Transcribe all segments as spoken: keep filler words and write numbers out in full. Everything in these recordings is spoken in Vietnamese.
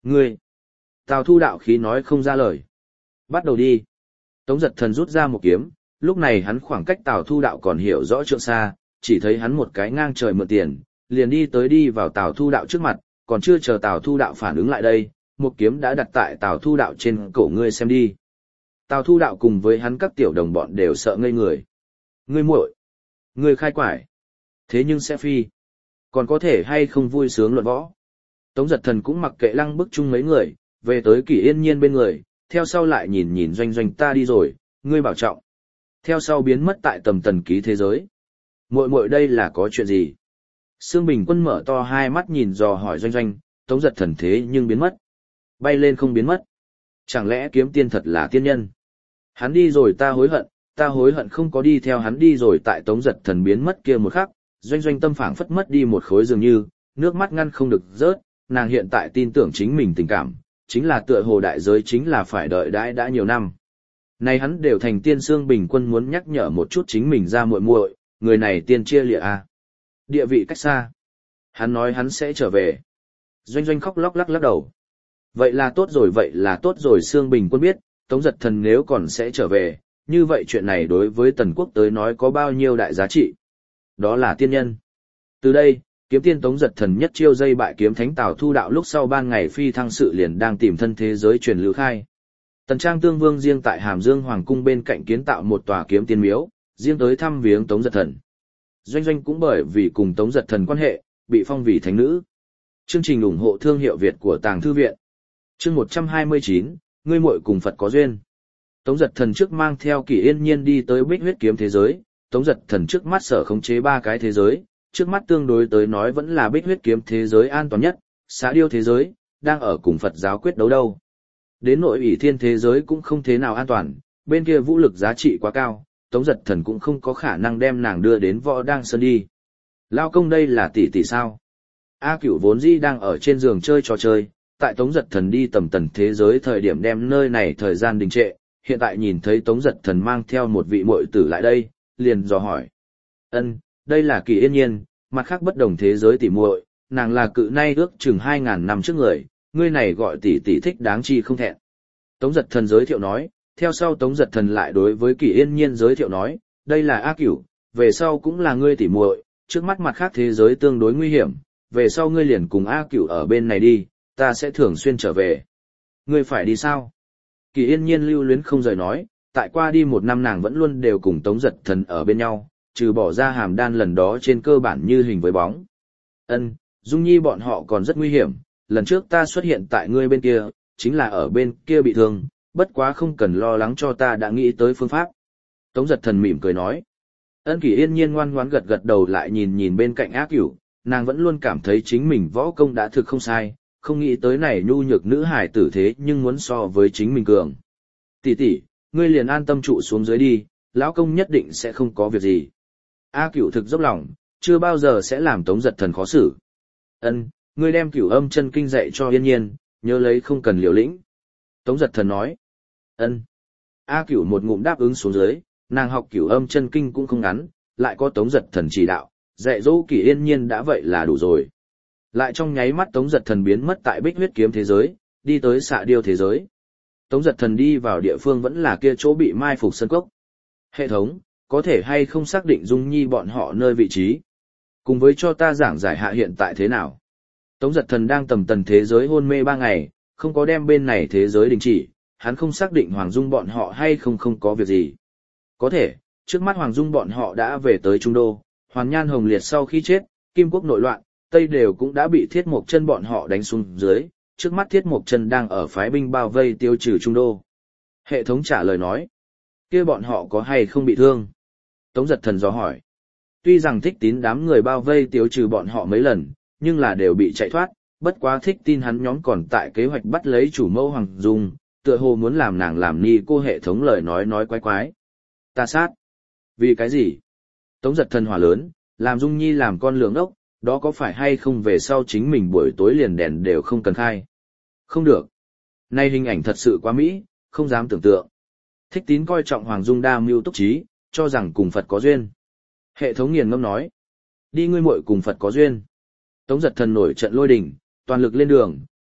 Ngươi! Tào Thu đạo khí nói không ra lời. Bắt đầu đi. Tống Giật Thần rút ra một kiếm, lúc này hắn khoảng cách Tào Thu đạo còn hiểu rõ trượng xa, chỉ thấy hắn một cái ngang trời mượn tiền, liền đi tới đi vào Tào Thu đạo trước mặt, còn chưa chờ Tào Thu đạo phản ứng lại đây, một kiếm đã đặt tại Tào Thu đạo trên cổ. Ngươi xem đi. Tào Thu đạo cùng với hắn các tiểu đồng bọn đều sợ ngây người. Ngươi muội, ngươi khai quải. Thế nhưng sẽ phi. Còn có thể hay không vui sướng luận võ. Tống Giật Thần cũng mặc kệ lăng bức chung mấy người, về tới Kỷ Yên Nhiên bên người, theo sau lại nhìn nhìn Doanh Doanh ta đi rồi, ngươi bảo trọng. Theo sau biến mất tại tầm tần ký thế giới. Muội muội đây là có chuyện gì? Sương Bình Quân mở to hai mắt nhìn dò hỏi Doanh Doanh, Tống Giật Thần thế nhưng biến mất. Bay lên không biến mất. Chẳng lẽ kiếm tiên thật là tiên nhân? Hắn đi rồi ta hối hận, ta hối hận không có đi theo hắn đi rồi tại Tống Giật Thần biến mất kia một khắc, Doanh Doanh tâm phảng phất mất đi một khối dường như, nước mắt ngăn không được rớt, nàng hiện tại tin tưởng chính mình tình cảm, chính là tựa hồ đại giới chính là phải đợi đãi đã nhiều năm. Này hắn đều thành tiên Sương Bình Quân muốn nhắc nhở một chút chính mình ra muội muội, người này tiên chia lìa a. Địa vị cách xa. Hắn nói hắn sẽ trở về. Doanh Doanh khóc lóc lắc lắc đầu. Vậy là tốt rồi, vậy là tốt rồi, Sương Bình Quân biết, Tống Giật Thần nếu còn sẽ trở về, như vậy chuyện này đối với Tần Quốc tới nói có bao nhiêu đại giá trị. Đó là tiên nhân. Từ đây, kiếm tiên Tống Giật Thần nhất chiêu dây bại kiếm thánh Tào Thu đạo lúc sau ban ngày phi thăng sự liền đang tìm thân thế giới truyền lưu khai. Tần Trang Tương Vương riêng tại Hàm Dương Hoàng cung bên cạnh kiến tạo một tòa kiếm tiên miếu, riêng tới thăm viếng Tống Giật Thần. Doanh Doanh cũng bởi vì cùng Tống Giật Thần quan hệ, bị phong vì thánh nữ. Chương trình ủng hộ thương hiệu Việt của Tàng Thư Viện. Chương một trăm hai mươi chín, ngươi muội cùng Phật có duyên. Tống Giật Thần trước mang theo Kỷ Yên Nhiên đi tới Bích Huyết kiếm thế giới, Tống Giật Thần trước mắt sở khống chế ba cái thế giới, trước mắt tương đối tới nói vẫn là Bích Huyết kiếm thế giới an toàn nhất, Xã Điêu thế giới đang ở cùng Phật giáo quyết đấu đâu. Đến nội Ủy Thiên thế giới cũng không thế nào an toàn, bên kia vũ lực giá trị quá cao, Tống Giật Thần cũng không có khả năng đem nàng đưa đến Võ Đang Sơn đi. Lao công đây là tỷ tỷ sao? A Cửu vốn dĩ đang ở trên giường chơi trò chơi, tại Tống Giật Thần đi tầm tần thế giới thời điểm đem nơi này thời gian đình trệ, hiện tại nhìn thấy Tống Giật Thần mang theo một vị muội tử lại đây, liền dò hỏi. Ân, đây là Kỷ Yên Nhiên, mặt khác bất đồng thế giới tỷ muội, nàng là cự nay ước chừng hai ngàn năm trước người, ngươi này gọi tỷ tỷ thích đáng chi không thẹn. Tống Giật Thần giới thiệu nói, theo sau Tống Giật Thần lại đối với Kỷ Yên Nhiên giới thiệu nói, đây là A Cửu, về sau cũng là ngươi tỷ muội, trước mắt mặt khác thế giới tương đối nguy hiểm, về sau ngươi liền cùng A Cửu ở bên này đi, ta sẽ thường xuyên trở về. Ngươi phải đi sao? Kỷ Yên Nhiên lưu luyến không rời nói, tại qua đi một năm nàng vẫn luôn đều cùng Tống Giật Thần ở bên nhau, trừ bỏ ra Hàm Đan lần đó trên cơ bản như hình với bóng. Ân, Dung Nhi bọn họ còn rất nguy hiểm, lần trước ta xuất hiện tại ngươi bên kia, chính là ở bên kia bị thương, bất quá không cần lo lắng cho ta đã nghĩ tới phương pháp. Tống Giật Thần mỉm cười nói. Ân Kỷ Yên Nhiên ngoan ngoãn gật gật đầu lại nhìn nhìn bên cạnh A Cửu, nàng vẫn luôn cảm thấy chính mình võ công đã thực không sai, không nghĩ tới này nhu nhược nữ hài tử thế nhưng muốn so với chính mình cường. Tỷ tỷ, ngươi liền an tâm trụ xuống dưới đi, lão công nhất định sẽ không có việc gì. A Cửu thực dốc lòng, chưa bao giờ sẽ làm Tống Giật Thần khó xử. Ân, ngươi đem Cửu Âm chân kinh dạy cho Yên Nhiên, nhớ lấy không cần liều lĩnh. Tống Giật Thần nói. Ân. A Cửu một ngụm đáp ứng xuống dưới, nàng học Cửu Âm chân kinh cũng không ngắn, lại có Tống Giật Thần chỉ đạo, dạy dỗ Kỷ Yên Nhiên đã vậy là đủ rồi. Lại trong nháy mắt Tống Giật Thần biến mất tại Bích Huyết kiếm thế giới, đi tới Xạ Điêu thế giới. Tống Giật Thần đi vào địa phương vẫn là kia chỗ bị mai phục sân cốc. Hệ thống, có thể hay không xác định Dung Nhi bọn họ nơi vị trí? Cùng với cho ta giảng giải hạ hiện tại thế nào? Tống Giật Thần đang tầm tần thế giới hôn mê ba ngày, không có đem bên này thế giới đình chỉ, hắn không xác định Hoàng Dung bọn họ hay không không có việc gì. Có thể, trước mắt Hoàng Dung bọn họ đã về tới Trung Đô, Hoàn Nhan Hồng Liệt sau khi chết, Kim Quốc nội loạn, Tây đều cũng đã bị Thiết Mộc Chân bọn họ đánh xuống dưới, trước mắt Thiết Mộc Chân đang ở phái binh bao vây tiêu trừ Trung Đô. Hệ thống trả lời nói, kia bọn họ có hay không bị thương? Tống Giật Thần dò hỏi. Tuy rằng Thích Tín đám người bao vây tiêu trừ bọn họ mấy lần, nhưng là đều bị chạy thoát, bất quá Thích Tin hắn nhóm còn tại kế hoạch bắt lấy chủ mẫu Hoàng Dung, tựa hồ muốn làm nàng làm ni cô. Hệ thống lời nói nói quái quái. Ta sát. Vì cái gì? Tống Giật Thần hỏa lớn, làm Dung Nhi làm con lường ốc, đó có phải hay không về sau chính mình buổi tối liền đèn đều không cần khai? Không được. Nay hình ảnh thật sự quá mỹ, không dám tưởng tượng. Thích Tín coi trọng Hoàng Dung đa mưu túc trí, cho rằng cùng Phật có duyên. Hệ thống nghiền ngẫm nói. Đi ngươi muội cùng Phật có duyên. Tống Giật Thần nổi trận lôi đình, toàn lực lên đường,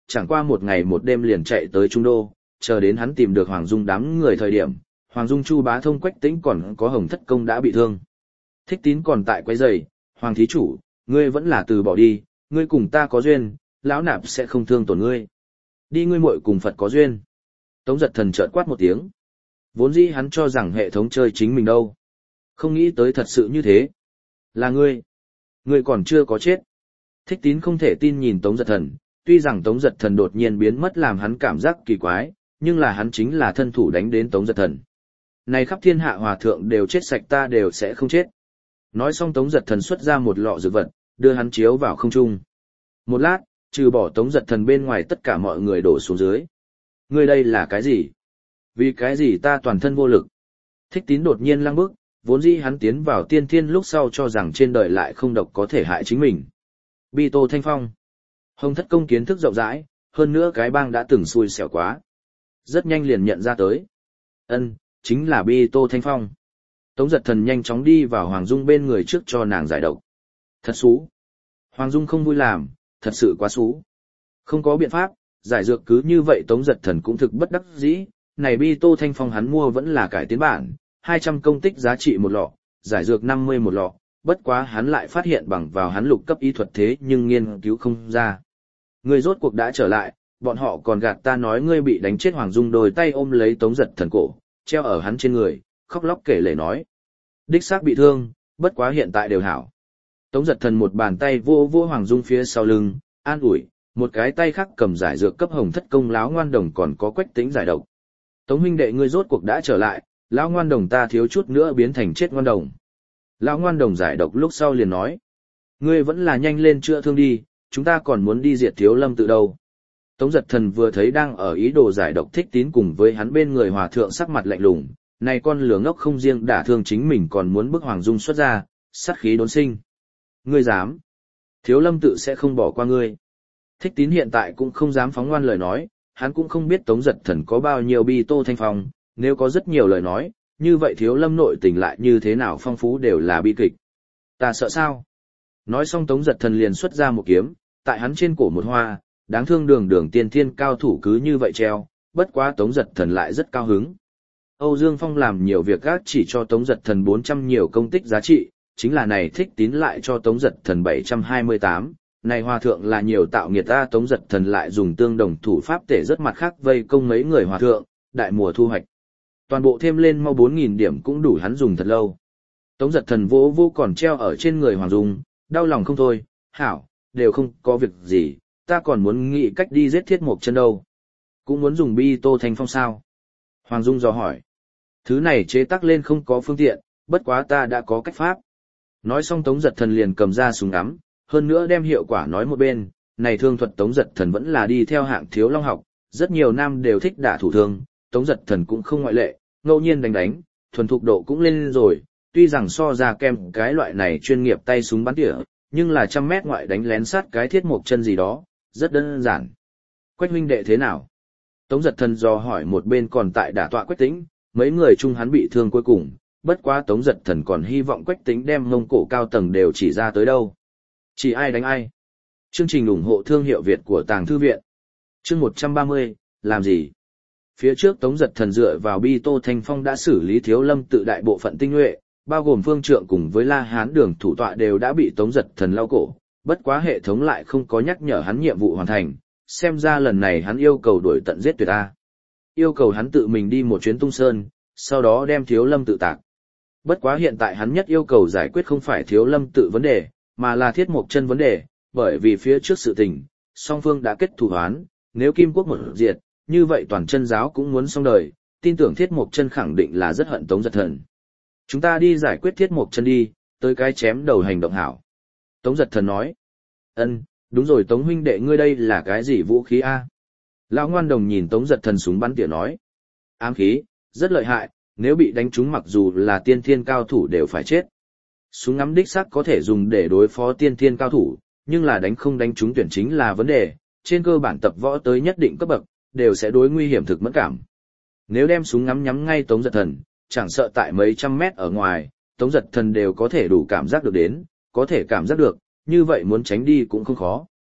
chẳng qua một ngày một đêm liền chạy tới Trung Đô, chờ đến hắn tìm được Hoàng Dung đám người thời điểm, Hoàng Dung Chu Bá Thông Quách Tĩnh còn có Hồng Thất Công đã bị thương. Thích Tín còn tại quấy rầy, Hoàng thí chủ, ngươi vẫn là từ bỏ đi, ngươi cùng ta có duyên, lão nạp sẽ không thương tổn ngươi. Đi ngươi muội cùng Phật có duyên. Tống Giật Thần chợt quát một tiếng. Vốn dĩ hắn cho rằng hệ thống chơi chính mình đâu. Không nghĩ tới thật sự như thế. Là ngươi. Ngươi còn chưa có chết. Thích Tín không thể tin nhìn Tống Giật Thần, tuy rằng Tống Giật Thần đột nhiên biến mất làm hắn cảm giác kỳ quái, nhưng là hắn chính là thân thủ đánh đến Tống Giật Thần. Này khắp thiên hạ hòa thượng đều chết sạch ta đều sẽ không chết. Nói xong Tống Giật Thần xuất ra một lọ dược vật, đưa hắn chiếu vào không trung. Một lát, trừ bỏ Tống Giật Thần bên ngoài tất cả mọi người đổ xuống dưới. Ngươi đây là cái gì? Vì cái gì ta toàn thân vô lực? Thích Tín đột nhiên lăng bức, vốn dĩ hắn tiến vào tiên thiên lúc sau cho rằng trên đời lại không độc có thể hại chính mình. Bi Tô Thanh Phong. Hồng Thất Công kiến thức rộng rãi, hơn nữa cái bang đã từng xui xẻo quá. Rất nhanh liền nhận ra tới. Ân, chính là Bi Tô Thanh Phong. Tống Giật Thần nhanh chóng đi vào Hoàng Dung bên người trước cho nàng giải độc. Thật xú. Hoàng Dung không vui làm, thật sự quá xú. Không có biện pháp, giải dược cứ như vậy Tống Giật Thần cũng thực bất đắc dĩ. Này Bi Tô Thanh Phong hắn mua vẫn là cải tiến bản, hai trăm công tích giá trị một lọ, giải dược năm mươi một lọ, bất quá hắn lại phát hiện bằng vào hắn lục cấp y thuật thế nhưng nghiên cứu không ra. Ngươi rốt cuộc đã trở lại, bọn họ còn gạt ta nói ngươi bị đánh chết. Hoàng Dung đôi tay ôm lấy Tống Giật Thần cổ, treo ở hắn trên người, khóc lóc kể lể nói. Đích xác bị thương, bất quá hiện tại đều hảo. Tống Giật Thần một bàn tay vô vô Hoàng Dung phía sau lưng, an ủi, một cái tay khác cầm giải dược cấp Hồng Thất Công Láo Ngoan Đồng còn có Quách Tĩnh giải độc. Tống huynh đệ ngươi rốt cuộc đã trở lại, Lão Ngoan Đồng ta thiếu chút nữa biến thành chết ngoan đồng. Lão Ngoan Đồng giải độc lúc sau liền nói, ngươi vẫn là nhanh lên chữa thương đi, chúng ta còn muốn đi diệt Thiếu Lâm tự đâu. Tống Giật Thần vừa thấy đang ở ý đồ giải độc Thích Tín cùng với hắn bên người hòa thượng sắc mặt lạnh lùng, này con lửa ngốc không riêng đả thương chính mình còn muốn bức Hoàng Dung xuất ra, sát khí đốn sinh. Ngươi dám? Thiếu Lâm tự sẽ không bỏ qua ngươi. Thích Tín hiện tại cũng không dám phóng ngoan lời nói, hắn cũng không biết Tống Giật Thần có bao nhiêu Bi Tô Thanh Phong, nếu có rất nhiều lời nói, như vậy Thiếu Lâm nội tình lại như thế nào phong phú đều là bi kịch. Ta sợ sao? Nói xong Tống Giật Thần liền xuất ra một kiếm, tại hắn trên cổ một hoa, đáng thương đường đường tiên thiên cao thủ cứ như vậy treo, bất quá Tống Giật Thần lại rất cao hứng. Âu Dương Phong làm nhiều việc gác chỉ cho Tống Giật Thần bốn trăm nhiều công tích giá trị, chính là này Thích Tín lại cho Tống Giật Thần bảy trăm hai mươi tám, này hòa thượng là nhiều tạo nghiệt ta. Tống Giật Thần lại dùng tương đồng thủ pháp tể rất mặt khác vây công mấy người hòa thượng, đại mùa thu hoạch. Toàn bộ thêm lên mau bốn nghìn điểm cũng đủ hắn dùng thật lâu. Tống Giật Thần vỗ vô còn treo ở trên người Hoàng Dung, đau lòng không thôi, hảo, đều không có việc gì, ta còn muốn nghĩ cách đi giết Thiết Mộc Chân đâu. Cũng muốn dùng Bi Tô Thanh Phong sao? Hoàng Dung dò hỏi. Thứ này chế tác lên không có phương tiện, bất quá ta đã có cách pháp. Nói xong Tống Giật Thần liền cầm ra súng ngắm, hơn nữa đem hiệu quả nói một bên, này thương thuật Tống Giật Thần vẫn là đi theo hạng Thiếu Long học, rất nhiều nam đều thích đả thủ thương, Tống Giật Thần cũng không ngoại lệ, ngẫu nhiên đánh đánh, thuần thục độ cũng lên rồi, tuy rằng so ra kem cái loại này chuyên nghiệp tay súng bắn tỉa, nhưng là trăm mét ngoại đánh lén sát cái Thiết Mộc Chân gì đó, rất đơn giản. Quách huynh đệ thế nào? Tống Giật Thần dò hỏi một bên còn tại đả tọa Quách Tĩnh, mấy người chung hắn bị thương cuối cùng, bất quá Tống Giật Thần còn hy vọng Quách Tĩnh đem Mông Cổ cao tầng đều chỉ ra tới đâu. Chỉ ai đánh ai. Chương trình ủng hộ thương hiệu Việt của Tàng Thư Viện. Chương một trăm ba mươi, làm gì? Phía trước Tống Giật Thần dựa vào Bi Tô Thanh Phong đã xử lý Thiếu Lâm tự đại bộ phận tinh nhuệ, bao gồm Phương Trượng cùng với La Hán Đường thủ tọa đều đã bị Tống Giật Thần lau cổ, bất quá hệ thống lại không có nhắc nhở hắn nhiệm vụ hoàn thành, xem ra lần này hắn yêu cầu đuổi tận giết tuyệt a. Yêu cầu hắn tự mình đi một chuyến Tung Sơn, sau đó đem Thiếu Lâm tự tạc. Bất quá hiện tại hắn nhất yêu cầu giải quyết không phải Thiếu Lâm tự vấn đề, mà là Thiết Mộc Chân vấn đề, bởi vì phía trước sự tình, song phương đã kết thù oán, nếu Kim Quốc một diệt, như vậy toàn chân giáo cũng muốn xong đời, tin tưởng Thiết Mộc Chân khẳng định là rất hận Tống Giật Thần. Chúng ta đi giải quyết Thiết Mộc Chân đi, tới cái chém đầu hành động hảo. Tống Giật Thần nói. Ân, đúng rồi Tống huynh đệ ngươi đây là cái gì vũ khí a? Lão Ngoan Đồng nhìn Tống Giật Thần súng bắn tỉa nói. Ám khí, rất lợi hại, nếu bị đánh trúng mặc dù là tiên thiên cao thủ đều phải chết. Súng ngắm đích xác có thể dùng để đối phó tiên thiên cao thủ, nhưng là đánh không đánh trúng tuyển chính là vấn đề, trên cơ bản tập võ tới nhất định cấp bậc, đều sẽ đối nguy hiểm thực mẫn cảm. Nếu đem súng ngắm nhắm ngay Tống Giật Thần, chẳng sợ tại mấy trăm mét ở ngoài, Tống Giật Thần đều có thể đủ cảm giác được đến, có thể cảm giác được, như vậy muốn tránh đi cũng không khó.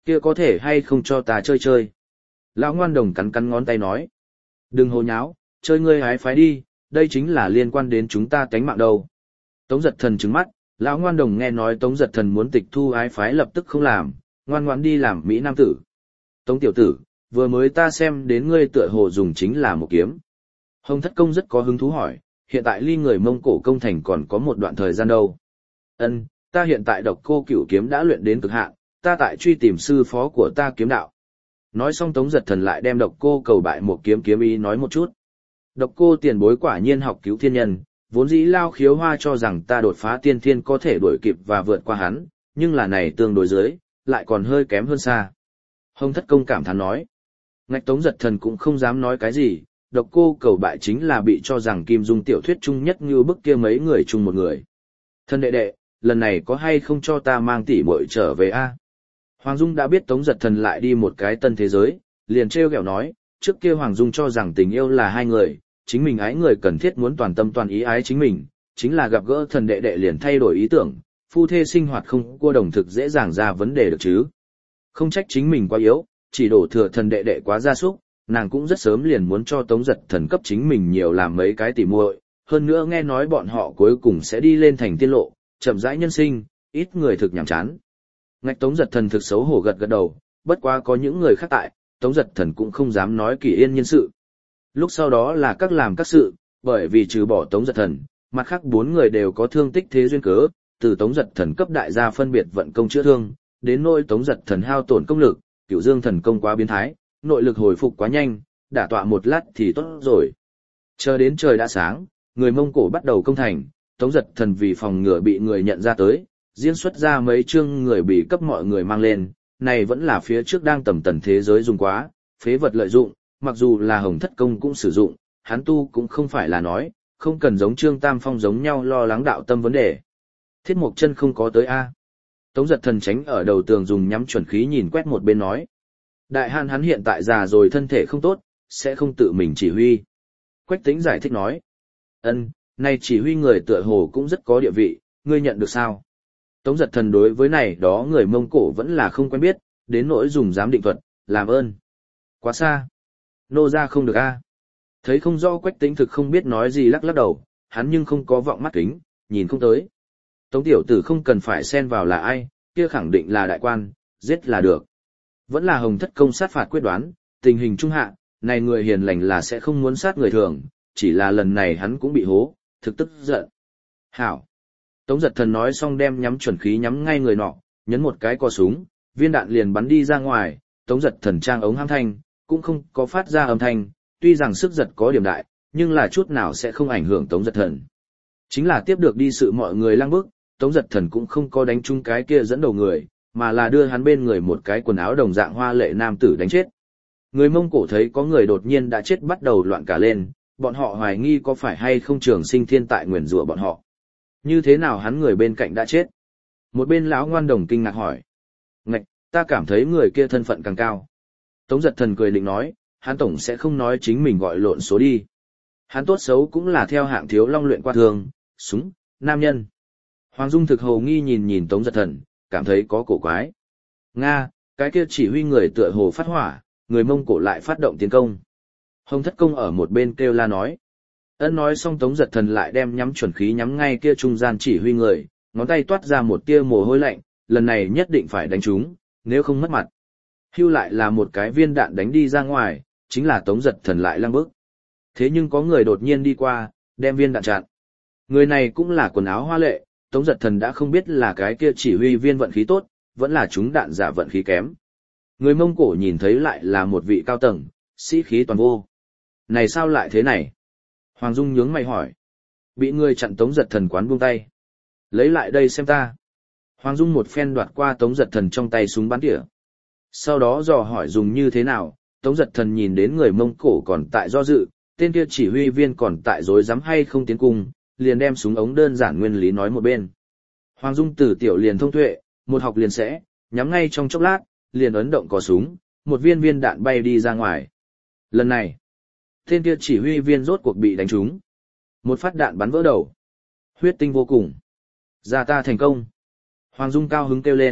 kia có thể hay không cho ta chơi chơi. Lão ngoan đồng cắn cắn ngón tay nói. Đừng hồ nháo, chơi ngươi hái phái đi, đây chính là liên quan đến chúng ta tánh mạng đâu. Tống giật thần trừng mắt, lão ngoan đồng nghe nói Tống giật thần muốn tịch thu ái phái lập tức không làm, ngoan ngoãn đi làm Mỹ Nam tử. Tống tiểu tử, vừa mới ta xem đến ngươi tựa hồ dùng chính là một kiếm. Hồng Thất Công rất có hứng thú hỏi, hiện tại ly người Mông Cổ công thành còn có một đoạn thời gian đâu. Ân, ta hiện tại độc cô cửu kiếm đã luyện đến cực hạn, ta tại truy tìm sư phó của ta kiếm đạo. Nói xong Tống giật thần lại đem độc cô cầu bại một kiếm kiếm ý nói một chút. Độc cô tiền bối quả nhiên học cứu thiên nhân, vốn dĩ Lao Khiếu Hoa cho rằng ta đột phá tiên thiên có thể đuổi kịp và vượt qua hắn, nhưng là này tương đối dưới, lại còn hơi kém hơn xa. Hồng Thất Công cảm thán nói. Ngạch Tống giật thần cũng không dám nói cái gì, độc cô cầu bại chính là bị cho rằng Kim Dung tiểu thuyết chung nhất như bức kia mấy người chung một người. Thân đệ đệ, lần này có hay không cho ta mang tỷ muội trở về a? Hoàng Dung đã biết Tống giật thần lại đi một cái tân thế giới, liền trêu ghẹo nói, trước kia Hoàng Dung cho rằng tình yêu là hai người, chính mình ái người cần thiết muốn toàn tâm toàn ý ái chính mình, chính là gặp gỡ thần đệ đệ liền thay đổi ý tưởng, phu thê sinh hoạt không cua đồng thực dễ dàng ra vấn đề được chứ. Không trách chính mình quá yếu, chỉ đổ thừa thần đệ đệ quá gia súc, nàng cũng rất sớm liền muốn cho Tống giật thần cấp chính mình nhiều làm mấy cái tỉ muội, hơn nữa nghe nói bọn họ cuối cùng sẽ đi lên thành tiên lộ, chậm rãi nhân sinh, ít người thực nhàm chán. Ngạch Tống giật thần thực xấu hổ gật gật đầu, bất quá có những người khác tại, Tống giật thần cũng không dám nói kỳ yên nhân sự. Lúc sau đó là các làm các sự, bởi vì trừ bỏ Tống giật thần, mặt khác bốn người đều có thương tích thế duyên cớ, từ Tống giật thần cấp đại gia phân biệt vận công chữa thương, đến nỗi Tống giật thần hao tổn công lực, Cửu Dương thần công quá biến thái, nội lực hồi phục quá nhanh, đả tọa một lát thì tốt rồi. Chờ đến trời đã sáng, người Mông Cổ bắt đầu công thành, Tống giật thần vì phòng ngừa bị người nhận ra tới, diễn xuất ra mấy chương người bị cấp mọi người mang lên, này vẫn là phía trước đang tầm tần thế giới dùng quá, phế vật lợi dụng, mặc dù là Hồng Thất Công cũng sử dụng, hắn tu cũng không phải là nói, không cần giống Trương Tam Phong giống nhau lo lắng đạo tâm vấn đề. Thiết Mộc Chân không có tới a. Tống giật thần tránh ở đầu tường dùng nhắm chuẩn khí nhìn quét một bên nói. Đại Hàn hắn hiện tại già rồi thân thể không tốt, sẽ không tự mình chỉ huy. Quách Tĩnh giải thích nói. Ân, này chỉ huy người tựa hồ cũng rất có địa vị, ngươi nhận được sao? Tống giật thần đối với này đó người Mông Cổ vẫn là không quen biết, đến nỗi dùng giám định thuật, làm ơn. Quá xa. Nô ra không được a. Thấy không rõ Quách Tĩnh thực không biết nói gì lắc lắc đầu, hắn nhưng không có vọng mắt kính, nhìn không tới. Tống tiểu tử không cần phải xen vào là ai, kia khẳng định là đại quan, giết là được. Vẫn là Hồng Thất Công sát phạt quyết đoán, tình hình trung hạ, này người hiền lành là sẽ không muốn sát người thường, chỉ là lần này hắn cũng bị hố, thực tức giận. Hảo. Tống giật thần nói xong đem nhắm chuẩn khí nhắm ngay người nọ, nhấn một cái cò súng, viên đạn liền bắn đi ra ngoài, Tống giật thần trang ống hãm thanh, cũng không có phát ra âm thanh, tuy rằng sức giật có điểm đại, nhưng là chút nào sẽ không ảnh hưởng Tống giật thần. Chính là tiếp được đi sự mọi người lăng bức, Tống giật thần cũng không có đánh trúng cái kia dẫn đầu người, mà là đưa hắn bên người một cái quần áo đồng dạng hoa lệ nam tử đánh chết. Người Mông Cổ thấy có người đột nhiên đã chết bắt đầu loạn cả lên, bọn họ hoài nghi có phải hay không Trường Sinh Thiên tại nguyền rủa bọn họ. Như thế nào hắn người bên cạnh đã chết? Một bên lão ngoan đồng kinh ngạc hỏi. Ngạch, ta cảm thấy người kia thân phận càng cao. Tống giật thần cười định nói, hắn tổng sẽ không nói chính mình gọi lộn số đi. Hắn tốt xấu cũng là theo hạng thiếu long luyện qua thường, súng, nam nhân. Hoàng Dung thực hồ nghi nhìn nhìn Tống giật thần, cảm thấy có cổ quái. Nga, cái kia chỉ huy người tựa hồ phát hỏa, người Mông Cổ lại phát động tiến công. Hồng Thất Công ở một bên kêu la nói. Ân nói xong Tống giật thần lại đem nhắm chuẩn khí nhắm ngay kia trung gian chỉ huy người, ngón tay toát ra một tia mồ hôi lạnh, lần này nhất định phải đánh trúng, nếu không mất mặt. Hưu lại là một cái viên đạn đánh đi ra ngoài, chính là Tống giật thần lại lăng bước. Thế nhưng có người đột nhiên đi qua, đem viên đạn chặn. Người này cũng là quần áo hoa lệ, Tống giật thần đã không biết là cái kia chỉ huy viên vận khí tốt, vẫn là chúng đạn giả vận khí kém. Người Mông Cổ nhìn thấy lại là một vị cao tầng, sĩ khí toàn vô. Này sao lại thế này? Hoàng Dung nhướng mày hỏi. Bị người chặn Tống giật thần quán buông tay. Lấy lại đây xem ta. Hoàng Dung một phen đoạt qua Tống giật thần trong tay súng bắn tỉa. Sau đó dò hỏi dùng như thế nào, Tống giật thần nhìn đến người Mông Cổ còn tại do dự, tên kia chỉ huy viên còn tại dối dám hay không tiến cung, liền đem súng ống đơn giản nguyên lý nói một bên. Hoàng Dung từ tiểu liền thông tuệ, một học liền sẽ, nhắm ngay trong chốc lát, liền ấn động cò súng, một viên viên đạn bay đi ra ngoài. Lần này, tên kia chỉ huy viên rốt cuộc bị đánh trúng. Một phát đạn bắn vỡ đầu. Huyết tinh vô cùng. Ra ta thành công. Hoàng Dung cao hứng kêu lên,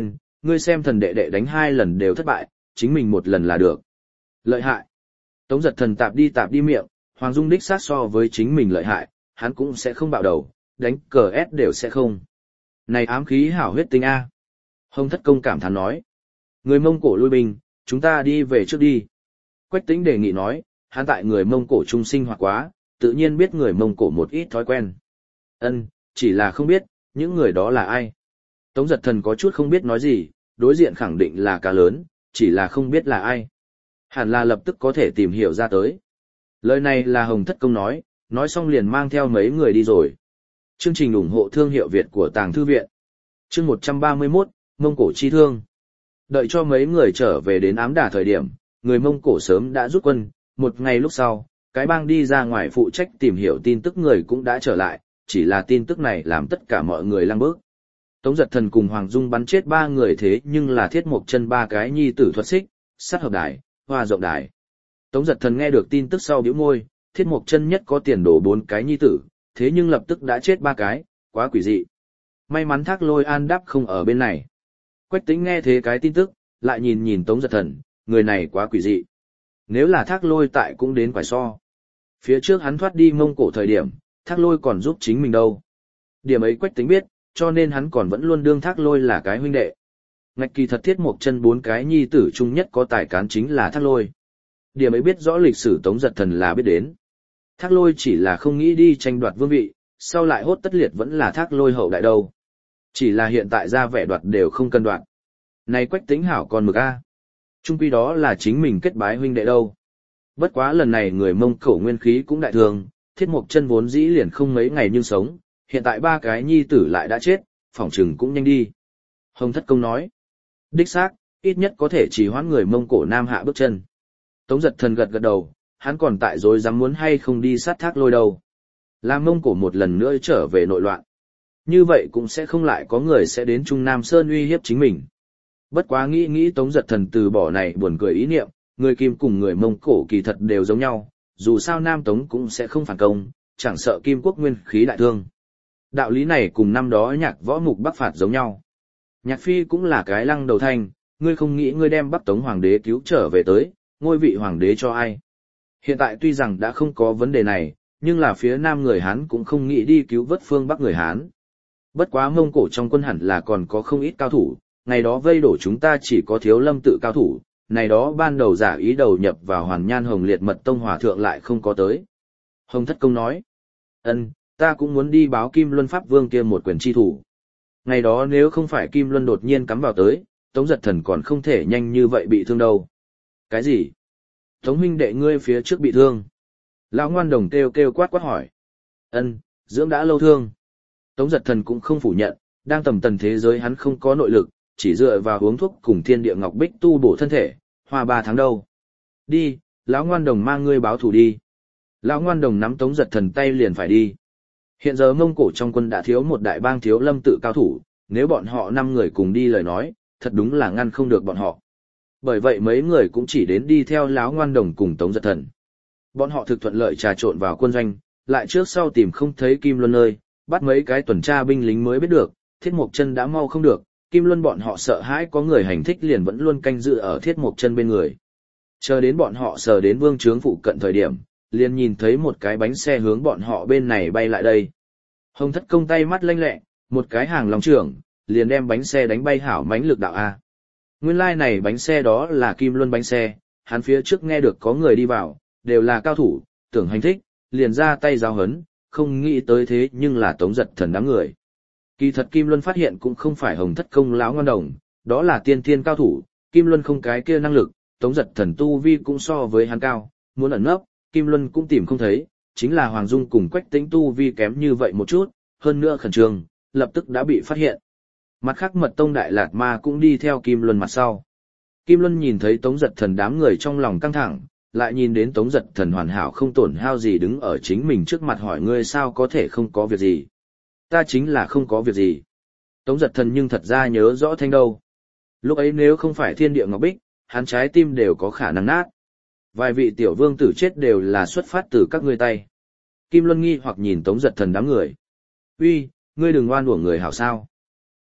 ngươi xem thần đệ đệ đánh hai lần đều thất bại, chính mình một lần là được. Lợi hại. Tống giật thần tạp đi tạp đi miệng, Hoàng Dung đích sát so với chính mình lợi hại, hắn cũng sẽ không bạo đầu, đánh cờ ép đều sẽ không. Này ám khí hảo huyết tinh A. Hồng Thất Công cảm thán nói. Người Mông Cổ lui binh, chúng ta đi về trước đi. Quách Tĩnh đề nghị nói, hắn tại người Mông Cổ trung sinh hoạt quá, tự nhiên biết người Mông Cổ một ít thói quen. Ân, chỉ là không biết, những người đó là ai. Tống giật thần có chút không biết nói gì, đối diện khẳng định là cá lớn, chỉ là không biết là ai. Hẳn là lập tức có thể tìm hiểu ra tới. Lời này là Hồng Thất Công nói, nói xong liền mang theo mấy người đi rồi. Chương trình ủng hộ thương hiệu Việt của Tàng Thư Viện. Chương một trăm ba mươi mốt, Mông Cổ chi thương. Đợi cho mấy người trở về đến Ám Đà thời điểm, người Mông Cổ sớm đã rút quân, một ngày lúc sau, cái bang đi ra ngoài phụ trách tìm hiểu tin tức người cũng đã trở lại, chỉ là tin tức này làm tất cả mọi người lăng bước. Tống giật thần cùng Hoàng Dung bắn chết ba người thế nhưng là Thiết Mộc Chân ba cái nhi tử thuật xích, sát hợp đài, hoa rộng đài. Tống giật thần nghe được tin tức sau bĩu môi, Thiết Mộc Chân nhất có tiền đồ bốn cái nhi tử, thế nhưng lập tức đã chết ba cái, quá quỷ dị. May mắn Thác Lôi An đáp không ở bên này. Quách Tĩnh nghe thế cái tin tức, lại nhìn nhìn Tống giật thần, người này quá quỷ dị. Nếu là Thác Lôi tại cũng đến quải so. Phía trước hắn thoát đi Mông Cổ thời điểm, Thác Lôi còn giúp chính mình đâu. Điểm ấy Quách Tĩnh biết, cho nên hắn còn vẫn luôn đương Thác Lôi là cái huynh đệ. Ngạch kỳ thật Thiết Mộc Chân bốn cái nhi tử chung nhất có tài cán chính là Thác Lôi. Điểm ấy biết rõ lịch sử Tống giật thần là biết đến. Thác Lôi chỉ là không nghĩ đi tranh đoạt vương vị, sau lại hốt tất liệt vẫn là Thác Lôi hậu đại đâu. Chỉ là hiện tại ra vẻ đoạt đều không cần đoạt. Này Quách Tĩnh hảo còn mực a. Trung quy đó là chính mình kết bái huynh đệ đâu. Bất quá lần này người Mông Cổ nguyên khí cũng đại thường, Thiết Mộc Chân vốn dĩ liền không mấy ngày nhưng sống, hiện tại ba cái nhi tử lại đã chết, phỏng chừng cũng nhanh đi. Hồng Thất Công nói, đích xác, ít nhất có thể chỉ hoãn người Mông Cổ Nam hạ bước chân. Tống giật thần gật gật đầu, hắn còn tại dối dám muốn hay không đi sát Thác Lôi đâu. Làm Mông Cổ một lần nữa trở về nội loạn. Như vậy cũng sẽ không lại có người sẽ đến Trung Nam Sơn uy hiếp chính mình. Bất quá nghĩ nghĩ Tống giật thần từ bỏ này buồn cười ý niệm, người Kim cùng người Mông Cổ kỳ thật đều giống nhau, dù sao Nam Tống cũng sẽ không phản công, chẳng sợ Kim quốc nguyên khí đại thương. Đạo lý này cùng năm đó Nhạc Võ Mục Bắc phạt giống nhau. Nhạc Phi cũng là cái lăng đầu thanh, ngươi không nghĩ ngươi đem Bắc Tống hoàng đế cứu trở về tới, ngôi vị hoàng đế cho ai. Hiện tại tuy rằng đã không có vấn đề này, nhưng là phía Nam người Hán cũng không nghĩ đi cứu vớt phương Bắc người Hán. Bất quá Mông Cổ trong quân hẳn là còn có không ít cao thủ, ngày đó vây đổ chúng ta chỉ có Thiếu Lâm tự cao thủ, này đó ban đầu giả ý đầu nhập vào Hoàn Nhan Hồng Liệt Mật Tông Hòa Thượng lại không có tới. Hồng Thất Công nói, ân, ta cũng muốn đi báo Kim Luân Pháp Vương kia một quyền chi thủ. Ngày đó nếu không phải Kim Luân đột nhiên cắm vào tới, Tống giật thần còn không thể nhanh như vậy bị thương đâu. Cái gì? Tống huynh đệ ngươi phía trước bị thương. Lão ngoan đồng kêu kêu quát quát hỏi. Ân, dưỡng đã lâu thương. Tống giật thần cũng không phủ nhận, đang tầm tần thế giới hắn không có nội lực, chỉ dựa vào uống thuốc cùng thiên địa ngọc bích tu bổ thân thể, hoa ba tháng đâu. Đi, lão ngoan đồng mang ngươi báo thù đi. Lão ngoan đồng nắm Tống giật thần tay liền phải đi. Hiện giờ Mông Cổ trong quân đã thiếu một đại bang Thiếu Lâm tự cao thủ, nếu bọn họ năm người cùng đi lời nói, thật đúng là ngăn không được bọn họ. Bởi vậy mấy người cũng chỉ đến đi theo lão ngoan đồng cùng Tống giật thần. Bọn họ thực thuận lợi trà trộn vào quân doanh, lại trước sau tìm không thấy Kim Luân nơi, bắt mấy cái tuần tra binh lính mới biết được, Thiết Mộc Chân đã mau không được, Kim Luân bọn họ sợ hãi có người hành thích liền vẫn luôn canh giữ ở Thiết Mộc Chân bên người. Chờ đến bọn họ sờ đến vương trướng phụ cận thời điểm, liền nhìn thấy một cái bánh xe hướng bọn họ bên này bay lại đây. Hồng Thất Công tay mắt lanh lẹ, một cái hàng lòng trưởng, liền đem bánh xe đánh bay hảo mãnh lực đạo A. Nguyên lai like này bánh xe đó là Kim Luân bánh xe, hắn phía trước nghe được có người đi vào, đều là cao thủ, tưởng hành thích, liền ra tay giao hấn, không nghĩ tới thế nhưng là Tống giật thần đám người. Kỳ thật Kim Luân phát hiện cũng không phải Hồng Thất Công lão ngoan đồng, đó là tiên thiên cao thủ, Kim Luân không cái kia năng lực, Tống giật thần tu vi cũng so với hắn cao, muốn ẩn nấp, Kim Luân cũng tìm không thấy, chính là Hoàng Dung cùng Quách Tĩnh tu vi kém như vậy một chút, hơn nữa khẩn trương, lập tức đã bị phát hiện. Mặt khác Mật Tông Đại Lạt Ma cũng đi theo Kim Luân mặt sau. Kim Luân nhìn thấy Tống giật thần đám người trong lòng căng thẳng, lại nhìn đến Tống giật thần hoàn hảo không tổn hao gì đứng ở chính mình trước mặt hỏi ngươi sao có thể không có việc gì. Ta chính là không có việc gì. Tống giật thần nhưng thật ra nhớ rõ thanh đâu. Lúc ấy nếu không phải thiên địa ngọc bích, hắn trái tim đều có khả năng nát. Vài vị tiểu vương tử chết đều là xuất phát từ các ngươi tay. Kim Luân nghi hoặc nhìn Tống giật thần đám người. Uy, ngươi đừng oan uổng người hảo sao.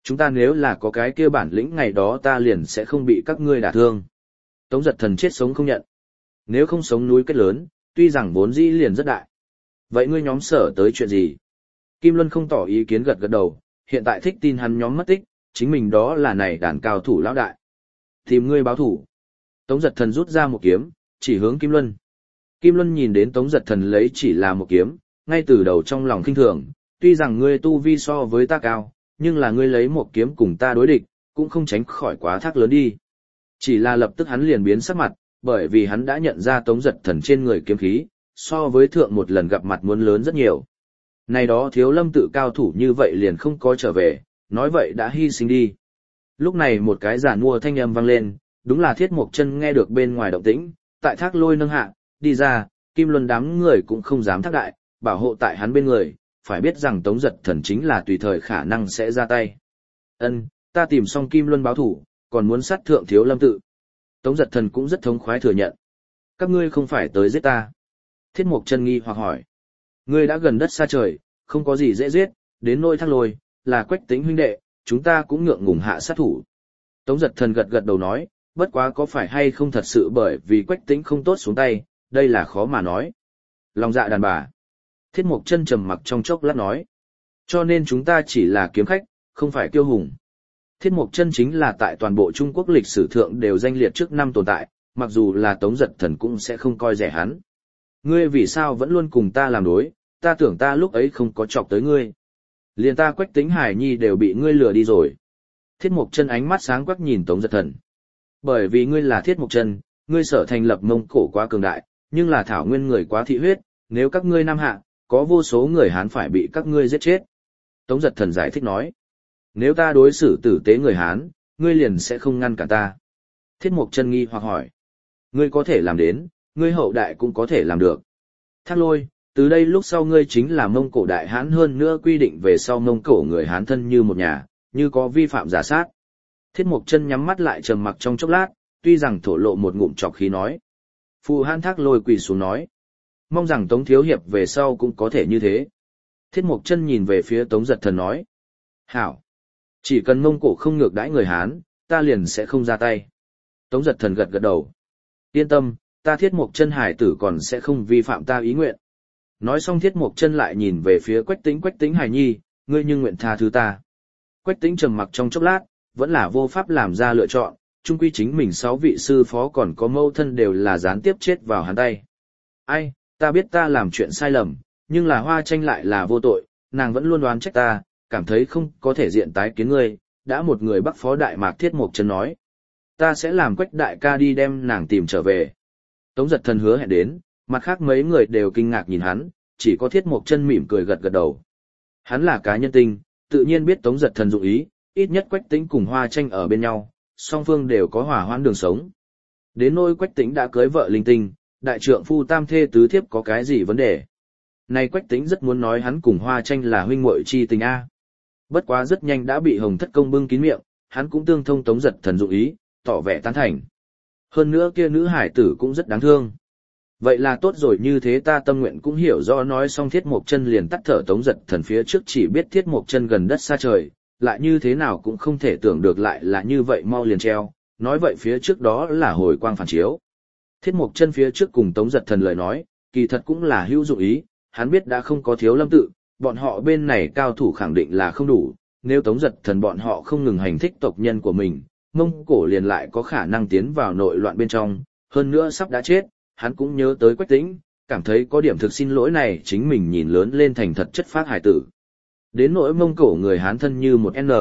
Chúng ta nếu là có cái kia bản lĩnh ngày đó ta liền sẽ không bị các ngươi đả thương. Tống Giật Thần chết sống không nhận. Nếu không sống núi kết lớn, tuy rằng vốn dĩ liền rất đại. Vậy ngươi nhóm sở tới chuyện gì? Kim Luân không tỏ ý kiến gật gật đầu, hiện tại thích tin hắn nhóm mất tích, chính mình đó là này đàn cao thủ lão đại. Tìm ngươi báo thủ. Tống Giật Thần rút ra một kiếm, chỉ hướng Kim Luân. Kim Luân nhìn đến Tống Giật Thần lấy chỉ là một kiếm, ngay từ đầu trong lòng khinh thường, tuy rằng ngươi tu vi so với ta cao, nhưng là ngươi lấy một kiếm cùng ta đối địch, cũng không tránh khỏi quá thác lớn đi. Chỉ là lập tức hắn liền biến sắc mặt, bởi vì hắn đã nhận ra Tống Giật Thần trên người kiếm khí, so với thượng một lần gặp mặt muốn lớn rất nhiều. Này đó Thiếu Lâm tự cao thủ như vậy liền không có trở về, nói vậy đã hy sinh đi. Lúc này một cái giản mua thanh âm vang lên, đúng là Thiết Mộc Chân nghe được bên ngoài động tĩnh, tại thác lôi nâng hạ, đi ra, Kim Luân đám người cũng không dám thác đại, bảo hộ tại hắn bên người, phải biết rằng Tống Giật Thần chính là tùy thời khả năng sẽ ra tay. Ân, ta tìm xong Kim Luân báo thủ, còn muốn sát thượng Thiếu Lâm tự. Tống Giật Thần cũng rất thống khoái thừa nhận. Các ngươi không phải tới giết ta. Thiết Mộc Chân nghi hoặc hỏi. Ngươi đã gần đất xa trời, không có gì dễ giết, đến nỗi thác lôi, là Quách Tĩnh huynh đệ, chúng ta cũng ngượng ngùng hạ sát thủ. Tống Giật Thần gật gật đầu nói, bất quá có phải hay không thật sự bởi vì Quách Tĩnh không tốt xuống tay, đây là khó mà nói. Lòng dạ đàn bà. Thiết Mộc Chân trầm mặc trong chốc lát nói. Cho nên chúng ta chỉ là kiếm khách, không phải kiêu hùng. Thiết Mộc Chân chính là tại toàn bộ Trung Quốc lịch sử thượng đều danh liệt trước năm tồn tại, mặc dù là Tống Giật Thần cũng sẽ không coi rẻ hắn. Ngươi vì sao vẫn luôn cùng ta làm đối, ta tưởng ta lúc ấy không có chọc tới ngươi. Liền ta Quách Tĩnh Hải Nhi đều bị ngươi lừa đi rồi. Thiết Mộc Chân ánh mắt sáng quắc nhìn Tống Giật Thần. Bởi vì ngươi là Thiết Mộc Chân, ngươi sở thành lập Mông Cổ quá cường đại, nhưng là thảo nguyên người quá thị huyết, nếu các ngươi nam hạ, có vô số người Hán phải bị các ngươi giết chết. Tống Giật Thần giải thích nói. Nếu ta đối xử tử tế người Hán, ngươi liền sẽ không ngăn cản ta. Thiết Mộc Chân nghi hoặc hỏi. Ngươi có thể làm đến, ngươi hậu đại cũng có thể làm được. Thác Lôi, từ đây lúc sau ngươi chính là Mông Cổ đại Hán, hơn nữa quy định về sau Mông Cổ người Hán thân như một nhà, như có vi phạm giả sát. Thiết Mộc Chân nhắm mắt lại trầm mặc trong chốc lát, tuy rằng thổ lộ một ngụm trọc khí nói. Phù Hán Thác Lôi quỳ xuống nói. Mong rằng Tống Thiếu Hiệp về sau cũng có thể như thế. Thiết Mộc Chân nhìn về phía Tống Giật Thần nói. Hảo. Chỉ cần Mông Cổ không ngược đãi người Hán, ta liền sẽ không ra tay. Tống Giật Thần gật gật đầu. Yên tâm, ta Thiết Mộc Chân hải tử còn sẽ không vi phạm ta ý nguyện. Nói xong Thiết Mộc Chân lại nhìn về phía Quách Tĩnh Quách Tĩnh Hải Nhi, ngươi nhưng nguyện tha thứ ta. Quách Tĩnh trầm mặc trong chốc lát, vẫn là vô pháp làm ra lựa chọn, chung quy chính mình sáu vị sư phó còn có mâu thân đều là gián tiếp chết vào hắn tay. Ai, ta biết ta làm chuyện sai lầm, nhưng là Hoa Tranh lại là vô tội, nàng vẫn luôn đoán trách ta, cảm thấy không có thể diện tái kiến ngươi, đã một người Bắc Phó Đại Mạc Thiết Mộc Chân nói. Ta sẽ làm Quách đại ca đi đem nàng tìm trở về. Tống Giật Thần hứa hẹn đến, mặt khác mấy người đều kinh ngạc nhìn hắn, chỉ có Thiết Mộc Chân mỉm cười gật gật đầu. Hắn là cá nhân tinh, tự nhiên biết Tống Giật Thần dụng ý, ít nhất Quách Tĩnh cùng Hoa Tranh ở bên nhau, song phương đều có hòa hoãn đường sống. Đến nỗi Quách Tĩnh đã cưới vợ linh tinh, đại trượng phu tam thê tứ thiếp có cái gì vấn đề. Này Quách Tĩnh rất muốn nói hắn cùng Hoa Tranh là huynh muội chi tình a. Bất quá rất nhanh đã bị Hồng Thất Công bưng kín miệng, hắn cũng tương thông Tống Giật Thần dụng ý, tỏ vẻ tán thành. Hơn nữa kia nữ hải tử cũng rất đáng thương. Vậy là tốt rồi, như thế ta tâm nguyện cũng hiểu rõ. Nói xong Thiết Mộc Chân liền tắt thở. Tống Giật Thần phía trước chỉ biết Thiết Mộc Chân gần đất xa trời, lại như thế nào cũng không thể tưởng được lại là như vậy mau liền treo, nói vậy phía trước đó là hồi quang phản chiếu. Thiết Mộc Chân phía trước cùng Tống Giật Thần lời nói, kỳ thật cũng là hữu dụng ý, hắn biết đã không có Thiếu Lâm tự, bọn họ bên này cao thủ khẳng định là không đủ, nếu Tống Giật Thần bọn họ không ngừng hành thích tộc nhân của mình, Mông Cổ liền lại có khả năng tiến vào nội loạn bên trong, hơn nữa sắp đã chết, hắn cũng nhớ tới Quách Tĩnh, cảm thấy có điểm thực xin lỗi này chính mình nhìn lớn lên thành thật chất phát hải tử. Đến nỗi Mông Cổ người Hán thân như một N.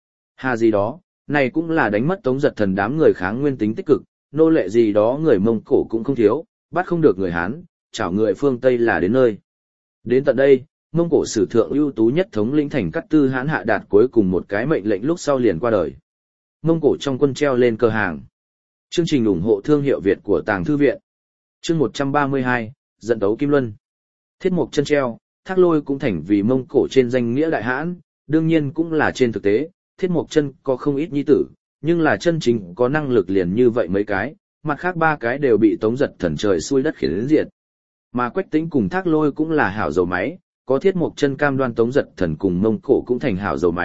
Hà gì đó, này cũng là đánh mất Tống Giật Thần đám người kháng nguyên tính tích cực, nô lệ gì đó người Mông Cổ cũng không thiếu, bắt không được người Hán, chảo người phương Tây là đến nơi. Đến tận đây, Mông Cổ sử thượng ưu tú nhất thống lĩnh Thành Cát Tư Hán hạ đạt cuối cùng một cái mệnh lệnh lúc sau liền qua đời. Mông Cổ trong quân treo lên cờ hàng. Chương trình ủng hộ thương hiệu Việt của Tàng Thư Viện. Chương một trăm ba mươi hai, Dẫn tấu Kim Luân. Thiết Mộc Chân treo, Thác Lôi cũng thành vì Mông Cổ trên danh nghĩa đại hãn, đương nhiên cũng là trên thực tế, Thiết Mộc Chân có không ít nhi tử, nhưng là chân chính có năng lực liền như vậy mấy cái, mặt khác ba cái đều bị Tống Giật Thần trời xuôi đất khiến đến diệt. Mà Quách Tĩnh cùng Thác Lôi cũng là hảo dầu máy, có Thiết Mộc Chân cam đoan Tống Giật Thần cùng Mông Cổ cũng thành hảo dầu máy,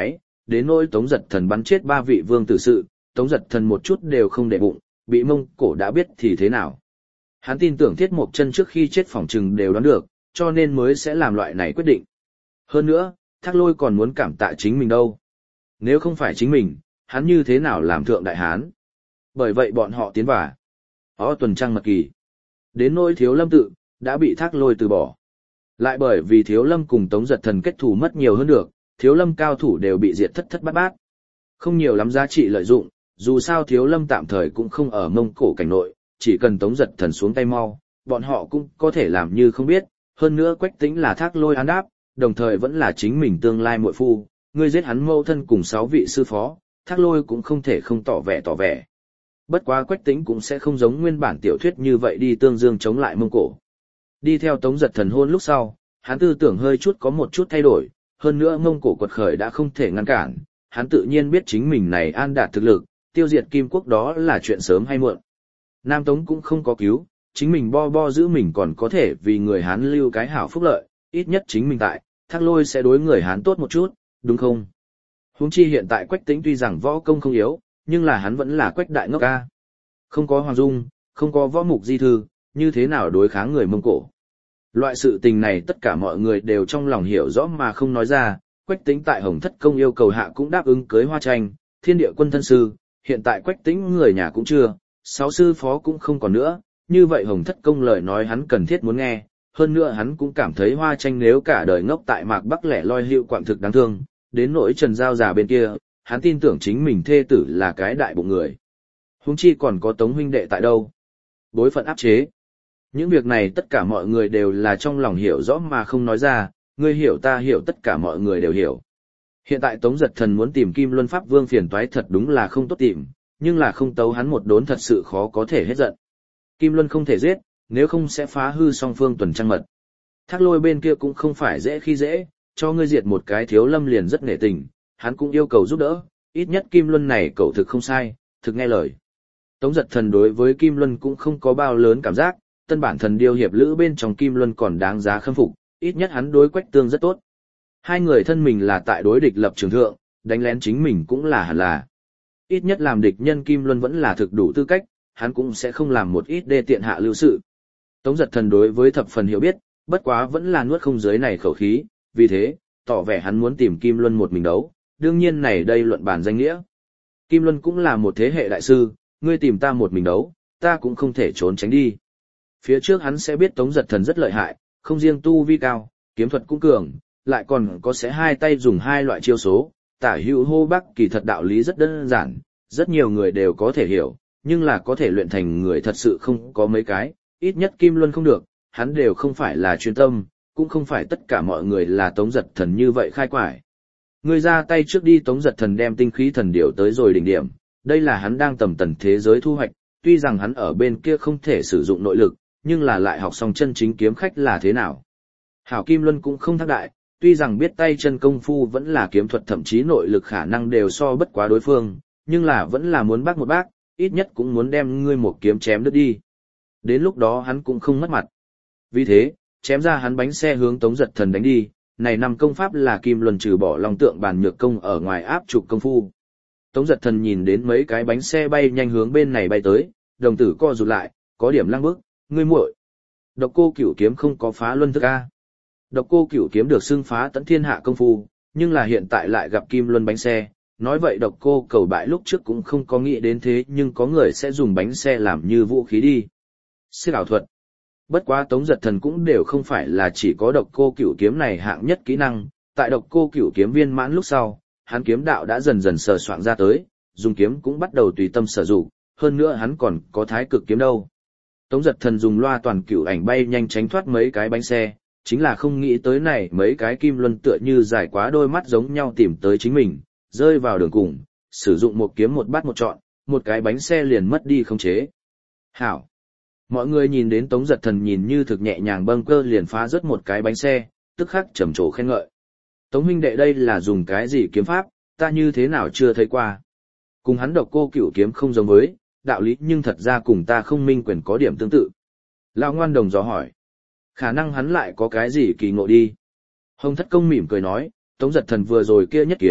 đến nỗi Tống Giật Thần bắn chết ba vị vương tử sự, Tống Giật Thần một chút đều không để bụng, bị Mông Cổ đã biết thì thế nào. Hắn tin tưởng Thiết Mộc Chân trước khi chết phỏng chừng đều đoán được, cho nên mới sẽ làm loại này quyết định. Hơn nữa, Thác Lôi còn muốn cảm tạ chính mình đâu. Nếu không phải chính mình, hắn như thế nào làm thượng đại hán? Bởi vậy bọn họ tiến vào. Ó tuần trăng mật kỳ. Đến nỗi Thiếu Lâm tự, đã bị Thác Lôi từ bỏ. Lại bởi vì Thiếu Lâm cùng Tống Giật Thần kết thù mất nhiều hơn được, Thiếu Lâm cao thủ đều bị diệt thất thất bát bát. Không nhiều lắm giá trị lợi dụng, dù sao Thiếu Lâm tạm thời cũng không ở Mông Cổ cảnh nội, chỉ cần Tống Giật Thần xuống tay mau, bọn họ cũng có thể làm như không biết. Hơn nữa Quách Tĩnh là Thác Lôi án đáp, đồng thời vẫn là chính mình tương lai muội phu, ngươi giết hắn mâu thân cùng sáu vị sư phó, Thác Lôi cũng không thể không tỏ vẻ tỏ vẻ. Bất quá Quách Tĩnh cũng sẽ không giống nguyên bản tiểu thuyết như vậy đi tương dương chống lại Mông Cổ. Đi theo Tống Giật Thần hôn lúc sau, hắn tư tưởng hơi chút có một chút thay đổi, hơn nữa Mông Cổ quật khởi đã không thể ngăn cản, hắn tự nhiên biết chính mình này an đạt thực lực, tiêu diệt Kim Quốc đó là chuyện sớm hay muộn. Nam Tống cũng không có cứu, chính mình bo bo giữ mình còn có thể vì người Hán lưu cái hảo phúc lợi, ít nhất chính mình tại, Thác Lôi sẽ đối người Hán tốt một chút, đúng không? Huống chi hiện tại Quách Tĩnh tuy rằng võ công không yếu, nhưng là hắn vẫn là Quách đại ngốc ca. Không có Hoàng Dung, không có võ mục di thư, như thế nào đối kháng người Mông Cổ. Loại sự tình này tất cả mọi người đều trong lòng hiểu rõ mà không nói ra, Quách Tĩnh tại Hồng Thất Công yêu cầu hạ cũng đáp ứng cưới Hoa Tranh, Thiên Địa Quân thân sư, hiện tại Quách Tĩnh người nhà cũng chưa, sáu sư phó cũng không còn nữa, như vậy Hồng Thất Công lời nói hắn cần thiết muốn nghe, hơn nữa hắn cũng cảm thấy Hoa Tranh nếu cả đời ngốc tại Mạc Bắc lẻ loi hiệu quạng thực đáng thương, đến nỗi Trần Giao già bên kia, hắn tin tưởng chính mình thê tử là cái đại bụng người. Huống chi còn có Tống huynh đệ tại đâu? Bối phận áp chế. Những việc này tất cả mọi người đều là trong lòng hiểu rõ mà không nói ra, ngươi hiểu ta hiểu tất cả mọi người đều hiểu. Hiện tại Tống Giật Thần muốn tìm Kim Luân Pháp Vương phiền toái thật đúng là không tốt tìm, nhưng là không tấu hắn một đốn thật sự khó có thể hết giận. Kim Luân không thể giết, nếu không sẽ phá hư song phương tuần trăng mật. Thác Lôi bên kia cũng không phải dễ khi dễ, cho ngươi diệt một cái Thiếu Lâm liền rất nể tình, hắn cũng yêu cầu giúp đỡ, ít nhất Kim Luân này cậu thực không sai, thực nghe lời. Tống Giật Thần đối với Kim Luân cũng không có bao lớn cảm giác, tân bản thần điêu hiệp lữ bên trong Kim Luân còn đáng giá khâm phục, ít nhất hắn đối Quách Tương rất tốt. Hai người thân mình là tại đối địch lập trường thượng, đánh lén chính mình cũng là hẳn là. Ít nhất làm địch nhân Kim Luân vẫn là thực đủ tư cách, hắn cũng sẽ không làm một ít đê tiện hạ lưu sự. Tống Giật Thần đối với thập phần hiểu biết, bất quá vẫn là nuốt không dưới này khẩu khí, vì thế, tỏ vẻ hắn muốn tìm Kim Luân một mình đấu, đương nhiên này đây luận bàn danh nghĩa. Kim Luân cũng là một thế hệ đại sư, ngươi tìm ta một mình đấu, ta cũng không thể trốn tránh đi. Phía trước hắn sẽ biết Tống Giật Thần rất lợi hại, không riêng tu vi cao, kiếm thuật cũng cường, lại còn có sẽ hai tay dùng hai loại chiêu số, tả hữu hô bắc kỳ thật đạo lý rất đơn giản, rất nhiều người đều có thể hiểu, nhưng là có thể luyện thành người thật sự không có mấy cái, ít nhất Kim Luân không được, hắn đều không phải là chuyên tâm, cũng không phải tất cả mọi người là Tống Giật Thần như vậy khai quải. Người ra tay trước đi Tống Giật Thần đem tinh khí thần điểu tới rồi đỉnh điểm, đây là hắn đang tầm tần thế giới thu hoạch, tuy rằng hắn ở bên kia không thể sử dụng nội lực, nhưng là lại học xong chân chính kiếm khách là thế nào. Hảo Kim Luân cũng không thác đại, tuy rằng biết tay chân công phu vẫn là kiếm thuật thậm chí nội lực khả năng đều so bất quá đối phương, nhưng là vẫn là muốn bác một bác, ít nhất cũng muốn đem ngươi một kiếm chém đứt đi. Đến lúc đó hắn cũng không mất mặt. Vì thế, chém ra hắn bánh xe hướng Tống Giật Thần đánh đi, này năm công pháp là Kim Luân trừ bỏ long tượng bàn nhược công ở ngoài áp trục công phu. Tống Giật Thần nhìn đến mấy cái bánh xe bay nhanh hướng bên này bay tới, đồng tử co rụt lại, có điểm lăng bức, ngươi muội. Độc Cô Cửu kiếm không có phá luân thức a. Độc Cô Cửu kiếm được xưng phá tận thiên hạ công phu, nhưng là hiện tại lại gặp Kim Luân bánh xe, nói vậy Độc Cô Cầu bại lúc trước cũng không có nghĩ đến thế, nhưng có người sẽ dùng bánh xe làm như vũ khí đi. Siêu ảo thuật. Bất quá Tống Giật Thần cũng đều không phải là chỉ có Độc Cô Cửu kiếm này hạng nhất kỹ năng, tại Độc Cô Cửu kiếm viên mãn lúc sau, hắn kiếm đạo đã dần dần sờ soạn ra tới, dùng kiếm cũng bắt đầu tùy tâm sử dụng, hơn nữa hắn còn có Thái Cực kiếm đâu. Tống Giật Thần dùng loa toàn cửu ảnh bay nhanh tránh thoát mấy cái bánh xe, chính là không nghĩ tới này mấy cái Kim Luân tựa như dài quá đôi mắt giống nhau tìm tới chính mình, rơi vào đường cùng, sử dụng một kiếm một bát một trọn, một cái bánh xe liền mất đi khống chế. Hảo! Mọi người nhìn đến Tống Giật Thần nhìn như thực nhẹ nhàng bâng cơ liền phá rớt một cái bánh xe, tức khắc trầm trồ khen ngợi. Tống huynh đệ đây là dùng cái gì kiếm pháp, ta như thế nào chưa thấy qua. Cùng hắn Độc Cô Cửu kiếm không giống với, đạo lý nhưng thật ra cùng ta không minh quyền có điểm tương tự. Lão ngoan đồng dò hỏi. Khả năng hắn lại có cái gì kỳ ngộ đi. Hồng Thất Công mỉm cười nói, Tống Giật Thần vừa rồi kia nhất kiếm,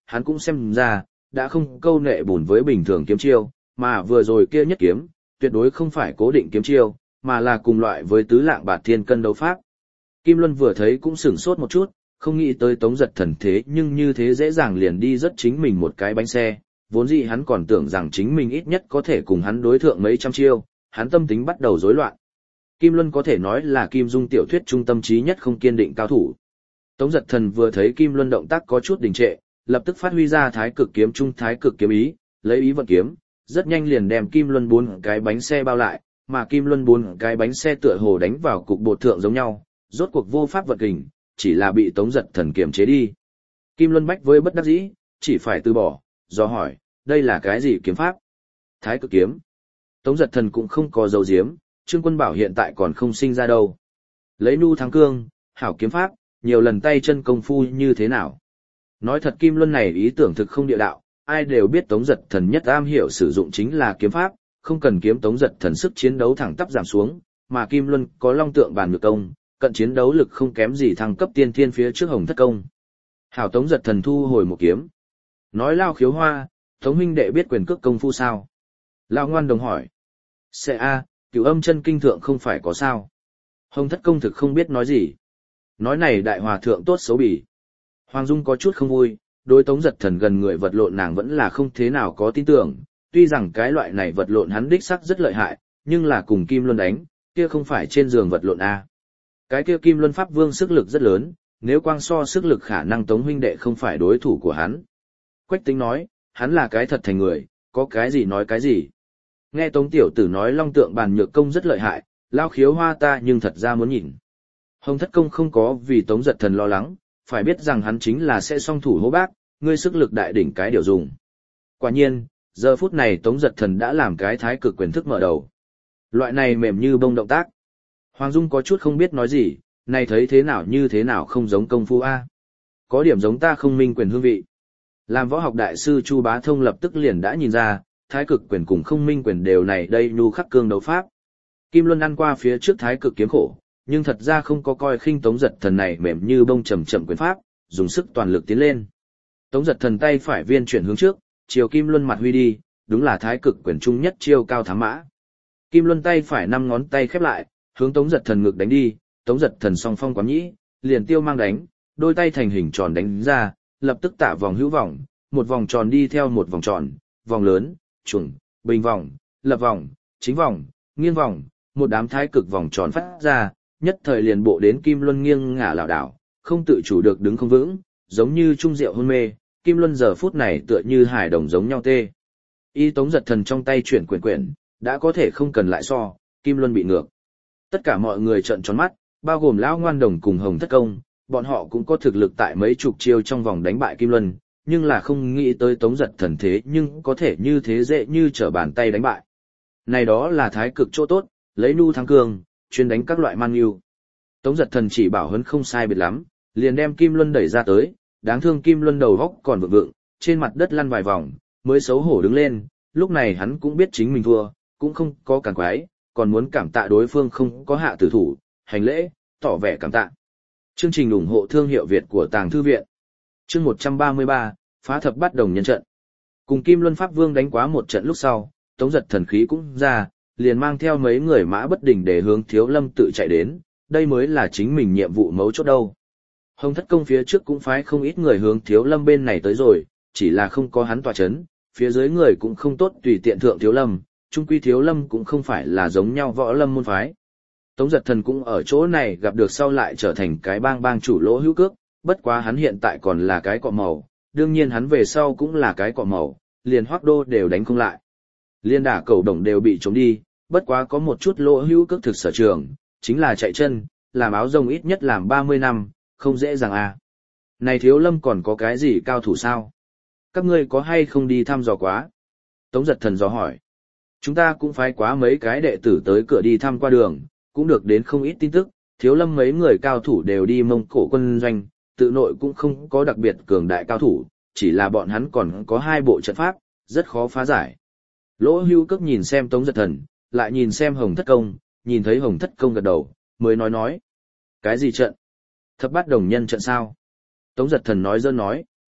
hắn cũng xem ra, đã không câu nệ bùn với bình thường kiếm chiêu, mà vừa rồi kia nhất kiếm, tuyệt đối không phải cố định kiếm chiêu, mà là cùng loại với tứ lạng bạt thiên cân đấu pháp. Kim Luân vừa thấy cũng sửng sốt một chút, không nghĩ tới Tống Giật Thần thế nhưng như thế dễ dàng liền đi rất chính mình một cái bánh xe, vốn dĩ hắn còn tưởng rằng chính mình ít nhất có thể cùng hắn đối thượng mấy trăm chiêu, hắn tâm tính bắt đầu rối loạn. Kim Luân có thể nói là Kim Dung tiểu thuyết trung tâm trí nhất không kiên định cao thủ. Tống Giật Thần vừa thấy Kim Luân động tác có chút đình trệ, lập tức phát huy ra thái cực kiếm trung thái cực kiếm ý, lấy ý vận kiếm, rất nhanh liền đem Kim Luân bốn cái bánh xe bao lại, mà Kim Luân bốn cái bánh xe tựa hồ đánh vào cục bột thượng giống nhau, rốt cuộc vô pháp vận kình, chỉ là bị Tống Giật Thần kiềm chế đi. Kim Luân bách với bất đắc dĩ, chỉ phải từ bỏ, do hỏi, đây là cái gì kiếm pháp? Thái cực kiếm. Tống Giật Thần cũng không có dấu diếm, Trương Quân Bảo hiện tại còn không sinh ra đâu. Lấy nu thắng cương, hảo kiếm pháp, nhiều lần tay chân công phu như thế nào? Nói thật Kim Luân này ý tưởng thực không địa đạo, ai đều biết Tống Giật Thần nhất am hiểu sử dụng chính là kiếm pháp, không cần kiếm Tống Giật Thần sức chiến đấu thẳng tắp giảm xuống, mà Kim Luân có long tượng bàn ngược công, cận chiến đấu lực không kém gì thăng cấp tiên thiên phía trước hồng thất công. Hảo Tống Giật Thần thu hồi một kiếm. Nói Lao Khiếu Hoa, Tống huynh đệ biết quyền cước công phu sao? Lao Ngoan Đồng hỏi. Sẽ a, Cửu Âm chân kinh thượng không phải có sao? Hồng thất công thực không biết nói gì. Nói này đại hòa thượng tốt xấu bỉ. Hoàng Dung có chút không vui, đối Tống Giật Thần gần người vật lộn nàng vẫn là không thế nào có tin tưởng, tuy rằng cái loại này vật lộn hắn đích sắc rất lợi hại, nhưng là cùng Kim Luân đánh, kia không phải trên giường vật lộn a. Cái kia Kim Luân Pháp Vương sức lực rất lớn, nếu quang so sức lực khả năng Tống huynh đệ không phải đối thủ của hắn. Quách Tính nói, hắn là cái thật thành người, có cái gì nói cái gì. Nghe Tống tiểu tử nói long tượng bàn nhược công rất lợi hại, Lao Khiếu Hoa ta nhưng thật ra muốn nhìn. Hồng thất công không có vì Tống Giật Thần lo lắng, phải biết rằng hắn chính là sẽ song thủ hô bác, ngươi sức lực đại đỉnh cái điều dùng. Quả nhiên, giờ phút này Tống Giật Thần đã làm cái thái cực quyền thức mở đầu. Loại này mềm như bông động tác. Hoàng Dung có chút không biết nói gì, này thấy thế nào như thế nào không giống công phu a. Có điểm giống ta không minh quyền hương vị. Làm võ học đại sư Chu Bá Thông lập tức liền đã nhìn ra, thái cực quyền cùng không minh quyền đều này đây nhu khắc cương đấu pháp. Kim Luân ăn qua phía trước thái cực kiếm khổ, nhưng thật ra không có coi khinh Tống Giật Thần này mềm như bông chậm chậm quyền pháp, dùng sức toàn lực tiến lên. Tống Giật Thần tay phải viên chuyển hướng trước, chiều Kim Luân mặt huy đi, đúng là thái cực quyền trung nhất chiêu cao thám mã. Kim Luân tay phải năm ngón tay khép lại, hướng Tống Giật Thần ngực đánh đi, Tống Giật Thần song phong quắm nhĩ, liền tiêu mang đánh, đôi tay thành hình tròn đánh ra, lập tức tạ vòng hữu vòng, một vòng tròn đi theo một vòng tròn, vòng lớn, trùng, bình vòng, lập vòng, chính vòng, nghiêng vòng, một đám thái cực vòng tròn phát ra, nhất thời liền bộ đến Kim Luân nghiêng ngả lảo đảo, không tự chủ được đứng không vững, giống như trung rượu hôn mê, Kim Luân giờ phút này tựa như hải đồng giống nhau tê. Y Tống Giật Thần trong tay chuyển quyển quyển, đã có thể không cần lại so, Kim Luân bị ngược. Tất cả mọi người trợn tròn mắt, bao gồm Lão Ngoan Đồng cùng Hồng Thất Công, bọn họ cũng có thực lực tại mấy chục chiêu trong vòng đánh bại Kim Luân, nhưng là không nghĩ tới Tống Giật Thần thế nhưng có thể như thế dễ như trở bàn tay đánh bại. Này đó là thái cực chỗ tốt, lấy nu thắng cường, chuyên đánh các loại man yêu. Tống Giật Thần chỉ bảo huấn không sai biệt lắm, liền đem Kim Luân đẩy ra tới, đáng thương Kim Luân đầu góc còn vượng vượng, trên mặt đất lăn vài vòng, mới xấu hổ đứng lên, lúc này hắn cũng biết chính mình thua, cũng không có càng quái, còn muốn cảm tạ đối phương không có hạ tử thủ, hành lễ, tỏ vẻ cảm tạ. Chương trình ủng hộ thương hiệu Việt của Tàng Thư Viện. Chương một trăm ba mươi ba, phá thập bát đồng nhân trận. Cùng Kim Luân Pháp Vương đánh quá một trận lúc sau, Tống Giật Thần khí cũng ra, liền mang theo mấy người mã bất đình để hướng Thiếu Lâm tự chạy đến, đây mới là chính mình nhiệm vụ mấu chốt đâu. Hồng Thất Công phía trước cũng phái không ít người hướng Thiếu Lâm bên này tới rồi, chỉ là không có hắn tọa chấn, phía dưới người cũng không tốt tùy tiện thượng Thiếu Lâm, chung quy Thiếu Lâm cũng không phải là giống nhau võ lâm môn phái. Tống Giật Thần cũng ở chỗ này gặp được sau lại trở thành cái bang bang chủ Lỗ Hữu Cước, bất quá hắn hiện tại còn là cái cọ màu, đương nhiên hắn về sau cũng là cái cọ màu, liền Hoắc Đô đều đánh không lại. Liên đả cầu đồng đều bị chống đi, bất quá có một chút Lỗ Hữu Cước thực sở trường, chính là chạy chân, làm áo rông ít nhất làm ba mươi năm, không dễ dàng à. Này Thiếu Lâm còn có cái gì cao thủ sao? Các ngươi có hay không đi thăm dò quá? Tống Giật Thần dò hỏi. Chúng ta cũng phái quá mấy cái đệ tử tới cửa đi thăm qua đường, cũng được đến không ít tin tức, Thiếu Lâm mấy người cao thủ đều đi Mông Cổ quân doanh, tự nội cũng không có đặc biệt cường đại cao thủ, chỉ là bọn hắn còn có hai bộ trận pháp, rất khó phá giải. Lỗ Hữu Cước nhìn xem Tống Giật Thần, lại nhìn xem Hồng Thất Công, nhìn thấy Hồng Thất Công gật đầu, mới nói nói. Cái gì trận? Thập bát đồng nhân trận sao? Tống Giật Thần nói dơ nói.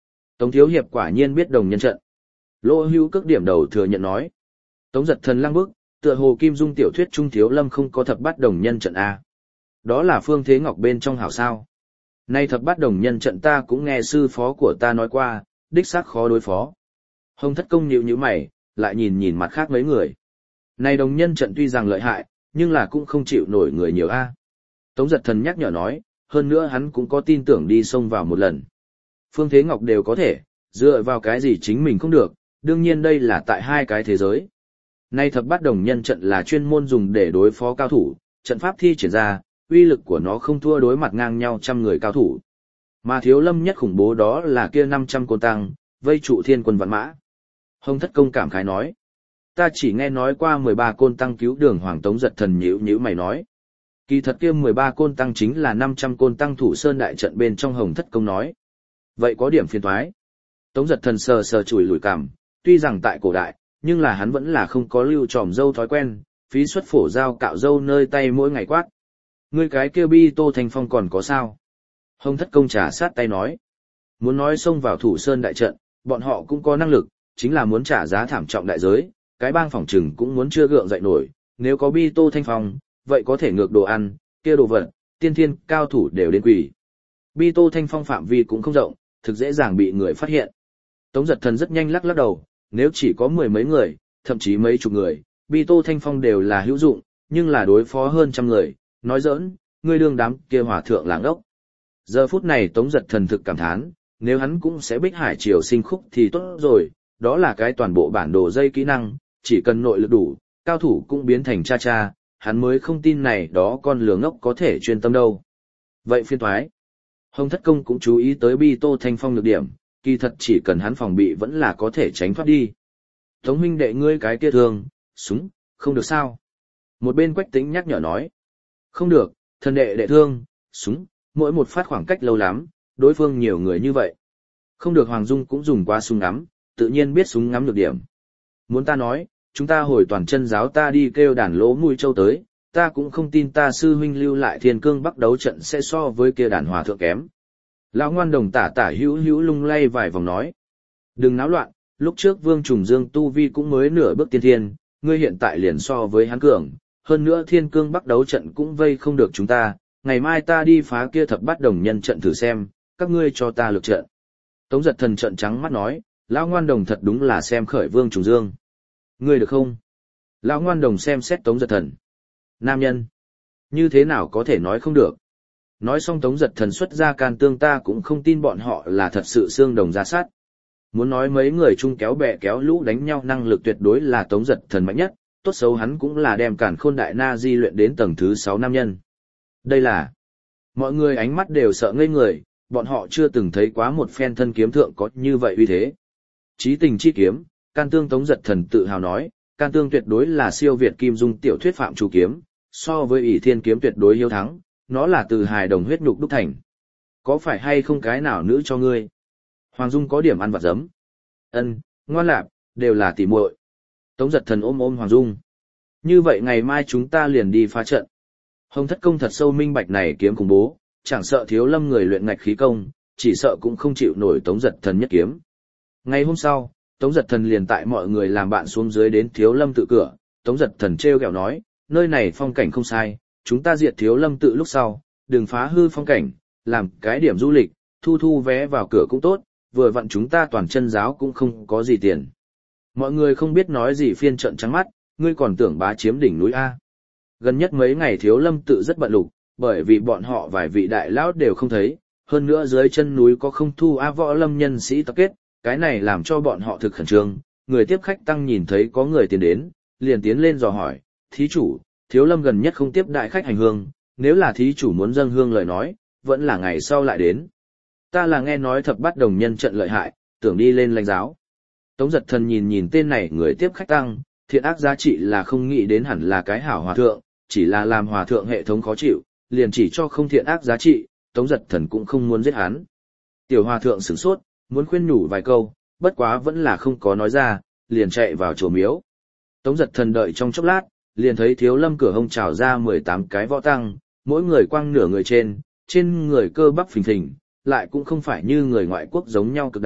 Tống thiếu hiệp quả nhiên biết đồng nhân trận. Lỗ Hữu Cước điểm đầu thừa nhận nói. Tống Giật Thần lăng bức, tựa hồ Kim Dung tiểu thuyết trung Thiếu Lâm không có thập bát đồng nhân trận a. Đó là Phương Thế Ngọc bên trong hảo sao? Nay thập bát đồng nhân trận ta cũng nghe sư phó của ta nói qua, đích xác khó đối phó. Hồng Thất Công nhíu nhíu mày, lại nhìn nhìn mặt khác mấy người. Này đồng nhân trận tuy rằng lợi hại, nhưng là cũng không chịu nổi người nhiều a. Tống Giật Thần nhắc nhở nói, hơn nữa hắn cũng có tin tưởng đi xông vào một lần. Phương Thế Ngọc đều có thể, dựa vào cái gì chính mình không được, đương nhiên đây là tại hai cái thế giới. Nay thập bát đồng nhân trận là chuyên môn dùng để đối phó cao thủ, trận pháp thi triển ra, uy lực của nó không thua đối mặt ngang nhau trăm người cao thủ. Mà Thiếu Lâm nhất khủng bố đó là kia năm trăm côn tăng, vây trụ thiên quân vạn mã. Hồng Thất Công cảm khái nói, ta chỉ nghe nói qua mười ba côn tăng cứu Đường Hoàng. Tống Giật Thần nhíu nhíu mày nói. Kỳ thật kia mười ba côn tăng chính là năm trăm côn tăng thủ sơn đại trận bên trong. Hồng Thất Công nói. Vậy có điểm phiền toái. Tống Giật Thần sờ sờ chùi lùi cằm, tuy rằng tại cổ đại, nhưng là hắn vẫn là không có lưu tròm dâu thói quen, phí xuất phổ dao cạo dâu nơi tay mỗi ngày quát. Ngươi cái kia Bi Tô Thanh Phong còn có sao? Hồng Thất Công trả sát tay nói. Muốn nói xông vào thủ sơn đại trận, bọn họ cũng có năng lực, chính là muốn trả giá thảm trọng đại giới, cái bang phòng trừng cũng muốn chưa gượng dậy nổi, nếu có Bi Tô Thanh Phong, vậy có thể ngược đồ ăn, kia đồ vật, tiên thiên cao thủ đều đến quỷ. Bi Tô Thanh Phong phạm vi cũng không rộng, thực dễ dàng bị người phát hiện. Tống Giật Thần rất nhanh lắc lắc đầu, nếu chỉ có mười mấy người, thậm chí mấy chục người, Bi Tô Thanh Phong đều là hữu dụng, nhưng là đối phó hơn trăm người, nói giỡn, ngươi đương đám kia hòa thượng làng ốc. Giờ phút này Tống Giật Thần thực cảm thán, nếu hắn cũng sẽ Bích Hải Triều Sinh Khúc thì tốt rồi, đó là cái toàn bộ bản đồ dây kỹ năng, chỉ cần nội lực đủ, cao thủ cũng biến thành cha cha, hắn mới không tin này đó con lừa ngốc có thể chuyên tâm đâu. Vậy phiên thoái. Hồng Thất Công cũng chú ý tới Bi Tô Thanh Phong được điểm, kỳ thật chỉ cần hắn phòng bị vẫn là có thể tránh thoát đi. Tống huynh đệ ngươi cái kia thường, súng, không được sao. Một bên Quách Tĩnh nhắc nhở nói. Không được, thần đệ đệ thương, súng, mỗi một phát khoảng cách lâu lắm, đối phương nhiều người như vậy. Không được. Hoàng Dung cũng dùng qua súng ngắm, tự nhiên biết súng ngắm được điểm. Muốn ta nói, chúng ta hồi toàn chân giáo ta đi kêu đàn Lỗ Mũi Châu tới, ta cũng không tin ta sư huynh lưu lại Thiên Cương Bắc đấu trận sẽ so với kia đàn hòa thượng kém. Lão Ngoan Đồng tả tả hữu hữu lung lay vài vòng nói. Đừng náo loạn, lúc trước Vương Trùng Dương tu vi cũng mới nửa bước tiên thiên, ngươi hiện tại liền so với hắn cường, hơn nữa Thiên Cương Bắc đấu trận cũng vây không được chúng ta, ngày mai ta đi phá kia thập bát đồng nhân trận thử xem, các ngươi cho ta lực trận. Tống Giật Thần trợn trắng mắt nói, Lão Ngoan Đồng thật đúng là xem khởi Vương Trùng Dương. Ngươi được không? Lão Ngoan Đồng xem xét Tống Giật Thần. Nam nhân. Như thế nào có thể nói không được? Nói xong Tống Giật Thần xuất ra can tương ta cũng không tin bọn họ là thật sự xương đồng ra sát. Muốn nói mấy người chung kéo bè kéo lũ đánh nhau năng lực tuyệt đối là Tống Giật Thần mạnh nhất, tốt xấu hắn cũng là đem Càn Khôn Đại Na Di luyện đến tầng thứ sáu nam nhân. Đây là... Mọi người ánh mắt đều sợ ngây người, bọn họ chưa từng thấy quá một phen thân kiếm thượng có như vậy uy thế. Chí tình chi kiếm, can tương Tống Giật Thần tự hào nói, can tương tuyệt đối là siêu việt Kim Dung tiểu thuyết phạm chủ kiếm, so với ỷ thiên kiếm tuyệt đối hiếu thắng, nó là từ hài đồng huyết nhục đúc thành. Có phải hay không cái nào nữ cho ngươi? Hoàng Dung có điểm ăn vặt giấm. Ân, ngoan lạp, đều là tỉ muội. Tống Giật Thần ôm ôm Hoàng Dung. Như vậy ngày mai chúng ta liền đi phá trận. Hồng Thất Công thật sâu minh bạch này kiếm khủng bố, chẳng sợ Thiếu Lâm người luyện ngạch khí công, chỉ sợ cũng không chịu nổi Tống Giật Thần nhất kiếm. Ngày hôm sau, Tống Giật Thần liền tại mọi người làm bạn xuống dưới đến Thiếu Lâm tự cửa, Tống Giật Thần trêu ghẹo nói, nơi này phong cảnh không sai, chúng ta diệt Thiếu Lâm tự lúc sau, đừng phá hư phong cảnh, làm cái điểm du lịch, thu thu vé vào cửa cũng tốt, vừa vặn chúng ta toàn chân giáo cũng không có gì tiền. Mọi người không biết nói gì phiên trận trắng mắt, ngươi còn tưởng bá chiếm đỉnh núi A. Gần nhất mấy ngày Thiếu Lâm tự rất bận lục, bởi vì bọn họ vài vị đại lão đều không thấy, hơn nữa dưới chân núi có không thu A võ lâm nhân sĩ tập kết, cái này làm cho bọn họ thực khẩn trương. Người tiếp khách tăng nhìn thấy có người tiến đến, liền tiến lên dò hỏi, thí chủ, Thiếu Lâm gần nhất không tiếp đại khách hành hương, nếu là thí chủ muốn dâng hương lời nói, vẫn là ngày sau lại đến. Ta là nghe nói thập bát đồng nhân trận lợi hại, tưởng đi lên lãnh giáo. Tống Giật Thần nhìn nhìn tên này người tiếp khách tăng, thiện ác giá trị là không nghĩ đến hẳn là cái hảo hòa thượng, chỉ là làm hòa thượng hệ thống khó chịu, liền chỉ cho không thiện ác giá trị, Tống Giật Thần cũng không muốn giết hắn. Tiểu hòa thượng sửng sốt, muốn khuyên nhủ vài câu, bất quá vẫn là không có nói ra, liền chạy vào chùa miếu. Tống Giật Thần đợi trong chốc lát, liền thấy Thiếu Lâm cửa hông trào ra mười tám cái võ tăng, mỗi người quăng nửa người trên, trên người cơ bắp phình phình, lại cũng không phải như người ngoại quốc giống nhau cực đại,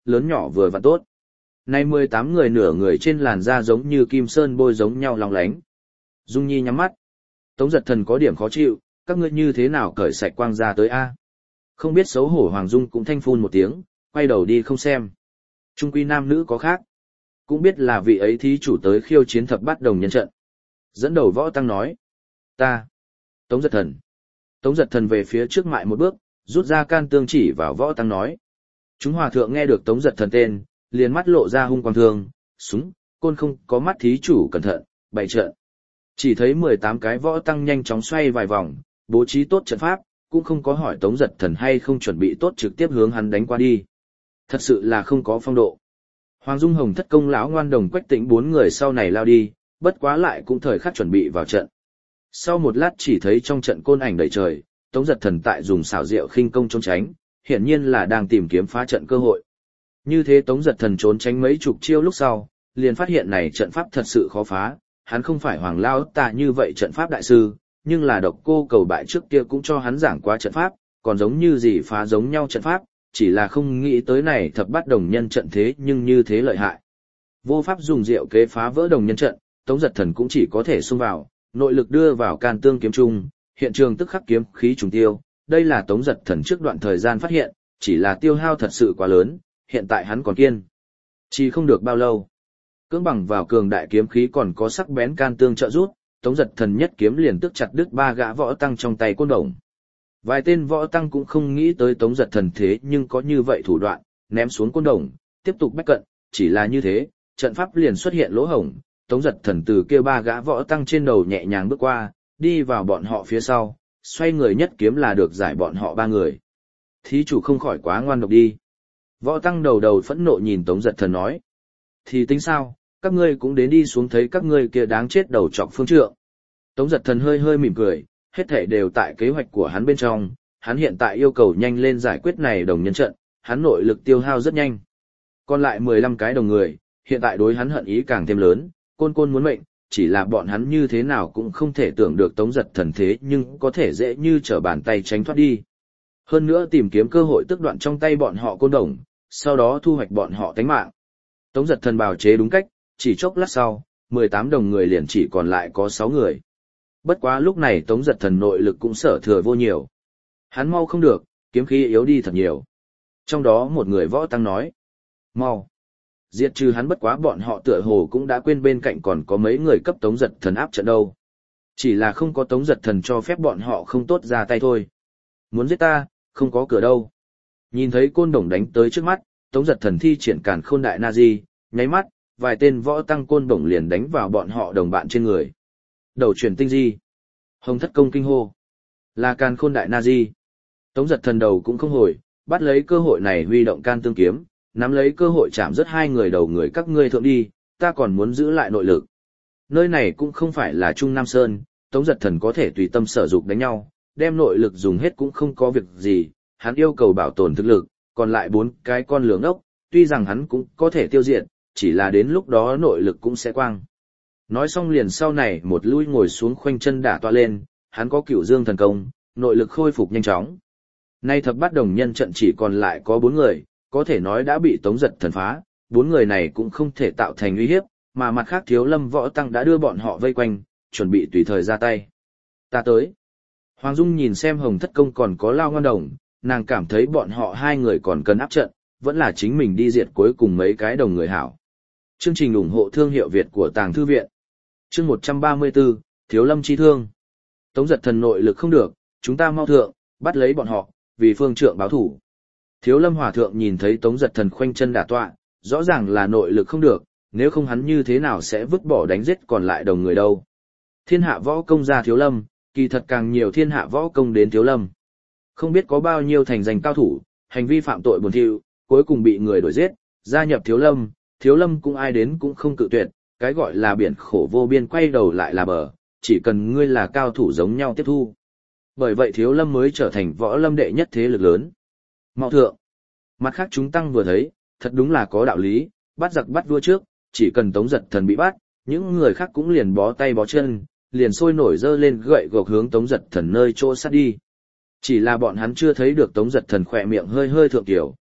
lớn nhỏ vừa vặn tốt. Nay mười tám người nửa người trên làn da giống như kim sơn bôi giống nhau long lánh. Dung Nhi nhắm mắt. Tống Giật Thần có điểm khó chịu, các ngươi như thế nào cởi sạch quang ra tới a? Không biết xấu hổ Hoàng Dung cũng thanh phun một tiếng, quay đầu đi không xem. Trung quy nam nữ có khác. Cũng biết là vị ấy thí chủ tới khiêu chiến thập bát đồng nhân trận. Dẫn đầu Võ Tăng nói. Ta. Tống Giật Thần. Tống Giật Thần về phía trước mại một bước, rút ra can tương chỉ vào Võ Tăng nói. Chúng hòa thượng nghe được Tống Giật Thần tên, liền mắt lộ ra hung quang thương, súng, côn không có mắt thí chủ cẩn thận, bày trận. Chỉ thấy mười tám cái Võ Tăng nhanh chóng xoay vài vòng, bố trí tốt trận pháp, cũng không có hỏi Tống Giật Thần hay không chuẩn bị tốt trực tiếp hướng hắn đánh qua đi. Thật sự là không có phong độ. Hoàng Dung Hồng Thất Công lão Ngoan Đồng Quách Tĩnh bốn người sau này lao đi, bất quá lại cũng thời khắc chuẩn bị vào trận. Sau một lát chỉ thấy trong trận côn ảnh đầy trời, Tống Giật Thần tại dùng xảo diệu khinh công trốn tránh, hiển nhiên là đang tìm kiếm phá trận cơ hội. Như thế Tống Giật Thần trốn tránh mấy chục chiêu lúc sau, liền phát hiện này trận pháp thật sự khó phá, hắn không phải Hoàng Lao Tà như vậy trận pháp đại sư, nhưng là Độc Cô Cầu Bại trước kia cũng cho hắn giảng qua trận pháp, còn giống như gì phá giống nhau trận pháp, chỉ là không nghĩ tới này thập bát đồng nhân trận thế nhưng như thế lợi hại. Vô pháp dùng diệu kế phá vỡ đồng nhân trận, Tống Giật Thần cũng chỉ có thể xông vào, nội lực đưa vào can tương kiếm trung, hiện trường tức khắc kiếm khí trùng tiêu, đây là Tống Giật Thần trước đoạn thời gian phát hiện, chỉ là tiêu hao thật sự quá lớn, hiện tại hắn còn kiên. Chỉ không được bao lâu. Cưỡng bằng vào cường đại kiếm khí còn có sắc bén can tương trợ rút, Tống Giật Thần nhất kiếm liền tức chặt đứt ba gã võ tăng trong tay côn đồng. Vài tên võ tăng cũng không nghĩ tới Tống Giật Thần thế nhưng có như vậy thủ đoạn, ném xuống côn đồng, tiếp tục bách cận, chỉ là như thế, trận pháp liền xuất hiện lỗ hổng, Tống Giật Thần từ kia ba gã võ tăng trên đầu nhẹ nhàng bước qua, đi vào bọn họ phía sau, xoay người nhất kiếm là được giải bọn họ ba người. Thí chủ không khỏi quá ngoan độc đi. Võ tăng đầu đầu phẫn nộ nhìn Tống Giật Thần nói. Thì tính sao, các ngươi cũng đến đi xuống thấy các ngươi kia đáng chết đầu trọc phương trượng. Tống Giật Thần hơi hơi mỉm cười, hết thảy đều tại kế hoạch của hắn bên trong, hắn hiện tại yêu cầu nhanh lên giải quyết này đồng nhân trận, hắn nội lực tiêu hao rất nhanh. Còn lại mười lăm cái đồng người, hiện tại đối hắn hận ý càng thêm lớn, côn côn muốn mệnh, chỉ là bọn hắn như thế nào cũng không thể tưởng được Tống Giật Thần thế nhưng có thể dễ như trở bàn tay tránh thoát đi. Hơn nữa tìm kiếm cơ hội tức đoạn trong tay bọn họ côn đồng, sau đó thu hoạch bọn họ tánh mạng. Tống Giật Thần bào chế đúng cách, chỉ chốc lát sau, mười tám đồng người liền chỉ còn lại có sáu người. Bất quá lúc này Tống Giật Thần nội lực cũng sở thừa vô nhiều. Hắn mau không được, kiếm khí yếu đi thật nhiều. Trong đó một người võ tăng nói, mau. Diệt trừ hắn bất quá bọn họ tựa hồ cũng đã quên bên cạnh còn có mấy người cấp Tống Giật Thần áp trận đâu. Chỉ là không có Tống Giật Thần cho phép bọn họ không tốt ra tay thôi. Muốn giết ta, không có cửa đâu. Nhìn thấy côn đồng đánh tới trước mắt, Tống Giật Thần thi triển Càn Khôn Đại Na Di, nháy mắt, vài tên võ tăng côn đồng liền đánh vào bọn họ đồng bạn trên người. Đầu chuyển tinh di. Hồng Thất Công kinh hô. Là Càn Khôn Đại Na Di. Tống Giật Thần đầu cũng không hồi, bắt lấy cơ hội này huy động can tương kiếm, nắm lấy cơ hội chạm rất hai người đầu người các ngươi thượng đi, ta còn muốn giữ lại nội lực. Nơi này cũng không phải là Trung Nam Sơn, Tống Giật Thần có thể tùy tâm sở dục đánh nhau, đem nội lực dùng hết cũng không có việc gì, hắn yêu cầu bảo tồn thực lực, còn lại bốn cái con lường ốc, tuy rằng hắn cũng có thể tiêu diệt, chỉ là đến lúc đó nội lực cũng sẽ quang. Nói xong liền sau này một lui ngồi xuống khoanh chân đả tọa lên, hắn có Cửu Dương thần công, nội lực khôi phục nhanh chóng. Nay thập bát đồng nhân trận chỉ còn lại có bốn người, có thể nói đã bị Tống Giật Thần phá, bốn người này cũng không thể tạo thành uy hiếp, mà mặt khác Thiếu Lâm Võ Tăng đã đưa bọn họ vây quanh, chuẩn bị tùy thời ra tay. Ta tới. Hoàng Dung nhìn xem Hồng Thất Công còn có Lao Ngoan Đồng, nàng cảm thấy bọn họ hai người còn cần áp trận, vẫn là chính mình đi diệt cuối cùng mấy cái đồng người hảo. Chương trình ủng hộ thương hiệu Việt của Tàng Thư Viện. Chương một trăm ba mươi tư, Thiếu Lâm chi thương. Tống Giật Thần nội lực không được, chúng ta mau thượng, bắt lấy bọn họ, vì phương trượng báo thủ. Thiếu Lâm Hòa Thượng nhìn thấy Tống Giật Thần khoanh chân đả tọa, rõ ràng là nội lực không được, nếu không hắn như thế nào sẽ vứt bỏ đánh giết còn lại đồng người đâu. Thiên hạ võ công ra Thiếu Lâm, kỳ thật càng nhiều thiên hạ võ công đến Thiếu Lâm. Không biết có bao nhiêu thành danh cao thủ, hành vi phạm tội buồn thiu, cuối cùng bị người đuổi giết, gia nhập Thiếu Lâm, Thiếu Lâm cũng ai đến cũng không cự tuyệt, cái gọi là biển khổ vô biên quay đầu lại là bờ, chỉ cần ngươi là cao thủ giống nhau tiếp thu. Bởi vậy Thiếu Lâm mới trở thành võ lâm đệ nhất thế lực lớn. Mạo thượng. Mặt khác chúng tăng vừa thấy, thật đúng là có đạo lý, bắt giặc bắt vua trước, chỉ cần Tống Giật Thần bị bắt, những người khác cũng liền bó tay bó chân, liền sôi nổi dơ lên gậy gộc hướng Tống Giật Thần nơi chỗ sát đi. Chỉ là bọn hắn chưa thấy được Tống Giật Thần khỏe miệng hơi hơi thượng tiểu.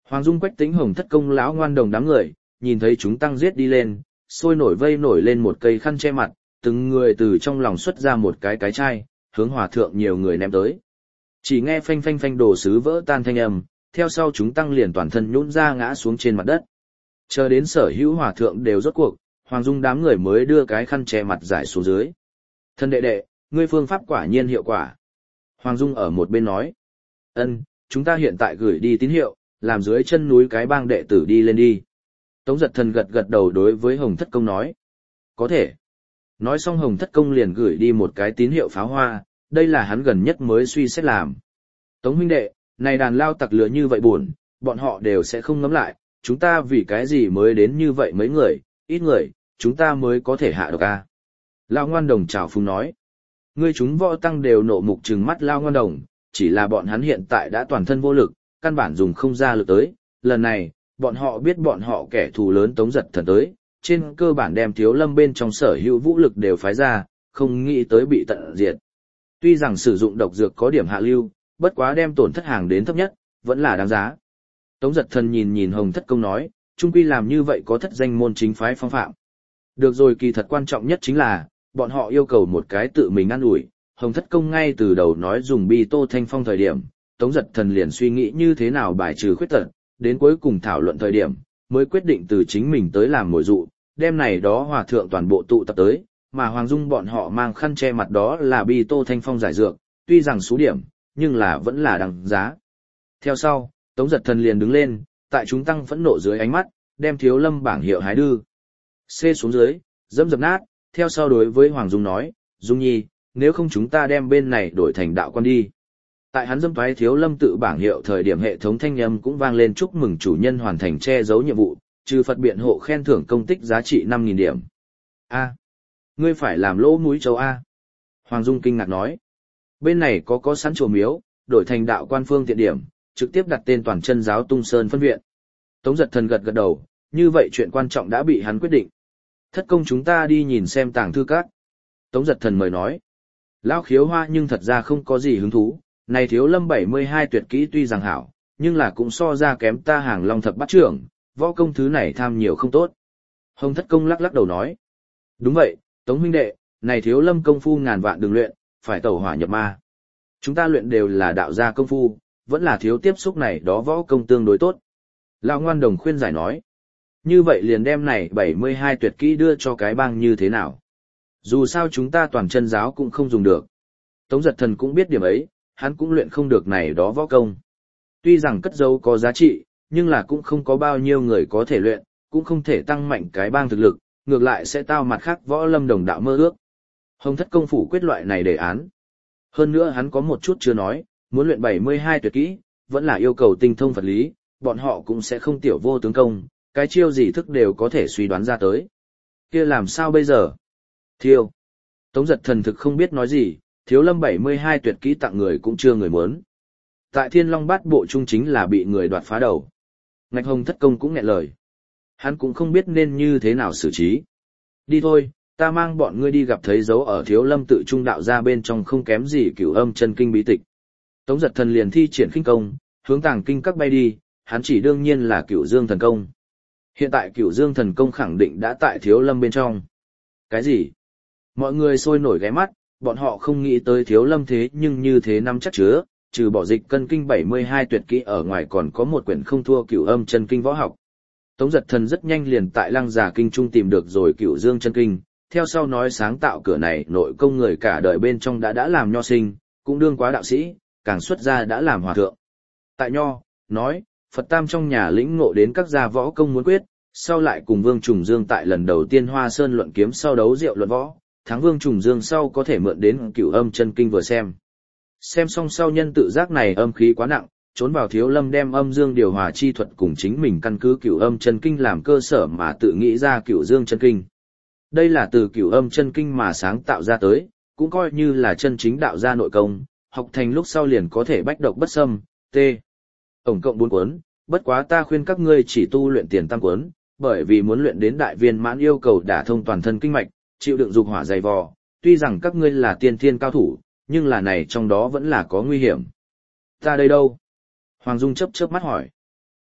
Hoàng Dung, Quách Tĩnh, Hồng Thất Công lão ngoan đồng đám người, nhìn thấy chúng tăng giết đi lên, sôi nổi vây nổi lên một cây khăn che mặt, từng người từ trong lòng xuất ra một cái cái chai, hướng hòa thượng nhiều người ném tới. Chỉ nghe phanh phanh phanh đồ sứ vỡ tan thanh âm, theo sau chúng tăng liền toàn thân nhũn ra ngã xuống trên mặt đất. Chờ đến sở hữu hòa thượng đều rốt cuộc, Hoàng Dung đám người mới đưa cái khăn che mặt giải xuống dưới. Thân đệ đệ, ngươi phương pháp quả nhiên hiệu quả. Hoàng Dung ở một bên nói. Ân, chúng ta hiện tại gửi đi tín hiệu, làm dưới chân núi cái bang đệ tử đi lên đi. Tống Giật Thần gật gật đầu đối với Hồng Thất Công nói. Có thể. Nói xong Hồng Thất Công liền gửi đi một cái tín hiệu pháo hoa, đây là hắn gần nhất mới suy xét làm. Tống huynh đệ, này đàn lao tặc lửa như vậy buồn, bọn họ đều sẽ không ngắm lại, chúng ta vì cái gì mới đến như vậy mấy người, ít người, chúng ta mới có thể hạ độc a. Lao ngoan đồng chào phúng nói. Ngươi chúng võ tăng đều nộ mục trừng mắt Lao ngoan đồng, chỉ là bọn hắn hiện tại đã toàn thân vô lực, căn bản dùng không ra lực tới, lần này, bọn họ biết bọn họ kẻ thù lớn Tống Giật Thần tới, trên cơ bản đem Thiếu Lâm bên trong sở hữu vũ lực đều phái ra, không nghĩ tới bị tận diệt. Tuy rằng sử dụng độc dược có điểm hạ lưu, bất quá đem tổn thất hàng đến thấp nhất, vẫn là đáng giá. Tống Giật Thần nhìn nhìn Hồng Thất Công nói, chung quy làm như vậy có thất danh môn chính phái phong phạm. Được rồi, kỳ thật quan trọng nhất chính là, bọn họ yêu cầu một cái tự mình ăn ủi. Hồng Thất Công ngay từ đầu nói dùng bi tô thanh phong thời điểm, Tống Giật Thần liền suy nghĩ như thế nào bài trừ khuyết tật, đến cuối cùng thảo luận thời điểm, mới quyết định từ chính mình tới làm mồi dụ, đêm này đó hòa thượng toàn bộ tụ tập tới, mà Hoàng Dung bọn họ mang khăn che mặt đó là bi tô thanh phong giải dược, tuy rằng số điểm, nhưng là vẫn là đằng giá. Theo sau, Tống Giật Thần liền đứng lên, tại chúng tăng phẫn nộ dưới ánh mắt, đem Thiếu Lâm bảng hiệu hái đưa. Xê xuống dưới, dẫm dập nát, theo sau đối với Hoàng Dung nói, Dung Nhi, nếu không chúng ta đem bên này đổi thành đạo quan đi. Tại hắn dâm toái Thiếu Lâm tự bảng hiệu thời điểm hệ thống thanh âm cũng vang lên chúc mừng chủ nhân hoàn thành che giấu nhiệm vụ, trừ Phật biện hộ khen thưởng công tích giá trị năm nghìn điểm. A, ngươi phải làm lỗ mũi châu A. Hoàng Dung kinh ngạc nói, bên này có có sẵn chùa miếu, đổi thành đạo quan phương tiện điểm, trực tiếp đặt tên toàn chân giáo Tung Sơn phân viện. Tống Giật Thần gật gật đầu, như vậy chuyện quan trọng đã bị hắn quyết định. Thất công chúng ta đi nhìn xem tàng thư các. Tống Giật Thần mời nói. Lão Khiếu Hoa nhưng thật ra không có gì hứng thú, này Thiếu Lâm bảy mươi hai tuyệt kỹ tuy rằng hảo, nhưng là cũng so ra kém ta Hàng Long thập bát trưởng, võ công thứ này tham nhiều không tốt. Hồng Thất Công lắc lắc đầu nói. Đúng vậy, Tống huynh đệ, này Thiếu Lâm công phu ngàn vạn đường luyện, phải tẩu hỏa nhập ma. Chúng ta luyện đều là đạo gia công phu, vẫn là thiếu tiếp xúc này đó võ công tương đối tốt. Lão ngoan đồng khuyên giải nói. Như vậy liền đem này bảy mươi hai tuyệt kỹ đưa cho cái bang như thế nào? Dù sao chúng ta toàn chân giáo cũng không dùng được. Tống Giật Thần cũng biết điểm ấy, hắn cũng luyện không được này đó võ công. Tuy rằng cất giấu có giá trị, nhưng là cũng không có bao nhiêu người có thể luyện, cũng không thể tăng mạnh cái bang thực lực, ngược lại sẽ tao mặt khác võ lâm đồng đạo mơ ước. Hồng Thất Công phủ quyết loại này đề án. Hơn nữa hắn có một chút chưa nói, muốn luyện bảy mươi hai tuyệt kỹ, vẫn là yêu cầu tinh thông Phật lý, bọn họ cũng sẽ không tiểu vô tướng công, cái chiêu gì thức đều có thể suy đoán ra tới. Kia làm sao bây giờ? Thiêu. Tống Giật Thần thực không biết nói gì, Thiếu Lâm bảy mươi hai tuyệt kỹ tặng người cũng chưa người muốn. Tại Thiên Long Bát Bộ trung chính là bị người đoạt phá đầu. Ngạch Hồng Thất Công cũng nghẹn lời. Hắn cũng không biết nên như thế nào xử trí. Đi thôi, ta mang bọn ngươi đi gặp thấy dấu ở Thiếu Lâm tự trung đạo ra bên trong không kém gì Cửu Âm chân kinh bí tịch. Tống Giật Thần liền thi triển khinh công, hướng tàng kinh các bay đi, hắn chỉ đương nhiên là Cửu Dương thần công. Hiện tại Cửu Dương thần công khẳng định đã tại Thiếu Lâm bên trong. Cái gì? Mọi người sôi nổi ghé mắt, bọn họ không nghĩ tới Thiếu Lâm thế nhưng như thế năm chắc chứa, trừ bỏ dịch cân kinh bảy mươi hai tuyệt kỹ ở ngoài còn có một quyển không thua Cửu Âm chân kinh võ học. Tống Giật Thần rất nhanh liền tại Lăng Già kinh trung tìm được rồi Cửu Dương chân kinh, theo sau nói sáng tạo cửa này nội công người cả đời bên trong đã đã làm nho sinh, cũng đương quá đạo sĩ, càng xuất gia đã làm hòa thượng. Tại nho, nói, Phật Tam trong nhà lĩnh ngộ đến các gia võ công muốn quyết, sau lại cùng Vương Trùng Dương tại lần đầu tiên Hoa Sơn luận kiếm sau đấu rượu luận võ, thắng Vương Trùng Dương sau có thể mượn đến Cửu Âm chân kinh vừa xem. Xem xong sau nhân tự giác này âm khí quá nặng, trốn vào Thiếu Lâm đem âm dương điều hòa chi thuật cùng chính mình căn cứ Cửu Âm chân kinh làm cơ sở mà tự nghĩ ra Cửu Dương chân kinh. Đây là từ Cửu Âm chân kinh mà sáng tạo ra tới, cũng coi như là chân chính đạo gia nội công, học thành lúc sau liền có thể bách độc bất xâm, t. Tổng cộng bốn cuốn, bất quá ta khuyên các ngươi chỉ tu luyện tiền tam cuốn, bởi vì muốn luyện đến đại viên mãn yêu cầu đả thông toàn thân kinh mạch, chịu đựng dục hỏa dày vò, tuy rằng các ngươi là tiên thiên cao thủ, nhưng là này trong đó vẫn là có nguy hiểm. Ta đây đâu? Hoàng Dung chớp chớp mắt hỏi.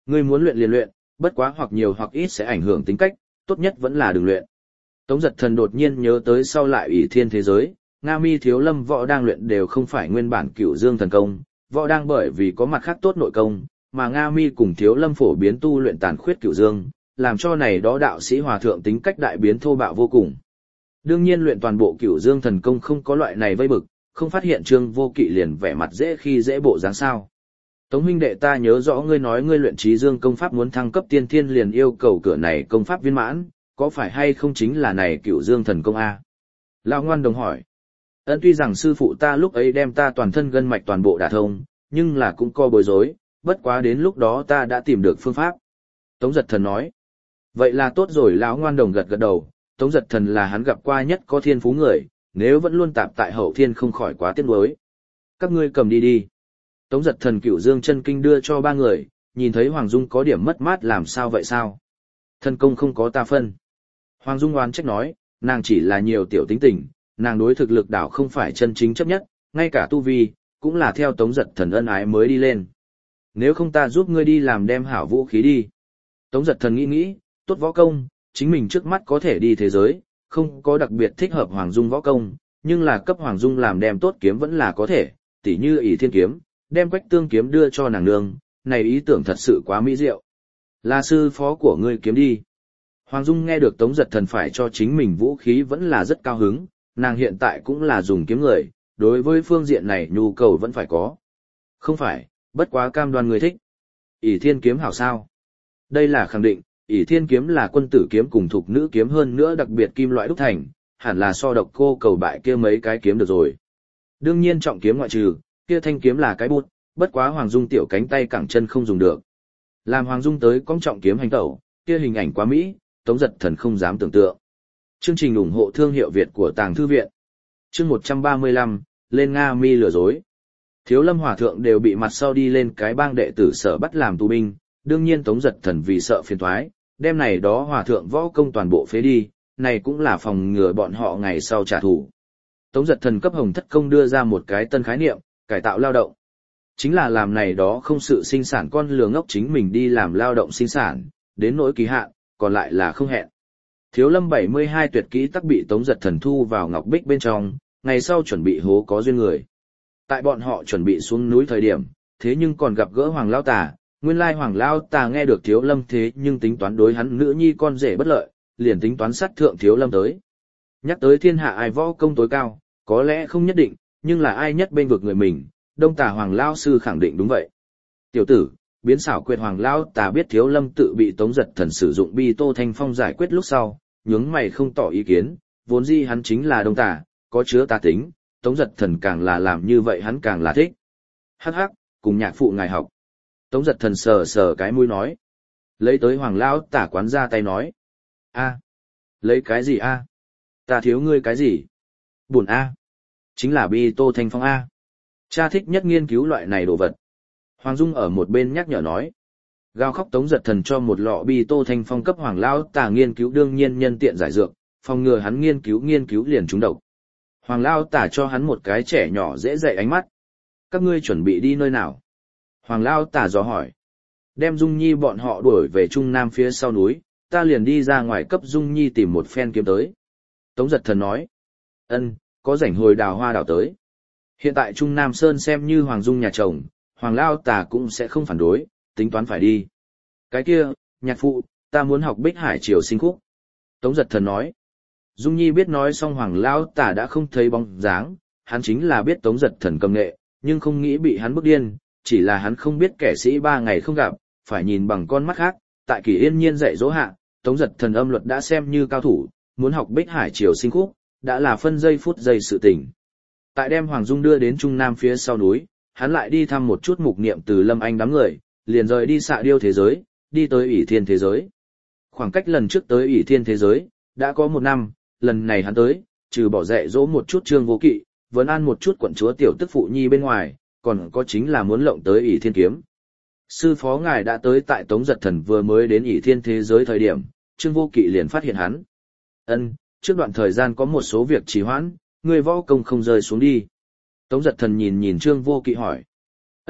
Ngươi muốn luyện liền luyện, bất quá hoặc nhiều hoặc ít sẽ ảnh hưởng tính cách, tốt nhất vẫn là đừng luyện. Tống Giật Thần đột nhiên nhớ tới sau lại ỷ thiên thế giới, Nga Mi Thiếu Lâm võ đang luyện đều không phải nguyên bản Cửu Dương thần công, võ đang bởi vì có mặt khác tốt nội công, mà Nga Mi cùng Thiếu Lâm phổ biến tu luyện tàn khuyết Cửu Dương, làm cho này đó đạo sĩ hòa thượng tính cách đại biến thô bạo vô cùng. Đương nhiên luyện toàn bộ Cửu Dương thần công không có loại này vây bực, không phát hiện Trương Vô Kỵ liền vẻ mặt dễ khi dễ bộ dáng sao. Tống huynh đệ ta nhớ rõ ngươi nói ngươi luyện trí dương công pháp muốn thăng cấp tiên thiên liền yêu cầu cửa này công pháp viên mãn, có phải hay không chính là này Cửu Dương thần công a? Lão ngoan đồng hỏi. Ấn tuy rằng sư phụ ta lúc ấy đem ta toàn thân gân mạch toàn bộ đả thông, nhưng là cũng co bối rối, bất quá đến lúc đó ta đã tìm được phương pháp. Tống Giật Thần nói. Vậy là tốt rồi, lão ngoan đồng gật gật đầu, Tống Giật Thần là hắn gặp qua nhất có thiên phú người, nếu vẫn luôn tạp tại hậu thiên không khỏi quá tiếc nuối. Các ngươi cầm đi đi. Tống Giật Thần Cửu Dương chân kinh đưa cho ba người, nhìn thấy Hoàng Dung có điểm mất mát làm sao vậy sao? Thân công không có ta phân. Hoàng Dung oán trách nói, nàng chỉ là nhiều tiểu tính tình, nàng đối thực lực đảo không phải chân chính chấp nhất, ngay cả tu vi, cũng là theo Tống Giật Thần ân ái mới đi lên. Nếu không ta giúp ngươi đi làm đem hảo vũ khí đi. Tống Giật Thần nghĩ nghĩ, tốt võ công, chính mình trước mắt có thể đi thế giới, không có đặc biệt thích hợp Hoàng Dung võ công, nhưng là cấp Hoàng Dung làm đem tốt kiếm vẫn là có thể, tỉ như ỷ thiên kiếm, đem quách tương kiếm đưa cho nàng nương, này ý tưởng thật sự quá mỹ diệu. Là sư phó của ngươi kiếm đi. Hoàng Dung nghe được Tống Giật Thần phải cho chính mình vũ khí vẫn là rất cao hứng, nàng hiện tại cũng là dùng kiếm người, đối với phương diện này nhu cầu vẫn phải có. Không phải, bất quá cam đoan người thích. ỷ thiên kiếm hảo sao? Đây là khẳng định, ỷ thiên kiếm là quân tử kiếm cùng thục nữ kiếm hơn nữa đặc biệt kim loại đúc thành, hẳn là so độc cô cầu bại kia mấy cái kiếm được rồi. Đương nhiên trọng kiếm ngoại trừ, kia thanh kiếm là cái bút, bất quá Hoàng Dung tiểu cánh tay cẳng chân không dùng được. Làm Hoàng Dung tới cong trọng kiếm hành tẩu, kia hình ảnh quá mỹ, Tống Giật Thần không dám tưởng tượng. Chương trình ủng hộ thương hiệu Việt của Tàng Thư Viện. Chương một trăm ba mươi lăm, lên Nga Mi lừa dối. Thiếu Lâm Hòa Thượng đều bị mặt sau đi lên cái bang đệ tử sở bắt làm tù binh, đương nhiên Tống Giật Thần vì sợ phiền toái, đem này đó Hòa Thượng võ công toàn bộ phế đi, này cũng là phòng ngừa bọn họ ngày sau trả thù. Tống Giật Thần cấp Hồng Thất Công đưa ra một cái tân khái niệm, cải tạo lao động. Chính là làm này đó không sự sinh sản con lừa ngốc chính mình đi làm lao động sinh sản, đến nỗi kỳ hạn, còn lại là không hẹn. Thiếu Lâm bảy mươi hai tuyệt kỹ tắc bị Tống Giật Thần thu vào ngọc bích bên trong, ngày sau chuẩn bị hố có duyên người. Tại bọn họ chuẩn bị xuống núi thời điểm, thế nhưng còn gặp gỡ Hoàng Lao Tà, nguyên lai Hoàng Lao Tà nghe được Thiếu Lâm thế nhưng tính toán đối hắn nữ nhi con rể bất lợi, liền tính toán sát thượng Thiếu Lâm tới. Nhắc tới thiên hạ ai võ công tối cao, có lẽ không nhất định, nhưng là ai nhất bên vực người mình, Đông Tà Hoàng Lao Sư khẳng định đúng vậy. Tiểu tử, biến xảo quyệt Hoàng Lao Tà biết Thiếu Lâm tự bị Tống Giật Thần sử dụng bi tô thanh phong giải quyết lúc sau, nhướng mày không tỏ ý kiến, vốn dĩ hắn chính là Đông Tà, có chứa tà tính, Tống Giật Thần càng là làm như vậy hắn càng là thích. Hắc hắc, cùng nhạc phụ ngài học. Tống Giật Thần sờ sờ cái mũi nói. Lấy tới Hoàng Lao Tà quán ra tay nói. A, lấy cái gì a? Ta thiếu ngươi cái gì? Buồn a. Chính là bi tô thanh phong a. Cha thích nhất nghiên cứu loại này đồ vật. Hoàng Dung ở một bên nhắc nhở nói. Gào khóc Tống Giật Thần cho một lọ bi tô thanh phong cấp Hoàng Lao Tà nghiên cứu đương nhiên nhân tiện giải dược, phòng ngừa hắn nghiên cứu nghiên cứu liền trúng độc. Hoàng Lao Tà cho hắn một cái trẻ nhỏ dễ dạy ánh mắt. Các ngươi chuẩn bị đi nơi nào? Hoàng Lao Tà dò hỏi. Đem Dung Nhi bọn họ đuổi về Trung Nam phía sau núi, ta liền đi ra ngoài cấp Dung Nhi tìm một phen kiếm tới. Tống Giật Thần nói. Ân, có rảnh hồi đào hoa đào tới. Hiện tại Trung Nam Sơn xem như Hoàng Dung nhà chồng, Hoàng Lao Tà cũng sẽ không phản đối, tính toán phải đi. Cái kia, nhạc phụ, ta muốn học Bích Hải Triều Sinh Khúc. Tống Giật Thần nói. Dung Nhi biết nói xong Hoàng Lao Tà đã không thấy bóng dáng, hắn chính là biết Tống Giật Thần cầm nghệ, nhưng không nghĩ bị hắn bức điên, chỉ là hắn không biết kẻ sĩ ba ngày không gặp, phải nhìn bằng con mắt khác, tại Kỳ Yên Nhiên dạy dỗ hạ, Tống Giật Thần âm luật đã xem như cao thủ, muốn học Bích Hải Triều Sinh Khúc, đã là phân giây phút giây sự tình. Tại đem Hoàng Dung đưa đến Trung Nam phía sau núi, hắn lại đi thăm một chút mục niệm từ Lâm Anh đám người, liền rời đi Xạ Điêu thế giới, đi tới ỷ thiên thế giới. Khoảng cách lần trước tới ỷ thiên thế giới, đã có một năm, lần này hắn tới, trừ bỏ dạy dỗ một chút Trương Vô Kỵ, vấn an một chút quận chúa tiểu tức phụ nhi bên ngoài, còn có chính là muốn lộng tới ỷ thiên kiếm. Sư phó ngài đã tới tại Tống Giật Thần vừa mới đến ỷ thiên thế giới thời điểm, Trương Vô Kỵ liền phát hiện hắn. Ân, trước đoạn thời gian có một số việc trì hoãn, người võ công không rơi xuống đi. Tống Giật Thần nhìn nhìn Trương Vô Kỵ hỏi. Ân,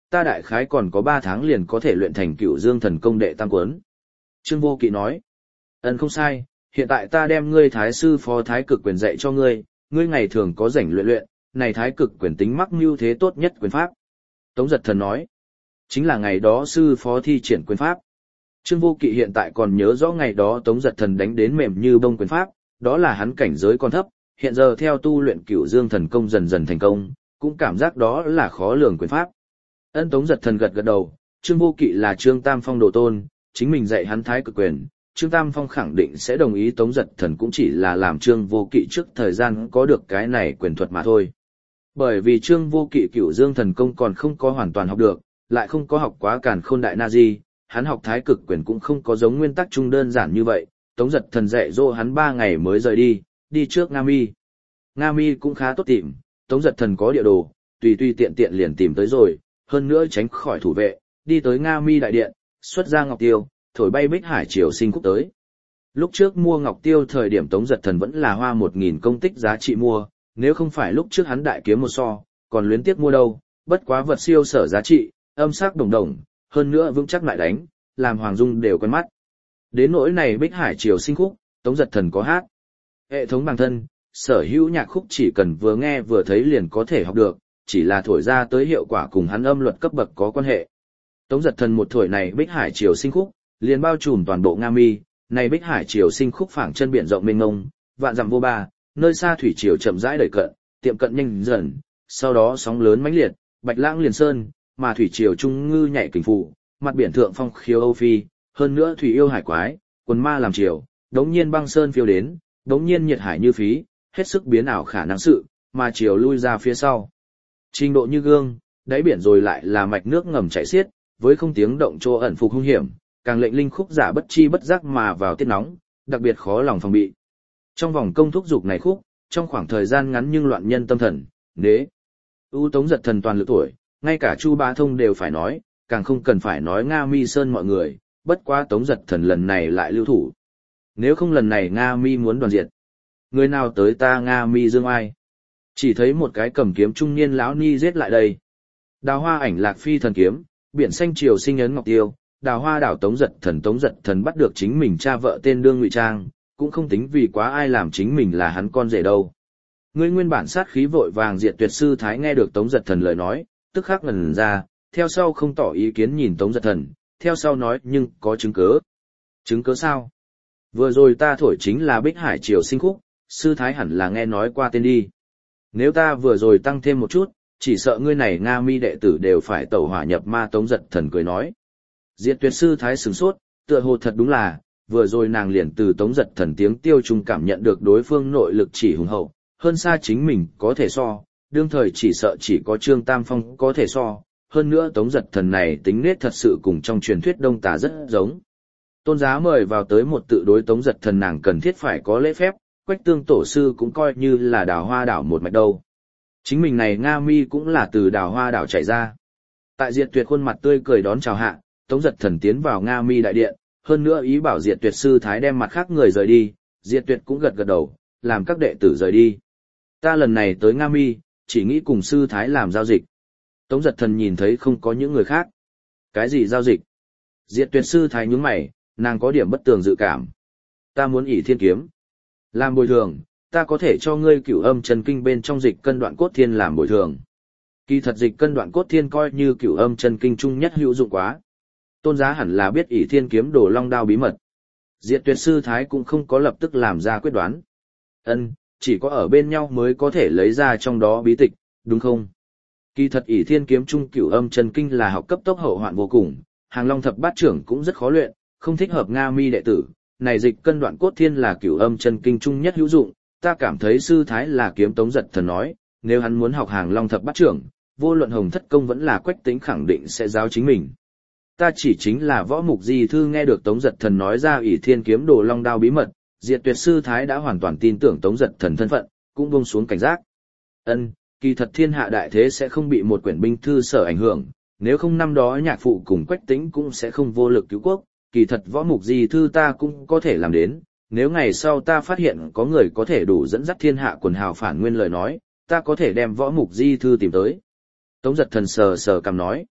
ta đại khái còn có ba tháng liền có thể luyện thành Cửu Dương Thần Công đệ tam cuốn. Trương Vô Kỵ nói, ân không sai, hiện tại ta đem ngươi thái sư phó thái cực quyền dạy cho ngươi, ngươi ngày thường có rảnh luyện luyện, này thái cực quyền tính mắc mưu thế tốt nhất quyền pháp. Tống Giật Thần nói, chính là ngày đó sư phó thi triển quyền pháp. Trương Vô Kỵ hiện tại còn nhớ rõ ngày đó Tống Giật Thần đánh đến mềm như bông quyền pháp, đó là hắn cảnh giới còn thấp, hiện giờ theo tu luyện Cửu Dương Thần Công dần dần thành công, cũng cảm giác đó là khó lường quyền pháp. Ân Tống Giật Thần gật gật đầu, Trương Vô Kỵ là Trương Tam Phong đồ tôn, chính mình dạy hắn thái cực quyền, Trương Tam Phong khẳng định sẽ đồng ý. Tống Giật Thần cũng chỉ là làm Trương Vô Kỵ trước thời gian có được cái này quyền thuật mà thôi. Bởi vì Trương Vô Kỵ Cửu Dương Thần Công còn không có hoàn toàn học được, lại không có học quá Càn Khôn Đại Na Di, hắn học thái cực quyền cũng không có giống nguyên tắc chung đơn giản như vậy. Tống Giật Thần dạy dỗ hắn ba ngày mới rời đi, đi trước Nga Mi. Nga Mi cũng khá tốt tìm, Tống Giật Thần có địa đồ, tùy tùy tiện tiện liền tìm tới rồi, hơn nữa tránh khỏi thủ vệ, đi tới Nga Mi đại điện, xuất ra ngọc tiêu, thổi bay Bích Hải Triều Sinh Khúc tới. Lúc trước mua ngọc tiêu thời điểm Tống Giật Thần vẫn là hoa một nghìn công tích giá trị mua, nếu không phải lúc trước hắn đại kiếm một so, còn luyến tiếc mua đâu, bất quá vật siêu sở giá trị, âm sắc đồng đồng, hơn nữa vững chắc lại đánh, làm Hoàng Dung đều quen mắt. Đến nỗi này Bích Hải Triều Sinh Khúc, Tống Giật Thần có hát. Hệ thống bằng thân, sở hữu nhạc khúc chỉ cần vừa nghe vừa thấy liền có thể học được, chỉ là thổi ra tới hiệu quả cùng hắn âm luật cấp bậc có quan hệ. Tống Giật Thần một thổi này Bích Hải Triều Sinh Khúc, liền bao trùm toàn bộ Nga Mi, này Bích Hải Triều Sinh Khúc phảng chân biển rộng mênh mông, vạn dặm vô ba, nơi xa thủy triều chậm rãi đẩy cận, tiệm cận nhanh dần, sau đó sóng lớn mãnh liệt, bạch lãng liền sơn, mà thủy triều trung ngư nhảy kình phụ, mặt biển thượng phong khiếu Âu Phi, hơn nữa thủy yêu hải quái, quần ma làm triều, đống nhiên băng sơn phiêu đến, đống nhiên nhiệt hải như phí, hết sức biến ảo khả năng sự, mà triều lui ra phía sau. Trình độ như gương, đáy biển rồi lại là mạch nước ngầm chảy xiết, với không tiếng động chỗ ẩn phục hung hiểm, càng lệnh linh khúc giả bất chi bất giác mà vào tiết nóng, đặc biệt khó lòng phòng bị. Trong vòng công thúc dục này khúc, trong khoảng thời gian ngắn nhưng loạn nhân tâm thần, nế. ưu Tống Giật Thần toàn lực tuổi, ngay cả Chu Bá Thông đều phải nói, càng không cần phải nói Nga Mi Sơn mọi người, bất quá Tống Giật Thần lần này lại lưu thủ. Nếu không lần này Nga Mi muốn đoàn diệt, người nào tới ta Nga Mi dương ai? Chỉ thấy một cái cầm kiếm trung niên lão ni giết lại đây. Đào Hoa Ảnh Lạc Phi thần kiếm, biển xanh triều sinh ấn ngọc tiêu, Đào Hoa đảo Tống Giật Thần. Tống Giật Thần bắt được chính mình cha vợ tên đương ngụy trang, cũng không tính vì quá ai làm chính mình là hắn con rể đâu. Ngươi nguyên bản sát khí vội vàng diệt tuyệt sư thái nghe được Tống Giật Thần lời nói, tức khắc ngẩn ra, theo sau không tỏ ý kiến nhìn Tống Giật Thần, theo sau nói nhưng có chứng cứ. Chứng cứ sao? Vừa rồi ta thổi chính là Bích Hải Triều Sinh Khúc, sư thái hẳn là nghe nói qua tên đi. Nếu ta vừa rồi tăng thêm một chút, chỉ sợ ngươi này Nga Mi đệ tử đều phải tẩu hỏa nhập ma. Tống Giật Thần cười nói. Diệt tuyệt sư thái sửng sốt, tựa hồ thật đúng là, vừa rồi nàng liền từ Tống Giật Thần tiếng tiêu trung cảm nhận được đối phương nội lực chỉ hùng hậu, hơn xa chính mình có thể so, đương thời chỉ sợ chỉ có Trương Tam Phong có thể so, hơn nữa Tống Giật Thần này tính nết thật sự cùng trong truyền thuyết Đông Tà rất giống. Tôn giá mời vào tới một tự đối Tống Giật Thần nàng cần thiết phải có lễ phép, Quách Tương tổ sư cũng coi như là Đào Hoa đảo một mạch đâu. Chính mình này Nga Mi cũng là từ Đào Hoa đảo chảy ra. Tại Diệt Tuyệt khuôn mặt tươi cười đón chào hạ, Tống Giật Thần tiến vào Nga Mi đại điện, hơn nữa ý bảo Diệt Tuyệt sư thái đem mặt khác người rời đi, Diệt Tuyệt cũng gật gật đầu, làm các đệ tử rời đi. Ta lần này tới Nga Mi, chỉ nghĩ cùng sư thái làm giao dịch. Tống Giật Thần nhìn thấy không có những người khác. Cái gì giao dịch? Diệt Tuyệt sư thái nhướng mày, nàng có điểm bất tường dự cảm. Ta muốn ỷ thiên kiếm. Làm bồi thường, ta có thể cho ngươi Cửu Âm Chân Kinh bên trong dịch cân đoạn cốt thiên làm bồi thường. Kỳ thật dịch cân đoạn cốt thiên coi như Cửu Âm Chân Kinh chung nhất hữu dụng quá. Tôn giá hẳn là biết ỷ thiên kiếm đồ long đao bí mật. Diệt Tuyệt sư thái cũng không có lập tức làm ra quyết đoán. Ân, chỉ có ở bên nhau mới có thể lấy ra trong đó bí tịch, đúng không? Kỳ thật ỷ thiên kiếm trung Cửu Âm Chân Kinh là học cấp tốc hậu hoạn vô cùng, Hàng Long thập bát trưởng cũng rất khó luyện, không thích hợp Nga Mi đệ tử. Này dịch cân đoạn cốt thiên là Cửu Âm Chân Kinh trung nhất hữu dụng, ta cảm thấy sư thái là kiếm. Tống Giật Thần nói, nếu hắn muốn học Hàng Long thập bát trưởng, vô luận Hồng Thất Công vẫn là Quách Tĩnh khẳng định sẽ giáo chính mình. Ta chỉ chính là Võ Mục Di Thư. Nghe được Tống Giật Thần nói ra ỷ thiên kiếm đồ long đao bí mật, Diệt Tuyệt sư thái đã hoàn toàn tin tưởng Tống Giật Thần thân phận, cũng buông xuống cảnh giác. Ân, kỳ thật thiên hạ đại thế sẽ không bị một quyển binh thư sở ảnh hưởng, nếu không năm đó Nhạc Phụ cùng Quách Tĩnh cũng sẽ không vô lực cứu quốc. Kỳ thật Võ Mục Di Thư ta cũng có thể làm đến, nếu ngày sau ta phát hiện có người có thể đủ dẫn dắt thiên hạ quần hào phản nguyên lời nói, ta có thể đem Võ Mục Di Thư tìm tới. Tống Giật Thần sờ sờ cằm nói,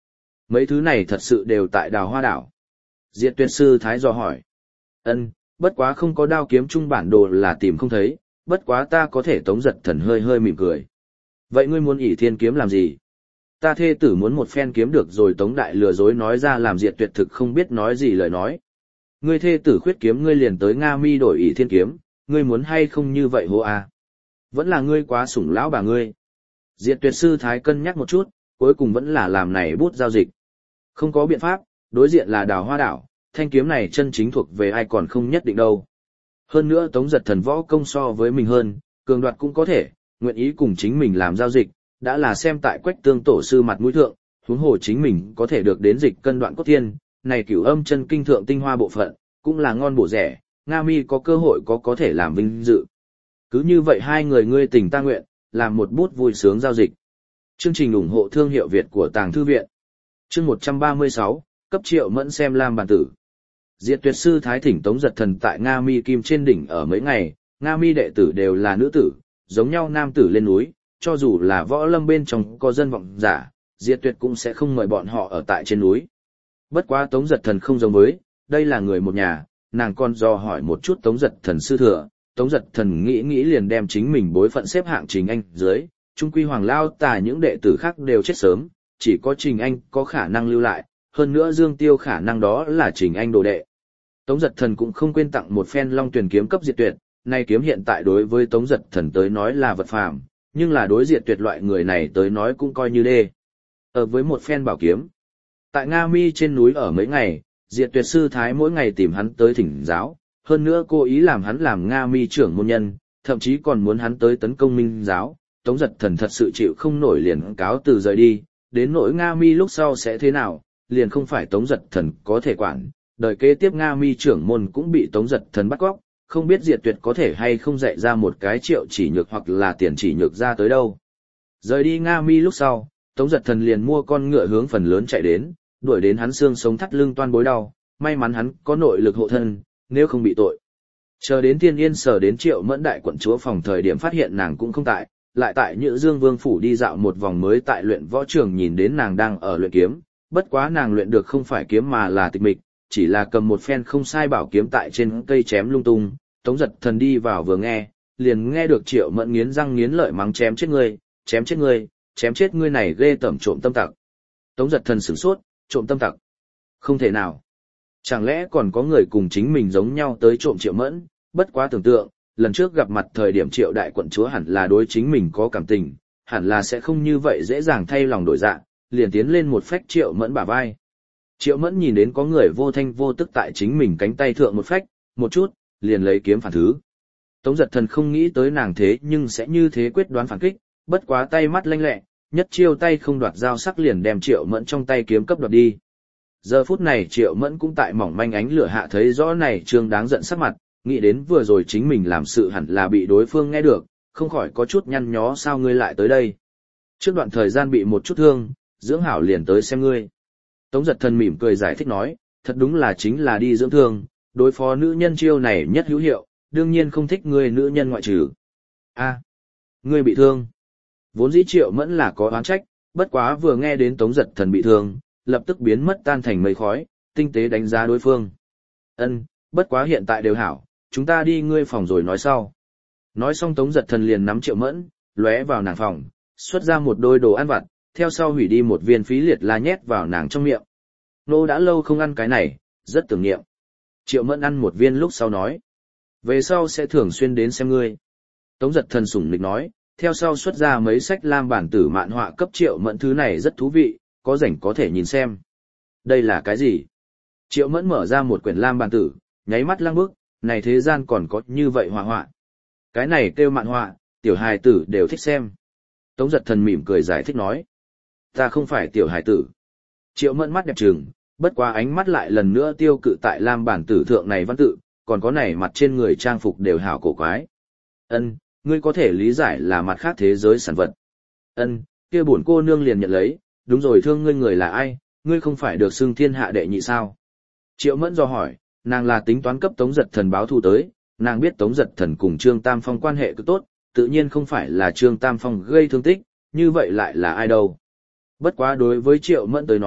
Mấy thứ này thật sự đều tại Đào Hoa đảo. Diệt Tuyệt sư thái dò hỏi. Ân, bất quá không có đao kiếm chung bản đồ là tìm không thấy, bất quá ta có thể. Tống Giật Thần hơi hơi mỉm cười. Vậy ngươi muốn ỷ thiên kiếm làm gì? Ta thê tử muốn một phen kiếm được rồi. Tống Đại lừa dối nói ra làm Diệt Tuyệt thực không biết nói gì lời nói. Ngươi thê tử khuyết kiếm ngươi liền tới Nga Mi đổi ỷ thiên kiếm, ngươi muốn hay không như vậy hô à? Vẫn là ngươi quá sủng lão bà ngươi. Diệt Tuyệt sư thái cân nhắc một chút, cuối cùng vẫn là làm này bút giao dịch. Không có biện pháp, đối diện là Đào Hoa đảo, thanh kiếm này chân chính thuộc về ai còn không nhất định đâu. Hơn nữa Tống Giật Thần võ công so với mình hơn, cường đoạt cũng có thể, nguyện ý cùng chính mình làm giao dịch, đã là xem tại Quách Tương tổ sư mặt mũi thượng, huống hồ chính mình có thể được đến dịch cân đoạn cốt thiên, này cửu âm chân kinh thượng tinh hoa bộ phận, cũng là ngon bổ rẻ, Nga Mi có cơ hội có có thể làm vinh dự. Cứ như vậy hai người ngươi tình ta nguyện, làm một bút vui sướng giao dịch. Chương trình ủng hộ thương hiệu Việt của Tàng Thư Viện. Chương một trăm ba mươi sáu, cấp Triệu Mẫn xem Lam bản tử. Diệt Tuyệt sư thái thỉnh Tống Giật Thần tại Nga Mi Kim trên đỉnh ở mấy ngày, Nga Mi đệ tử đều là nữ tử, giống nhau nam tử lên núi, cho dù là võ lâm bên trong có dân vọng giả, Diệt Tuyệt cũng sẽ không mời bọn họ ở tại trên núi. Bất quá Tống Giật Thần không giống với, đây là người một nhà, nàng còn do hỏi một chút Tống Giật Thần sư thừa, Tống Giật Thần nghĩ nghĩ liền đem chính mình bối phận xếp hạng Trình Anh dưới, trung quy Hoàng Lao Tà những đệ tử khác đều chết sớm, chỉ có Trình Anh có khả năng lưu lại, hơn nữa Dương Tiêu khả năng đó là Trình Anh đồ đệ. Tống Giật Thần cũng không quên tặng một phen Long Tuyền kiếm cấp Diệt Tuyệt, nay kiếm hiện tại đối với Tống Giật Thần tới nói là vật phàm, nhưng là đối Diệt Tuyệt loại người này tới nói cũng coi như đê. Ở với một phen bảo kiếm. Tại Nga Mi trên núi ở mấy ngày, Diệt Tuyệt sư thái mỗi ngày tìm hắn tới thỉnh giáo, hơn nữa cố ý làm hắn làm Nga Mi trưởng môn nhân, thậm chí còn muốn hắn tới tấn công Minh giáo. Tống Giật Thần thật sự chịu không nổi liền cáo từ rời đi, đến nỗi Nga Mi lúc sau sẽ thế nào, liền không phải Tống Giật Thần có thể quản. Đời kế tiếp Nga Mi trưởng môn cũng bị Tống Giật Thần bắt cóc, không biết Diệt Tuyệt có thể hay không dạy ra một cái Triệu Chỉ Nhược hoặc là Tiền Chỉ Nhược ra tới đâu. Rời đi Nga Mi lúc sau, Tống Giật Thần liền mua con ngựa hướng phần lớn chạy đến, đuổi đến hắn xương sống thắt lưng toan bối đau, may mắn hắn có nội lực hộ thân, nếu không bị tội. Chờ đến Tiên Yên sở đến Triệu Mẫn đại quận chúa phòng thời điểm phát hiện nàng cũng không tại, lại tại Nhữ Dương Vương phủ đi dạo một vòng mới tại luyện võ trường nhìn đến nàng đang ở luyện kiếm, bất quá nàng luyện được không phải kiếm mà là tịch mịch, chỉ là cầm một phen không sai bảo kiếm tại trên cây chém lung tung. Tống Giật Thần đi vào vừa nghe, liền nghe được Triệu Mẫn nghiến răng nghiến lợi mắng chém chết ngươi, chém chết ngươi, chém chết ngươi này ghê tởm trộm tâm tặc. Tống Giật Thần sửng sốt, trộm tâm tặc? Không thể nào. Chẳng lẽ còn có người cùng chính mình giống nhau tới trộm Triệu Mẫn? Bất quá tưởng tượng, lần trước gặp mặt thời điểm Triệu đại quận chúa hẳn là đối chính mình có cảm tình, hẳn là sẽ không như vậy dễ dàng thay lòng đổi dạ, liền tiến lên một phách Triệu Mẫn bả vai. Triệu Mẫn nhìn đến có người vô thanh vô tức tại chính mình cánh tay thượng một phách, một chút, liền lấy kiếm phản thứ. Tống Giật Thần không nghĩ tới nàng thế nhưng sẽ như thế quyết đoán phản kích, bất quá tay mắt lanh lẹ, nhất chiêu tay không đoạt dao sắc liền đem Triệu Mẫn trong tay kiếm cấp đoạt đi. Giờ phút này Triệu Mẫn cũng tại mỏng manh ánh lửa hạ thấy rõ này trương đáng giận sắc mặt, nghĩ đến vừa rồi chính mình làm sự hẳn là bị đối phương nghe được, không khỏi có chút nhăn nhó sao ngươi lại tới đây. Trước đoạn thời gian bị một chút thương, dưỡng hảo liền tới xem ngươi. Tống Giật Thần mỉm cười giải thích nói, thật đúng là chính là đi dưỡng thương, đối phó nữ nhân chiêu này nhất hữu hiệu, đương nhiên không thích ngươi nữ nhân ngoại trừ. A, ngươi bị thương. Vốn dĩ Triệu Mẫn là có oán trách, bất quá vừa nghe đến Tống Giật Thần bị thương, lập tức biến mất tan thành mây khói, tinh tế đánh giá đối phương. Ân, bất quá hiện tại đều hảo, chúng ta đi ngươi phòng rồi nói sau. Nói xong Tống Giật Thần liền nắm Triệu Mẫn, lóe vào nàng phòng, xuất ra một đôi đồ ăn vặt, theo sau hủy đi một viên phí liệt la nhét vào nàng trong miệng. Nô đã lâu không ăn cái này, rất tưởng niệm. Triệu Mẫn ăn một viên lúc sau nói, về sau sẽ thường xuyên đến xem ngươi. Tống Giật Thần sủng nịch nói, theo sau xuất ra mấy sách lam bản tử mạn họa cấp Triệu Mẫn, thứ này rất thú vị, có rảnh có thể nhìn xem. Đây là cái gì? Triệu Mẫn mở ra một quyển lam bản tử, nháy mắt lăng bước, này thế gian còn có như vậy họa họa. Cái này kêu mạn họa, tiểu hài tử đều thích xem. Tống Giật Thần mỉm cười giải thích nói, ta không phải tiểu hài tử. Triệu Mẫn mắt đẹp trừng, bất quá ánh mắt lại lần nữa tiêu cự tại lam bản tử thượng này văn tự, còn có này mặt trên người trang phục đều hảo cổ quái. Ân, ngươi có thể lý giải là mặt khác thế giới sản vật. Ân, kia bổn cô nương liền nhận lấy, đúng rồi, thương ngươi người là ai, ngươi không phải được xưng thiên hạ đệ nhị sao? Triệu Mẫn do hỏi, nàng là tính toán cấp Tống Giật Thần báo thù tới, nàng biết Tống Giật Thần cùng Trương Tam Phong quan hệ cực tốt, tự nhiên không phải là Trương Tam Phong gây thương tích, như vậy lại là ai đâu. Bất quá đối với Triệu Mẫn tới nói,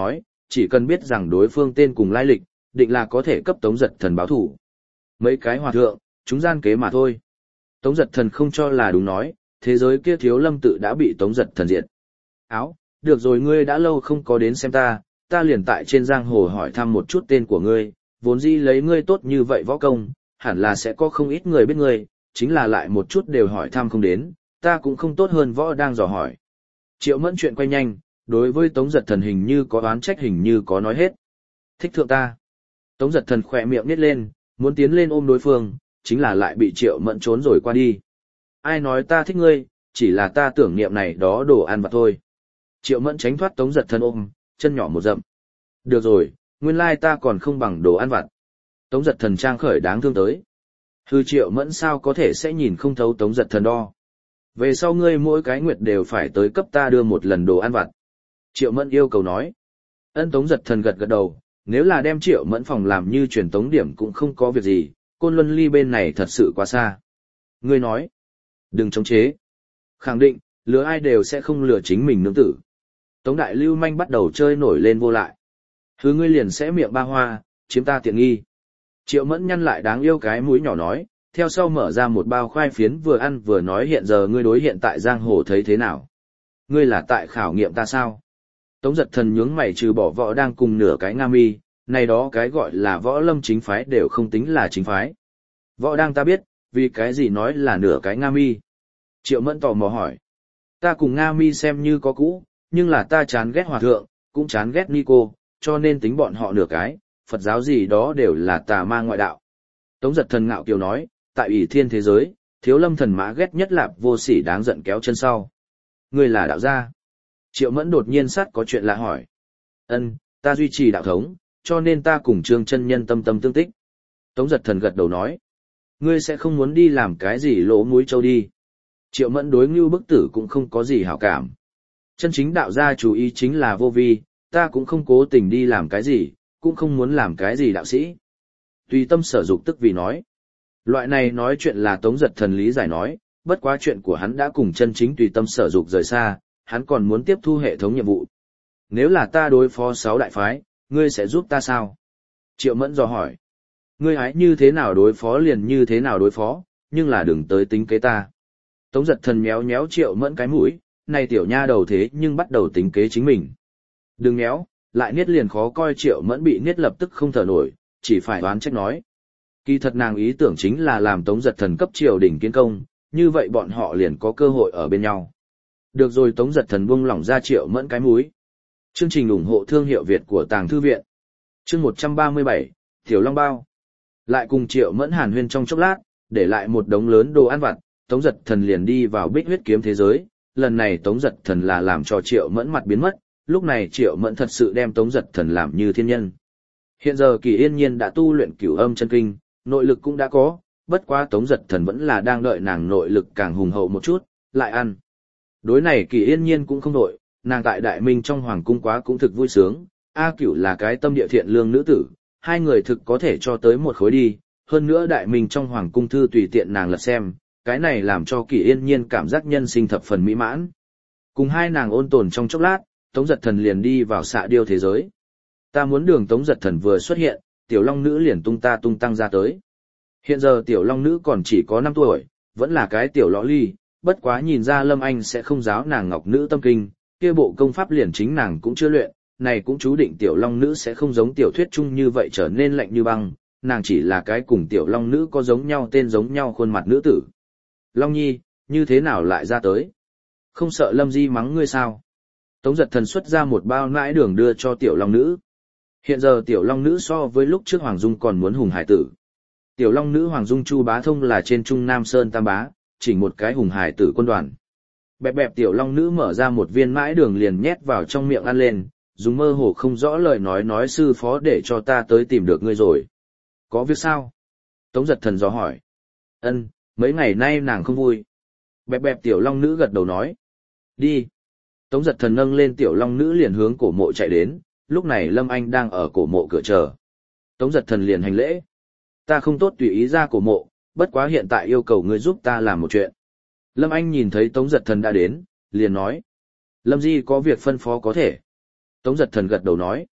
chỉ cần biết rằng đối phương tên cùng lai lịch, định là có thể cấp Tống Giật Thần báo thủ. Mấy cái hòa thượng, chúng gian kế mà thôi. Tống Giật Thần không cho là đúng nói, thế giới kia Thiếu Lâm tự đã bị Tống Giật Thần diệt. Áo, được rồi, ngươi đã lâu không có đến xem ta, ta liền tại trên giang hồ hỏi thăm một chút tên của ngươi, vốn dĩ lấy ngươi tốt như vậy võ công, hẳn là sẽ có không ít người biết ngươi, chính là lại một chút đều hỏi thăm không đến, ta cũng không tốt hơn võ đang dò hỏi. Triệu Mẫn chuyện quay nhanh, đối với Tống Giật Thần hình như có oán trách hình như có nói hết. Thích thượng ta. Tống Giật Thần khỏe miệng nít lên, muốn tiến lên ôm đối phương, chính là lại bị Triệu Mẫn trốn rồi qua đi. Ai nói ta thích ngươi, chỉ là ta tưởng niệm này đó đồ ăn vặt thôi. Triệu Mẫn tránh thoát Tống Giật Thần ôm, chân nhỏ một dậm. Được rồi, nguyên lai ta còn không bằng đồ ăn vặt. Tống Giật Thần trang khởi đáng thương tới. Hư Triệu Mẫn sao có thể sẽ nhìn không thấu Tống Giật Thần đo. Về sau ngươi mỗi cái nguyệt đều phải tới cấp ta đưa một lần đồ ăn vặt. Triệu Mẫn yêu cầu nói. Ân. Tống Giật Thần gật gật đầu, nếu là đem Triệu Mẫn phòng làm như truyền tống điểm cũng không có việc gì, Côn Luân ly bên này thật sự quá xa. Ngươi nói, đừng chống chế. Khẳng định, lừa ai đều sẽ không lừa chính mình nương tử. Tống Đại Lưu Manh bắt đầu chơi nổi lên vô lại. Hứ ngươi liền sẽ miệng ba hoa, chiếm ta tiện nghi. Triệu Mẫn nhăn lại đáng yêu cái mũi nhỏ nói, theo sau mở ra một bao khoai phiến vừa ăn vừa nói hiện giờ ngươi đối hiện tại giang hồ thấy thế nào. Ngươi là tại khảo nghiệm ta sao? Tống Giật Thần nhướng mày trừ bỏ võ đang cùng nửa cái Nga Mi, này đó cái gọi là võ lâm chính phái đều không tính là chính phái. Võ đang ta biết, vì cái gì nói là nửa cái Nga Mi? Triệu Mẫn tò mò hỏi. Ta cùng Nga Mi xem như có cũ, nhưng là ta chán ghét hòa thượng, cũng chán ghét Nico, cho nên tính bọn họ nửa cái, Phật giáo gì đó đều là tà ma ngoại đạo. Tống Giật Thần ngạo kiều nói, tại ủy thiên thế giới, Thiếu Lâm thần mã ghét nhất lạp vô sỉ đáng giận kéo chân sau. Ngươi là đạo gia. Triệu Mẫn đột nhiên sát có chuyện lạ hỏi. Ân, ta duy trì đạo thống, cho nên ta cùng Trương chân nhân tâm tâm tương tích. Tống Giật Thần gật đầu nói. Ngươi sẽ không muốn đi làm cái gì lỗ mũi trâu đi. Triệu Mẫn đối Ngưu Bức Tử cũng không có gì hảo cảm. Chân chính đạo gia chú ý chính là vô vi, ta cũng không cố tình đi làm cái gì, cũng không muốn làm cái gì đạo sĩ. Tùy tâm sở dục tức vì nói. Loại này nói chuyện là Tống Giật Thần lý giải nói, bất quá chuyện của hắn đã cùng chân chính tùy tâm sở dục rời xa, hắn còn muốn tiếp thu hệ thống nhiệm vụ. Nếu là ta đối phó sáu đại phái, ngươi sẽ giúp ta sao? Triệu Mẫn dò hỏi. Ngươi hãy như thế nào đối phó liền như thế nào đối phó, nhưng là đừng tới tính kế ta. Tống Giật Thần méo méo Triệu Mẫn cái mũi, này tiểu nha đầu thế nhưng bắt đầu tính kế chính mình. Đừng méo, lại niết liền khó coi. Triệu Mẫn bị niết lập tức không thở nổi, chỉ phải đoán trách nói. Kỳ thật nàng ý tưởng chính là làm Tống Giật Thần cấp triều đình kiến công, như vậy bọn họ liền có cơ hội ở bên nhau. Được rồi. Tống Giật Thần buông lỏng ra Triệu Mẫn cái múi. Chương trình ủng hộ thương hiệu Việt của Tàng Thư Viện. Chương một trăm ba mươi bảy, Tiểu Long Bao. Lại cùng Triệu Mẫn hàn huyên trong chốc lát, để lại một đống lớn đồ ăn vặt, Tống Giật Thần liền đi vào Bích Huyết Kiếm thế giới. Lần này Tống Giật Thần là làm cho Triệu Mẫn mặt biến mất, lúc này Triệu Mẫn thật sự đem Tống Giật Thần làm như thiên nhân. Hiện giờ Kỳ Yên Nhiên đã tu luyện Cửu Âm chân kinh, nội lực cũng đã có, bất quá Tống Giật Thần vẫn là đang đợi nàng nội lực càng hùng hậu một chút, lại ăn. Đối này Kỳ Yên Nhiên cũng không đội, nàng tại Đại Minh trong hoàng cung quá cũng thực vui sướng, A Cửu là cái tâm địa thiện lương nữ tử, hai người thực có thể cho tới một khối đi, hơn nữa Đại Minh trong hoàng cung thư tùy tiện nàng lật xem, cái này làm cho Kỳ Yên Nhiên cảm giác nhân sinh thập phần mỹ mãn. Cùng hai nàng ôn tồn trong chốc lát, Tống Giật Thần liền đi vào Xạ Điêu thế giới. Ta muốn đường. Tống Giật Thần vừa xuất hiện, Tiểu Long Nữ liền tung ta tung tăng ra tới. Hiện giờ Tiểu Long Nữ còn chỉ có năm tuổi, vẫn là cái tiểu lõ ly, bất quá nhìn ra Lâm Anh sẽ không giáo nàng Ngọc Nữ tâm kinh, kia bộ công pháp liền chính nàng cũng chưa luyện, này cũng chú định Tiểu Long Nữ sẽ không giống tiểu thuyết chung như vậy trở nên lạnh như băng, nàng chỉ là cái cùng Tiểu Long Nữ có giống nhau tên giống nhau khuôn mặt nữ tử. Long Nhi, như thế nào lại ra tới? Không sợ Lâm Di mắng ngươi sao? Tống Giật Thần xuất ra một bao nãi đường đưa cho Tiểu Long Nữ. Hiện giờ Tiểu Long Nữ so với lúc trước Hoàng Dung còn muốn hùng hải tử. Tiểu Long Nữ Hoàng Dung Chu Bá Thông là trên Trung Nam Sơn Tam Bá, chỉ một cái hùng hải tử quân đoàn. Bẹp bẹp Tiểu Long Nữ mở ra một viên mãi đường liền nhét vào trong miệng ăn lên, dùng mơ hồ không rõ lời nói nói sư phó để cho ta tới tìm được ngươi rồi. Có việc sao? Tống Giật Thần dò hỏi. Ân, mấy ngày nay nàng không vui. Bẹp bẹp Tiểu Long Nữ gật đầu nói. Đi. Tống Giật Thần nâng lên Tiểu Long Nữ liền hướng cổ mộ chạy đến, lúc này Lâm Anh đang ở cổ mộ cửa chờ. Tống Giật Thần liền hành lễ. Ta không tốt tùy ý ra cổ mộ, bất quá hiện tại yêu cầu ngươi giúp ta làm một chuyện. Lâm Anh nhìn thấy Tống Giật Thần đã đến, liền nói. Lâm Di có việc phân phó có thể. Tống Giật Thần gật đầu nói.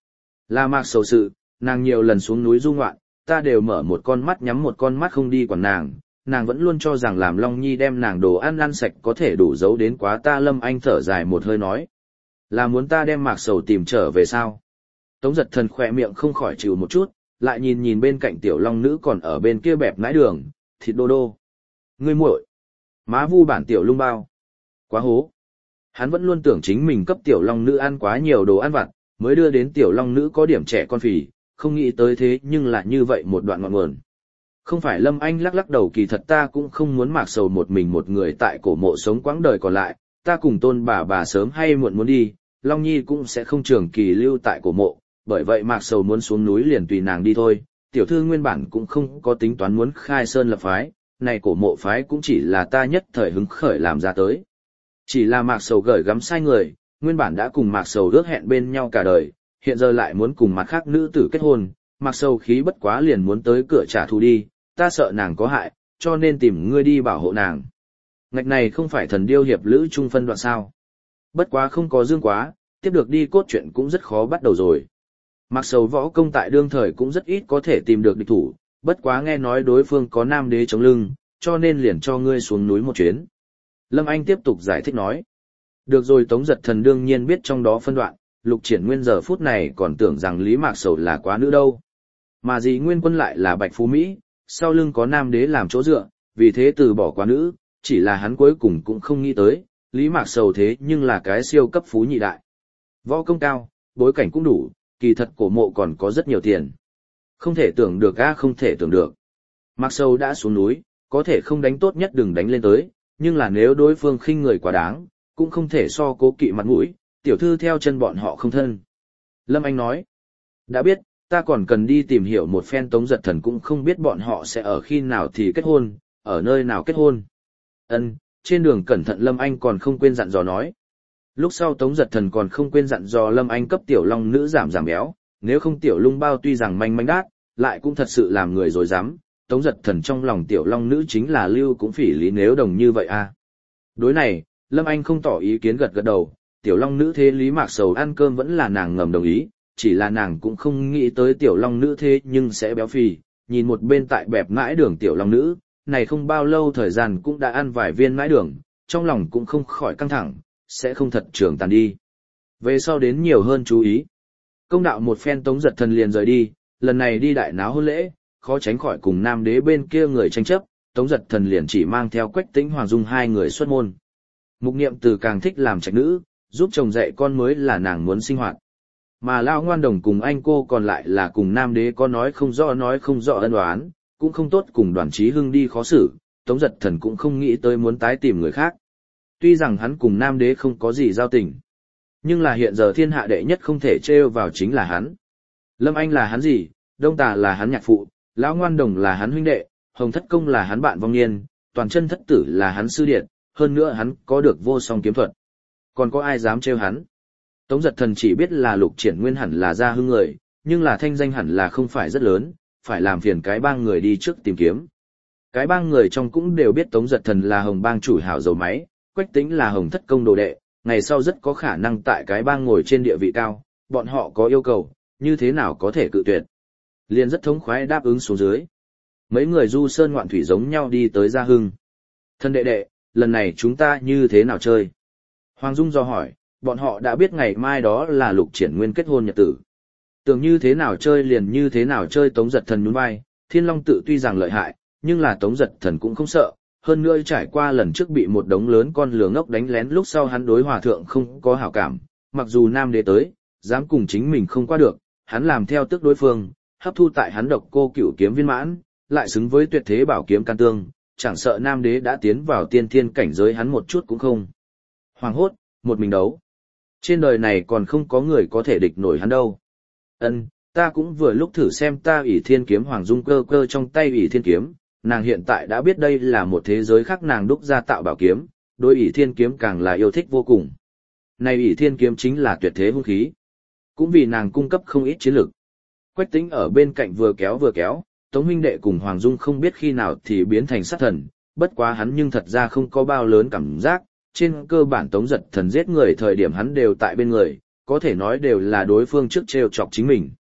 Là Mạc Sầu sự, nàng nhiều lần xuống núi du ngoạn, ta đều mở một con mắt nhắm một con mắt không đi quản nàng, nàng vẫn luôn cho rằng làm Long Nhi đem nàng đồ ăn ăn sạch có thể đủ giấu đến quá ta. Lâm Anh thở dài một hơi nói. Là muốn ta đem Mạc Sầu tìm trở về sao? Tống Giật Thần khỏe miệng không khỏi chịu một chút, lại nhìn nhìn bên cạnh tiểu long nữ còn ở bên kia bẹp nãi đường, thịt đô đô. Ngươi muội, má vu bản tiểu lung bao. Quá hố. Hắn vẫn luôn tưởng chính mình cấp tiểu long nữ ăn quá nhiều đồ ăn vặt, mới đưa đến tiểu long nữ có điểm trẻ con phì, không nghĩ tới thế nhưng lại như vậy một đoạn ngọn nguồn. Không phải Lâm Anh lắc lắc đầu, kỳ thật ta cũng không muốn Mạc Sầu một mình một người tại cổ mộ sống quãng đời còn lại, ta cùng Tôn bà bà sớm hay muộn muốn đi, Long Nhi cũng sẽ không trường kỳ lưu tại cổ mộ, bởi vậy Mạc Sầu muốn xuống núi liền tùy nàng đi thôi. Tiểu thư nguyên bản cũng không có tính toán muốn khai sơn lập phái, này cổ mộ phái cũng chỉ là ta nhất thời hứng khởi làm ra tới. Chỉ là Mạc Sầu gởi gắm sai người, nguyên bản đã cùng Mạc Sầu ước hẹn bên nhau cả đời, hiện giờ lại muốn cùng mặt khác nữ tử kết hôn, Mạc Sầu khí bất quá liền muốn tới cửa trả thù đi, ta sợ nàng có hại, cho nên tìm ngươi đi bảo hộ nàng. Ngạch này không phải thần điêu hiệp lữ chung phân đoạn sao. Bất quá không có dương quá, tiếp được đi cốt truyện cũng rất khó bắt đầu rồi. Mạc Sầu võ công tại đương thời cũng rất ít có thể tìm được địch thủ, bất quá nghe nói đối phương có nam đế chống lưng, cho nên liền cho ngươi xuống núi một chuyến. Lâm Anh tiếp tục giải thích nói. Được rồi, Tống Giật Thần đương nhiên biết trong đó phân đoạn, Lục Triển Nguyên giờ phút này còn tưởng rằng Lý Mạc Sầu là quá nữ đâu. Mà gì Nguyên Quân lại là Bạch Phú Mỹ, sau lưng có nam đế làm chỗ dựa, vì thế từ bỏ quá nữ, chỉ là hắn cuối cùng cũng không nghĩ tới, Lý Mạc Sầu thế nhưng là cái siêu cấp phú nhị đại. Võ công cao, bối cảnh cũng đủ, kỳ thật cổ mộ còn có rất nhiều tiền. Không thể tưởng được a, không thể tưởng được. Mạc Sầu đã xuống núi, có thể không đánh tốt nhất đừng đánh lên tới, nhưng là nếu đối phương khinh người quá đáng, cũng không thể so cố kỵ mặt mũi, tiểu thư theo chân bọn họ không thân. Lâm Anh nói, đã biết, ta còn cần đi tìm hiểu một phen. Tống Giật Thần cũng không biết bọn họ sẽ ở khi nào thì kết hôn, ở nơi nào kết hôn. Ân, trên đường cẩn thận. Lâm Anh còn không quên dặn dò nói. Lúc sau Tống Giật Thần còn không quên dặn dò Lâm Anh cấp tiểu long nữ giảm giảm béo, nếu không tiểu lung bao tuy rằng manh manh đát, lại cũng thật sự làm người rồi dám. Tống Giật Thần trong lòng tiểu long nữ chính là lưu cũng phỉ lý nếu đồng như vậy a. Đối này, Lâm Anh không tỏ ý kiến, gật gật đầu, tiểu long nữ thế Lý Mạc Sầu ăn cơm vẫn là nàng ngầm đồng ý, chỉ là nàng cũng không nghĩ tới tiểu long nữ thế nhưng sẽ béo phì, nhìn một bên tại bẹp mãi đường tiểu long nữ, này không bao lâu thời gian cũng đã ăn vài viên mãi đường, trong lòng cũng không khỏi căng thẳng, sẽ không thật trường tàn đi. Về sau đến nhiều hơn chú ý. Công đạo một phen, Tống Giật Thần liền rời đi, lần này đi đại náo hôn lễ, khó tránh khỏi cùng nam đế bên kia người tranh chấp, Tống Giật Thần liền chỉ mang theo Quách Tĩnh Hoàng Dung hai người xuất môn. Mục Niệm Từ càng thích làm trạch nữ, giúp chồng dạy con mới là nàng muốn sinh hoạt. Mà Lão Ngoan Đồng cùng anh cô còn lại là cùng nam đế có nói không rõ nói không rõ ân oán, cũng không tốt cùng Đoàn Chí Hưng đi khó xử, Tống Giật Thần cũng không nghĩ tới muốn tái tìm người khác. Tuy rằng hắn cùng nam đế không có gì giao tình, nhưng là hiện giờ thiên hạ đệ nhất không thể trêu vào chính là hắn. Lâm Anh là hắn gì, Đông Tà là hắn nhạc phụ, Lão Ngoan Đồng là hắn huynh đệ, Hồng Thất Công là hắn bạn vong niên, Toàn Chân Thất Tử là hắn sư điệt, hơn nữa hắn có được vô song kiếm thuật. Còn có ai dám trêu hắn? Tống Giật Thần chỉ biết là Lục Triển Nguyên hẳn là Gia Hưng người, nhưng là thanh danh hẳn là không phải rất lớn, phải làm phiền cái bang người đi trước tìm kiếm. Cái bang người trong cũng đều biết Tống Giật Thần là Hồng bang chủ hảo dầu máy, Quách Tĩnh là Hồng Thất Công đồ đệ, ngày sau rất có khả năng tại cái bang ngồi trên địa vị cao, bọn họ có yêu cầu, như thế nào có thể cự tuyệt. Liền rất thống khoái đáp ứng xuống dưới. Mấy người du sơn ngoạn thủy giống nhau đi tới Gia Hưng. Thân đệ đệ, lần này chúng ta như thế nào chơi? Hoàng Dung do hỏi, bọn họ đã biết ngày mai đó là Lục Triển Nguyên kết hôn nhật tử. Tưởng như thế nào chơi liền như thế nào chơi. Tống Giật Thần nhún vai, Thiên Long tự tuy rằng lợi hại, nhưng là Tống Giật Thần cũng không sợ, hơn nữa trải qua lần trước bị một đống lớn con lừa ngốc đánh lén lúc sau hắn đối hòa thượng không có hảo cảm, mặc dù nam đế tới, dám cùng chính mình không qua được, hắn làm theo tức đối phương, hấp thu tại hắn độc cô cửu kiếm viên mãn, lại xứng với tuyệt thế bảo kiếm can tương, chẳng sợ nam đế đã tiến vào tiên thiên cảnh giới hắn một chút cũng không. Hoàng hốt, một mình đấu. Trên đời này còn không có người có thể địch nổi hắn đâu. Ân, ta cũng vừa lúc thử xem ta ỷ thiên kiếm. Hoàng Dung cơ cơ trong tay ỷ thiên kiếm, nàng hiện tại đã biết đây là một thế giới khác, nàng đúc ra tạo bảo kiếm, đối ỷ thiên kiếm càng là yêu thích vô cùng. Này ỷ thiên kiếm chính là tuyệt thế hung khí, cũng vì nàng cung cấp không ít chiến lực. Quách Tĩnh ở bên cạnh vừa kéo vừa kéo, Tống huynh đệ cùng Hoàng Dung không biết khi nào thì biến thành sát thần, bất quá hắn nhưng thật ra không có bao lớn cảm giác, trên cơ bản Tống Giật Thần giết người thời điểm hắn đều tại bên người, có thể nói đều là đối phương trước trêu chọc chính mình.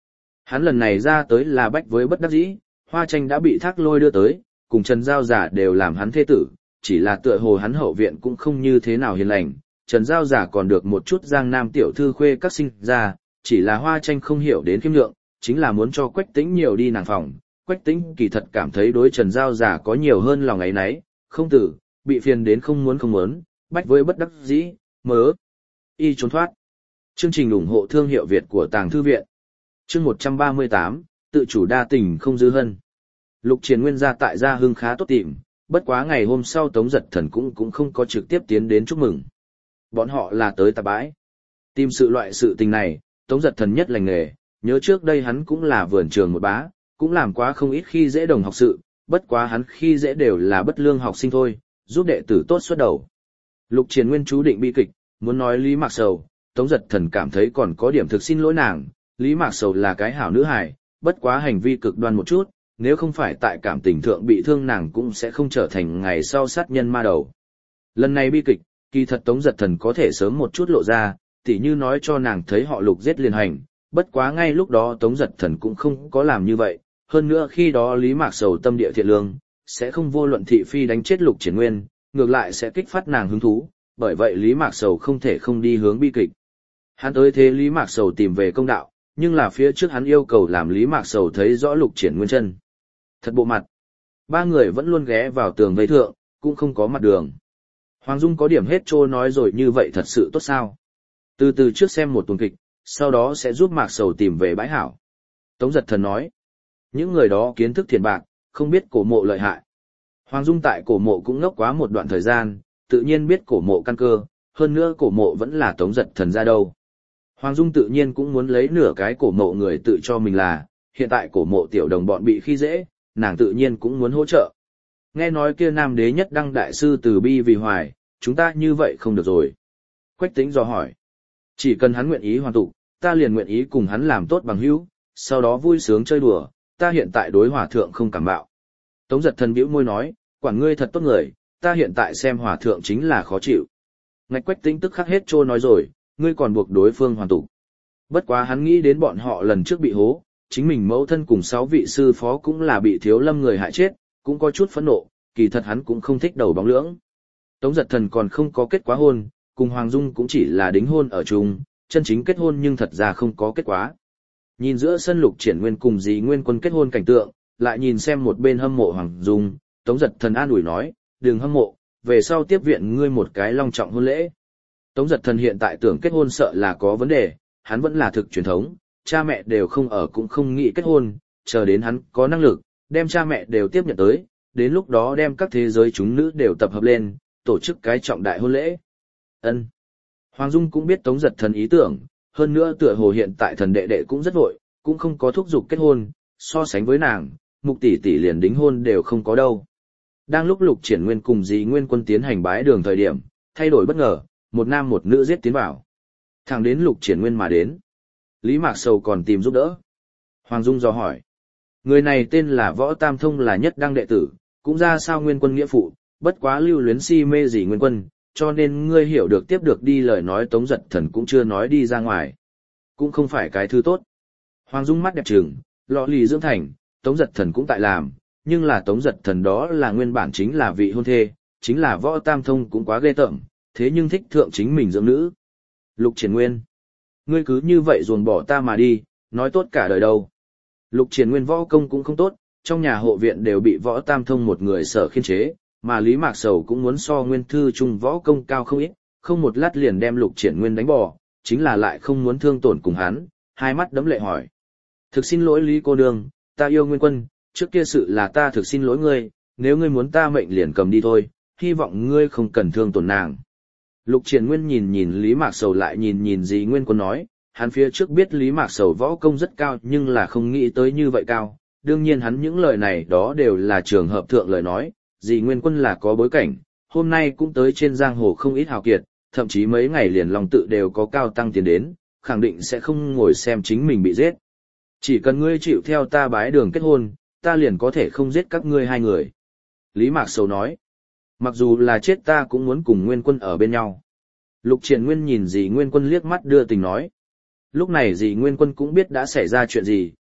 Hắn lần này ra tới là bách với bất đắc dĩ, Hoa Tranh đã bị Thác Lôi đưa tới, cùng Trần Giao Giả đều làm hắn thê tử, chỉ là tựa hồ hắn hậu viện cũng không như thế nào hiền lành, Trần Giao Giả còn được một chút Giang Nam tiểu thư khuê các sinh ra, chỉ là Hoa Tranh không hiểu đến khiêm lượng, chính là muốn cho Quách Tĩnh nhiều đi nàng phòng. Quách Tĩnh kỳ thật cảm thấy đối Trần Giao Giả có nhiều hơn lòng ấy nấy, không tử, bị phiền đến không muốn không muốn, bách với bất đắc dĩ, mớ y trốn thoát. Chương trình ủng hộ thương hiệu Việt của Tàng Thư Viện. Chương một trăm ba mươi tám, tự chủ đa tình không dư hân. Lục Triển Nguyên ra tại Gia Hưng khá tốt tìm, bất quá ngày hôm sau Tống Giật Thần cũng cũng không có trực tiếp tiến đến chúc mừng. Bọn họ là tới tạp bãi. Tìm sự loại sự tình này, Tống Giật Thần nhất lành nghề, nhớ trước đây hắn cũng là vườn trường một bá, cũng làm quá không ít khi dễ đồng học sự, bất quá hắn khi dễ đều là bất lương học sinh thôi, giúp đệ tử tốt xuất đầu. Lục Triển Nguyên chú định bi kịch, muốn nói Lý Mạc Sầu, Tống Giật Thần cảm thấy còn có điểm thực xin lỗi nàng, Lý Mạc Sầu là cái hảo nữ hài, bất quá hành vi cực đoan một chút, nếu không phải tại cảm tình thượng bị thương nàng cũng sẽ không trở thành ngày sau sát nhân ma đầu. Lần này bi kịch, kỳ thật Tống Giật Thần có thể sớm một chút lộ ra, tỉ như nói cho nàng thấy họ Lục giết liền hành, bất quá ngay lúc đó Tống Giật Thần cũng không có làm như vậy, hơn nữa khi đó Lý Mạc Sầu tâm địa thiện lương, sẽ không vô luận thị phi đánh chết Lục Triển Nguyên, ngược lại sẽ kích phát nàng hứng thú, bởi vậy Lý Mạc Sầu không thể không đi hướng bi kịch. Hắn tới thế Lý Mạc Sầu tìm về công đạo, nhưng là phía trước hắn yêu cầu làm Lý Mạc Sầu thấy rõ Lục Triển Nguyên chân. Thật bộ mặt. Ba người vẫn luôn ghé vào tường vây thượng, cũng không có mặt đường. Hoàng Dung có điểm hết trô nói rồi như vậy thật sự tốt sao. Từ từ trước xem một tuần kịch, sau đó sẽ giúp Mạc Sầu tìm về bãi hảo. Tống Giật Thần nói. Những người đó kiến thức thiền bạc, không biết cổ mộ lợi hại. Hoàng Dung tại cổ mộ cũng ngốc quá một đoạn thời gian, tự nhiên biết cổ mộ căn cơ, hơn nữa cổ mộ vẫn là Tống Giật Thần ra đâu. Hoàng Dung tự nhiên cũng muốn lấy nửa cái cổ mộ người tự cho mình là, hiện tại cổ mộ tiểu đồng bọn bị khi dễ, nàng tự nhiên cũng muốn hỗ trợ. Nghe nói kia Nam Đế Nhất Đăng đại sư từ bi vì hoài, chúng ta như vậy không được rồi. Quách Tĩnh dò hỏi. Chỉ cần hắn nguyện ý hoàn tụ, ta liền nguyện ý cùng hắn làm tốt bằng hữu, sau đó vui sướng chơi đùa, ta hiện tại đối hòa thượng không cảm bạo. Tống Giật Thần bĩu môi nói, quản ngươi thật tốt người, ta hiện tại xem hòa thượng chính là khó chịu. Ngạch Quách Tĩnh tức khắc hết trôi nói rồi, ngươi còn buộc đối phương hoàn tụ. Bất quá hắn nghĩ đến bọn họ lần trước bị hố, chính mình mẫu thân cùng sáu vị sư phó cũng là bị Thiếu Lâm người hại chết, cũng có chút phẫn nộ, kỳ thật hắn cũng không thích đầu bóng lưỡng. Tống Giật Thần còn không có kết quả hôn, cùng Hoàng Dung cũng chỉ là đính hôn ở chung, chân chính kết hôn nhưng thật ra không có kết quả. Nhìn giữa sân Lục Triển Nguyên cùng Dì Nguyên Quân kết hôn cảnh tượng, lại nhìn xem một bên hâm mộ Hoàng Dung, Tống Giật Thần an ủi nói, đừng hâm mộ, về sau tiếp viện ngươi một cái long trọng hôn lễ. Tống Giật Thần hiện tại tưởng kết hôn sợ là có vấn đề, hắn vẫn là thực truyền thống, cha mẹ đều không ở cũng không nghĩ kết hôn, chờ đến hắn có năng lực, đem cha mẹ đều tiếp nhận tới, đến lúc đó đem các thế giới chúng nữ đều tập hợp lên, tổ chức cái trọng đại hôn lễ. Ân. Hoàng Dung cũng biết Tống Giật Thần ý tưởng, hơn nữa tựa hồ hiện tại thần đệ đệ cũng rất vội, cũng không có thúc giục kết hôn, so sánh với nàng, Mục tỷ tỷ liền đính hôn đều không có đâu. Đang lúc Lục Triển Nguyên cùng Dì Nguyên Quân tiến hành bái đường thời điểm, thay đổi bất ngờ, một nam một nữ giết tiến vào. Thẳng đến Lục Triển Nguyên mà đến. Lý Mạc Sầu còn tìm giúp đỡ. Hoàng Dung dò hỏi. Người này tên là Võ Tam Thông, là Nhất Đăng đệ tử, cũng ra sao Nguyên Quân nghĩa phụ, bất quá lưu luyến si mê Dì Nguyên Quân, cho nên ngươi hiểu được tiếp được đi lời nói Tống Giật Thần cũng chưa nói đi ra ngoài. Cũng không phải cái thứ tốt. Hoàng Dung mắt đẹp trừng, lọ lì dưỡng thành, Tống Giật Thần cũng tại làm, nhưng là Tống Giật Thần đó là nguyên bản chính là vị hôn thê, chính là Võ Tam Thông cũng quá ghê tởm, thế nhưng thích thượng chính mình dưỡng nữ. Lục Triển Nguyên, ngươi cứ như vậy ruồng bỏ ta mà đi, nói tốt cả đời đâu. Lục Triển Nguyên võ công cũng không tốt, trong nhà hộ viện đều bị Võ Tam Thông một người sở khiên chế, mà Lý Mạc Sầu cũng muốn so Nguyên Thư Trung võ công cao không ít, không một lát liền đem Lục Triển Nguyên đánh bỏ, chính là lại không muốn thương tổn cùng hắn, hai mắt đẫm lệ hỏi. Thực xin lỗi Lý cô nương, ta yêu Nguyên Quân, trước kia sự là ta thực xin lỗi ngươi, nếu ngươi muốn ta mệnh liền cầm đi thôi, hy vọng ngươi không cần thương tổn nàng. Lục Triển Nguyên nhìn nhìn Lý Mạc Sầu lại nhìn nhìn Dì Nguyên Quân nói, hắn phía trước biết Lý Mạc Sầu võ công rất cao nhưng là không nghĩ tới như vậy cao, đương nhiên hắn những lời này đó đều là trường hợp thượng lời nói, Dì Nguyên Quân là có bối cảnh, hôm nay cũng tới trên giang hồ không ít hào kiệt, thậm chí mấy ngày liền lòng tự đều có cao tăng tiền đến, khẳng định sẽ không ngồi xem chính mình bị giết. Chỉ cần ngươi chịu theo ta bái đường kết hôn, ta liền có thể không giết các ngươi hai người. Lý Mạc Sầu nói, mặc dù là chết ta cũng muốn cùng Nguyên Quân ở bên nhau. Lục Triển Nguyên nhìn Dì Nguyên Quân liếc mắt đưa tình nói. Lúc này Dì Nguyên Quân cũng biết đã xảy ra chuyện gì,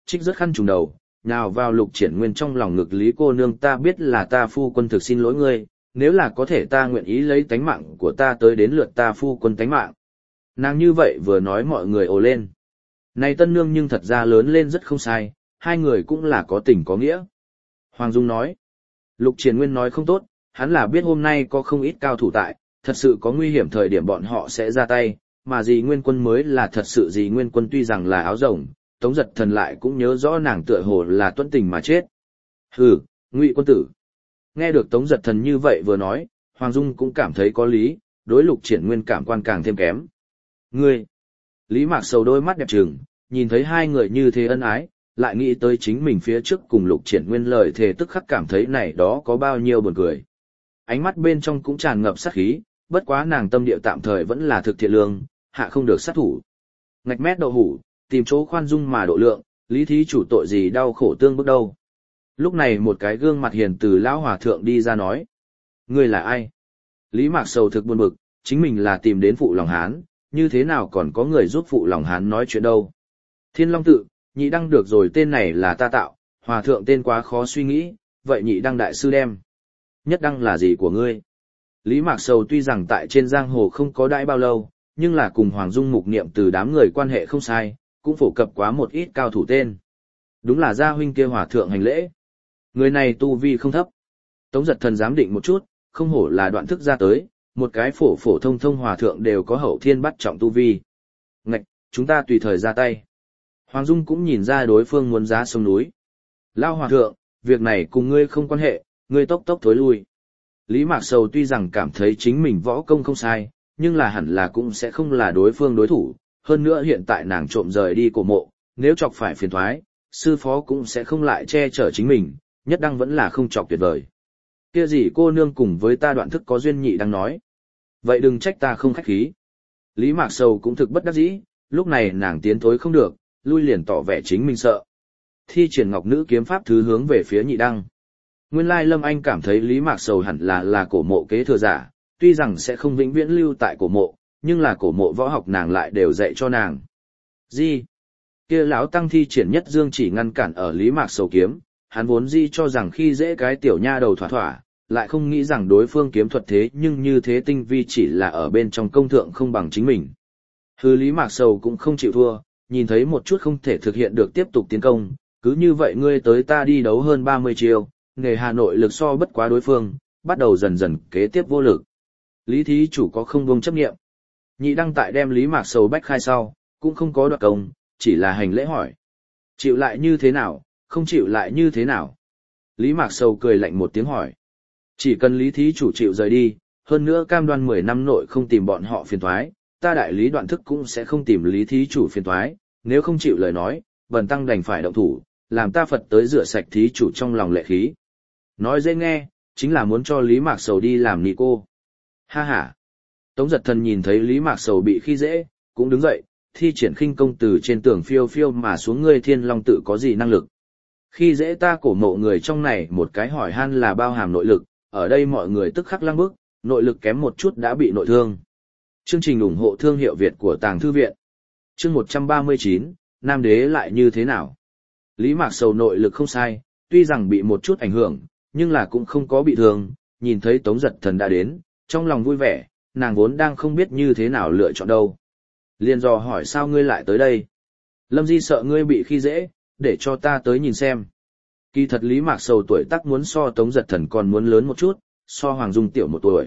trích rất khăn trùng đầu, nhào vào Lục Triển Nguyên trong lòng ngực Lý cô nương, ta biết là ta phu quân thực xin lỗi ngươi, nếu là có thể ta nguyện ý lấy tánh mạng của ta tới đến lượt ta phu quân tánh mạng. Nàng như vậy vừa nói mọi người ồ lên. Này tân nương nhưng thật ra lớn lên rất không sai, hai người cũng là có tình có nghĩa. Hoàng Dung nói, Lục Triển Nguyên nói không tốt, hắn là biết hôm nay có không ít cao thủ tại, thật sự có nguy hiểm thời điểm bọn họ sẽ ra tay, mà dì Nguyên Quân mới là thật sự. Dì Nguyên Quân tuy rằng là áo rồng, Tống Giật Thần lại cũng nhớ rõ nàng tựa hồ là tuân tình mà chết. Hừ, Ngụy quân tử. Nghe được Tống Giật Thần như vậy vừa nói, Hoàng Dung cũng cảm thấy có lý, đối Lục Triển Nguyên cảm quan càng thêm kém. Ngươi! Lý Mạc Sầu đôi mắt đẹp trừng, nhìn thấy hai người như thế ân ái, lại nghĩ tới chính mình phía trước cùng Lục Triển Nguyên lời thề, tức khắc cảm thấy này đó có bao nhiêu buồn cười. Ánh mắt bên trong cũng tràn ngập sát khí, bất quá nàng tâm địa tạm thời vẫn là thực thiện lương, hạ không được sát thủ. Ngạch mét đậu hủ, tìm chỗ khoan dung mà độ lượng, Lý thí chủ tội gì đau khổ tương bước đâu. Lúc này một cái gương mặt hiền từ lão hòa thượng đi ra nói. Ngươi là ai? Lý Mạc Sầu thực buồn bực, chính mình là tìm đến phụ lòng hán, như thế nào còn có người giúp phụ lòng hán nói chuyện đâu. Thiên Long tự, nhị đăng được rồi, tên này là ta tạo, hòa thượng tên quá khó suy nghĩ, vậy nhị đăng đại sư đem. Nhất đăng là gì của ngươi? Lý Mạc Sầu tuy rằng tại trên giang hồ không có đãi bao lâu, nhưng là cùng Hoàng Dung mục niệm từ đám người quan hệ không sai, cũng phổ cập quá một ít cao thủ tên. Đúng là gia huynh kia hòa thượng hành lễ. Người này tu vi không thấp. Tống Giật Thần giám định một chút, không hổ là đoạn thức ra tới, một cái phổ phổ thông thông hòa thượng đều có hậu thiên bắt trọng tu vi. Ngạch, chúng ta tùy thời ra tay. Hoàng Dung cũng nhìn ra đối phương muốn giá sông núi. Lao hòa thượng, việc này cùng ngươi không quan hệ, ngươi tốc tốc thối lui. Lý Mạc Sầu tuy rằng cảm thấy chính mình võ công không sai, nhưng là hẳn là cũng sẽ không là đối phương đối thủ. Hơn nữa hiện tại nàng trộm rời đi cổ mộ, nếu chọc phải phiền thoái, sư phó cũng sẽ không lại che chở chính mình, nhất đăng vẫn là không chọc tuyệt vời. Kia gì cô nương cùng với ta đoạn thức có duyên, nhị đang nói. Vậy đừng trách ta không khách khí. Lý Mạc Sầu cũng thực bất đắc dĩ, lúc này nàng tiến thối không được, lui liền tỏ vẻ chính mình sợ. Thi triển ngọc nữ kiếm pháp thứ hướng về phía nhị đăng. Nguyên lai Lâm Anh cảm thấy Lý Mạc Sầu hẳn là là cổ mộ kế thừa giả, tuy rằng sẽ không vĩnh viễn lưu tại cổ mộ, nhưng là cổ mộ võ học nàng lại đều dạy cho nàng. Gì? Kia lão tăng thi triển nhất dương chỉ ngăn cản ở Lý Mạc Sầu kiếm, hắn vốn di cho rằng khi dễ cái tiểu nha đầu thỏa thỏa, lại không nghĩ rằng đối phương kiếm thuật thế nhưng như thế tinh vi, chỉ là ở bên trong công thượng không bằng chính mình. Hư Lý Mạc Sầu cũng không chịu thua, nhìn thấy một chút không thể thực hiện được tiếp tục tiến công, cứ như vậy ngươi tới ta đi đấu hơn ba mươi chiêu, nghề Hà Nội lực so bất quá đối phương, bắt đầu dần dần kế tiếp vô lực. Lý thí chủ có không buông chấp nghiệm. Nhị đăng tại đem Lý Mạc Sầu bách khai sau, cũng không có đoạt công, chỉ là hành lễ hỏi. Chịu lại như thế nào, không chịu lại như thế nào? Lý Mạc Sầu cười lạnh một tiếng hỏi. Chỉ cần Lý thí chủ chịu rời đi, hơn nữa cam đoan mười năm nội không tìm bọn họ phiền toái, ta đại lý Đoạn Thức cũng sẽ không tìm Lý thí chủ phiền toái, nếu không chịu lời nói, bần tăng đành phải động thủ, làm ta Phật tới rửa sạch thí chủ trong lòng lệ khí. Nói dễ nghe, chính là muốn cho Lý Mạc Sầu đi làm nị cô. Ha ha. Tống Giật Thần nhìn thấy Lý Mạc Sầu bị khi dễ, cũng đứng dậy, thi triển khinh công từ trên tường phiêu phiêu mà xuống. Ngươi Thiên Long tự có gì năng lực? Khi dễ ta cổ mộ người trong này một cái hỏi han là bao hàm nội lực, ở đây mọi người tức khắc lăng bức, nội lực kém một chút đã bị nội thương. Chương trình ủng hộ thương hiệu Việt của Tàng Thư Viện. Chương một trăm ba mươi chín, Nam Đế lại như thế nào? Lý Mạc Sầu nội lực không sai, tuy rằng bị một chút ảnh hưởng, nhưng là cũng không có bị thương, nhìn thấy Tống Giật Thần đã đến, trong lòng vui vẻ, nàng vốn đang không biết như thế nào lựa chọn đâu. Liền dò hỏi sao ngươi lại tới đây? Lâm Di sợ ngươi bị khi dễ, để cho ta tới nhìn xem. Kỳ thật Lý Mạc Sầu tuổi tác muốn so Tống Giật Thần còn muốn lớn một chút, so Hoàng Dung tiểu một tuổi.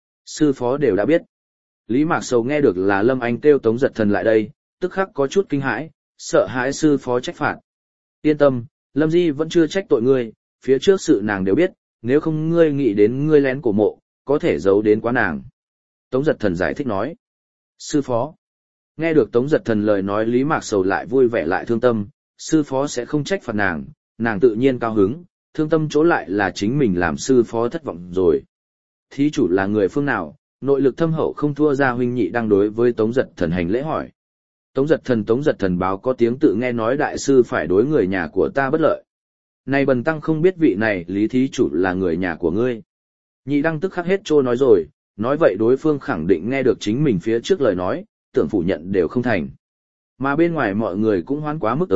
Sư phó đều đã biết. Lý Mạc Sầu nghe được là Lâm Anh kêu Tống Giật Thần lại đây, tức khắc có chút kinh hãi, sợ hãi sư phó trách phạt. Yên tâm, Lâm Di vẫn chưa trách tội ngươi, phía trước sự nàng đều biết, nếu không ngươi nghĩ đến ngươi lén cổ mộ, có thể giấu đến quá nàng. Tống Giật Thần giải thích nói. Sư phó. Nghe được Tống Giật Thần lời nói, Lý Mạc Sầu lại vui vẻ lại thương tâm, sư phó sẽ không trách phạt nàng, nàng tự nhiên cao hứng, thương tâm chỗ lại là chính mình làm sư phó thất vọng rồi. Thí chủ là người phương nào, nội lực thâm hậu không thua ra huynh nhị đang đối với Tống Giật Thần hành lễ hỏi. Tống Giật Thần Tống Giật Thần báo có tiếng tự nghe nói đại sư phải đối người nhà của ta bất lợi. Này bần tăng không biết vị này Lý thí chủ là người nhà của ngươi. Nhị đăng tức khắc hết trô nói rồi, nói vậy đối phương khẳng định nghe được chính mình phía trước lời nói, tưởng phủ nhận đều không thành. Mà bên ngoài mọi người cũng hoán quá mức tới,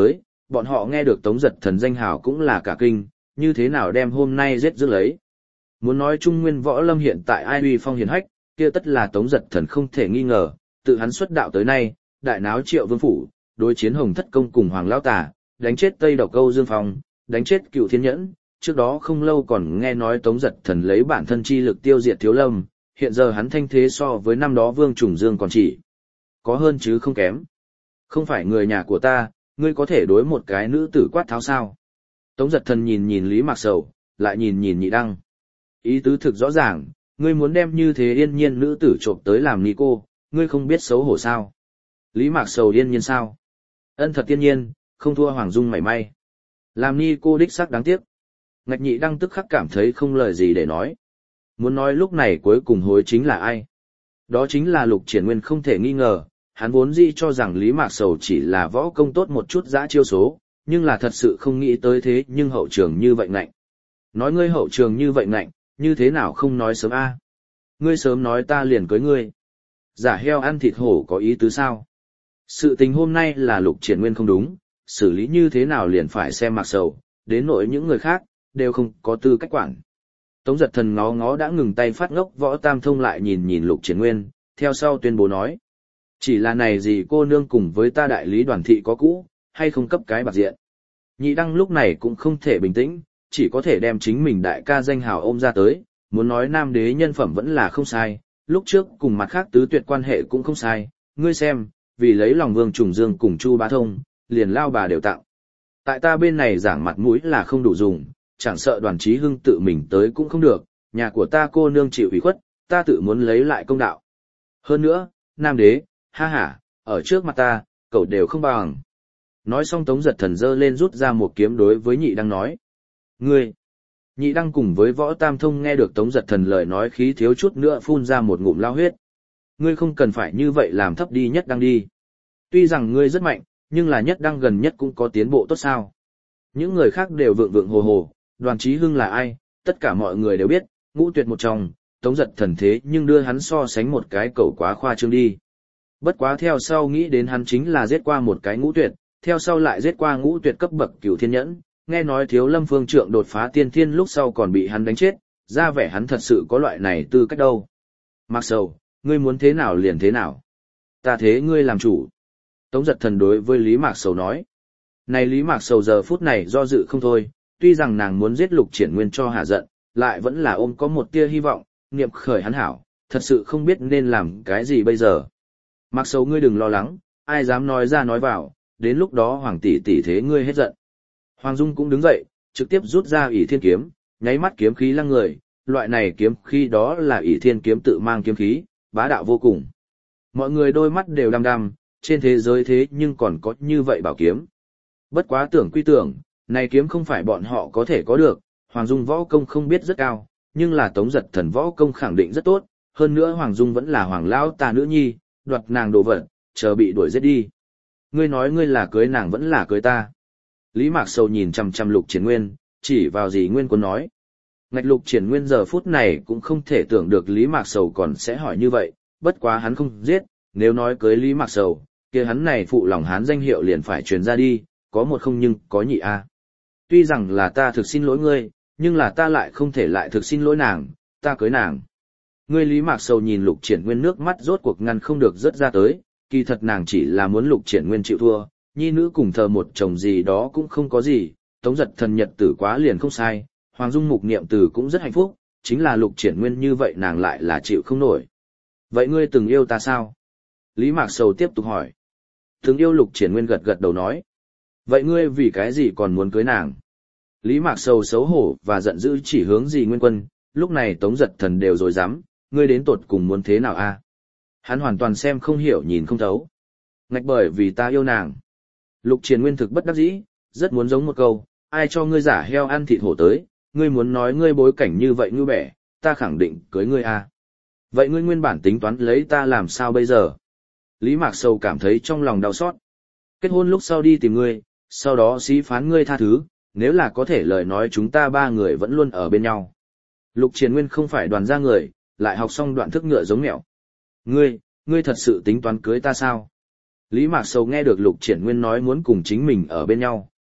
bọn họ nghe được Tống Giật Thần danh hào cũng là cả kinh, như thế nào đem hôm nay giết giữ lấy. Muốn nói Trung Nguyên Võ Lâm hiện tại ai uy phong hiển hách, kia tất là Tống Giật Thần không thể nghi ngờ, tự hắn xuất đạo tới nay, đại náo Triệu Vương phủ, đối chiến Hồng Thất Công cùng Hoàng Lão Tả, đánh chết Tây Độc Câu Dương Phong, đánh chết Cựu Thiên Nhẫn, trước đó không lâu còn nghe nói Tống Giật Thần lấy bản thân chi lực tiêu diệt Thiếu Lâm, hiện giờ hắn thanh thế so với năm đó Vương Trùng Dương còn chỉ có hơn chứ không kém. Không phải người nhà của ta, ngươi có thể đối một cái nữ tử quát tháo sao? Tống Giật Thần nhìn nhìn Lý Mạc Sầu, lại nhìn nhìn Nhị Đăng. Ý tứ thực rõ ràng, ngươi muốn đem như thế yên nhiên nữ tử trộm tới làm ni cô, ngươi không biết xấu hổ sao? Lý Mạc Sầu yên nhiên sao? Ân thật tiên nhiên, không thua Hoàng Dung mảy may. Làm ni cô đích xác đáng tiếc. Ngạch Nhị Đăng tức khắc cảm thấy không lời gì để nói. Muốn nói lúc này cuối cùng hối chính là ai? Đó chính là Lục Triển Nguyên không thể nghi ngờ, hắn vốn dĩ cho rằng Lý Mạc Sầu chỉ là võ công tốt một chút dã chiêu số, nhưng là thật sự không nghĩ tới thế nhưng hậu trường như vậy ngạnh. Nói ngươi hậu trường như vậy ngạnh, như thế nào không nói sớm a? Ngươi sớm nói ta liền cưới ngươi. Giả heo ăn thịt hổ có ý tứ sao? Sự tình hôm nay là Lục Triển Nguyên không đúng, xử lý như thế nào liền phải xem Mạc Sầu, đến nỗi những người khác, đều không có tư cách quản. Tống Giật Thần ngó ngó đã ngừng tay phát ngốc Võ Tam Thông lại nhìn nhìn Lục Triển Nguyên, theo sau tuyên bố nói. Chỉ là này gì cô nương cùng với ta đại lý đoàn thị có cũ, hay không cấp cái bạc diện. Nhị Đăng lúc này cũng không thể bình tĩnh, chỉ có thể đem chính mình đại ca danh hào ôm ra tới, muốn nói nam đế nhân phẩm vẫn là không sai, lúc trước cùng mặt khác tứ tuyệt quan hệ cũng không sai, ngươi xem, vì lấy lòng Vương Trùng Dương cùng Chu Bá Thông, liền lao bà đều tặng. Tại ta bên này giảng mặt mũi là không đủ dùng, chẳng sợ Đoàn Chí Hưng tự mình tới cũng không được, nhà của ta cô nương chịu ủy khuất, ta tự muốn lấy lại công đạo. Hơn nữa, nam đế, ha ha, ở trước mặt ta, cậu đều không bằng. Nói xong Tống Giật Thần giơ lên rút ra một kiếm đối với Nhị Đăng nói. Ngươi! Nhị Đăng cùng với Võ Tam Thông nghe được Tống Giật Thần lời nói khí thiếu chút nữa phun ra một ngụm lao huyết. Ngươi không cần phải như vậy làm thấp đi Nhất Đăng đi. Tuy rằng ngươi rất mạnh, nhưng là Nhất Đăng gần nhất cũng có tiến bộ tốt sao. Những người khác đều vượng vượng hồ hồ, Đoàn Chí Hưng là ai, tất cả mọi người đều biết, ngũ tuyệt một trong, Tống Giật Thần thế nhưng đưa hắn so sánh một cái cẩu quá khoa trương đi. Bất quá theo sau nghĩ đến hắn chính là giết qua một cái ngũ tuyệt, theo sau lại giết qua ngũ tuyệt cấp bậc Cửu Thiên Nhẫn, nghe nói Thiếu Lâm Phương Trượng đột phá tiên thiên lúc sau còn bị hắn đánh chết, ra vẻ hắn thật sự có loại này tư cách đâu. Mạc Sầu, ngươi muốn thế nào liền thế nào. Ta thế ngươi làm chủ. Tống Giật Thần đối với Lý Mạc Sầu nói. Này Lý Mạc Sầu giờ phút này do dự không thôi, tuy rằng nàng muốn giết Lục Triển Nguyên cho hạ giận, lại vẫn là ôm có một tia hy vọng, niệm khởi hắn hảo, thật sự không biết nên làm cái gì bây giờ. Mạc Sầu ngươi đừng lo lắng, ai dám nói ra nói vào, đến lúc đó Hoàng tỷ tỷ thế ngươi hết giận. Hoàng Dung cũng đứng dậy, trực tiếp rút ra ỷ thiên kiếm, nháy mắt kiếm khí lăng người, loại này kiếm khí đó là ỷ thiên kiếm tự mang kiếm khí, bá đạo vô cùng. Mọi người đôi mắt đều đăm đăm, trên thế giới thế nhưng còn có như vậy bảo kiếm. Bất quá tưởng quy tưởng, này kiếm không phải bọn họ có thể có được, Hoàng Dung võ công không biết rất cao, nhưng là Tống Giật Thần võ công khẳng định rất tốt, hơn nữa Hoàng Dung vẫn là Hoàng Lão Tà nữ nhi, đoạt nàng đồ vật, chờ bị đuổi giết đi. Ngươi nói ngươi là cưới nàng vẫn là cưới ta. Lý Mạc Sầu nhìn chằm chằm Lục Triển Nguyên, chỉ vào gì Nguyên Quân nói. Ngạch Lục Triển Nguyên giờ phút này cũng không thể tưởng được Lý Mạc Sầu còn sẽ hỏi như vậy, bất quá hắn không giết, nếu nói cưới Lý Mạc Sầu, kia hắn này phụ lòng hán danh hiệu liền phải truyền ra đi, có một không nhưng có nhị a. Tuy rằng là ta thực xin lỗi ngươi, nhưng là ta lại không thể lại thực xin lỗi nàng, ta cưới nàng. Ngươi Lý Mạc Sầu nhìn Lục Triển Nguyên nước mắt rốt cuộc ngăn không được rớt ra tới, kỳ thật nàng chỉ là muốn Lục Triển Nguyên chịu thua, nhi nữ cùng thờ một chồng gì đó cũng không có gì, Tống Giật Thần nhật tử quá liền không sai, Hoàng Dung mục niệm tử cũng rất hạnh phúc, chính là Lục Triển Nguyên như vậy nàng lại là chịu không nổi. Vậy ngươi từng yêu ta sao? Lý Mạc Sầu tiếp tục hỏi. Từng yêu Lục Triển Nguyên gật gật đầu nói. Vậy ngươi vì cái gì còn muốn cưới nàng? Lý Mạc Sầu xấu hổ và giận dữ chỉ hướng gì Nguyên Quân, lúc này Tống Giật Thần đều rồi dám, ngươi đến tột cùng muốn thế nào a? Hắn hoàn toàn xem không hiểu nhìn không thấu. Ngạch bởi vì ta yêu nàng. Lục Triển Nguyên thực bất đắc dĩ, rất muốn giống một câu, ai cho ngươi giả heo ăn thịt hổ tới, ngươi muốn nói ngươi bối cảnh như vậy ngư bẻ, ta khẳng định cưới ngươi a. Vậy ngươi nguyên bản tính toán lấy ta làm sao bây giờ? Lý Mạc Sầu cảm thấy trong lòng đau xót. Kết hôn lúc sau đi tìm ngươi, sau đó xí phán ngươi tha thứ, nếu là có thể lời nói chúng ta ba người vẫn luôn ở bên nhau. Lục Triển Nguyên không phải đoàn gia người, lại học xong đoạn thức ngựa giống mẹo. Ngươi, ngươi thật sự tính toán cưới ta sao? Lý Mạc Sầu nghe được Lục Triển Nguyên nói muốn cùng chính mình ở bên nhau,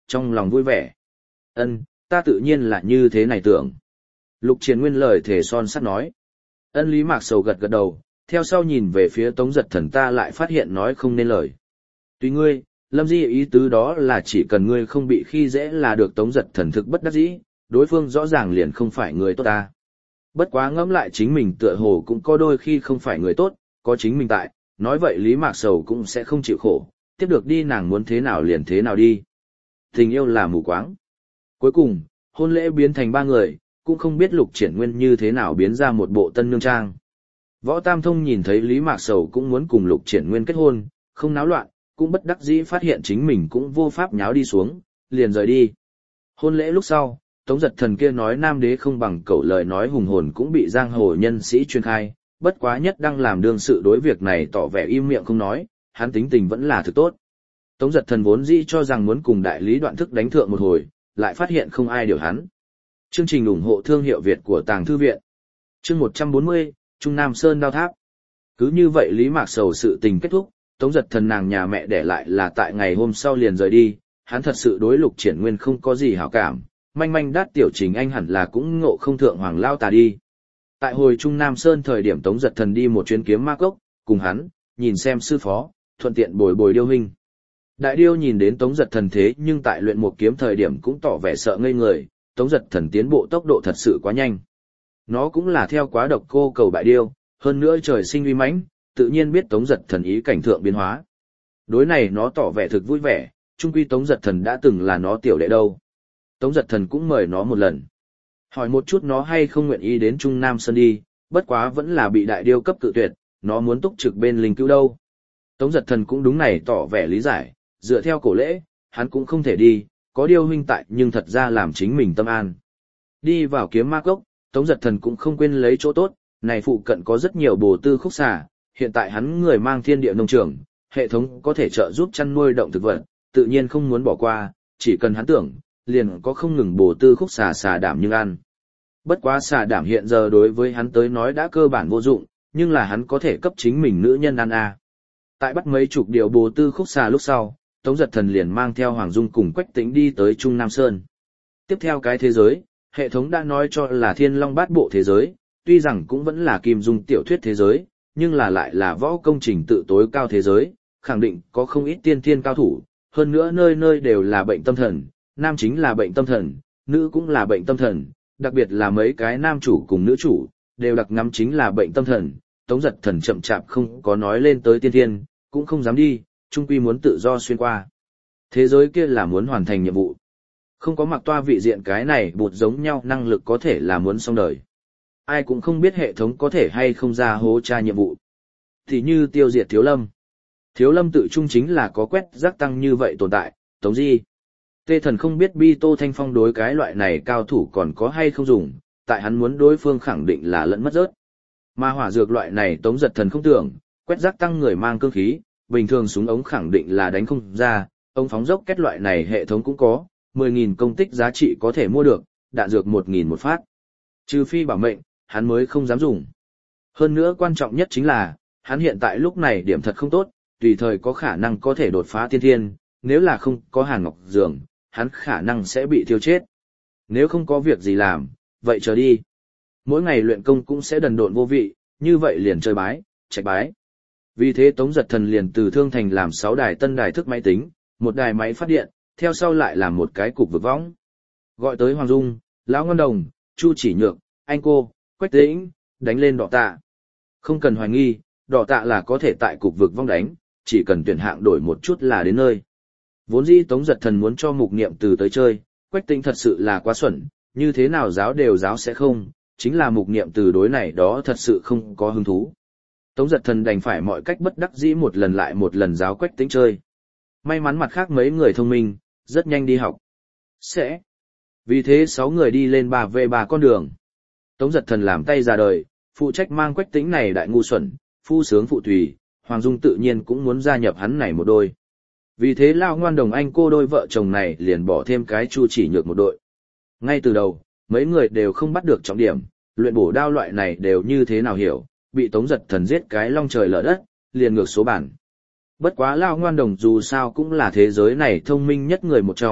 trong lòng vui vẻ. Ân, ta tự nhiên là như thế này tưởng. Lục Triển Nguyên lời thể son sắt nói. Ân Lý Mạc Sầu gật gật đầu, theo sau nhìn về phía Tống Giật Thần ta lại phát hiện nói không nên lời. Tùy ngươi, Lâm Di ý tứ đó là chỉ cần ngươi không bị khi dễ là được. Tống Giật Thần thực bất đắc dĩ, đối phương rõ ràng liền không phải người tốt ta. Bất quá ngẫm lại chính mình tựa hồ cũng có đôi khi không phải người tốt, có chính mình tại, nói vậy Lý Mạc Sầu cũng sẽ không chịu khổ, tiếp được đi nàng muốn thế nào liền thế nào đi. Tình yêu là mù quáng. Cuối cùng, hôn lễ biến thành ba người, cũng không biết Lục Triển Nguyên như thế nào biến ra một bộ tân nương trang. Võ Tam Thông nhìn thấy Lý Mạc Sầu cũng muốn cùng Lục Triển Nguyên kết hôn, không náo loạn, cũng bất đắc dĩ phát hiện chính mình cũng vô pháp nháo đi xuống, liền rời đi. Hôn lễ lúc sau, Tống Giật Thần kia nói nam đế không bằng cậu lời nói hùng hồn cũng bị giang hồ nhân sĩ truyền khai, bất quá nhất đang làm đương sự đối việc này tỏ vẻ im miệng không nói, hắn tính tình vẫn là thực tốt. Tống Giật Thần vốn dĩ cho rằng muốn cùng đại lý Đoạn Thức đánh thượng một hồi, lại phát hiện không ai điều hắn. Chương trình ủng hộ thương hiệu Việt của Tàng Thư Viện. Chương một trăm bốn mươi, Trung Nam Sơn Đao Tháp. Cứ như vậy Lý Mạc Sầu sự tình kết thúc, Tống Giật Thần nàng nhà mẹ để lại là tại ngày hôm sau liền rời đi, hắn thật sự đối Lục Triển Nguyên không có gì hảo cảm, manh manh đát tiểu Trình Anh hẳn là cũng ngộ không thượng hoàng lao tà đi. Tại hồi Trung Nam Sơn thời điểm Tống Giật Thần đi một chuyến kiếm ma cốc, cùng hắn, nhìn xem sư phó, thuận tiện bồi bồi điêu huynh. Đại điêu nhìn đến Tống Giật Thần thế nhưng tại luyện một kiếm thời điểm cũng tỏ vẻ sợ ngây người, Tống Giật Thần tiến bộ tốc độ thật sự quá nhanh. Nó cũng là theo quá độc cô cầu bại điêu, hơn nữa trời sinh uy mãnh, tự nhiên biết Tống Giật Thần ý cảnh thượng biến hóa. Đối này nó tỏ vẻ thực vui vẻ, chung quy Tống Giật Thần đã từng là nó tiểu đệ đâu. Tống Giật Thần cũng mời nó một lần. Hỏi một chút nó hay không nguyện ý đến Trung Nam Sơn đi, bất quá vẫn là bị đại điêu cấp cự tuyệt, nó muốn túc trực bên linh cứu đâu. Tống Giật Thần cũng đúng này tỏ vẻ lý giải, dựa theo cổ lễ, hắn cũng không thể đi, có điêu huynh tại nhưng thật ra làm chính mình tâm an. Đi vào kiếm ma cốc, Tống Giật Thần cũng không quên lấy chỗ tốt, này phụ cận có rất nhiều bồ tư khúc xà, hiện tại hắn người mang thiên địa nông trường, hệ thống có thể trợ giúp chăn nuôi động thực vật, tự nhiên không muốn bỏ qua, chỉ cần hắn tưởng, liền có không ngừng bồ tư khúc xà xà đảm nhưng ăn. Bất quá xà đảm hiện giờ đối với hắn tới nói đã cơ bản vô dụng, nhưng là hắn có thể cấp chính mình nữ nhân ăn à. Tại bắt mấy chục điều bồ tư khúc xà lúc sau, Tống Giật Thần liền mang theo Hoàng Dung cùng Quách Tĩnh đi tới Trung Nam Sơn. Tiếp theo cái thế giới, hệ thống đã nói cho là Thiên Long Bát Bộ thế giới, tuy rằng cũng vẫn là Kim Dung tiểu thuyết thế giới, nhưng là lại là võ công trình tự tối cao thế giới, khẳng định có không ít tiên thiên cao thủ, hơn nữa nơi nơi đều là bệnh tâm thần, nam chính là bệnh tâm thần, nữ cũng là bệnh tâm thần, đặc biệt là mấy cái nam chủ cùng nữ chủ, đều đặc ngắm chính là bệnh tâm thần. Tống Giật Thần chậm chạp không có nói lên tới tiên thiên, cũng không dám đi, chung quy muốn tự do xuyên qua. Thế giới kia là muốn hoàn thành nhiệm vụ. Không có mặc toa vị diện cái này bụt giống nhau năng lực có thể là muốn xong đời. Ai cũng không biết hệ thống có thể hay không ra hố tra nhiệm vụ. Thì như tiêu diệt Thiếu Lâm. Thiếu Lâm tự trung chính là có quét rác tăng như vậy tồn tại, Tống Di. Tê Thần không biết Bi Tô Thanh Phong đối cái loại này cao thủ còn có hay không dùng, tại hắn muốn đối phương khẳng định là lẫn mất rớt. Mà hỏa dược loại này Tống Giật Thần không tưởng, quét rác tăng người mang cương khí, bình thường súng ống khẳng định là đánh không ra, ống phóng dốc kết loại này hệ thống cũng có, mười nghìn công tích giá trị có thể mua được, đạn dược một nghìn một phát. Trừ phi bảo mệnh, hắn mới không dám dùng. Hơn nữa quan trọng nhất chính là, hắn hiện tại lúc này điểm thật không tốt, tùy thời có khả năng có thể đột phá tiên thiên, nếu là không có Hàn Ngọc Dường, hắn khả năng sẽ bị thiêu chết. Nếu không có việc gì làm, vậy chờ đi. Mỗi ngày luyện công cũng sẽ đần độn vô vị, như vậy liền chơi bái, chạy bái. Vì thế Tống Giật Thần liền từ Thương Thành làm sáu đài tân đài thức máy tính, một đài máy phát điện, theo sau lại làm một cái cục vực võng. Gọi tới Hoàng Dung, Lão Ngân Đồng, Chu Chỉ Nhược, Anh Cô, Quách Tĩnh, đánh lên Đỏ Tạ. Không cần hoài nghi, Đỏ Tạ là có thể tại cục vực vong đánh, chỉ cần tuyển hạng đổi một chút là đến nơi. Vốn dĩ Tống Giật Thần muốn cho Mục Niệm Từ tới chơi, Quách Tĩnh thật sự là quá xuẩn, như thế nào giáo đều giáo sẽ không, chính là Mục Niệm Từ đối này đó thật sự không có hứng thú. Tống Giật Thần đành phải mọi cách bất đắc dĩ một lần lại một lần giáo Quách Tĩnh chơi. May mắn mặt khác mấy người thông minh, rất nhanh đi học. Sẽ. Vì thế sáu người đi lên ba về ba con đường. Tống Giật Thần làm tay ra đời, phụ trách mang Quách Tĩnh này đại ngu xuẩn, phu sướng phụ tùy, Hoàng Dung tự nhiên cũng muốn gia nhập hắn này một đôi. Vì thế Lão Ngoan Đồng Anh Cô đôi vợ chồng này liền bỏ thêm cái Chu Chỉ Nhược một đội. Ngay từ đầu, mấy người đều không bắt được trọng điểm, luyện bổ đao loại này đều như thế nào hiểu, bị Tống Giật Thần giết cái long trời lở đất, liền ngược số bản. Bất quá Lão Ngoan Đồng dù sao cũng là thế giới này thông minh nhất người một trong,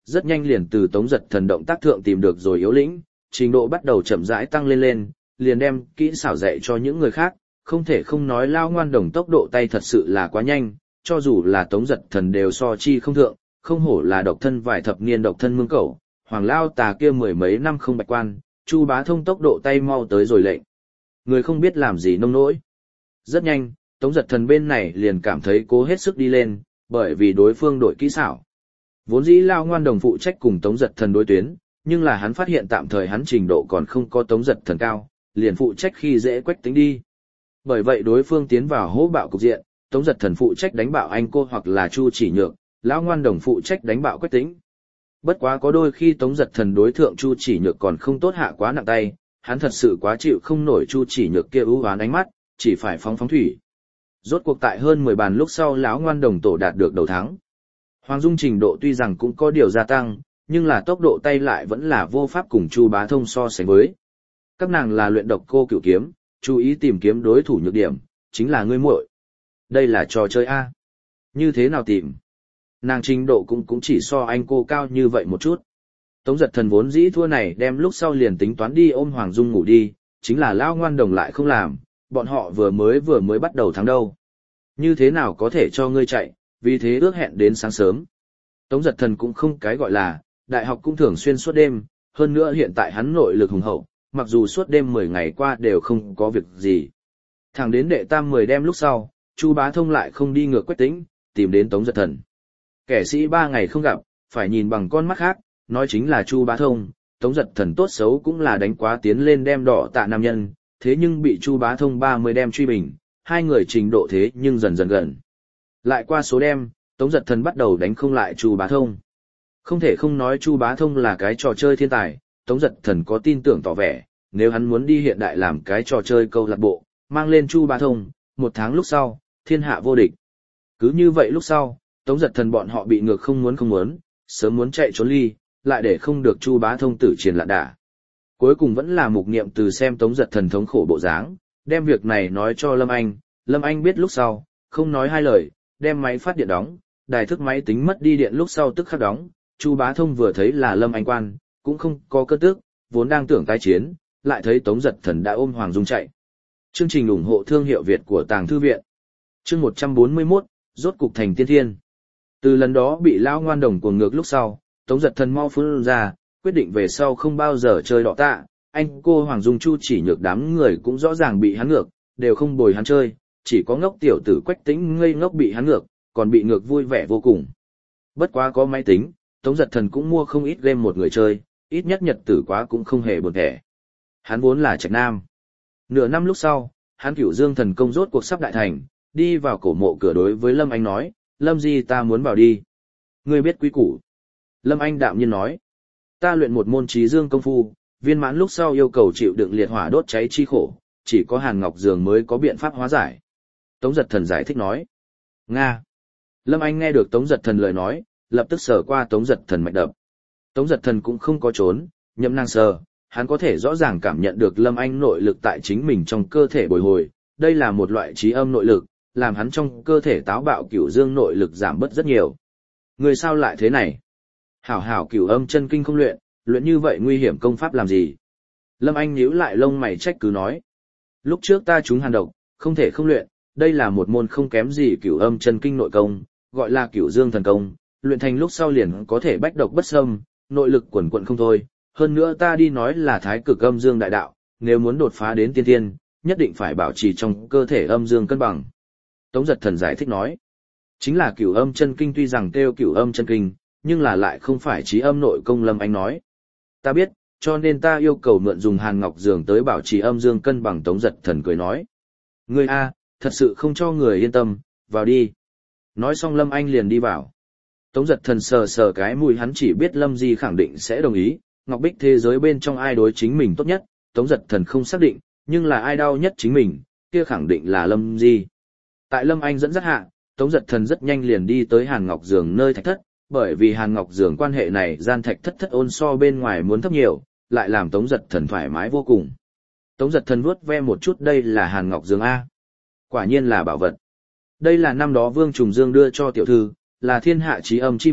rất nhanh liền từ Tống Giật Thần động tác thượng tìm được rồi yếu lĩnh, trình độ bắt đầu chậm rãi tăng lên lên, liền đem kỹ xảo dạy cho những người khác, không thể không nói Lao Ngoan Đồng tốc độ tay thật sự là quá nhanh, cho dù là Tống Giật Thần đều so chi không thượng, không hổ là độc thân vài thập niên độc thân mương cẩu, Hoàng Lao Tà kia mười mấy năm không bạch quan, Chu Bá Thông tốc độ tay mau tới rồi lệnh. Người không biết làm gì nông nỗi. Rất nhanh, Tống Giật Thần bên này liền cảm thấy cố hết sức đi lên, bởi vì đối phương đổi kỹ xảo. Vốn dĩ Lao Ngoan Đồng phụ trách cùng Tống Giật Thần đối tuyến, nhưng là hắn phát hiện tạm thời hắn trình độ còn không có Tống Giật Thần cao, liền phụ trách khi dễ Quách Tĩnh đi. Bởi vậy đối phương tiến vào hỗ bạo cục diện, Tống Giật Thần phụ trách đánh bạo anh cô hoặc là Chu Chỉ Nhược, Lão Ngoan Đồng phụ trách đánh bạo Quách Tĩnh. Bất quá có đôi khi Tống Giật Thần đối thượng Chu Chỉ Nhược còn không tốt hạ quá nặng tay, hắn thật sự quá chịu không nổi Chu Chỉ Nhược kia ưu hoán ánh mắt, chỉ phải phóng phóng thủy. Rốt cuộc tại hơn mười bàn lúc sau Lão Ngoan Đồng tổ đạt được đầu thắng. Hoàng Dung trình độ tuy rằng cũng có điều gia tăng, nhưng là tốc độ tay lại vẫn là vô pháp cùng Chu Bá Thông so sánh với. Các nàng là luyện độc cô cửu kiếm, chú ý tìm kiếm đối thủ nhược điểm, chính là ngươi muội. Đây là trò chơi A. Như thế nào tìm? Nàng trình độ cũng cũng chỉ so anh cô cao như vậy một chút. Tống Giật Thần vốn dĩ thua này đem lúc sau liền tính toán đi ôm Hoàng Dung ngủ đi, chính là Lao Ngoan Đồng lại không làm, bọn họ vừa mới vừa mới bắt đầu thắng đâu. Như thế nào có thể cho ngươi chạy, vì thế ước hẹn đến sáng sớm. Tống Giật Thần cũng không cái gọi là, đại học cũng thường xuyên suốt đêm, hơn nữa hiện tại hắn nội lực hùng hậu, mặc dù suốt đêm mười ngày qua đều không có việc gì. Thẳng đến đệ tam mười đêm lúc sau, Chu Bá Thông lại không đi ngược Quách Tĩnh, tìm đến Tống Giật Thần. Kẻ sĩ ba ngày không gặp, phải nhìn bằng con mắt khác, nói chính là Chu Bá Thông, Tống Giật Thần tốt xấu cũng là đánh quá tiến lên đem đỏ tạ nam nhân, thế nhưng bị Chu Bá Thông ba mươi đêm truy bình, hai người trình độ thế nhưng dần dần gần. Lại qua số đêm, Tống Giật Thần bắt đầu đánh không lại Chu Bá Thông. Không thể không nói Chu Bá Thông là cái trò chơi thiên tài, Tống Giật Thần có tin tưởng tỏ vẻ, nếu hắn muốn đi hiện đại làm cái trò chơi câu lạc bộ, mang lên Chu Bá Thông, một tháng lúc sau, thiên hạ vô địch. Cứ như vậy lúc sau, Tống Giật Thần bọn họ bị ngược không muốn không muốn, sớm muốn chạy trốn ly, lại để không được Chu Bá Thông tử chiến lạn đả. Cuối cùng vẫn là Mục Niệm từ xem Tống Giật Thần thống khổ bộ dáng, đem việc này nói cho Lâm Anh, Lâm Anh biết lúc sau, không nói hai lời, đem máy phát điện đóng, đài thức máy tính mất đi điện lúc sau tức khắc đóng, Chu Bá Thông vừa thấy là Lâm Anh quan, cũng không có cơ tức, vốn đang tưởng tái chiến, lại thấy Tống Giật Thần đã ôm Hoàng Dung chạy. Chương trình ủng hộ thương hiệu Việt của Tàng Thư Viện. Chương một trăm bốn mươi mốt, rốt cục thành tiên thiên. Từ lần đó bị Lão Ngoan Đồng cuồng ngược lúc sau, Tống Giật Thần mau phun ra, quyết định về sau không bao giờ chơi đọ tạ, anh cô Hoàng Dung Chu Chỉ Nhược đám người cũng rõ ràng bị hắn ngược, đều không bồi hắn chơi, chỉ có ngốc tiểu tử Quách Tĩnh ngây ngốc bị hắn ngược, còn bị ngược vui vẻ vô cùng. Bất quá có máy tính, Tống Giật Thần cũng mua không ít game một người chơi, ít nhất nhật tử quá cũng không hề buồn thẻ. Hắn vốn là Trạch Nam. Nửa năm lúc sau, hắn Cửu Dương thần công rốt cuộc sắp đại thành, đi vào cổ mộ cửa đối với Lâm Anh nói, Lâm Di ta muốn vào đi. Ngươi biết quý củ. Lâm Anh đạm nhiên nói, ta luyện một môn trí dương công phu, viên mãn lúc sau yêu cầu chịu đựng liệt hỏa đốt cháy chi khổ, chỉ có Hàn Ngọc Dường mới có biện pháp hóa giải. Tống Giật Thần giải thích nói, Nga. Lâm Anh nghe được Tống Giật Thần lời nói, lập tức sờ qua Tống Giật Thần mạch đập. Tống Giật Thần cũng không có trốn, nhậm năng sờ, hắn có thể rõ ràng cảm nhận được Lâm Anh nội lực tại chính mình trong cơ thể bồi hồi, đây là một loại trí âm nội lực, làm hắn trong cơ thể táo bạo cửu dương nội lực giảm bớt rất nhiều. Người sao lại thế này? Hảo hảo cửu âm chân kinh không luyện, luyện như vậy nguy hiểm công pháp làm gì? Lâm Anh nhíu lại lông mày trách cứ nói. Lúc trước ta trúng hàn độc, không thể không luyện, đây là một môn không kém gì cửu âm chân kinh nội công, gọi là cửu dương thần công, luyện thành lúc sau liền có thể bách độc bất xâm, nội lực quần quận không thôi. Hơn nữa ta đi nói là thái cực âm dương đại đạo, nếu muốn đột phá đến tiên thiên, nhất định phải bảo trì trong cơ thể âm dương cân bằng. Tống Giật Thần giải thích nói, chính là cửu âm chân kinh tuy rằng kêu cửu âm chân kinh, nhưng là lại không phải trí âm nội công. Lâm Anh nói, ta biết, cho nên ta yêu cầu mượn dùng Hàn Ngọc Dường tới bảo trì âm dương cân bằng. Tống Giật Thần cười nói, ngươi a, thật sự không cho người yên tâm, vào đi. Nói xong Lâm Anh liền đi vào. Tống Giật Thần sờ sờ cái mũi, hắn chỉ biết Lâm Di khẳng định sẽ đồng ý, Ngọc Bích thế giới bên trong ai đối chính mình tốt nhất, Tống Giật Thần không xác định, nhưng là ai đau nhất chính mình, kia khẳng định là Lâm Di. Tại Lâm Anh dẫn dắt hạ, Tống Giật Thần rất nhanh liền đi tới Hàn Ngọc Dường nơi thạch thất, bởi vì Hàn Ngọc Dường quan hệ này gian thạch thất thất ôn so bên ngoài muốn thấp nhiều, lại làm Tống Giật Thần thoải mái vô cùng. Tống Giật Thần vuốt ve một chút, đây là Hàn Ngọc Dường A. Quả nhiên là bảo vật. Đây là năm đó Vương Trùng Dương đưa cho tiểu thư, là thiên hạ trí âm chi vật,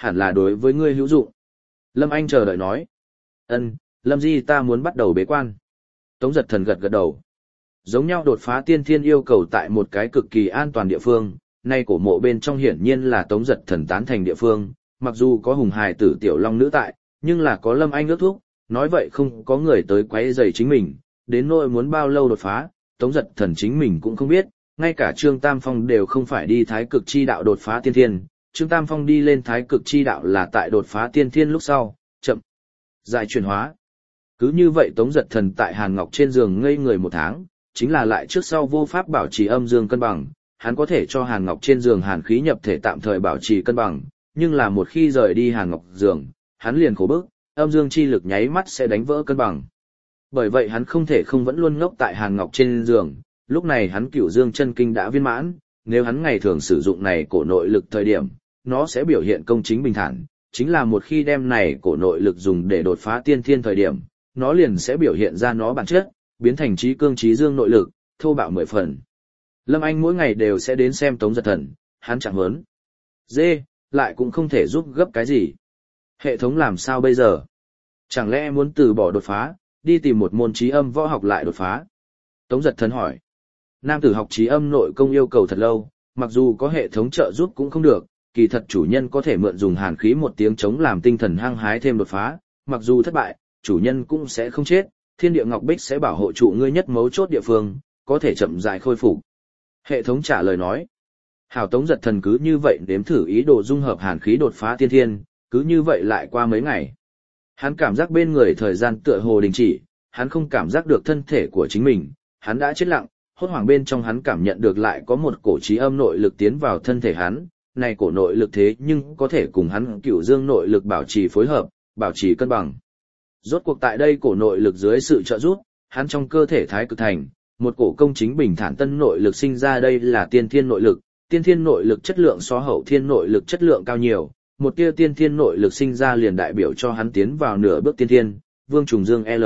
hẳn là đối với ngươi hữu dụng. Lâm Anh chờ đợi nói. Ân, Lâm Di ta muốn bắt đầu bế quan. Tống Giật Thần gật gật đầu. Giống nhau đột phá tiên thiên yêu cầu tại một cái cực kỳ an toàn địa phương, nay cổ mộ bên trong hiển nhiên là Tống Giật Thần tán thành địa phương, mặc dù có hùng hài tử tiểu long nữ tại, nhưng là có Lâm Anh ước thúc, nói vậy không có người tới quấy rầy chính mình, đến nỗi muốn bao lâu đột phá, Tống Giật Thần chính mình cũng không biết, ngay cả Trương Tam Phong đều không phải đi thái cực chi đạo đột phá tiên thiên, Trương Tam Phong đi lên thái cực chi đạo là tại đột phá tiên thiên lúc sau, chậm, dài chuyển hóa. Cứ như vậy Tống Giật Thần tại Hàn Ngọc trên giường ngây người một tháng, chính là lại trước sau vô pháp bảo trì âm dương cân bằng, hắn có thể cho Hàn Ngọc trên giường hàn khí nhập thể tạm thời bảo trì cân bằng, nhưng là một khi rời đi Hàn Ngọc giường, hắn liền khổ bức, âm dương chi lực nháy mắt sẽ đánh vỡ cân bằng. Bởi vậy hắn không thể không vẫn luôn ngốc tại Hàn Ngọc trên giường, lúc này hắn Cửu Dương chân kinh đã viên mãn, nếu hắn ngày thường sử dụng này cổ nội lực thời điểm, nó sẽ biểu hiện công chính bình thản, chính là một khi đem này cổ nội lực dùng để đột phá tiên thiên thời điểm, nó liền sẽ biểu hiện ra nó bản chất, biến thành trí cương trí dương nội lực, thô bạo mười phần. Lâm Anh mỗi ngày đều sẽ đến xem Tống Giật Thần, hắn chẳng hớn. Dê, lại cũng không thể giúp gấp cái gì. Hệ thống làm sao bây giờ? Chẳng lẽ muốn từ bỏ đột phá, đi tìm một môn trí âm võ học lại đột phá? Tống Giật Thần hỏi. Nam tử học trí âm nội công yêu cầu thật lâu, mặc dù có hệ thống trợ giúp cũng không được, kỳ thật chủ nhân có thể mượn dùng hàn khí một tiếng chống làm tinh thần hăng hái thêm đột phá, mặc dù thất bại, chủ nhân cũng sẽ không chết, thiên địa ngọc bích sẽ bảo hộ trụ ngươi nhất mấu chốt địa phương, có thể chậm rãi khôi phục. Hệ thống trả lời nói. Hảo Tống Giật Thần cứ như vậy đếm thử ý đồ dung hợp hàn khí đột phá tiên thiên, cứ như vậy lại qua mấy ngày. Hắn cảm giác bên người thời gian tựa hồ đình chỉ, hắn không cảm giác được thân thể của chính mình, hắn đã chết lặng, hốt hoảng bên trong hắn cảm nhận được lại có một cổ trí âm nội lực tiến vào thân thể hắn, này cổ nội lực thế nhưng có thể cùng hắn Cửu Dương nội lực bảo trì phối hợp, bảo trì cân bằng. Rốt cuộc tại đây cổ nội lực dưới sự trợ giúp, hắn trong cơ thể thái cực thành, một cổ công chính bình thản tân nội lực sinh ra, đây là tiên thiên nội lực, tiên thiên nội lực chất lượng so hậu thiên nội lực chất lượng cao nhiều, một tia tiên thiên nội lực sinh ra liền đại biểu cho hắn tiến vào nửa bước tiên thiên, Vương Trùng Dương L.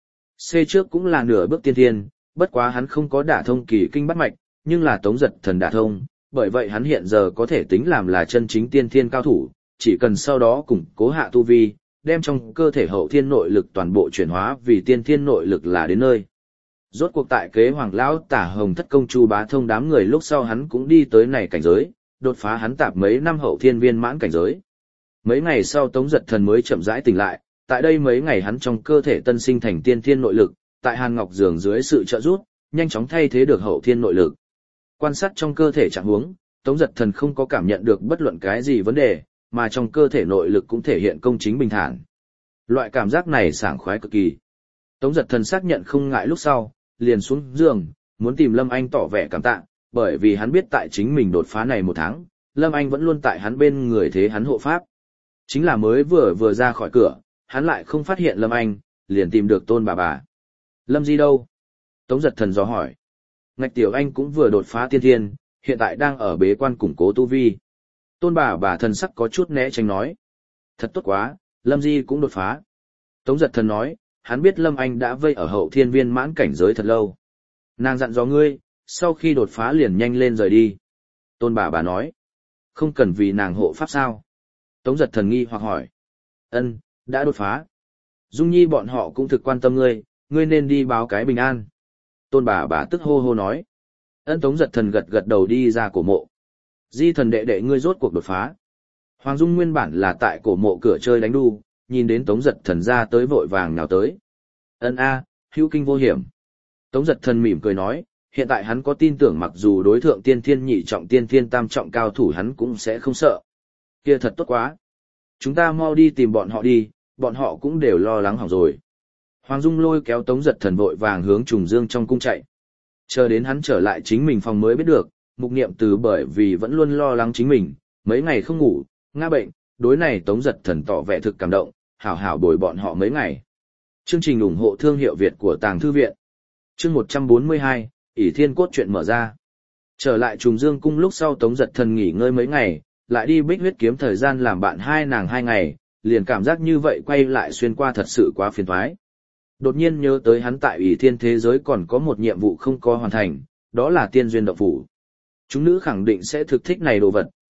C trước cũng là nửa bước tiên thiên, bất quá hắn không có đả thông kỳ kinh bát mạch, nhưng là Tống Giật Thần đả thông, bởi vậy hắn hiện giờ có thể tính làm là chân chính tiên thiên cao thủ, chỉ cần sau đó củng cố hạ tu vi, đem trong cơ thể hậu thiên nội lực toàn bộ chuyển hóa vì tiên thiên nội lực là đến nơi. Rốt cuộc tại kế Hoàng lão Tả Hồng Thất công Chu Bá Thông đám người lúc sau hắn cũng đi tới này cảnh giới, đột phá hắn tạp mấy năm hậu thiên viên mãn cảnh giới. Mấy ngày sau Tống Giật Thần mới chậm rãi tỉnh lại, tại đây mấy ngày hắn trong cơ thể tân sinh thành tiên thiên nội lực, tại Hàn Ngọc giường dưới sự trợ giúp, nhanh chóng thay thế được hậu thiên nội lực. Quan sát trong cơ thể trạng huống, Tống Giật Thần không có cảm nhận được bất luận cái gì vấn đề, mà trong cơ thể nội lực cũng thể hiện công chính bình thản. Loại cảm giác này sảng khoái cực kỳ. Tống Giật Thần xác nhận không ngại lúc sau, liền xuống giường, muốn tìm Lâm Anh tỏ vẻ cảm tạ, bởi vì hắn biết tại chính mình đột phá này một tháng, Lâm Anh vẫn luôn tại hắn bên người thế hắn hộ pháp. Chính là mới vừa vừa ra khỏi cửa, hắn lại không phát hiện Lâm Anh, liền tìm được Tôn bà bà. Lâm Di đâu? Tống Giật Thần dò hỏi. Ngạch Tiểu Anh cũng vừa đột phá tiên thiên, hiện tại đang ở bế quan củng cố tu vi. Tôn bà bà thần sắc có chút né tránh nói. Thật tốt quá, Lâm Di cũng đột phá. Tống Giật Thần nói, hắn biết Lâm Anh đã vây ở hậu thiên viên mãn cảnh giới thật lâu. Nàng dặn dò ngươi, sau khi đột phá liền nhanh lên rời đi. Tôn bà bà nói, không cần vì nàng hộ pháp sao. Tống Giật Thần nghi hoặc hỏi. Ân, đã đột phá. Dung Nhi bọn họ cũng thực quan tâm ngươi, ngươi nên đi báo cái bình an. Tôn bà bà tức hô hô nói. Ân Tống Giật Thần gật gật đầu đi ra cổ mộ. Di Thần đệ đệ ngươi rốt cuộc đột phá. Hoàng Dung nguyên bản là tại cổ mộ cửa chơi đánh đu, nhìn đến Tống Giật Thần ra tới vội vàng nào tới. Ân a, hữu kinh vô hiểm. Tống Giật Thần mỉm cười nói, hiện tại hắn có tin tưởng mặc dù đối thượng tiên thiên nhị trọng tiên thiên tam trọng cao thủ hắn cũng sẽ không sợ. Kia thật tốt quá. Chúng ta mau đi tìm bọn họ đi, bọn họ cũng đều lo lắng hỏng rồi. Hoàng Dung lôi kéo Tống Giật Thần vội vàng hướng Trùng Dương trong cung chạy. Chờ đến hắn trở lại chính mình phòng mới biết được, Mục Niệm Từ bởi vì vẫn luôn lo lắng chính mình, mấy ngày không ngủ, ngã bệnh, đối này Tống Giật Thần tỏ vẻ thực cảm động, hảo hảo bồi bọn họ mấy ngày. Chương trình ủng hộ thương hiệu Việt của Tàng Thư Viện. Chương một trăm bốn mươi hai, ỷ thiên cốt truyện mở ra. Trở lại Trùng Dương cung lúc sau Tống Giật Thần nghỉ ngơi mấy ngày, lại đi Bích Huyết kiếm thời gian làm bạn hai nàng hai ngày, liền cảm giác như vậy quay lại xuyên qua thật sự quá phiền toái. Đột nhiên nhớ tới hắn tại ỷ thiên thế giới còn có một nhiệm vụ không có hoàn thành, đó là tiên duyên động phủ. Chúng nữ khẳng định sẽ thực thích này đồ vật,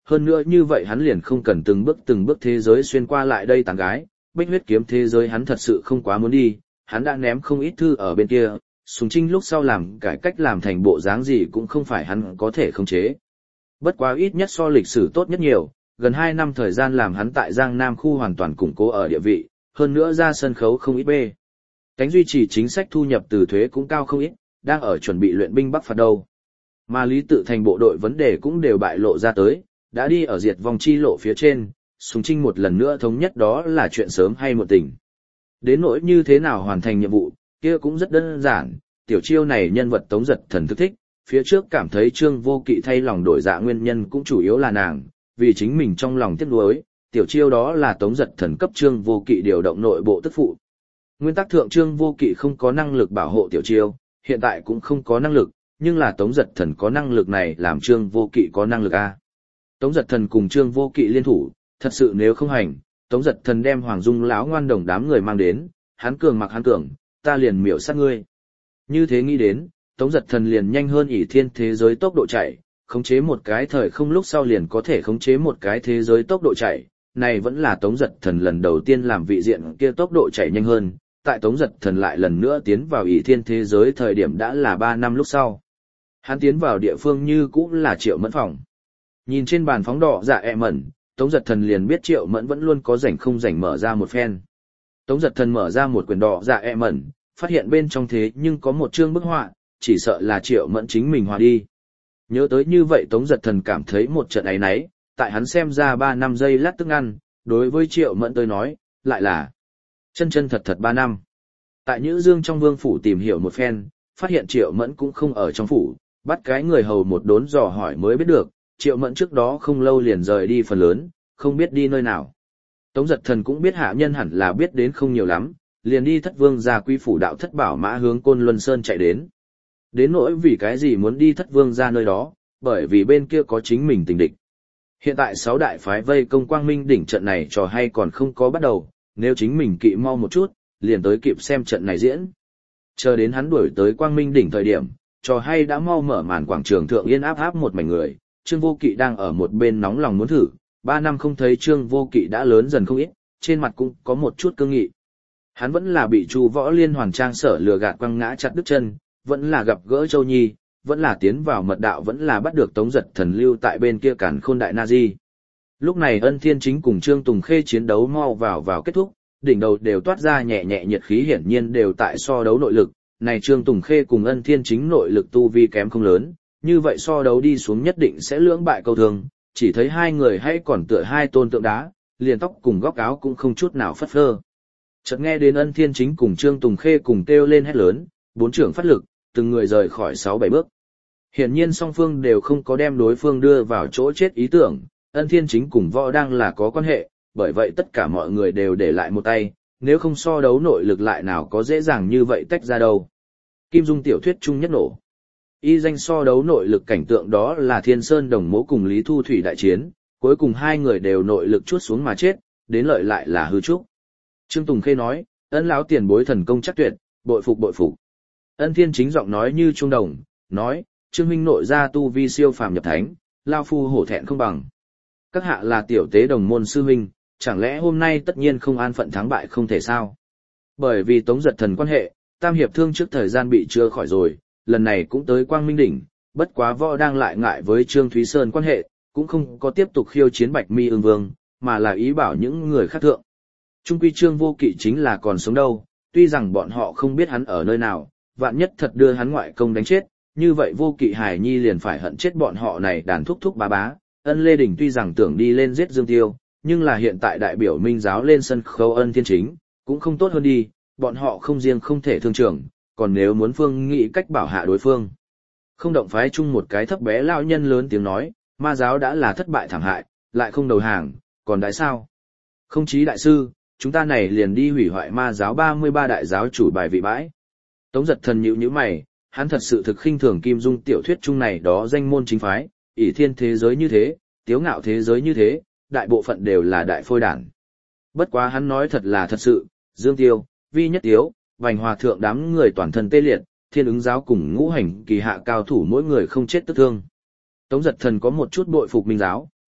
hơn nữa như vậy hắn liền không cần từng bước từng bước thế giới xuyên qua lại đây tán gái, Bích huyết kiếm thế giới hắn thật sự không quá muốn đi, hắn đã ném không ít thư ở bên kia, Sùng Trinh lúc sau làm cải cách làm thành bộ dáng gì cũng không phải hắn có thể khống chế. Bất quá ít nhất so lịch sử tốt nhất nhiều, gần hai năm thời gian làm hắn tại Giang Nam khu hoàn toàn củng cố ở địa vị, hơn nữa ra sân khấu không ít bê. Cánh duy trì chính sách thu nhập từ thuế cũng cao không ít, đang ở chuẩn bị luyện binh bắc phạt đâu. Mà Lý Tự Thành bộ đội vấn đề cũng đều bại lộ ra tới, đã đi ở diệt vong chi lộ phía trên, Sùng Trinh một lần nữa thống nhất đó là chuyện sớm hay muộn tình. Đến nỗi như thế nào hoàn thành nhiệm vụ, kia cũng rất đơn giản, tiểu chiêu này nhân vật Tống Giật Thần thức thích, phía trước cảm thấy Trương Vô Kỵ thay lòng đổi dạ nguyên nhân cũng chủ yếu là nàng, vì chính mình trong lòng tiếc nuối, tiểu chiêu đó là Tống Giật Thần cấp Trương Vô Kỵ điều động nội bộ tức phụ. Nguyên tắc thượng Trương Vô Kỵ không có năng lực bảo hộ tiểu chiêu, hiện tại cũng không có năng lực, nhưng là Tống Giật Thần có năng lực này làm Trương Vô Kỵ có năng lực a. Tống Giật Thần cùng Trương Vô Kỵ liên thủ, thật sự nếu không hành, Tống Giật Thần đem Hoàng Dung lão ngoan đồng đám người mang đến, hắn cường mặc hắn cường, ta liền miểu sát ngươi. Như thế nghĩ đến, Tống Giật Thần liền nhanh hơn ỷ thiên thế giới tốc độ chạy, khống chế một cái thời không lúc sau liền có thể khống chế một cái thế giới tốc độ chạy, này vẫn là Tống Giật Thần lần đầu tiên làm vị diện kia tốc độ chạy nhanh hơn, tại Tống Giật Thần lại lần nữa tiến vào ỷ thiên thế giới thời điểm đã là ba năm lúc sau. Hắn tiến vào địa phương như cũng là Triệu Mẫn phòng. Nhìn trên bàn phóng đỏ dạ ẹ mẩn, Tống Giật Thần liền biết Triệu Mẫn vẫn luôn có rảnh không rảnh mở ra một phen. Tống Giật Thần mở ra một quyển đỏ dạ ẹ mẩn, phát hiện bên trong thế nhưng có một chương bức họa, chỉ sợ là Triệu Mẫn chính mình hòa đi. Nhớ tới như vậy Tống Giật Thần cảm thấy một trận ấy nấy, tại hắn xem ra ba năm giây lát tức ăn, đối với Triệu Mẫn tới nói, lại là chân chân thật thật ba năm. Tại Nhữ Dương trong vương phủ tìm hiểu một phen, phát hiện Triệu Mẫn cũng không ở trong phủ, bắt cái người hầu một đốn dò hỏi mới biết được, Triệu Mẫn trước đó không lâu liền rời đi phần lớn, không biết đi nơi nào. Tống Giật Thần cũng biết hạ nhân hẳn là biết đến không nhiều lắm, liền đi Thất Vương gia quý phủ đạo Thất Bảo Mã hướng Côn Luân Sơn chạy đến. Đến nỗi vì cái gì muốn đi Thất Vương gia nơi đó, bởi vì bên kia có chính mình tình địch. Hiện tại sáu đại phái vây công Quang Minh đỉnh trận này trò hay còn không có bắt đầu, nếu chính mình kỵ mau một chút, liền tới kịp xem trận này diễn. Chờ đến hắn đuổi tới Quang Minh đỉnh thời điểm, trò hay đã mau mở màn quảng trường thượng yên áp áp một mảnh người, Trương Vô Kỵ đang ở một bên nóng lòng muốn thử, ba năm không thấy Trương Vô Kỵ đã lớn dần không ít, trên mặt cũng có một chút cương nghị. Hắn vẫn là bị Chu Võ Liên hoàn trang sở lừa gạt quăng ngã chặt đứt chân, vẫn là gặp gỡ Châu Nhi, vẫn là tiến vào mật đạo, vẫn là bắt được Tống Giật Thần lưu tại bên kia Càn Khôn Đại Na Di. Lúc này Ân Thiên Chính cùng Trương Tùng Khê chiến đấu mau vào vào kết thúc, đỉnh đầu đều toát ra nhẹ nhẹ nhiệt khí, hiển nhiên đều tại so đấu nội lực. Này Trương Tùng Khê cùng Ân Thiên Chính nội lực tu vi kém không lớn, như vậy so đấu đi xuống nhất định sẽ lưỡng bại câu thương, chỉ thấy hai người hay còn tựa hai tôn tượng đá, liền tóc cùng góc áo cũng không chút nào phất phơ. Chợt nghe đến Ân Thiên Chính cùng Trương Tùng Khê cùng kêu lên hét lớn, bốn trưởng phát lực, từng người rời khỏi sáu bảy bước. Hiển nhiên song phương đều không có đem đối phương đưa vào chỗ chết ý tưởng, Ân Thiên Chính cùng Võ đang là có quan hệ, bởi vậy tất cả mọi người đều để lại một tay, nếu không so đấu nội lực lại nào có dễ dàng như vậy tách ra đâu. Kim Dung tiểu thuyết chung nhất nổ. Y danh so đấu nội lực cảnh tượng đó là Thiên Sơn Đồng Mỗ cùng Lý Thu Thủy đại chiến, cuối cùng hai người đều nội lực chuốt xuống mà chết, đến lợi lại là hư trúc. Trương Tùng Khê nói, Ân lão tiền bối thần công chắc tuyệt, bội phục bội phục. Ân Thiên Chính giọng nói như trung đồng, nói, Trương huynh nội ra tu vi siêu phàm nhập thánh, lao phu hổ thẹn không bằng. Các hạ là tiểu tế đồng môn sư huynh, chẳng lẽ hôm nay tất nhiên không an phận thắng bại không thể sao? Bởi vì Tống Giật Thần quan hệ, Tam hiệp thương trước thời gian bị chữa khỏi rồi, lần này cũng tới Quang Minh đỉnh, bất quá Võ đang lại ngại với Trương Thúy Sơn quan hệ, cũng không có tiếp tục khiêu chiến Bạch Mi Ưng Vương, mà là ý bảo những người khác thượng. Trung quy Trương Vô Kỵ chính là còn sống đâu, tuy rằng bọn họ không biết hắn ở nơi nào, vạn nhất thật đưa hắn ngoại công đánh chết, như vậy Vô Kỵ Hải Nhi liền phải hận chết bọn họ này đàn thúc thúc bá bá. Ân Lê Đình tuy rằng tưởng đi lên giết Dương Tiêu, nhưng là hiện tại đại biểu Minh giáo lên sân khấu Ân Thiên Chính, cũng không tốt hơn đi, bọn họ không riêng không thể thương trưởng, còn nếu muốn phương nghĩ cách bảo hạ đối phương. Không động phái chung một cái thấp bé lão nhân lớn tiếng nói, ma giáo đã là thất bại thảm hại, lại không đầu hàng, còn đại sao? Không chí đại sư, chúng ta này liền đi hủy hoại ma giáo ba mươi ba đại giáo chủ bài vị bãi. Tống Giật Thần nhíu nhíu mày, hắn thật sự thực khinh thường Kim Dung tiểu thuyết chung này đó danh môn chính phái, ỷ thiên thế giới như thế, tiếu ngạo thế giới như thế, đại bộ phận đều là đại phôi đản. Bất quá hắn nói thật là thật sự, Dương Tiêu, Vi Nhất Tiếu, Vành Hòa thượng đám người toàn thân tê liệt, Thiên Ứng giáo cùng ngũ hành kỳ hạ cao thủ mỗi người không chết tức thương. Tống Giật Thần có một chút bội phục Minh giáo,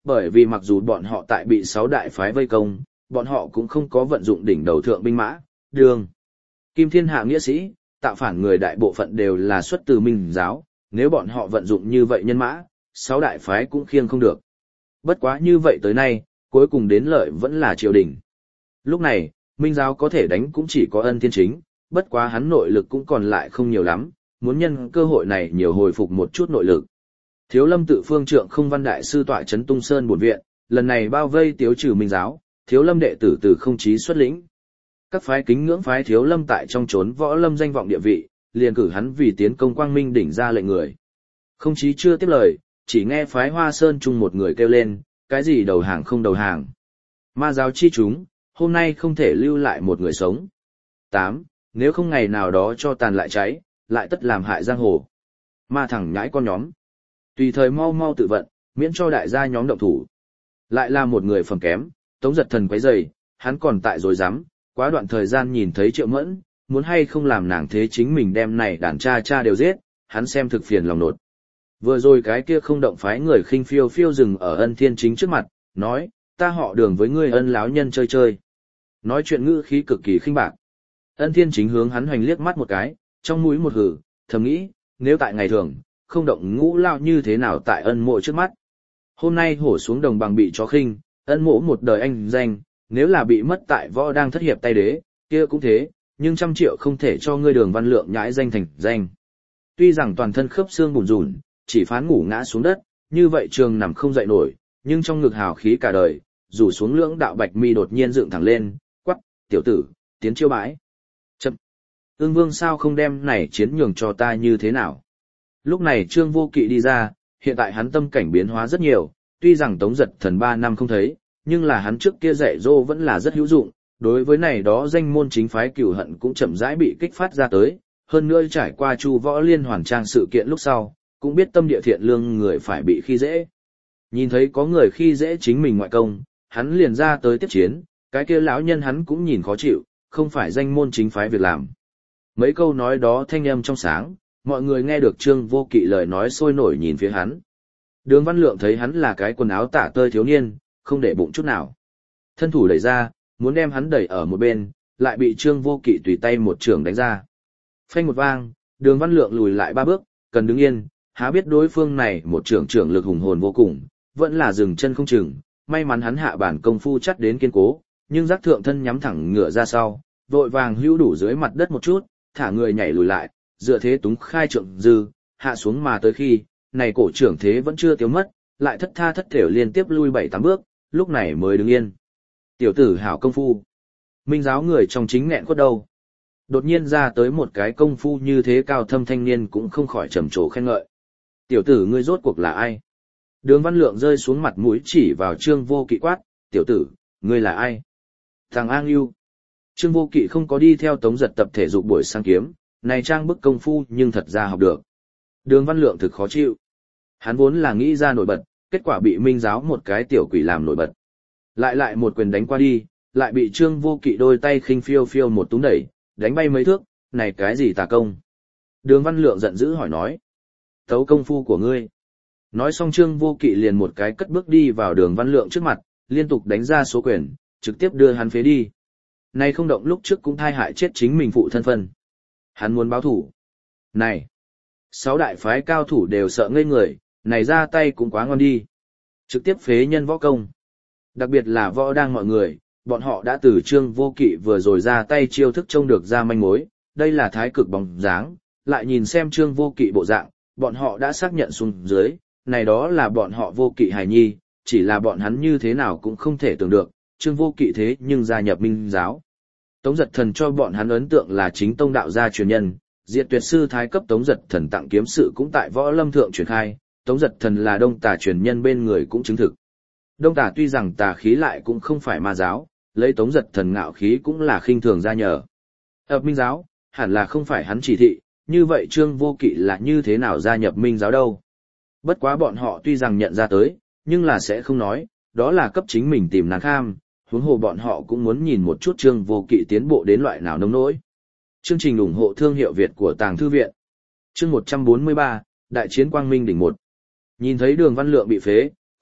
bởi vì mặc dù bọn họ tại bị sáu đại phái vây công, bọn họ cũng không có vận dụng đỉnh đầu thượng binh mã, đường. Kim thiên hạ nghĩa sĩ, tạo phản người đại bộ phận đều là xuất từ Minh giáo, nếu bọn họ vận dụng như vậy nhân mã, sáu đại phái cũng khiêng không được. Bất quá như vậy tới nay, cuối cùng đến lợi vẫn là triều đình. Lúc này, Minh giáo có thể đánh cũng chỉ có Ân Thiên Chính, bất quá hắn nội lực cũng còn lại không nhiều lắm, muốn nhân cơ hội này nhiều hồi phục một chút nội lực. Thiếu Lâm tự phương trượng Không Văn đại sư tọa trấn Tung Sơn bổn viện, lần này bao vây tiêu trừ Minh giáo, Thiếu Lâm đệ tử từ không chí xuất lĩnh. Các phái kính ngưỡng phái Thiếu Lâm tại trong chốn võ lâm danh vọng địa vị, liền cử hắn vì tiến công Quang Minh đỉnh ra lệnh người. Không chí chưa tiếp lời, chỉ nghe phái Hoa Sơn chung một người kêu lên, cái gì đầu hàng không đầu hàng. Ma giáo chi chúng, hôm nay không thể lưu lại một người sống. tám. Nếu không ngày nào đó cho tàn lại cháy, lại tất làm hại giang hồ. Ma thẳng nhãi con nhóm. Tùy thời mau mau tự vận, miễn cho đại gia nhóm động thủ. Lại là một người phẩm kém, Tống Giật Thần quấy rầy, hắn còn tại rồi dám, quá đoạn thời gian nhìn thấy Triệu Mẫn, muốn hay không làm nàng thế chính mình đem này đàn cha cha đều giết, hắn xem thực phiền lòng nột. Vừa rồi cái kia không động phái người khinh phiêu phiêu dừng ở Ân Thiên Chính trước mặt, nói, ta họ Đường với ngươi Ân láo nhân chơi chơi. Nói chuyện ngữ khí cực kỳ khinh bạc. Ân Thiên Chính hướng hắn hoành liếc mắt một cái, trong mũi một hử, thầm nghĩ, nếu tại ngày thường, không động ngũ lao như thế nào tại Ân mộ trước mắt. Hôm nay hổ xuống đồng bằng bị chó khinh, Ân mộ một đời anh danh, nếu là bị mất tại võ đang thất hiệp tay đế, kia cũng thế, nhưng trăm triệu không thể cho ngươi Đường Văn Lượng nhãi danh thành danh. Tuy rằng toàn thân khớp xương bùn rùn, chỉ phán ngủ ngã xuống đất, như vậy trường nằm không dậy nổi, nhưng trong ngực hào khí cả đời, rủ xuống lưỡng đạo bạch mi đột nhiên dựng thẳng lên, quắc, tiểu tử, tiến chiêu bãi. Chậm. Ương Vương sao không đem này chiến nhường cho ta như thế nào? Lúc này Trương Vô Kỵ đi ra, hiện tại hắn tâm cảnh biến hóa rất nhiều, tuy rằng Tống Giật Thần ba năm không thấy, nhưng là hắn trước kia dạy dỗ vẫn là rất hữu dụng, đối với này đó danh môn chính phái cửu hận cũng chậm rãi bị kích phát ra tới, hơn nữa trải qua Chu Võ Liên hoàn trang sự kiện lúc sau, cũng biết tâm địa thiện lương người phải bị khi dễ. Nhìn thấy có người khi dễ chính mình ngoại công, hắn liền ra tới tiếp chiến, cái kia lão nhân hắn cũng nhìn khó chịu, không phải danh môn chính phái việc làm. Mấy câu nói đó thanh âm trong sáng, mọi người nghe được Trương Vô Kỵ lời nói sôi nổi nhìn phía hắn. Đường Văn Lượng thấy hắn là cái quần áo tả tơi thiếu niên, không để bụng chút nào. Thân thủ đẩy ra, muốn đem hắn đẩy ở một bên, lại bị Trương Vô Kỵ tùy tay một trường đánh ra. Phanh một vang, Đường Văn Lượng lùi lại ba bước, cần đứng yên, há biết đối phương này một trưởng trưởng lực hùng hồn vô cùng, vẫn là dừng chân không chừng, may mắn hắn hạ bản công phu chắc đến kiên cố, nhưng giác thượng thân nhắm thẳng ngựa ra sau, vội vàng hữu đủ dưới mặt đất một chút, thả người nhảy lùi lại, dựa thế túng khai trượng dư, hạ xuống mà tới khi, này cổ trưởng thế vẫn chưa tiêu mất, lại thất tha thất thểu liên tiếp lui bảy tám bước, lúc này mới đứng yên. Tiểu tử hảo công phu. Minh giáo người trong chính nghẹn quất đâu. Đột nhiên ra tới một cái công phu như thế cao thâm thanh niên cũng không khỏi trầm trồ khen ngợi. Tiểu tử ngươi rốt cuộc là ai? Đường Văn Lượng rơi xuống mặt mũi chỉ vào Trương Vô Kỵ quát, tiểu tử, ngươi là ai? Thằng An Yêu. Trương Vô Kỵ không có đi theo Tống Giật tập thể dục buổi sáng kiếm, này trang bức công phu nhưng thật ra học được. Đường Văn Lượng thực khó chịu. Hắn vốn là nghĩ ra nổi bật, kết quả bị Minh giáo một cái tiểu quỷ làm nổi bật. Lại lại một quyền đánh qua đi, lại bị Trương Vô Kỵ đôi tay khinh phiêu phiêu một túm đẩy, đánh bay mấy thước, này cái gì tà công? Đường Văn Lượng giận dữ hỏi nói. Tấu công phu của ngươi. Nói xong Trương Vô Kỵ liền một cái cất bước đi vào Đường Văn Lượng trước mặt, liên tục đánh ra số quyền, trực tiếp đưa hắn phế đi. Này không động lúc trước cũng thai hại chết chính mình phụ thân phân. Hắn muốn báo thủ. Này! Sáu đại phái cao thủ đều sợ ngây người, này ra tay cũng quá ngon đi. Trực tiếp phế nhân võ công. Đặc biệt là võ đang mọi người, bọn họ đã từ Trương Vô Kỵ vừa rồi ra tay chiêu thức trông được ra manh mối, đây là thái cực bóng dáng, lại nhìn xem Trương Vô Kỵ bộ dạng, bọn họ đã xác nhận xuống dưới, này đó là bọn họ Vô Kỵ hài nhi, chỉ là bọn hắn như thế nào cũng không thể tưởng được, Trương Vô Kỵ thế nhưng gia nhập Minh giáo. Tống Giật Thần cho bọn hắn ấn tượng là chính tông đạo gia truyền nhân, Diệt Tuyệt sư thái cấp Tống Giật Thần tặng kiếm sự cũng tại Võ Lâm thượng truyền khai, Tống Giật Thần là Đông Tà truyền nhân bên người cũng chứng thực. Đông Tà tuy rằng tà khí lại cũng không phải ma giáo, lấy Tống Giật Thần ngạo khí cũng là khinh thường ra nhờ. Ập Minh giáo, hẳn là không phải hắn chỉ thị, như vậy Trương Vô Kỵ là như thế nào gia nhập Minh giáo đâu. Bất quá bọn họ tuy rằng nhận ra tới, nhưng là sẽ không nói, đó là cấp chính mình tìm nàng kham, huống hồ bọn họ cũng muốn nhìn một chút Trương Vô Kỵ tiến bộ đến loại nào nông nỗi. Chương trình ủng hộ thương hiệu Việt của Tàng Thư Viện. Chương một trăm bốn mươi ba, Đại chiến Quang Minh đỉnh một. Nhìn thấy Đường Văn Lượng bị phế,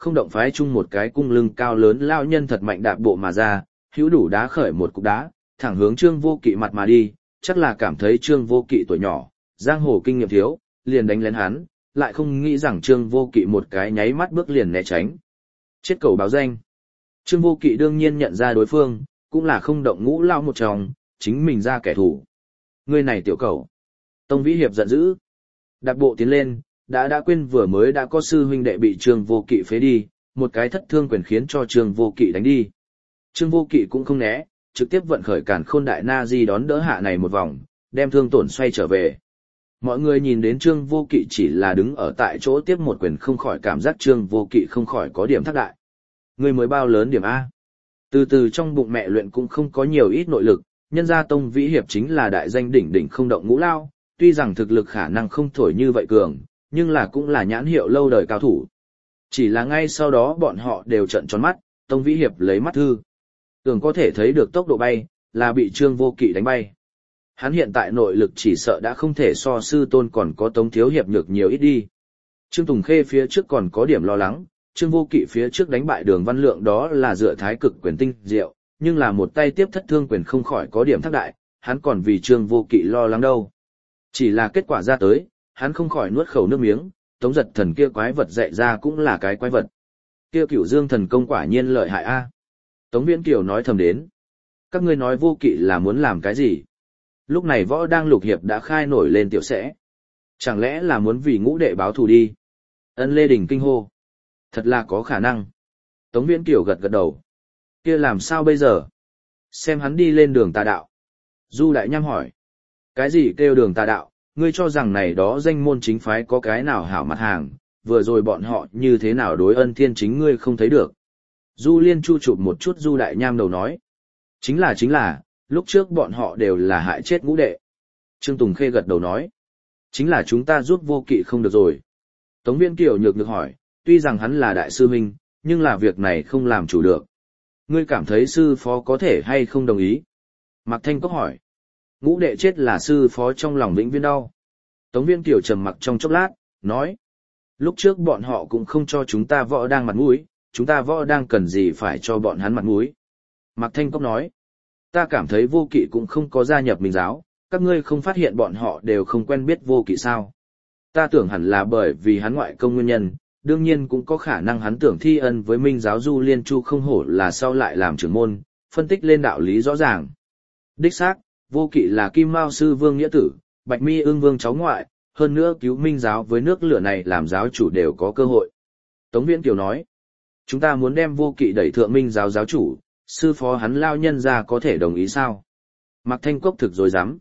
không động phái chung một cái cung lưng cao lớn lao nhân thật mạnh đạp bộ mà ra, hữu đủ đá khởi một cục đá, thẳng hướng Trương Vô Kỵ mặt mà đi, chắc là cảm thấy Trương Vô Kỵ tuổi nhỏ, giang hồ kinh nghiệm thiếu, liền đánh lén hắn, lại không nghĩ rằng Trương Vô Kỵ một cái nháy mắt bước liền né tránh. Chết cầu báo danh. Trương Vô Kỵ đương nhiên nhận ra đối phương, cũng là không động ngũ lao một chồng, chính mình ra kẻ thù. Người này tiểu cầu. Tông Vĩ Hiệp giận dữ. Đạp bộ tiến lên, đã đã quên vừa mới đã có sư huynh đệ bị Trương Vô Kỵ phế đi, một cái thất thương quyền khiến cho Trương Vô Kỵ đánh đi. Trương Vô Kỵ cũng không né, trực tiếp vận khởi Càn Khôn Đại Na Di đón đỡ hạ này một vòng, đem thương tổn xoay trở về. Mọi người nhìn đến Trương Vô Kỵ chỉ là đứng ở tại chỗ tiếp một quyền không khỏi cảm giác Trương Vô Kỵ không khỏi có điểm thác đại. Người mới bao lớn điểm A. Từ từ trong bụng mẹ luyện cũng không có nhiều ít nội lực, nhân gia Tông Vĩ Hiệp chính là đại danh đỉnh đỉnh không động ngũ lao, tuy rằng thực lực khả năng không thổi như vậy cường, nhưng là cũng là nhãn hiệu lâu đời cao thủ. Chỉ là ngay sau đó bọn họ đều trợn tròn mắt, Tông Vĩ Hiệp lấy mắt thư. Tưởng có thể thấy được tốc độ bay, là bị Trương Vô Kỵ đánh bay. Hắn hiện tại nội lực chỉ sợ đã không thể so sư tôn còn có Tống Thiếu Hiệp nhược nhiều ít đi. Trương Tùng Khê phía trước còn có điểm lo lắng, Trương Vô Kỵ phía trước đánh bại Đường Văn Lượng đó là dựa thái cực quyền tinh diệu, nhưng là một tay tiếp thất thương quyền không khỏi có điểm thác đại, hắn còn vì Trương Vô Kỵ lo lắng đâu. Chỉ là kết quả ra tới, hắn không khỏi nuốt khẩu nước miếng, Tống Giật Thần kia quái vật dạy ra cũng là cái quái vật. Kia Cửu Dương thần công quả nhiên lợi hại a. Tống Viễn Kiều nói thầm đến. Các ngươi nói Vô Kỵ là muốn làm cái gì? Lúc này Võ Đang Lục Hiệp đã khai nổi lên tiểu sẽ. Chẳng lẽ là muốn vì ngũ đệ báo thù đi? Ân Lê Đình kinh hô. Thật là có khả năng. Tống Viễn Kiều gật gật đầu. Kia làm sao bây giờ? Xem hắn đi lên đường tà đạo. Du Đại Nham hỏi. Cái gì kêu đường tà đạo? Ngươi cho rằng này đó danh môn chính phái có cái nào hảo mặt hàng, vừa rồi bọn họ như thế nào đối Ân Thiên chính ngươi không thấy được. Du Liên Chu chụp một chút Du Đại Nham đầu nói. Chính là chính là, lúc trước bọn họ đều là hại chết ngũ đệ. Trương Tùng Khê gật đầu nói. Chính là chúng ta giúp Vô Kỵ không được rồi. Tống Viễn Kiều nhược nhược hỏi, tuy rằng hắn là đại sư huynh, nhưng là việc này không làm chủ được. Ngươi cảm thấy sư phó có thể hay không đồng ý? Mạc Thanh Cốc hỏi. Ngũ đệ chết là sư phó trong lòng vĩnh viễn đau. Tống Viễn Kiều trầm mặc trong chốc lát, nói. Lúc trước bọn họ cũng không cho chúng ta Võ Đang mặt mũi, chúng ta Võ Đang cần gì phải cho bọn hắn mặt mũi. Mạc Thanh Cốc nói. Ta cảm thấy Vô Kỵ cũng không có gia nhập Minh giáo, các ngươi không phát hiện bọn họ đều không quen biết Vô Kỵ sao. Ta tưởng hẳn là bởi vì hắn ngoại công nguyên nhân, đương nhiên cũng có khả năng hắn tưởng thi ân với Minh giáo Du Liên Chu không hổ là sau lại làm trưởng môn, phân tích lên đạo lý rõ ràng. Đích xác, Vô Kỵ là Kim Mao sư vương nghĩa tử, Bạch Mi ương vương cháu ngoại, hơn nữa cứu Minh giáo với nước lửa này làm giáo chủ đều có cơ hội. Tống Viễn Kiều nói, chúng ta muốn đem Vô Kỵ đẩy thượng Minh giáo giáo chủ, sư phó hắn lao nhân ra có thể đồng ý sao? Mạc Thanh Cốc thực rồi dám.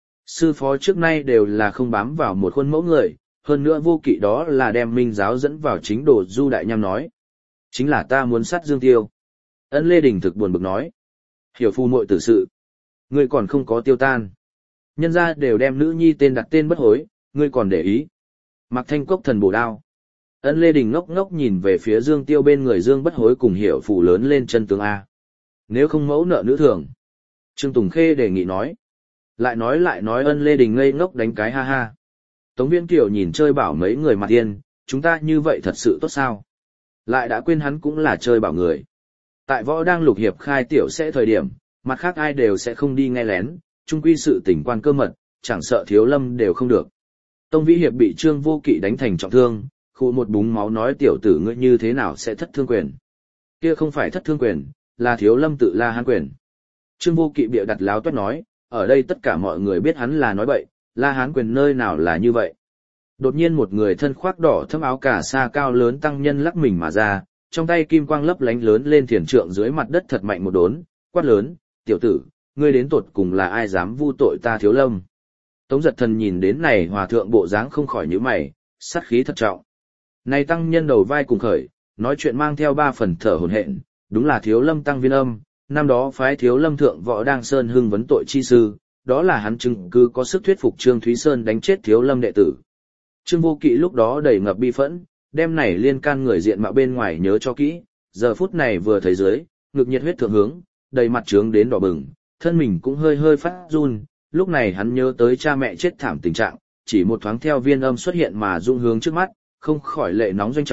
Sư phó trước nay đều là không bám vào một khuôn mẫu người, hơn nữa Vô Kỵ đó là đem Minh giáo dẫn vào chính đồ. Du Đại Nham nói. Chính là ta muốn sát Dương Tiêu. Ân Lê Đình thực buồn bực nói. Hiểu phu muội tử sự. Ngươi còn không có tiêu tan. Nhân gia đều đem nữ nhi tên đặt tên bất hối, ngươi còn để ý. Mạc Thanh Cốc thần bổ đao. Ân Lê Đình ngốc ngốc nhìn về phía Dương Tiêu bên người Dương bất hối cùng Hiểu phù lớn lên chân tướng A. Nếu không mẫu nợ nữ thường. Trương Tùng Khê đề nghị nói. Lại nói lại nói Ân Lê Đình ngây ngốc đánh cái ha ha. Tống Viễn Kiều nhìn chơi bảo mấy người mặt tiên, chúng ta như vậy thật sự tốt sao? Lại đã quên hắn cũng là chơi bảo người. Tại Võ Đang Lục Hiệp khai tiểu sẽ thời điểm, mặt khác ai đều sẽ không đi nghe lén, chung quy sự tình quan cơ mật, chẳng sợ Thiếu Lâm đều không được. Tông Vĩ Hiệp bị Trương Vô Kỵ đánh thành trọng thương, khu một búng máu nói tiểu tử ngươi như thế nào sẽ thất thương quyền. Kia không phải thất thương quyền, là Thiếu Lâm tự La Hán quyền. Trương Vô Kỵ bịa đặt láo toét nói, ở đây tất cả mọi người biết hắn là nói bậy, La Hán quyền nơi nào là như vậy. Đột nhiên một người thân khoác đỏ thâm áo cà sa cao lớn tăng nhân lắc mình mà ra, trong tay kim quang lấp lánh lớn lên thiền trượng dưới mặt đất thật mạnh một đốn, quát lớn, tiểu tử, ngươi đến tột cùng là ai dám vu tội ta Thiếu Lâm. Tống Giật Thần nhìn đến này hòa thượng bộ dáng không khỏi nhíu mày, sát khí thật trọng. Này tăng nhân đầu vai cùng khởi, nói chuyện mang theo ba phần thở hổn hển, đúng là Thiếu Lâm tăng Viên Âm, năm đó phái Thiếu Lâm thượng Võ Đang Sơn hưng vấn tội chi sư, đó là hắn chứng cứ có sức thuyết phục Trương Thúy Sơn đánh chết Thiếu Lâm đệ tử. Trương Vô Kỵ lúc đó đầy ngập bi phẫn, đem này liên can người diện mạo bên ngoài nhớ cho kỹ, giờ phút này vừa thấy dưới, ngực nhiệt huyết thượng hướng, đầy mặt trướng đến đỏ bừng, thân mình cũng hơi hơi phát run, lúc này hắn nhớ tới cha mẹ chết thảm tình trạng, chỉ một thoáng theo Viên Âm xuất hiện mà rung hướng trước mắt, không khỏi lệ nóng doanh trọng,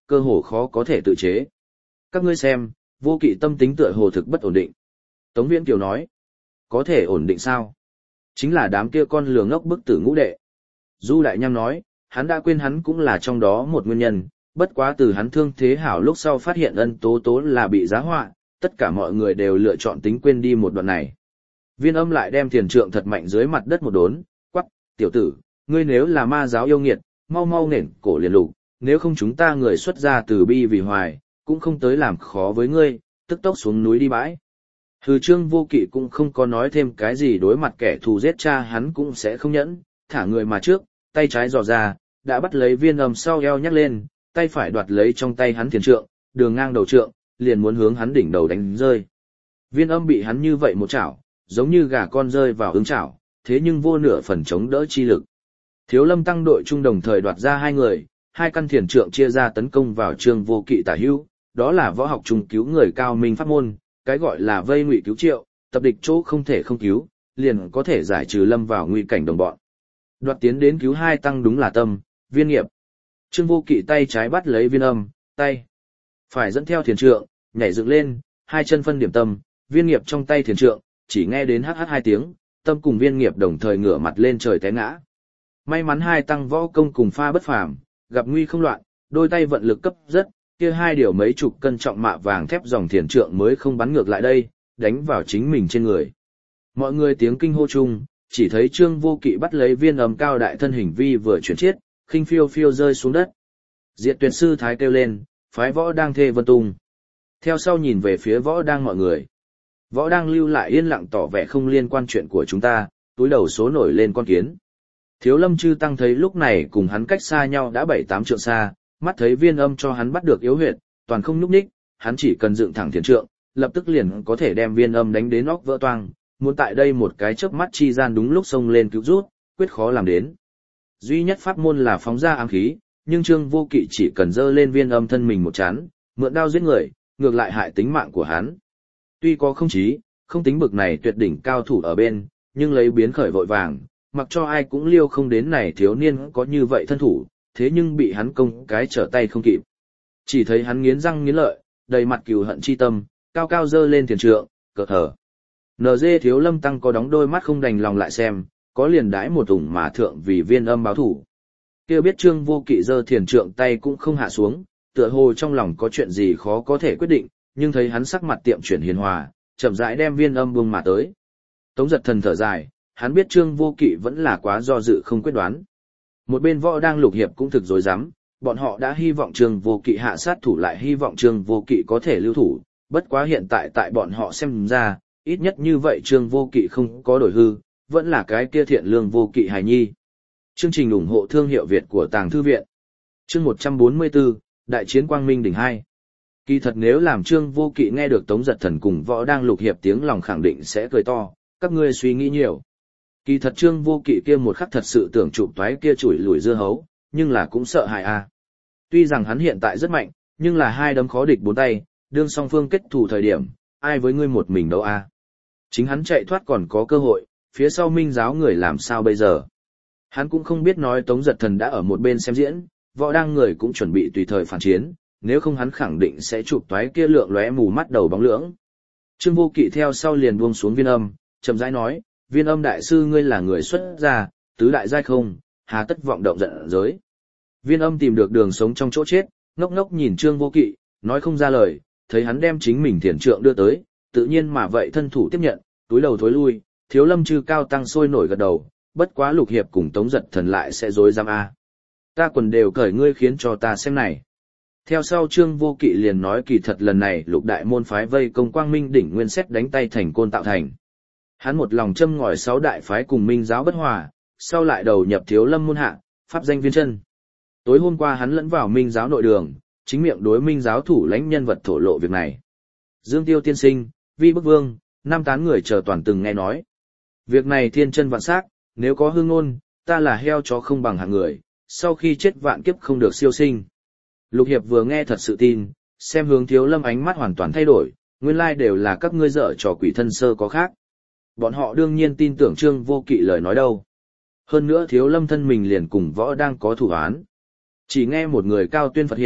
cơ hồ khó có thể tự chế. Các ngươi xem, Vô Kỵ tâm tính tựa hồ thực bất ổn định. Tống Viễn Kiều nói, có thể ổn định sao? Chính là đám kia con lừa ngốc bức tử ngũ đệ. Du Đại Nham nói, hắn đã quên hắn cũng là trong đó một nguyên nhân, bất quá từ hắn thương thế hảo lúc sau phát hiện Ân Tố Tố là bị giá họa, tất cả mọi người đều lựa chọn tính quên đi một đoạn này. Viên Âm lại đem Thiền Trượng thật mạnh dưới mặt đất một đốn, quắc, tiểu tử, ngươi nếu là ma giáo yêu nghiệt, mau mau nền cổ liền lục, nếu không chúng ta người xuất gia từ bi vì hoài, cũng không tới làm khó với ngươi, tức tốc xuống núi đi bãi. Hừ, Trương Vô Kỵ cũng không có nói thêm cái gì, đối mặt kẻ thù giết cha hắn cũng sẽ không nhẫn, thả người mà trước, tay trái dò ra, đã bắt lấy Viên Âm sau eo nhắc lên, tay phải đoạt lấy trong tay hắn Thiền Trượng, đường ngang đầu trượng, liền muốn hướng hắn đỉnh đầu đánh rơi. Viên Âm bị hắn như vậy một chảo, giống như gà con rơi vào ứng chảo, thế nhưng vô nửa phần chống đỡ chi lực. Thiếu Lâm tăng đội trung đồng thời đoạt ra hai người, hai căn Thiền Trượng chia ra tấn công vào Trương Vô Kỵ tả hữu, đó là võ học trung cứu người cao minh pháp môn, cái gọi là vây ngụy cứu triệu, tập địch chỗ không thể không cứu, liền có thể giải trừ lâm vào nguy cảnh đồng bọn. Đoạt tiến đến cứu hai tăng đúng là Tâm, Viên Nghiệp. Trương Vô Kỵ tay trái bắt lấy Viên Âm, tay phải dẫn theo Thiền Trượng, nhảy dựng lên, hai chân phân điểm Tâm, Viên Nghiệp trong tay Thiền Trượng, chỉ nghe đến hắc hắc hai tiếng, Tâm cùng Viên Nghiệp đồng thời ngửa mặt lên trời té ngã. May mắn hai tăng võ công cùng pha bất phàm, gặp nguy không loạn, đôi tay vận lực cấp rất, kia hai điều mấy chục cân trọng mạ vàng thép dòng Thiền Trượng mới không bắn ngược lại đây, đánh vào chính mình trên người. Mọi người tiếng kinh hô chung, chỉ thấy Trương Vô Kỵ bắt lấy Viên Âm cao đại thân hình vi vừa chuyển chiết, khinh phiêu phiêu rơi xuống đất. Diệt Tuyệt sư thái kêu lên, phái Võ Đang thê vân tung. Theo sau nhìn về phía Võ Đang mọi người. Võ Đang lưu lại yên lặng tỏ vẻ không liên quan chuyện của chúng ta, túi đầu số nổi lên con kiến. Thiếu Lâm chư tăng thấy lúc này cùng hắn cách xa nhau đã bảy tám trượng xa, mắt thấy Viên Âm cho hắn bắt được yếu huyệt, toàn không nhúc nhích, hắn chỉ cần dựng thẳng Thiền Trượng, lập tức liền có thể đem Viên Âm đánh đến óc vỡ toang, muốn tại đây một cái chớp mắt chi gian đúng lúc xông lên cứu rút, quyết khó làm đến. Duy nhất pháp môn là phóng ra ám khí, nhưng Trương Vô Kỵ chỉ cần dơ lên Viên Âm thân mình một chán, mượn đao giết người, ngược lại hại tính mạng của hắn. Tuy có không chí, không tính bực này tuyệt đỉnh cao thủ ở bên, nhưng lấy biến khởi vội vàng, mặc cho ai cũng liêu không đến này thiếu niên có như vậy thân thủ, thế nhưng bị hắn công cái trở tay không kịp. Chỉ thấy hắn nghiến răng nghiến lợi, đầy mặt cừu hận chi tâm, cao cao dơ lên Thiền Trượng, cợt thở. en giê Thiếu Lâm tăng có đóng đôi mắt không đành lòng lại xem, có liền đãi một ủng mà thượng vì Viên Âm báo thủ. Kia biết Trương Vô Kỵ dơ Thiền Trượng tay cũng không hạ xuống, tựa hồ trong lòng có chuyện gì khó có thể quyết định, nhưng thấy hắn sắc mặt tiệm chuyển hiền hòa, chậm rãi đem Viên Âm buông mà tới. Tống Giật Thần thở dài, hắn biết Trương Vô Kỵ vẫn là quá do dự không quyết đoán. Một bên Võ Đang Lục Hiệp cũng thực dối rắm, bọn họ đã hy vọng Trương Vô Kỵ hạ sát thủ, lại hy vọng Trương Vô Kỵ có thể lưu thủ, bất quá hiện tại tại bọn họ xem ra, ít nhất như vậy Trương Vô Kỵ không có đổi hư, vẫn là cái kia thiện lương Vô Kỵ hài nhi. Chương trình ủng hộ thương hiệu Việt của Tàng Thư Viện. Chương một trăm bốn mươi tư, Đại chiến Quang Minh đỉnh hai. Kỳ thật nếu làm Trương Vô Kỵ nghe được Tống Giật Thần cùng Võ Đang Lục Hiệp tiếng lòng khẳng định sẽ cười to, các ngươi suy nghĩ nhiều. Kỳ thật Trương Vô Kỵ kia một khắc thật sự tưởng chụp toái kia chủi lùi dưa hấu, nhưng là cũng sợ hại a. À. Tuy rằng hắn hiện tại rất mạnh, nhưng là hai đấm khó địch bốn tay, đương song phương kết thù thời điểm, ai với ngươi một mình đâu a. À. Chính hắn chạy thoát còn có cơ hội, phía sau Minh giáo người làm sao bây giờ. Hắn cũng không biết nói Tống Giật Thần đã ở một bên xem diễn, Võ Đang người cũng chuẩn bị tùy thời phản chiến, nếu không hắn khẳng định sẽ chụp toái kia lượng lóe mù mắt đầu bóng lưỡng. Trương Vô Kỵ theo sau liền buông xuống Viên Âm, chậm rãi nói, Viên Âm đại sư ngươi là người xuất gia, tứ đại giai không, hà tất vọng động giận giới. Viên Âm tìm được đường sống trong chỗ chết, ngốc ngốc nhìn Trương Vô Kỵ, nói không ra lời, thấy hắn đem chính mình Thiền Trượng đưa tới, tự nhiên mà vậy thân thủ tiếp nhận, túi đầu thối lui, Thiếu Lâm chư cao tăng sôi nổi gật đầu, bất quá Lục Hiệp cùng Tống Giật Thần lại sẽ dối giam a. Ta quần đều cởi ngươi khiến cho ta xem này. Theo sau Trương Vô Kỵ liền nói kỳ thật lần này Lục đại môn phái vây công Quang Minh đỉnh nguyên xét đánh tay thành côn tạo thành. Hắn một lòng châm ngòi sáu đại phái cùng Minh giáo bất hòa, sau lại đầu nhập Thiếu Lâm môn hạ, pháp danh Viên Chân. Tối hôm qua hắn lẫn vào Minh giáo nội đường, chính miệng đối Minh giáo thủ lãnh nhân vật thổ lộ việc này. Dương Tiêu tiên sinh, Vi Bức Vương, năm tán người chờ toàn từng nghe nói. Việc này thiên chân vạn xác, nếu có hư ngôn, ta là heo chó không bằng hạng người, sau khi chết vạn kiếp không được siêu sinh. Lục Hiệp vừa nghe thật sự tin, xem hướng Thiếu Lâm ánh mắt hoàn toàn thay đổi, nguyên lai đều là các ngươi dở trò quỷ thân sơ có khác. Bọn họ đương nhiên tin tưởng Trương Vô Kỵ lời nói đâu. Hơn nữa Thiếu Lâm thân mình liền cùng Võ đang có thủ án. Chỉ nghe một người cao tuyên Phật hiệu,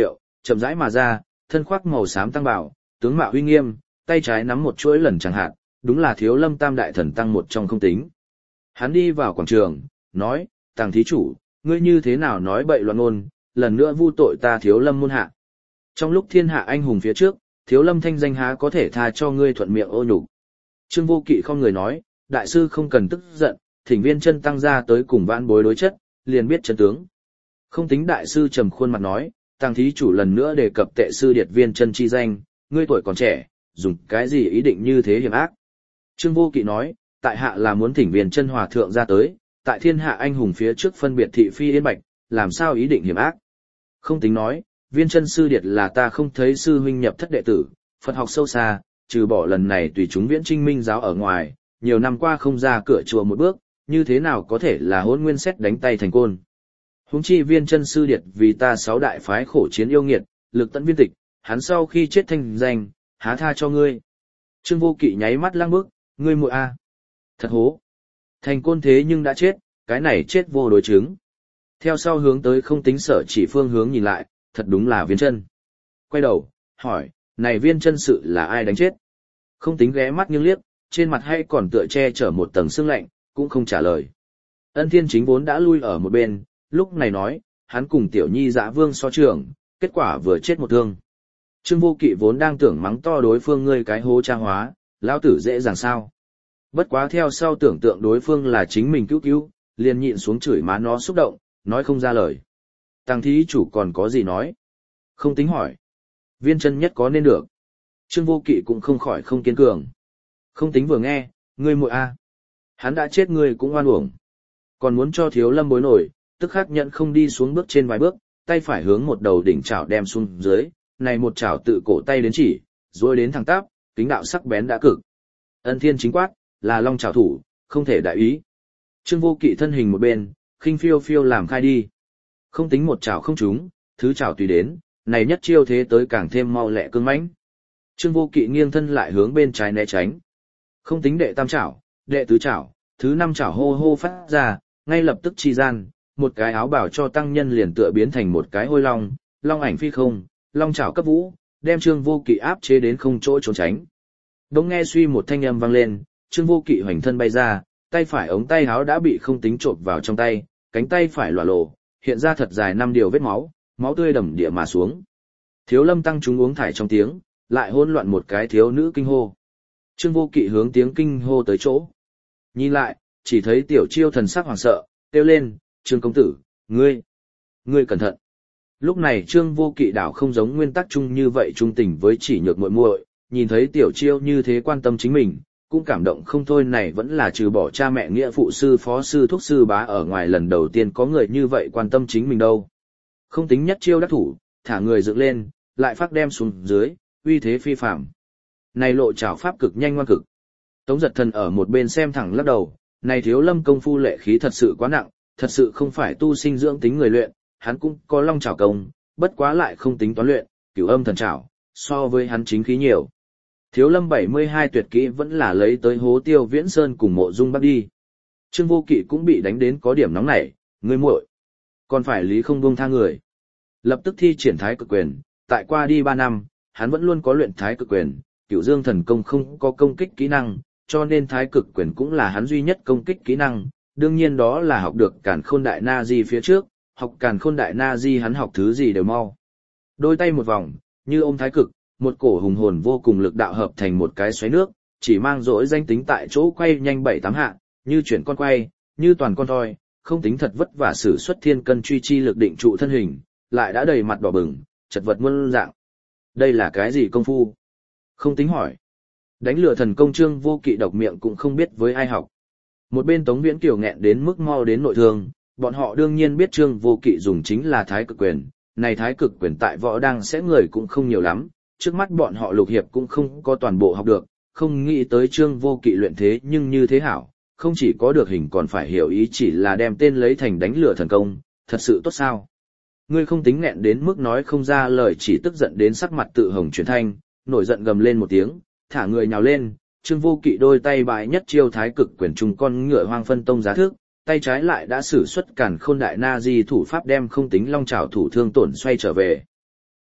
chậm rãi mà ra, thân khoác màu xám tăng bảo, tướng mạo uy nghiêm, tay trái nắm một chuỗi lần chẳng hạn, đúng là Thiếu Lâm Tam đại thần tăng một trong không tính. Hắn đi vào quảng trường, nói, Tàng thí chủ, ngươi như thế nào nói bậy loạn ngôn, lần nữa vu tội ta Thiếu Lâm môn hạ. Trong lúc thiên hạ anh hùng phía trước, Thiếu Lâm thanh danh há có thể tha cho ngươi thuận miệng ô nhục. Trương Vô Kỵ không người nói, đại sư không cần tức giận, thỉnh Viên Chân tăng ra tới cùng vãn bối đối chất, liền biết chân tướng. Không tính đại sư trầm khuôn mặt nói, Tàng thí chủ lần nữa đề cập tệ sư Điệt Viên Chân chi danh, ngươi tuổi còn trẻ, dùng cái gì ý định như thế hiểm ác. Trương Vô Kỵ nói, tại hạ là muốn thỉnh Viên Chân hòa thượng ra tới, tại thiên hạ anh hùng phía trước phân biệt thị phi yên bạch, làm sao ý định hiểm ác. Không tính nói, Viên Chân sư Điệt là ta không thấy sư huynh nhập thất đệ tử, Phật học sâu xa, trừ bỏ lần này tùy chúng Viễn Trinh Minh giáo ở ngoài, nhiều năm qua không ra cửa chùa một bước, như thế nào có thể là Hỗn Nguyên Xét đánh tay thành côn. Huống chi Viên Chân sư Điệt vì ta sáu đại phái khổ chiến yêu nghiệt, lực tận viên tịch, hắn sau khi chết thanh danh, há tha cho ngươi. Trương Vô Kỵ nháy mắt lăng bước, ngươi muội a, thật hố. Thành côn thế nhưng đã chết, cái này chết vô đối chứng. Theo sau hướng tới không tính sở chỉ phương hướng nhìn lại, thật đúng là Viên Chân. Quay đầu, hỏi, này Viên Chân sự là ai đánh chết? Không tính ghé mắt nghiêng liếc, trên mặt hay còn tựa che chở một tầng sương lạnh, cũng không trả lời. Ân Thiên Chính vốn đã lui ở một bên, lúc này nói, hắn cùng Tiểu Nhi Dã Vương so trường, kết quả vừa chết một thương. Trương Vô Kỵ vốn đang tưởng mắng to đối phương ngươi cái hố cha hóa, lão tử dễ dàng sao. Bất quá theo sau tưởng tượng đối phương là chính mình cứu cứu, liền nhịn xuống chửi má nó xúc động, nói không ra lời. Tàng thí chủ còn có gì nói? Không tính hỏi. Viên Chân nhất có nên được. Trương Vô Kỵ cũng không khỏi không kiên cường. Không tính vừa nghe, ngươi muội a, hắn đã chết ngươi cũng oan uổng. Còn muốn cho Thiếu Lâm bối nổi, tức khắc nhận không đi xuống bước trên vài bước, tay phải hướng một đầu đỉnh chảo đem xuống dưới, này một chảo tự cổ tay đến chỉ, rồi đến thẳng tắp, kính đạo sắc bén đã cực. Ân Thiên Chính quát, là long chảo thủ, không thể đại ý. Trương Vô Kỵ thân hình một bên, khinh phiêu phiêu làm khai đi. Không tính một chảo không trúng, thứ chảo tùy đến, này nhất chiêu thế tới càng thêm mau lẹ cương mãnh. Trương Vô Kỵ nghiêng thân lại hướng bên trái né tránh. Không tính đệ tam chảo, đệ tứ chảo, thứ năm chảo hô hô phát ra, ngay lập tức chi gian, một cái áo bảo cho tăng nhân liền tựa biến thành một cái hôi long, long ảnh phi không, long chảo cấp vũ, đem Trương Vô Kỵ áp chế đến không chỗ trốn tránh. Đống nghe suy một thanh âm vang lên, Trương Vô Kỵ hoành thân bay ra, tay phải ống tay áo đã bị không tính trộn vào trong tay, cánh tay phải lòa lộ, hiện ra thật dài năm điều vết máu, máu tươi đầm địa mà xuống. Thiếu Lâm tăng chúng uống thải trong tiếng, lại hỗn loạn một cái thiếu nữ kinh hô. Trương Vô Kỵ hướng tiếng kinh hô tới chỗ. Nhìn lại, chỉ thấy Tiểu Chiêu thần sắc hoảng sợ, kêu lên, Trương công tử, ngươi, ngươi cẩn thận. Lúc này Trương Vô Kỵ đảo không giống nguyên tắc chung như vậy trung tình với chỉ nhược muội muội, nhìn thấy Tiểu Chiêu như thế quan tâm chính mình, cũng cảm động không thôi, này vẫn là trừ bỏ cha mẹ nghĩa phụ sư phó sư thúc sư bá ở ngoài lần đầu tiên có người như vậy quan tâm chính mình đâu. Không tính nhất chiêu đắc thủ, thả người dựng lên, lại phát đem xuống dưới, uy thế phi phàm. Này lộ trảo pháp cực nhanh ngoan cực. Tống Giật Thần ở một bên xem thẳng lắc đầu, này Thiếu Lâm công phu lệ khí thật sự quá nặng, thật sự không phải tu sinh dưỡng tính người luyện, hắn cũng có long trảo công, bất quá lại không tính toán luyện, cửu âm thần trảo, so với hắn chính khí nhiều. Thiếu Lâm bảy mươi hai tuyệt kỹ vẫn là lấy tới hố Tiêu Viễn Sơn cùng Mộ Dung bắt đi. Trương Vô Kỵ cũng bị đánh đến có điểm nóng nảy, ngươi muội, còn phải lý không buông tha người. Lập tức thi triển Thái Cực Quyền, tại qua đi ba năm, hắn vẫn luôn có luyện Thái Cực Quyền, Cửu Dương thần công không có công kích kỹ năng, cho nên Thái Cực Quyền cũng là hắn duy nhất công kích kỹ năng, đương nhiên đó là học được Càn Khôn Đại Na Di phía trước, học Càn Khôn Đại Na Di hắn học thứ gì đều mau. Đôi tay một vòng, như ôm Thái Cực, một cổ hùng hồn vô cùng lực đạo hợp thành một cái xoáy nước, chỉ mang dỗi danh tính tại chỗ quay nhanh bảy tám hạ, như chuyển con quay, như toàn con thoi, không tính thật vất vả sử xuất thiên cân truy chi lực định trụ thân hình, lại đã đầy mặt đỏ bừng, chật vật muôn dạng. Đây là cái gì công phu? Không tính hỏi. Đánh lừa thần công Trương Vô Kỵ độc miệng cũng không biết với ai học. Một bên Tống Viễn Kiều nghẹn đến mức mau đến nội thương, bọn họ đương nhiên biết Trương Vô Kỵ dùng chính là Thái Cực Quyền, này Thái Cực Quyền tại võ đang sẽ người cũng không nhiều lắm, trước mắt bọn họ lục hiệp cũng không có toàn bộ học được, không nghĩ tới Trương Vô Kỵ luyện thế nhưng như thế hảo, không chỉ có được hình còn phải hiểu ý, chỉ là đem tên lấy thành đánh lừa thần công, thật sự tốt sao? Ngươi không tính nghẹn đến mức nói không ra lời, chỉ tức giận đến sắc mặt tự hồng chuyển thanh, nổi giận gầm lên một tiếng, thả người nhào lên, Trương Vô Kỵ đôi tay bại nhất chiêu Thái Cực Quyền trùng con ngựa hoang phân tông giá thước, tay trái lại đã sử xuất Càn Khôn Đại Na Di thủ pháp đem không tính long chảo thủ thương tổn xoay trở về.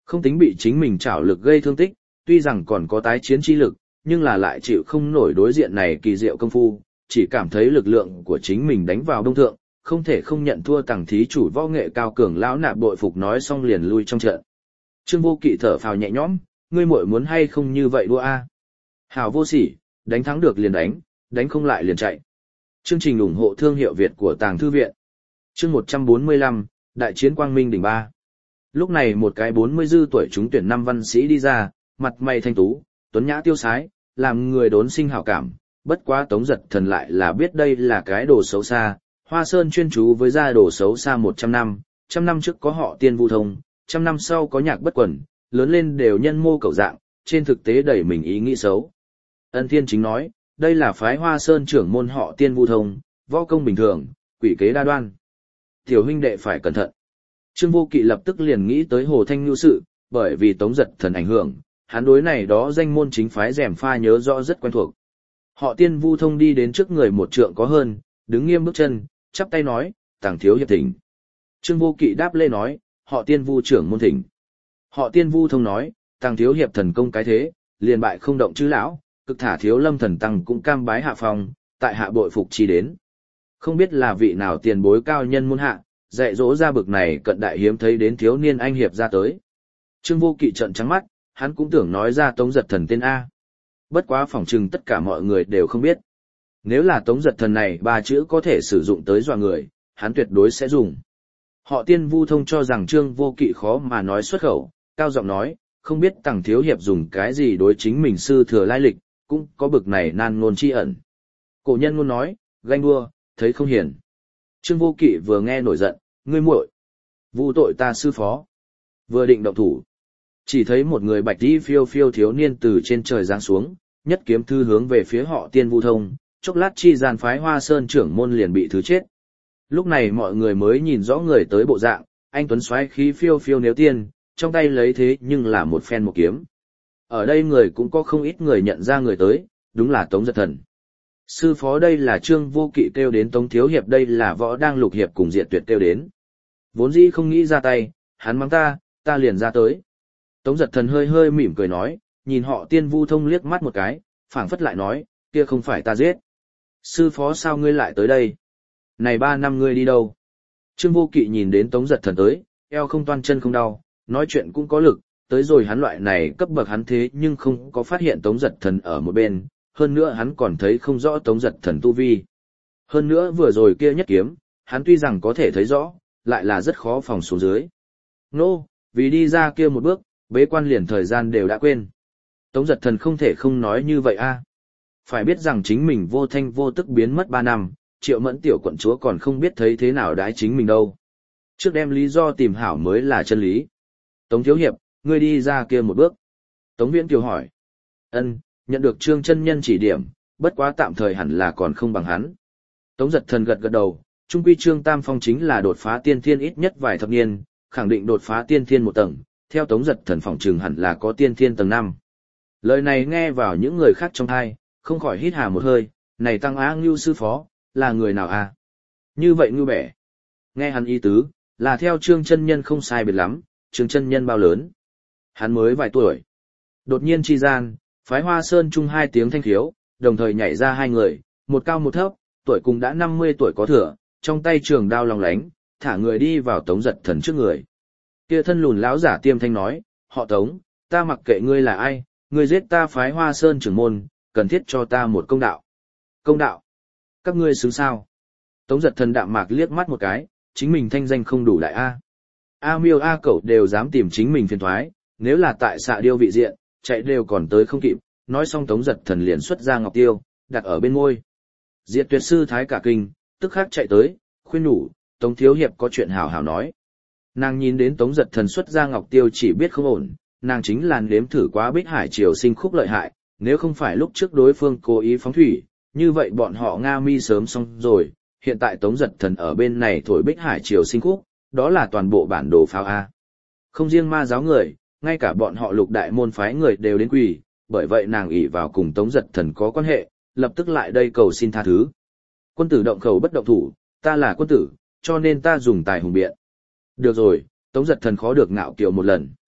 Không tính bị chính mình trảo lực gây thương tích, tuy rằng còn có tái chiến chi lực, nhưng là lại chịu không nổi đối diện này kỳ diệu công phu, chỉ cảm thấy lực lượng của chính mình đánh vào đông thượng, không thể không nhận thua tàng thí chủ võ nghệ cao cường lão nạp bội phục nói xong liền lui trong trận. Trương Vô Kỵ thở phào nhẹ nhõm, ngươi muội muốn hay không như vậy đua a? Hảo vô sỉ, đánh thắng được liền đánh, đánh không lại liền chạy. Chương trình ủng hộ thương hiệu Việt của Tàng Thư Viện. Chương một trăm bốn mươi lăm, Đại chiến Quang Minh đỉnh ba. Lúc này một cái bốn mươi dư tuổi trúng tuyển năm văn sĩ đi ra, mặt mày thanh tú, tuấn nhã tiêu sái, làm người đốn sinh hảo cảm, bất quá Tống Giật Thần lại là biết đây là cái đồ xấu xa. Hoa Sơn chuyên chú với gia đồ xấu xa một trăm năm, trăm năm trước có họ Tiên Vu Thông, trăm năm sau có Nhạc Bất Quần, lớn lên đều nhân mô cầu dạng, trên thực tế đẩy mình ý nghĩ xấu. Ân Thiên Chính nói, đây là phái Hoa Sơn trưởng môn họ Tiên Vu Thông, võ công bình thường, quỷ kế đa đoan. Tiểu huynh đệ phải cẩn thận. Trương Vô Kỵ lập tức liền nghĩ tới Hồ Thanh Nhu sự, bởi vì Tống Giật Thần ảnh hưởng, hắn đối này đó danh môn chính phái rèm pha nhớ rõ rất quen thuộc. Họ Tiên Vu Thông đi đến trước người một trượng có hơn, đứng nghiêm bước chân, chắp tay nói, Tàng thiếu hiệp thỉnh. Trương Vô Kỵ đáp lê nói, họ Tiên Vu trưởng môn thỉnh. Họ Tiên Vu Thông nói, Tàng thiếu hiệp thần công cái thế, liền bại không động chứ lão, cực thả thiếu lâm thần tăng cũng cam bái hạ phòng, tại hạ bội phục chi đến. Không biết là vị nào tiền bối cao nhân môn hạ, dạy dỗ ra bực này cận đại hiếm thấy đến thiếu niên anh hiệp ra tới. Trương Vô Kỵ trợn trắng mắt, hắn cũng tưởng nói ra Tống Giật Thần tên A. Bất quá phỏng chừng tất cả mọi người đều không biết. Nếu là Tống Giật Thần này ba chữ có thể sử dụng tới dọa người, hắn tuyệt đối sẽ dùng. Họ Tiên Vu Thông cho rằng Trương Vô Kỵ khó mà nói xuất khẩu, cao giọng nói, không biết Tằng thiếu hiệp dùng cái gì đối chính mình sư thừa lai lịch, cũng có bực này nan ngôn chi ẩn. Cổ nhân ngôn nói, ganh đua, thấy không hiền. Trương Vô Kỵ vừa nghe nổi giận, ngươi muội, vu tội ta sư phó. Vừa định động thủ, chỉ thấy một người bạch y phiêu phiêu thiếu niên từ trên trời giáng xuống, nhất kiếm thư hướng về phía họ Tiên Vu Thông, chốc lát chi gian phái Hoa Sơn trưởng môn liền bị thứ chết. Lúc này mọi người mới nhìn rõ người tới bộ dạng, anh tuấn xoáy khí phiêu phiêu nếu tiên, trong tay lấy thế nhưng là một phen một kiếm. Ở đây người cũng có không ít người nhận ra người tới, đúng là Tống Giật Thần. Sư phó đây là Trương Vô Kỵ kêu đến, Tống thiếu hiệp đây là Võ Đang Lục hiệp cùng Diệt Tuyệt kêu đến. Vốn dĩ không nghĩ ra tay, hắn mắng ta, ta liền ra tới. Tống Giật Thần hơi hơi mỉm cười nói, nhìn họ Tiên Vu Thông liếc mắt một cái, phảng phất lại nói, kia không phải ta giết. Sư phó sao ngươi lại tới đây? Này ba năm ngươi đi đâu? Trương Vô Kỵ nhìn đến Tống Giật Thần tới, eo không toan chân không đau, nói chuyện cũng có lực, tới rồi hắn loại này cấp bậc hắn thế nhưng không có phát hiện Tống Giật Thần ở một bên, hơn nữa hắn còn thấy không rõ Tống Giật Thần tu vi. Hơn nữa vừa rồi kia nhất kiếm, hắn tuy rằng có thể thấy rõ, lại là rất khó phòng xuống dưới. Nô, vì đi ra kia một bước, bế quan liền thời gian đều đã quên. Tống Giật Thần không thể không nói như vậy a. Phải biết rằng chính mình vô thanh vô tức biến mất ba năm, Triệu Mẫn tiểu quận chúa còn không biết thấy thế nào đãi chính mình đâu. Trước đem lý do tìm hảo mới là chân lý. Tống thiếu hiệp, ngươi đi ra kia một bước. Tống Viễn Kiều hỏi. Ân, nhận được Trương chân nhân chỉ điểm, bất quá tạm thời hẳn là còn không bằng hắn. Tống Giật Thần gật gật đầu, trung quy Trương Tam Phong chính là đột phá tiên thiên ít nhất vài thập niên, khẳng định đột phá tiên thiên một tầng, theo Tống Giật Thần phỏng chừng hẳn là có tiên thiên tầng năm. Lời này nghe vào những người khác trong tai, không khỏi hít hà một hơi, này Tăng Á Ngưu sư phó, là người nào à? Như vậy ngưu bẻ. Nghe hắn ý tứ, là theo Trương chân nhân không sai biệt lắm, Trương chân nhân bao lớn? Hắn mới vài tuổi. Đột nhiên chi gian, phái Hoa Sơn chung hai tiếng thanh khiếu, đồng thời nhảy ra hai người, một cao một thấp, tuổi cùng đã năm mươi tuổi có thừa, trong tay trường đao lòng lánh, thả người đi vào Tống Giật Thần trước người. Kia thân lùn lão giả tiêm thanh nói, họ Tống, ta mặc kệ ngươi là ai, ngươi giết ta phái Hoa Sơn trưởng môn, cần thiết cho ta một công đạo. Công đạo? Các ngươi xứng sao? Tống Giật Thần đạm mạc liếc mắt một cái, chính mình thanh danh không đủ đại A. A miêu A cẩu đều dám tìm chính mình phiền thoái, nếu là tại xạ điêu vị diện, chạy đều còn tới không kịp, nói xong Tống Giật Thần liền xuất ra ngọc tiêu, đặt ở bên môi. Diệt Tuyệt sư thái cả kinh, tức khắc chạy tới, khuyên nhủ, Tống thiếu hiệp có chuyện hảo hảo nói. Nàng nhìn đến Tống Giật Thần xuất ra ngọc tiêu chỉ biết không ổn, nàng chính là nếm thử quá Bích Hải Triều Sinh khúc lợi hại, nếu không phải lúc trước đối phương cố ý phóng thủy, như vậy bọn họ Nga Mi sớm xong rồi, hiện tại Tống Giật Thần ở bên này thổi Bích Hải Triều Sinh khúc, đó là toàn bộ bản đồ pháo A. Không riêng ma giáo người, ngay cả bọn họ lục đại môn phái người đều đến quỳ, bởi vậy nàng ỷ vào cùng Tống Giật Thần có quan hệ, lập tức lại đây cầu xin tha thứ. Quân tử động khẩu bất động thủ, ta là quân tử, cho nên ta dùng tài hùng biện. Được rồi, Tống Giật Thần khó được ngạo kiều một lần.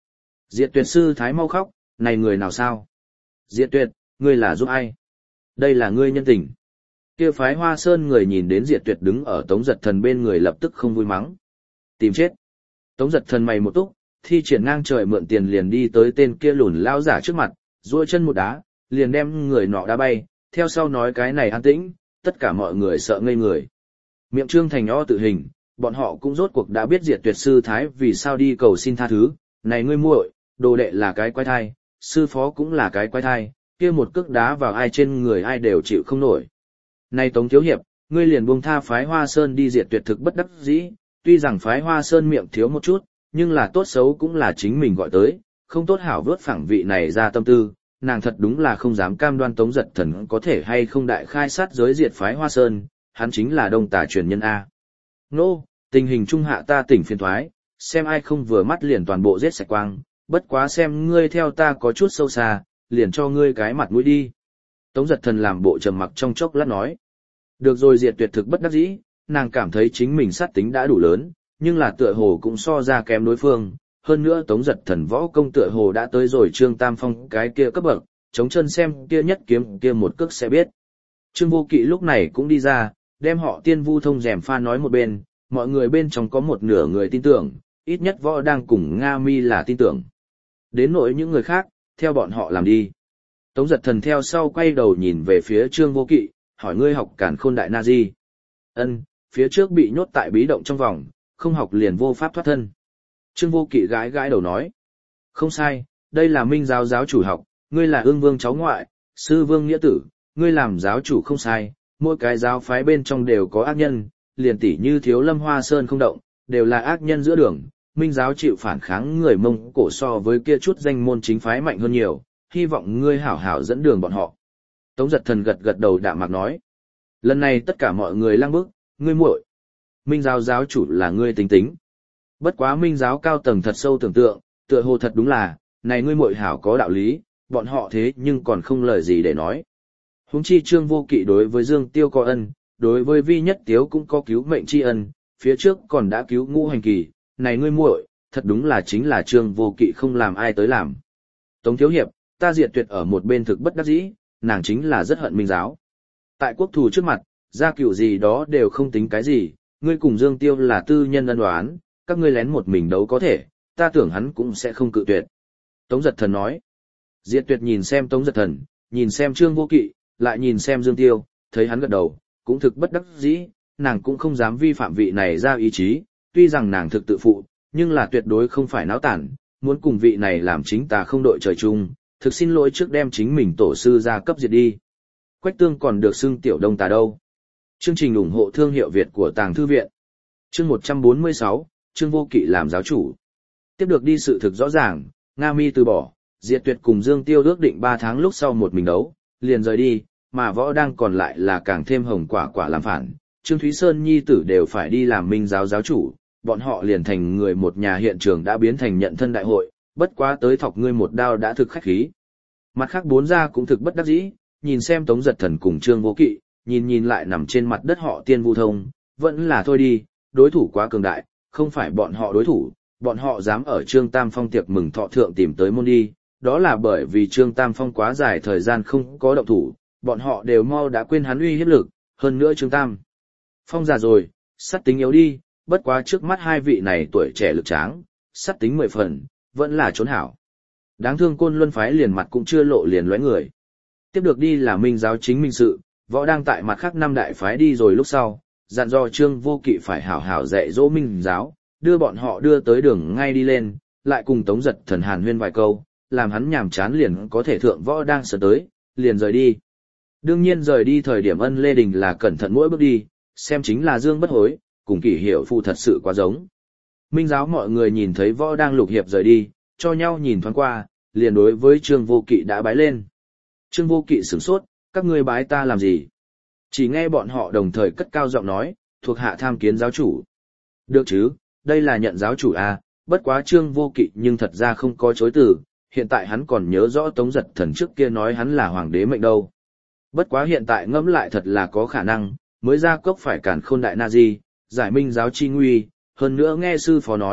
Diệt Tuyệt sư thái mau khóc, này người nào sao? Diệt Tuyệt, ngươi là giúp ai? Đây là ngươi nhân tình. Kia phái Hoa Sơn người nhìn đến Diệt Tuyệt đứng ở Tống Giật Thần bên người lập tức không vui mắng. Tìm chết. Tống Giật Thần mày một túc, thi triển ngang trời mượn tiền liền đi tới tên kia lùn lao giả trước mặt, duỗi chân một đá, liền đem người nọ đá bay, theo sau nói cái này an tĩnh, tất cả mọi người sợ ngây người. Miệng Trương Thành o tự hình, bọn họ cũng rốt cuộc đã biết Diệt Tuyệt sư thái vì sao đi cầu xin tha thứ, này ngươi muội, đồ đệ là cái quái thai, sư phó cũng là cái quái thai, kia một cước đá vào ai trên người ai đều chịu không nổi. Này Tống thiếu hiệp, ngươi liền buông tha phái Hoa Sơn đi Diệt Tuyệt thực bất đắc dĩ, tuy rằng phái Hoa Sơn miệng thiếu một chút, nhưng là tốt xấu cũng là chính mình gọi tới, không tốt hảo vớt phẳng vị này ra tâm tư, nàng thật đúng là không dám cam đoan Tống Giật Thần có thể hay không đại khai sát giới diệt phái Hoa Sơn, hắn chính là đông tà truyền nhân A. Nô, tình hình trung hạ ta tỉnh phiền thoái, xem ai không vừa mắt liền toàn bộ giết sạch quang, bất quá xem ngươi theo ta có chút sâu xa, liền cho ngươi cái mặt mũi đi. Tống Giật Thần làm bộ trầm mặc trong chốc lát nói. Được rồi, Diệt Tuyệt thực bất đắc dĩ, nàng cảm thấy chính mình sát tính đã đủ lớn, nhưng là tựa hồ cũng so ra kém đối phương. Hơn nữa Tống Giật Thần võ công tựa hồ đã tới rồi Trương Tam Phong cái kia cấp bậc, chống chân xem kia nhất kiếm kia một cước sẽ biết. Trương Vô Kỵ lúc này cũng đi ra, đem họ Tiên Vu Thông rèm pha nói một bên, mọi người bên trong có một nửa người tin tưởng, ít nhất võ đang cùng Nga Mi là tin tưởng. Đến nỗi những người khác, theo bọn họ làm đi. Tống Giật Thần theo sau quay đầu nhìn về phía Trương Vô Kỵ, hỏi ngươi học Càn Khôn Đại Na Di. Ân, phía trước bị nhốt tại bí động trong vòng, không học liền vô pháp thoát thân. Trương Vô Kỵ gãi gãi đầu nói. Không sai, đây là Minh giáo giáo chủ học, ngươi là Ương Vương cháu ngoại, sư vương nghĩa tử, ngươi làm giáo chủ không sai, mỗi cái giáo phái bên trong đều có ác nhân, liền tỷ như Thiếu Lâm Hoa Sơn không động, đều là ác nhân giữa đường. Minh giáo chịu phản kháng người Mông Cổ so với kia chút danh môn chính phái mạnh hơn nhiều, hy vọng ngươi hảo hảo dẫn đường bọn họ. Tống Giật Thần gật gật đầu đạm mạc nói. Lần này tất cả mọi người lăng bức, ngươi muội. Minh giáo giáo chủ là ngươi tính tính. Bất quá Minh giáo cao tầng thật sâu tưởng tượng, tựa hồ thật đúng là, này ngươi muội hảo có đạo lý, bọn họ thế nhưng còn không lời gì để nói. Huống chi Trương Vô Kỵ đối với Dương Tiêu có ân, đối với Vi Nhất Tiếu cũng có cứu mệnh tri ân, phía trước còn đã cứu Ngũ Hành Kỳ, này ngươi muội, thật đúng là chính là Trương Vô Kỵ không làm ai tới làm. Tống thiếu hiệp, ta Diệt Tuyệt ở một bên thực bất đắc dĩ, nàng chính là rất hận Minh giáo. Tại quốc thù trước mặt, gia cửu gì đó đều không tính cái gì, ngươi cùng Dương Tiêu là tư nhân ân oán, các ngươi lén một mình đấu có thể, ta tưởng hắn cũng sẽ không cự tuyệt. Tống Giật Thần nói. Diệt Tuyệt nhìn xem Tống Giật Thần, nhìn xem Trương Vô Kỵ, lại nhìn xem Dương Tiêu, thấy hắn gật đầu, cũng thực bất đắc dĩ, nàng cũng không dám vi phạm vị này ra ý chí, tuy rằng nàng thực tự phụ, nhưng là tuyệt đối không phải náo tản, muốn cùng vị này làm chính ta không đội trời chung, thực xin lỗi trước đem chính mình tổ sư ra cấp diệt đi. Quách Tương còn được xưng tiểu đông tà đâu. Chương trình ủng hộ thương hiệu Việt của Tàng Thư Viện. Chương một trăm bốn mươi sáu, Trương Vô Kỵ làm giáo chủ. Tiếp được đi sự thực rõ ràng, Nga Mi từ bỏ, Diệt Tuyệt cùng Dương Tiêu ước định ba tháng lúc sau một mình đấu, liền rời đi, mà võ đang còn lại là càng thêm hồng quả quả làm phản. Trương Thúy Sơn nhi tử đều phải đi làm Minh giáo giáo chủ, bọn họ liền thành người một nhà, hiện trường đã biến thành nhận thân đại hội, bất quá tới thọc ngươi một đao đã thực khách khí. Mặt khác bốn gia cũng thực bất đắc dĩ, nhìn xem Tống Giật Thần cùng Trương Vô Kỵ, nhìn nhìn lại nằm trên mặt đất họ Tiên Vu Thông, vẫn là thôi đi, đối thủ quá cường đại, không phải bọn họ đối thủ, bọn họ dám ở Trương Tam Phong tiệc mừng thọ thượng tìm tới môn đi, đó là bởi vì Trương Tam Phong quá dài thời gian không có động thủ, bọn họ đều mau đã quên hắn uy hiếp lực, hơn nữa Trương Tam Phong già rồi, sát tính yếu đi, bất quá trước mắt hai vị này tuổi trẻ lực tráng, sát tính mười phần, vẫn là trốn hảo. Đáng thương Côn Luân phái liền mặt cũng chưa lộ liền lóe người. Tiếp được đi là Minh giáo chính minh sự, võ đang tại mặt khác năm đại phái đi rồi lúc sau, dặn dò Trương Vô Kỵ phải hảo hảo dạy dỗ Minh giáo, đưa bọn họ đưa tới đường ngay đi lên, lại cùng Tống Giật Thần hàn huyên vài câu, làm hắn nhàm chán liền có thể thượng võ đang sở tới, liền rời đi. Đương nhiên rời đi thời điểm Ân Lê Đình là cẩn thận mỗi bước đi, xem chính là Dương bất hối, cùng Kỷ Hiểu Phu thật sự quá giống. Minh giáo mọi người nhìn thấy võ đang lục hiệp rời đi, cho nhau nhìn thoáng qua, liền đối với Trương Vô Kỵ đã bái lên. Trương Vô Kỵ sửng sốt, các ngươi bái ta làm gì? Chỉ nghe bọn họ đồng thời cất cao giọng nói, thuộc hạ tham kiến giáo chủ. Được chứ, đây là nhận giáo chủ à, bất quá Trương Vô Kỵ nhưng thật ra không có chối từ, hiện tại hắn còn nhớ rõ Tống Giật Thần trước kia nói hắn là hoàng đế mệnh đâu. Bất quá hiện tại ngẫm lại thật là có khả năng, mới ra cốc phải Càn Khôn Đại Na Di, giải Minh giáo chi nguy, hơn nữa nghe sư phó nói,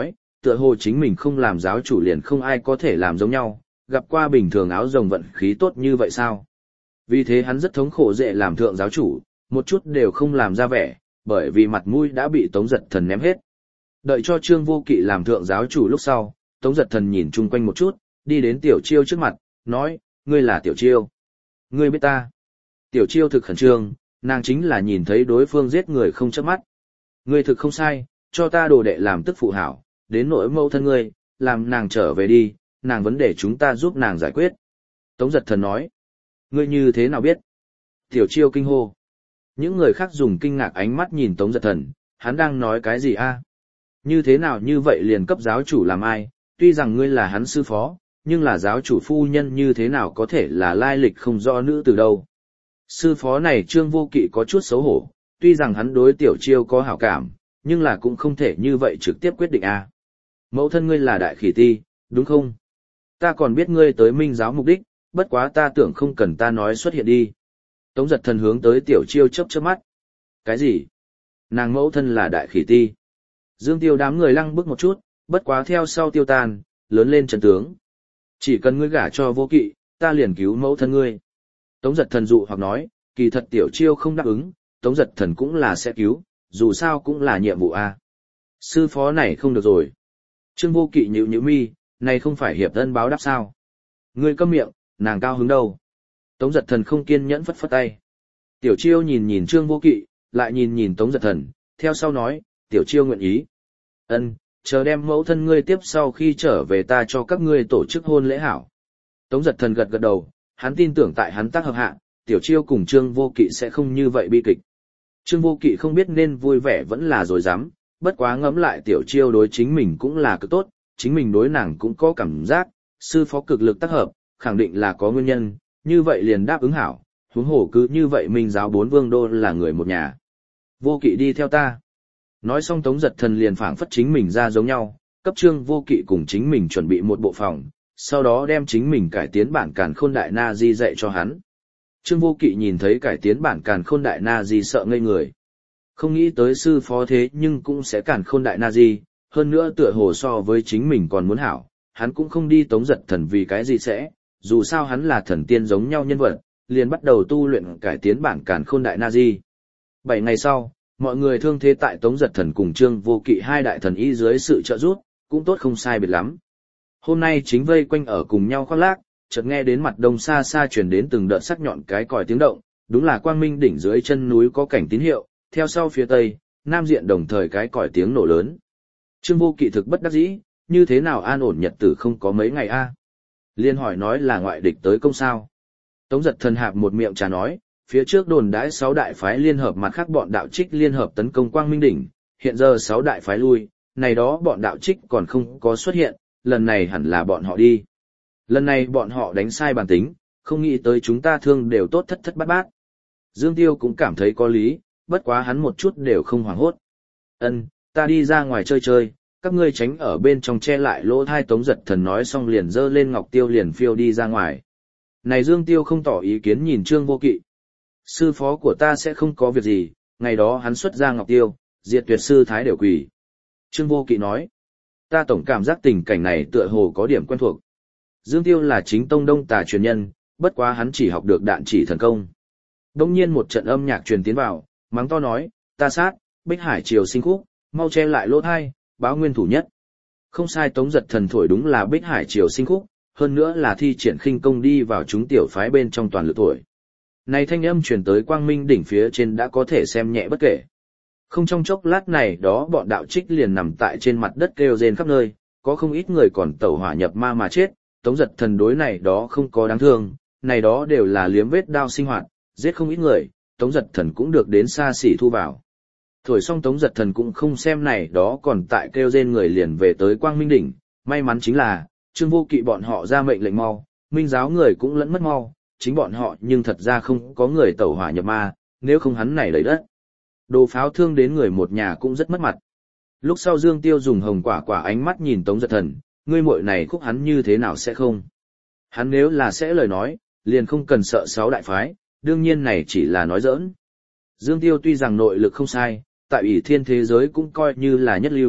tựa hồ chính mình không làm giáo chủ liền không ai có thể làm giống nhau, gặp qua bình thường áo rồng vận khí tốt như vậy sao? Vì thế hắn rất thống khổ dễ làm thượng giáo chủ, một chút đều không làm ra vẻ, bởi vì mặt mũi đã bị Tống Giật Thần ném hết. Đợi cho Trương Vô Kỵ làm thượng giáo chủ lúc sau, Tống Giật Thần nhìn chung quanh một chút, đi đến Tiểu Chiêu trước mặt, nói, ngươi là Tiểu Chiêu. Ngươi biết ta. Tiểu Chiêu thực khẩn trương, nàng chính là nhìn thấy đối phương giết người không chớp mắt. Ngươi thực không sai, cho ta đồ đệ làm tức phụ hảo, đến nỗi mẫu thân ngươi, làm nàng trở về đi, nàng vấn đề chúng ta giúp nàng giải quyết. Tống Giật Thần nói, ngươi như thế nào biết? Tiểu Chiêu kinh hô. Những người khác dùng kinh ngạc ánh mắt nhìn Tống Giật Thần, hắn đang nói cái gì a? Như thế nào như vậy liền cấp giáo chủ làm ai, tuy rằng ngươi là hắn sư phó, nhưng là giáo chủ phu nhân như thế nào có thể là lai lịch không rõ nữ từ đâu. Sư phó này Trương Vô Kỵ có chút xấu hổ, tuy rằng hắn đối Tiểu Chiêu có hảo cảm, nhưng là cũng không thể như vậy trực tiếp quyết định a. Mẫu thân ngươi là Đại Khỉ Ti, đúng không? Ta còn biết ngươi tới Minh giáo mục đích, bất quá ta tưởng không cần ta nói xuất hiện đi. Tống Giật Thần hướng tới Tiểu Chiêu chớp chớp mắt. Cái gì? Nàng mẫu thân là Đại Khỉ Ti. Dương Tiêu đám người lăng bước một chút, bất quá theo sau tiêu tan, lớn lên trận tướng. Chỉ cần ngươi gả cho Vô Kỵ, ta liền cứu mẫu thân ngươi. Tống Giật Thần dụ hoặc nói, kỳ thật Tiểu Chiêu không đáp ứng, Tống Giật Thần cũng là sẽ cứu, dù sao cũng là nhiệm vụ a. Sư phó này không được rồi. Trương Vô Kỵ nhíu nhíu mi, này không phải hiệp ân báo đáp sao? Ngươi câm miệng, nàng cao hứng đâu? Tống Giật Thần không kiên nhẫn phất phất tay. Tiểu Chiêu nhìn nhìn Trương Vô Kỵ, lại nhìn nhìn Tống Giật Thần, theo sau nói, Tiểu Chiêu nguyện ý. Ân, chờ đem mẫu thân ngươi tiếp sau khi trở về ta cho các ngươi tổ chức hôn lễ hảo. Tống Giật Thần gật gật đầu, hắn tin tưởng tại hắn tác hợp hạ, Tiểu Chiêu cùng Trương Vô Kỵ sẽ không như vậy bi kịch. Trương Vô Kỵ không biết nên vui vẻ vẫn là rồi dám, bất quá ngẫm lại Tiểu Chiêu đối chính mình cũng là cực tốt, chính mình đối nàng cũng có cảm giác, sư phó cực lực tác hợp, khẳng định là có nguyên nhân, như vậy liền đáp ứng hảo, huống hồ cứ như vậy Minh giáo bốn vương đô là người một nhà. Vô Kỵ đi theo ta. Nói xong Tống Giật Thần liền phảng phất chính mình ra giống nhau, cấp Trương Vô Kỵ cùng chính mình chuẩn bị một bộ phòng, sau đó đem chính mình cải tiến bản Càn Khôn Đại Na Di dạy cho hắn. Trương Vô Kỵ nhìn thấy cải tiến bản Càn Khôn Đại Na Di sợ ngây người. Không nghĩ tới sư phó thế nhưng cũng sẽ Càn Khôn Đại Na Di, hơn nữa tựa hồ so với chính mình còn muốn hảo, hắn cũng không đi Tống Giật Thần vì cái gì sẽ, dù sao hắn là thần tiên giống nhau nhân vật, liền bắt đầu tu luyện cải tiến bản Càn Khôn Đại Na Di. Bảy ngày sau, mọi người thương thế tại Tống Giật Thần cùng Trương Vô Kỵ hai đại thần y dưới sự trợ giúp, cũng tốt không sai biệt lắm. Hôm nay chính vây quanh ở cùng nhau khoác lác, chợt nghe đến mặt đông xa xa truyền đến từng đợt sắc nhọn cái còi tiếng động, đúng là quang minh đỉnh dưới chân núi có cảnh tín hiệu, theo sau phía tây, nam diện đồng thời cái còi tiếng nổ lớn. Trương Vô Kỵ thực bất đắc dĩ, như thế nào an ổn nhật tử không có mấy ngày a? Liên hỏi nói là ngoại địch tới công sao? Tống Giật Thần hạp một miệng trà nói, phía trước đồn đãi sáu đại phái liên hợp mặt khác bọn đạo trích liên hợp tấn công Quang Minh đỉnh, hiện giờ sáu đại phái lui, này đó bọn đạo trích còn không có xuất hiện, lần này hẳn là bọn họ đi. Lần này bọn họ đánh sai bản tính, không nghĩ tới chúng ta thương đều tốt thất thất bát bát. Dương Tiêu cũng cảm thấy có lý, bất quá hắn một chút đều không hoảng hốt. Ân, ta đi ra ngoài chơi chơi, các ngươi tránh ở bên trong che lại lỗ thai. Tống Giật Thần nói xong liền dơ lên ngọc tiêu liền phiêu đi ra ngoài. Này Dương Tiêu không tỏ ý kiến nhìn Trương Vô Kỵ. Sư phó của ta sẽ không có việc gì, ngày đó hắn xuất ra ngọc tiêu, diệt tuyệt sư thái đều quỳ. Trương Vô Kỵ nói, ta tổng cảm giác tình cảnh này tựa hồ có điểm quen thuộc. Dương Tiêu là chính tông Đông Tà truyền nhân, bất quá hắn chỉ học được đạn chỉ thần công. Đông nhiên một trận âm nhạc truyền tiến vào, mắng to nói, ta sát, Bích Hải Triều sinh khúc, mau che lại lỗ thai, báo nguyên thủ nhất. Không sai, Tống Giật Thần thổi đúng là Bích Hải Triều sinh khúc, hơn nữa là thi triển khinh công đi vào chúng tiểu phái bên trong toàn lực thổi. Này thanh âm truyền tới Quang Minh đỉnh phía trên đã có thể xem nhẹ bất kể. Không trong chốc lát này đó bọn đạo trích liền nằm tại trên mặt đất kêu rên khắp nơi, có không ít người còn tẩu hỏa nhập ma mà chết. Tống Giật Thần đối này đó không có đáng thương, này đó đều là liếm vết đao sinh hoạt, giết không ít người, Tống Giật Thần cũng được đến xa xỉ thu vào. Thổi xong Tống Giật Thần cũng không xem này đó còn tại kêu rên người liền về tới Quang Minh đỉnh, may mắn chính là, Trương Vô Kỵ bọn họ ra mệnh lệnh mau, Minh giáo người cũng lẫn mất mau, chính bọn họ nhưng thật ra không có người tẩu hỏa nhập ma, nếu không hắn này lấy đất. Đồ pháo thương đến người một nhà cũng rất mất mặt. Lúc sau Dương Tiêu dùng hồng quả quả ánh mắt nhìn Tống Giật Thần, ngươi muội này khúc hắn như thế nào sẽ không? Hắn nếu là sẽ lời nói, liền không cần sợ sáu đại phái, đương nhiên này chỉ là nói giỡn. Dương Tiêu tuy rằng nội lực không sai, tại ủy thiên thế giới cũng coi như là nhất lưu,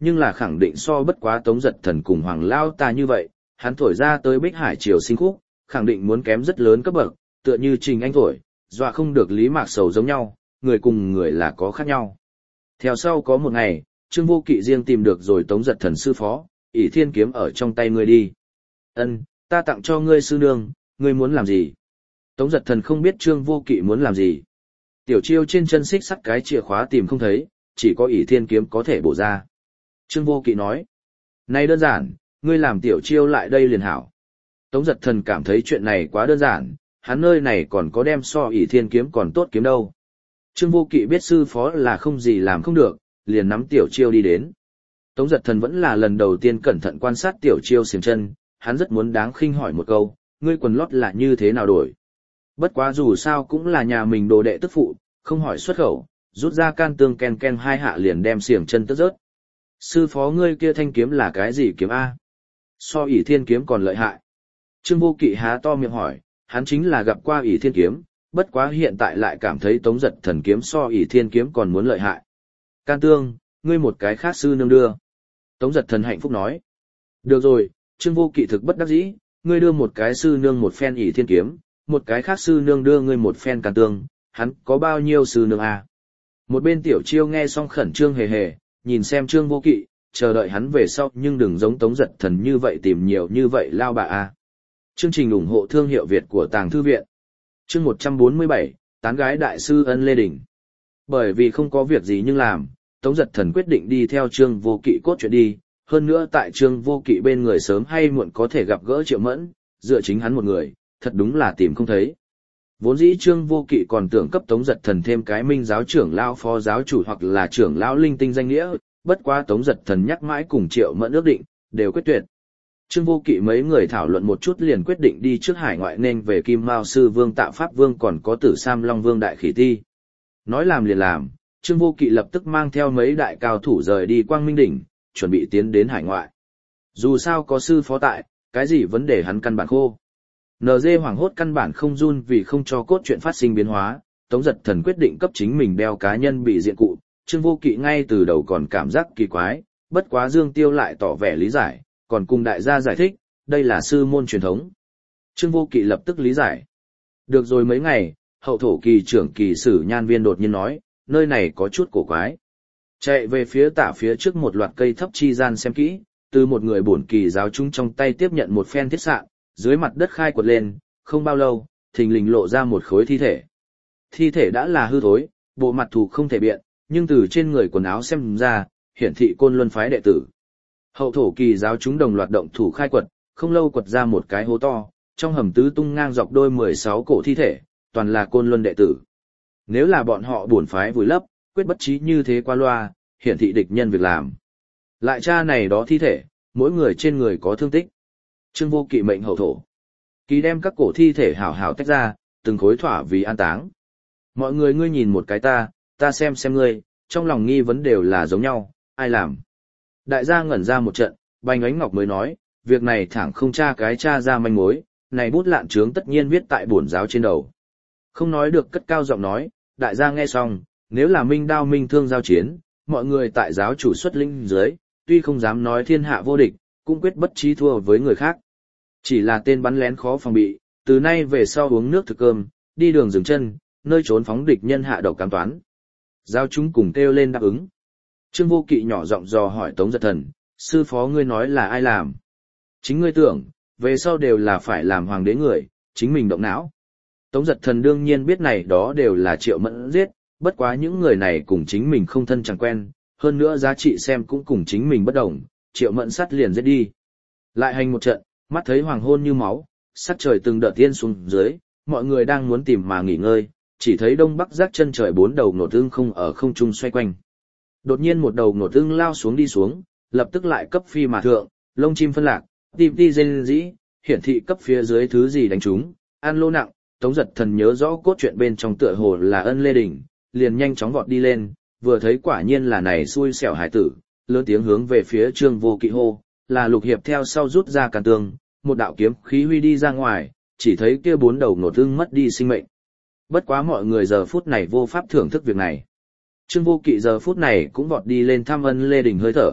nhưng là khẳng định so bất quá Tống Giật Thần cùng Hoàng Lao ta như vậy, hắn thổi ra tới Bích Hải Triều Sinh Khúc, khẳng định muốn kém rất lớn cấp bậc, tựa như Trình Anh thổi, dọa không được Lý Mạc Sầu giống nhau, người cùng người là có khác nhau. Theo sau có một ngày, Trương Vô Kỵ riêng tìm được rồi Tống Giật Thần sư phó, ỷ thiên kiếm ở trong tay ngươi đi. Ân, ta tặng cho ngươi sư nương, ngươi muốn làm gì? Tống Giật Thần không biết Trương Vô Kỵ muốn làm gì. Tiểu Chiêu trên chân xích sắt cái chìa khóa tìm không thấy, chỉ có ỷ thiên kiếm có thể bổ ra. Trương Vô Kỵ nói, này đơn giản, ngươi làm Tiểu Chiêu lại đây liền hảo. Tống Giật Thần cảm thấy chuyện này quá đơn giản, hắn nơi này còn có đem so ỷ thiên kiếm còn tốt kiếm đâu. Trương Vô Kỵ biết sư phó là không gì làm không được, liền nắm Tiểu Chiêu đi đến. Tống Giật Thần vẫn là lần đầu tiên cẩn thận quan sát Tiểu Chiêu xiềng chân, hắn rất muốn đáng khinh hỏi một câu, ngươi quần lót là như thế nào đổi? Bất quá dù sao cũng là nhà mình đồ đệ tức phụ, không hỏi xuất khẩu, rút ra can tương ken ken hai hạ liền đem xiềng chân tức rớt. Sư phó ngươi kia thanh kiếm là cái gì kiếm A? So ỷ thiên kiếm còn lợi hại. Trương Vô Kỵ há to miệng hỏi, hắn chính là gặp qua ỷ thiên kiếm, bất quá hiện tại lại cảm thấy Tống Giật Thần kiếm so ỷ thiên kiếm còn muốn lợi hại. Can tương, ngươi một cái khác sư nương đưa. Tống Giật Thần hạnh phúc nói. Được rồi, Trương Vô Kỵ thực bất đắc dĩ, ngươi đưa một cái sư nương một phen ỷ thiên kiếm, một cái khác sư nương đưa ngươi một phen can tương, hắn có bao nhiêu sư nương à? Một bên Tiểu Chiêu nghe xong khẩn trương hề hề, nhìn xem Trương Vô Kỵ, chờ đợi hắn về sau nhưng đừng giống Tống Giật Thần như vậy tìm nhiều như vậy lao bà à. Chương trình ủng hộ thương hiệu Việt của Tàng Thư Viện. Chương một trăm bốn mươi bảy, Tán gái đại sư Ân Lê Đình. Bởi vì không có việc gì nhưng làm, Tống Giật Thần quyết định đi theo Trương Vô Kỵ cốt truyện đi, hơn nữa tại Trương Vô Kỵ bên người sớm hay muộn có thể gặp gỡ Triệu Mẫn, dựa chính hắn một người, thật đúng là tìm không thấy. Vốn dĩ Trương Vô Kỵ còn tưởng cấp Tống Giật Thần thêm cái minh giáo trưởng lão phó giáo chủ hoặc là trưởng lão linh tinh danh nghĩa, bất quá Tống Giật Thần nhắc mãi cùng Triệu Mẫn ước định, đều quyết tuyệt. Trương Vô Kỵ mấy người thảo luận một chút liền quyết định đi trước hải ngoại nên về Kim Mao Sư Vương Tạ Pháp Vương còn có Tử Sam Long Vương Đại Khỉ Ti. Nói làm liền làm, Trương Vô Kỵ lập tức mang theo mấy đại cao thủ rời đi Quang Minh Đỉnh, chuẩn bị tiến đến hải ngoại. Dù sao có sư phó tại, cái gì vấn đề hắn căn bản khô. en giê hoảng hốt căn bản không run vì không cho cốt truyện phát sinh biến hóa, Tống Giật Thần quyết định cấp chính mình đeo cá nhân bị diện cụ, Trương Vô Kỵ ngay từ đầu còn cảm giác kỳ quái, bất quá Dương Tiêu lại tỏ vẻ lý giải, còn cùng đại gia giải thích, đây là sư môn truyền thống. Trương Vô Kỵ lập tức lý giải. Được rồi mấy ngày, hậu thổ kỳ trưởng kỳ sử Nhan Viên đột nhiên nói, nơi này có chút cổ quái. Chạy về phía tả phía trước một loạt cây thấp chi gian xem kỹ, từ một người bổn kỳ giáo chúng trong tay tiếp nhận một phen thiết sạn, dưới mặt đất khai quật lên, không bao lâu, thình lình lộ ra một khối thi thể. Thi thể đã là hư thối, bộ mặt thù không thể biện, nhưng từ trên người quần áo xem ra, hiển thị Côn Luân phái đệ tử. Hậu thổ kỳ giáo chúng đồng loạt động thủ khai quật, không lâu quật ra một cái hố to, trong hầm tứ tung ngang dọc đôi mười sáu cổ thi thể, toàn là Côn Luân đệ tử. Nếu là bọn họ bổn phái vùi lấp, quyết bất trí như thế qua loa, hiển thị địch nhân việc làm. Lại tra này đó thi thể, mỗi người trên người có thương tích. Trương Vô Kỵ mệnh hậu thổ kỳ đem các cổ thi thể hảo hảo tách ra, từng khối thỏa vì an táng. Mọi người ngươi nhìn một cái ta, ta xem xem ngươi, trong lòng nghi vấn đều là giống nhau, ai làm. Đại gia ngẩn ra một trận, Bành Ánh Ngọc mới nói, việc này thẳng không tra cái tra ra manh mối, này bút lạn trướng tất nhiên viết tại bổn giáo trên đầu. Không nói được cất cao giọng nói, đại gia nghe xong, nếu là minh đao minh thương giao chiến, mọi người tại giáo chủ xuất linh dưới, tuy không dám nói thiên hạ vô địch, cũng quyết bất trí thua với người khác. Chỉ là tên bắn lén khó phòng bị, từ nay về sau uống nước thực cơm, đi đường dừng chân, nơi trốn phóng địch nhân hạ độc cám toán. Giao chúng cùng kêu lên đáp ứng. Trương Vô Kỵ nhỏ giọng dò hỏi Tống Giật Thần, sư phó ngươi nói là ai làm? Chính ngươi tưởng, về sau đều là phải làm hoàng đế người, chính mình động não. Tống Giật Thần đương nhiên biết này đó đều là Triệu Mẫn giết, bất quá những người này cùng chính mình không thân chẳng quen, hơn nữa giá trị xem cũng cùng chính mình bất đồng, Triệu Mẫn sắt liền giết đi. Lại hành một trận, mắt thấy hoàng hôn như máu, sắc trời từng đợt tiên xuống dưới, mọi người đang muốn tìm mà nghỉ ngơi, chỉ thấy đông bắc giác chân trời bốn đầu nổ ưng không ở không trung xoay quanh. Đột nhiên một đầu nổ ưng lao xuống đi xuống, lập tức lại cấp phi mà thượng, lông chim phân lạc, tim ti rên rĩ, hiển thị cấp phía dưới thứ gì đánh chúng, an lô nặng. Tống Giật Thần nhớ rõ cốt truyện bên trong tựa hồ là Ân Lê Đình, liền nhanh chóng vọt đi lên, vừa thấy quả nhiên là này xui xẻo hải tử, lớn tiếng hướng về phía Trương Vô Kỵ hô, là Lục Hiệp theo sau rút ra càn tường, một đạo kiếm khí huy đi ra ngoài, chỉ thấy kia bốn đầu nổ ưng mất đi sinh mệnh. Bất quá mọi người giờ phút này vô pháp thưởng thức việc này. Trương Vô Kỵ giờ phút này cũng vọt đi lên thăm Ân Lê Đình hơi thở,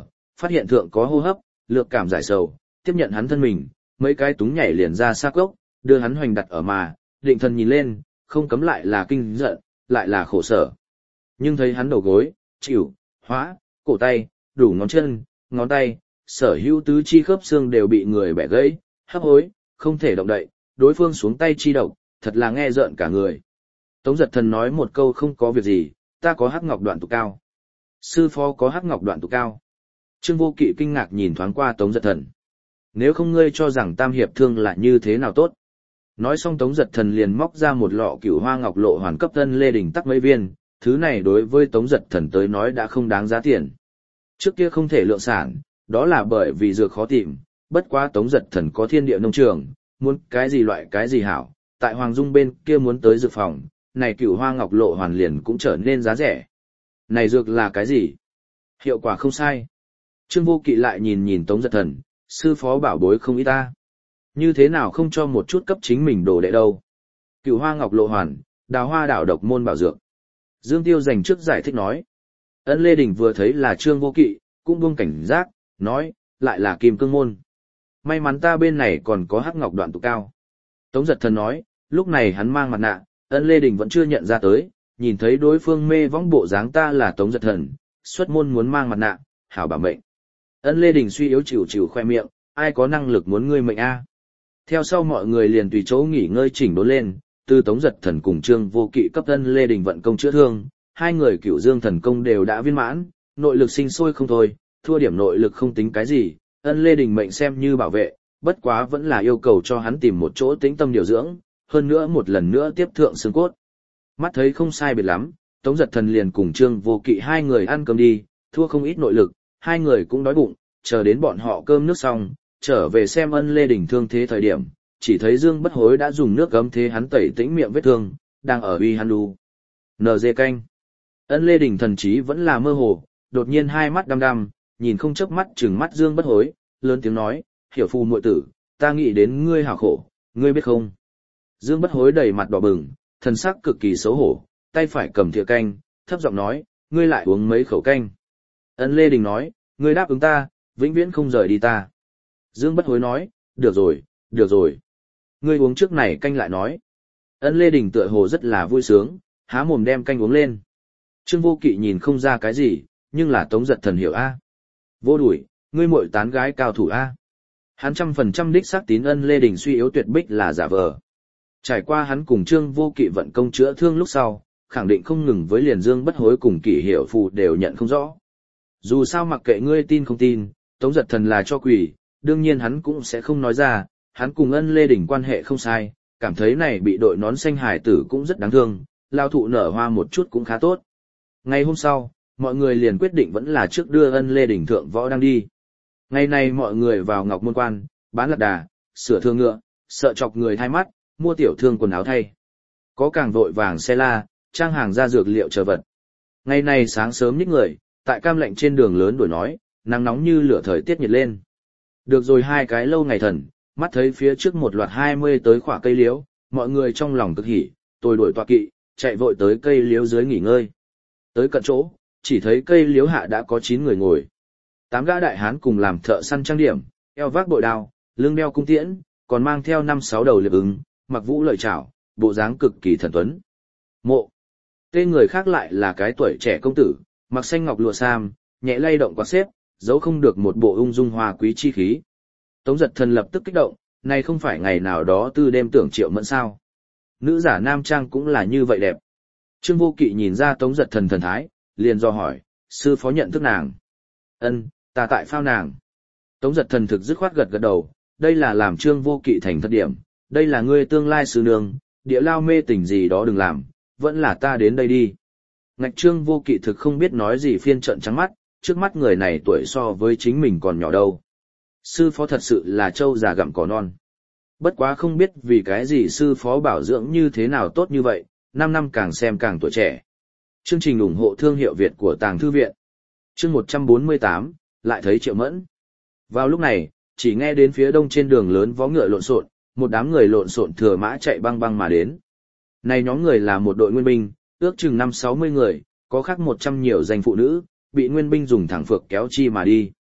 Phát hiện thượng có hô hấp, lược cảm giải sầu, tiếp nhận hắn thân mình, mấy cái túng nhảy liền ra xác gốc, đưa hắn hoành đặt ở mà, định thần nhìn lên, không cấm lại là kinh giận, lại là khổ sở. Nhưng thấy hắn đầu gối, chịu, hóa, cổ tay, đủ ngón chân, ngón tay, sở hữu tứ chi khớp xương đều bị người bẻ gãy, hấp hối, không thể động đậy, đối phương xuống tay chi độc, thật là nghe rợn cả người. Tống Giật Thần nói một câu không có việc gì, ta có hắc ngọc đoạn tụ cao. Sư phó có hắc ngọc đoạn tụ cao. Trương Vô Kỵ kinh ngạc nhìn thoáng qua Tống Giật Thần. Nếu không ngươi cho rằng tam hiệp thương là như thế nào tốt. Nói xong Tống Giật Thần liền móc ra một lọ cửu hoa ngọc lộ hoàn cấp tân Lê Đình tắc mấy viên, thứ này đối với Tống Giật Thần tới nói đã không đáng giá tiền. Trước kia không thể lượng sản, đó là bởi vì dược khó tìm, bất quá Tống Giật Thần có thiên địa nông trường, muốn cái gì loại cái gì hảo, tại Hoàng Dung bên kia muốn tới dược phòng, này cửu hoa ngọc lộ hoàn liền cũng trở nên giá rẻ. Này dược là cái gì? Hiệu quả không sai. Trương Vô Kỵ lại nhìn nhìn Tống Giật Thần, sư phó bảo bối không ý ta. Như thế nào không cho một chút cấp chính mình đồ đệ đâu. Cửu hoa ngọc lộ hoàn, đào hoa đảo độc môn bảo dược. Dương Tiêu dành trước giải thích nói. Ân Lê Đình vừa thấy là Trương Vô Kỵ, cũng buông cảnh giác, nói, lại là kim cương môn. May mắn ta bên này còn có hắc ngọc đoạn tụ cao. Tống Giật Thần nói, lúc này hắn mang mặt nạ, Ân Lê Đình vẫn chưa nhận ra tới, nhìn thấy đối phương mê võng bộ dáng ta là Tống Giật Thần, xuất môn muốn mang mặt nạ, hảo bảo mệnh. Ân Lê Đình suy yếu chịu chịu khoe miệng, ai có năng lực muốn ngươi mệnh a? Theo sau mọi người liền tùy chỗ nghỉ ngơi chỉnh đốn lên, từ Tống Giật Thần cùng Trương Vô Kỵ cấp Ân Lê Đình vận công chữa thương, hai người Cửu Dương thần công đều đã viên mãn, nội lực sinh sôi không thôi, thua điểm nội lực không tính cái gì, Ân Lê Đình mệnh xem như bảo vệ, bất quá vẫn là yêu cầu cho hắn tìm một chỗ tĩnh tâm điều dưỡng, hơn nữa một lần nữa tiếp thượng xương cốt. Mắt thấy không sai biệt lắm, Tống Giật Thần liền cùng Trương Vô Kỵ hai người ăn cơm đi, thua không ít nội lực, hai người cũng đói bụng, chờ đến bọn họ cơm nước xong, trở về xem Ân Lê Đình thương thế thời điểm, chỉ thấy Dương Bất Hối đã dùng nước gấm thế hắn tẩy tĩnh miệng vết thương, đang ở uy hắn đu. Nờ dê canh. Ân Lê Đình thần trí vẫn là mơ hồ, đột nhiên hai mắt đăm đăm, nhìn không chớp mắt trừng mắt Dương Bất Hối, lớn tiếng nói, hiểu phu muội tử, ta nghĩ đến ngươi hảo khổ, ngươi biết không? Dương Bất Hối đầy mặt đỏ bừng, thần sắc cực kỳ xấu hổ, tay phải cầm thìa canh, thấp giọng nói, ngươi lại uống mấy khẩu canh. Ân Lê Đình nói, ngươi đáp ứng ta, vĩnh viễn không rời đi ta. Dương Bất Hối nói, được rồi, được rồi. Ngươi uống trước này canh lại nói. Ân Lê Đình tựa hồ rất là vui sướng, há mồm đem canh uống lên. Trương Vô Kỵ nhìn không ra cái gì, nhưng là Tống Giật Thần hiểu a. Vô đuổi, ngươi muội tán gái cao thủ a. Hắn trăm phần trăm đích xác tín Ân Lê Đình suy yếu tuyệt bích là giả vờ. Trải qua hắn cùng Trương Vô Kỵ vận công chữa thương lúc sau, khẳng định không ngừng với liền Dương Bất Hối cùng Kỷ Hiểu Phù đều nhận không rõ. Dù sao mặc kệ ngươi tin không tin, Tống Giật Thần là cho quỷ, đương nhiên hắn cũng sẽ không nói ra, hắn cùng Ân Lê Đình quan hệ không sai, cảm thấy này bị đội nón xanh hải tử cũng rất đáng thương, lao thụ nở hoa một chút cũng khá tốt. Ngày hôm sau, mọi người liền quyết định vẫn là trước đưa Ân Lê Đình thượng võ đang đi. Ngày này mọi người vào Ngọc Môn Quan, bán lạc đà, sửa thương ngựa, sợ chọc người thay mắt, mua tiểu thương quần áo thay. Có càng vội vàng xe la, trang hàng ra dược liệu chờ vật. Ngày này sáng sớm nhích người, tại cam lạnh trên đường lớn đuổi nói, nắng nóng như lửa thời tiết nhiệt lên. Được rồi hai cái lâu ngày thần, mắt thấy phía trước một loạt hai mươi tới khỏa cây liễu, mọi người trong lòng cực hỉ, tôi đuổi tọa kỵ, chạy vội tới cây liễu dưới nghỉ ngơi. Tới cận chỗ, chỉ thấy cây liễu hạ đã có chín người ngồi. Tám gã đại hán cùng làm thợ săn trang điểm, eo vác bội đao, lưng đeo cung tiễn, còn mang theo năm sáu đầu liệp ứng, mặc vũ lợi trảo, bộ dáng cực kỳ thần tuấn. Mộ. Tên người khác lại là cái tuổi trẻ công tử, mặc xanh ngọc lụa sam, nhẹ lay động quạt xếp, giấu không được một bộ ung dung hoa quý chi khí. Tống Giật Thần lập tức kích động, này không phải ngày nào đó tư đêm tưởng Triệu Mẫn sao? Nữ giả nam trang cũng là như vậy đẹp. Trương Vô Kỵ nhìn ra Tống Giật Thần thần thái, liền do hỏi, sư phó nhận thức nàng. Ân, ta tại phao nàng. Tống Giật Thần thực dứt khoát gật gật đầu, đây là làm Trương Vô Kỵ thành thất điểm, đây là ngươi tương lai sư nương, địa lao mê tình gì đó đừng làm, vẫn là ta đến đây đi. Ngạch Trương Vô Kỵ thực không biết nói gì phiên trận trắng mắt, trước mắt người này tuổi so với chính mình còn nhỏ đâu. Sư phó thật sự là trâu già gặm cỏ non. Bất quá không biết vì cái gì sư phó bảo dưỡng như thế nào tốt như vậy, năm năm càng xem càng tuổi trẻ. Chương trình ủng hộ thương hiệu Việt của Tàng Thư Viện. Chương một trăm bốn mươi tám, lại thấy Triệu Mẫn. Vào lúc này, chỉ nghe đến phía đông trên đường lớn vó ngựa lộn xộn, một đám người lộn xộn thừa mã chạy băng băng mà đến. Này nhóm người là một đội nguyên binh, ước chừng năm sáu mươi người, có khác một trăm nhiều danh phụ nữ, bị nguyên binh dùng thẳng phược kéo chi mà đi.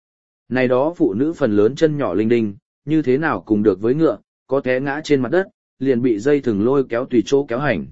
Này đó phụ nữ phần lớn chân nhỏ linh đinh, như thế nào cùng được với ngựa, có té ngã trên mặt đất, liền bị dây thừng lôi kéo tùy chỗ kéo hành.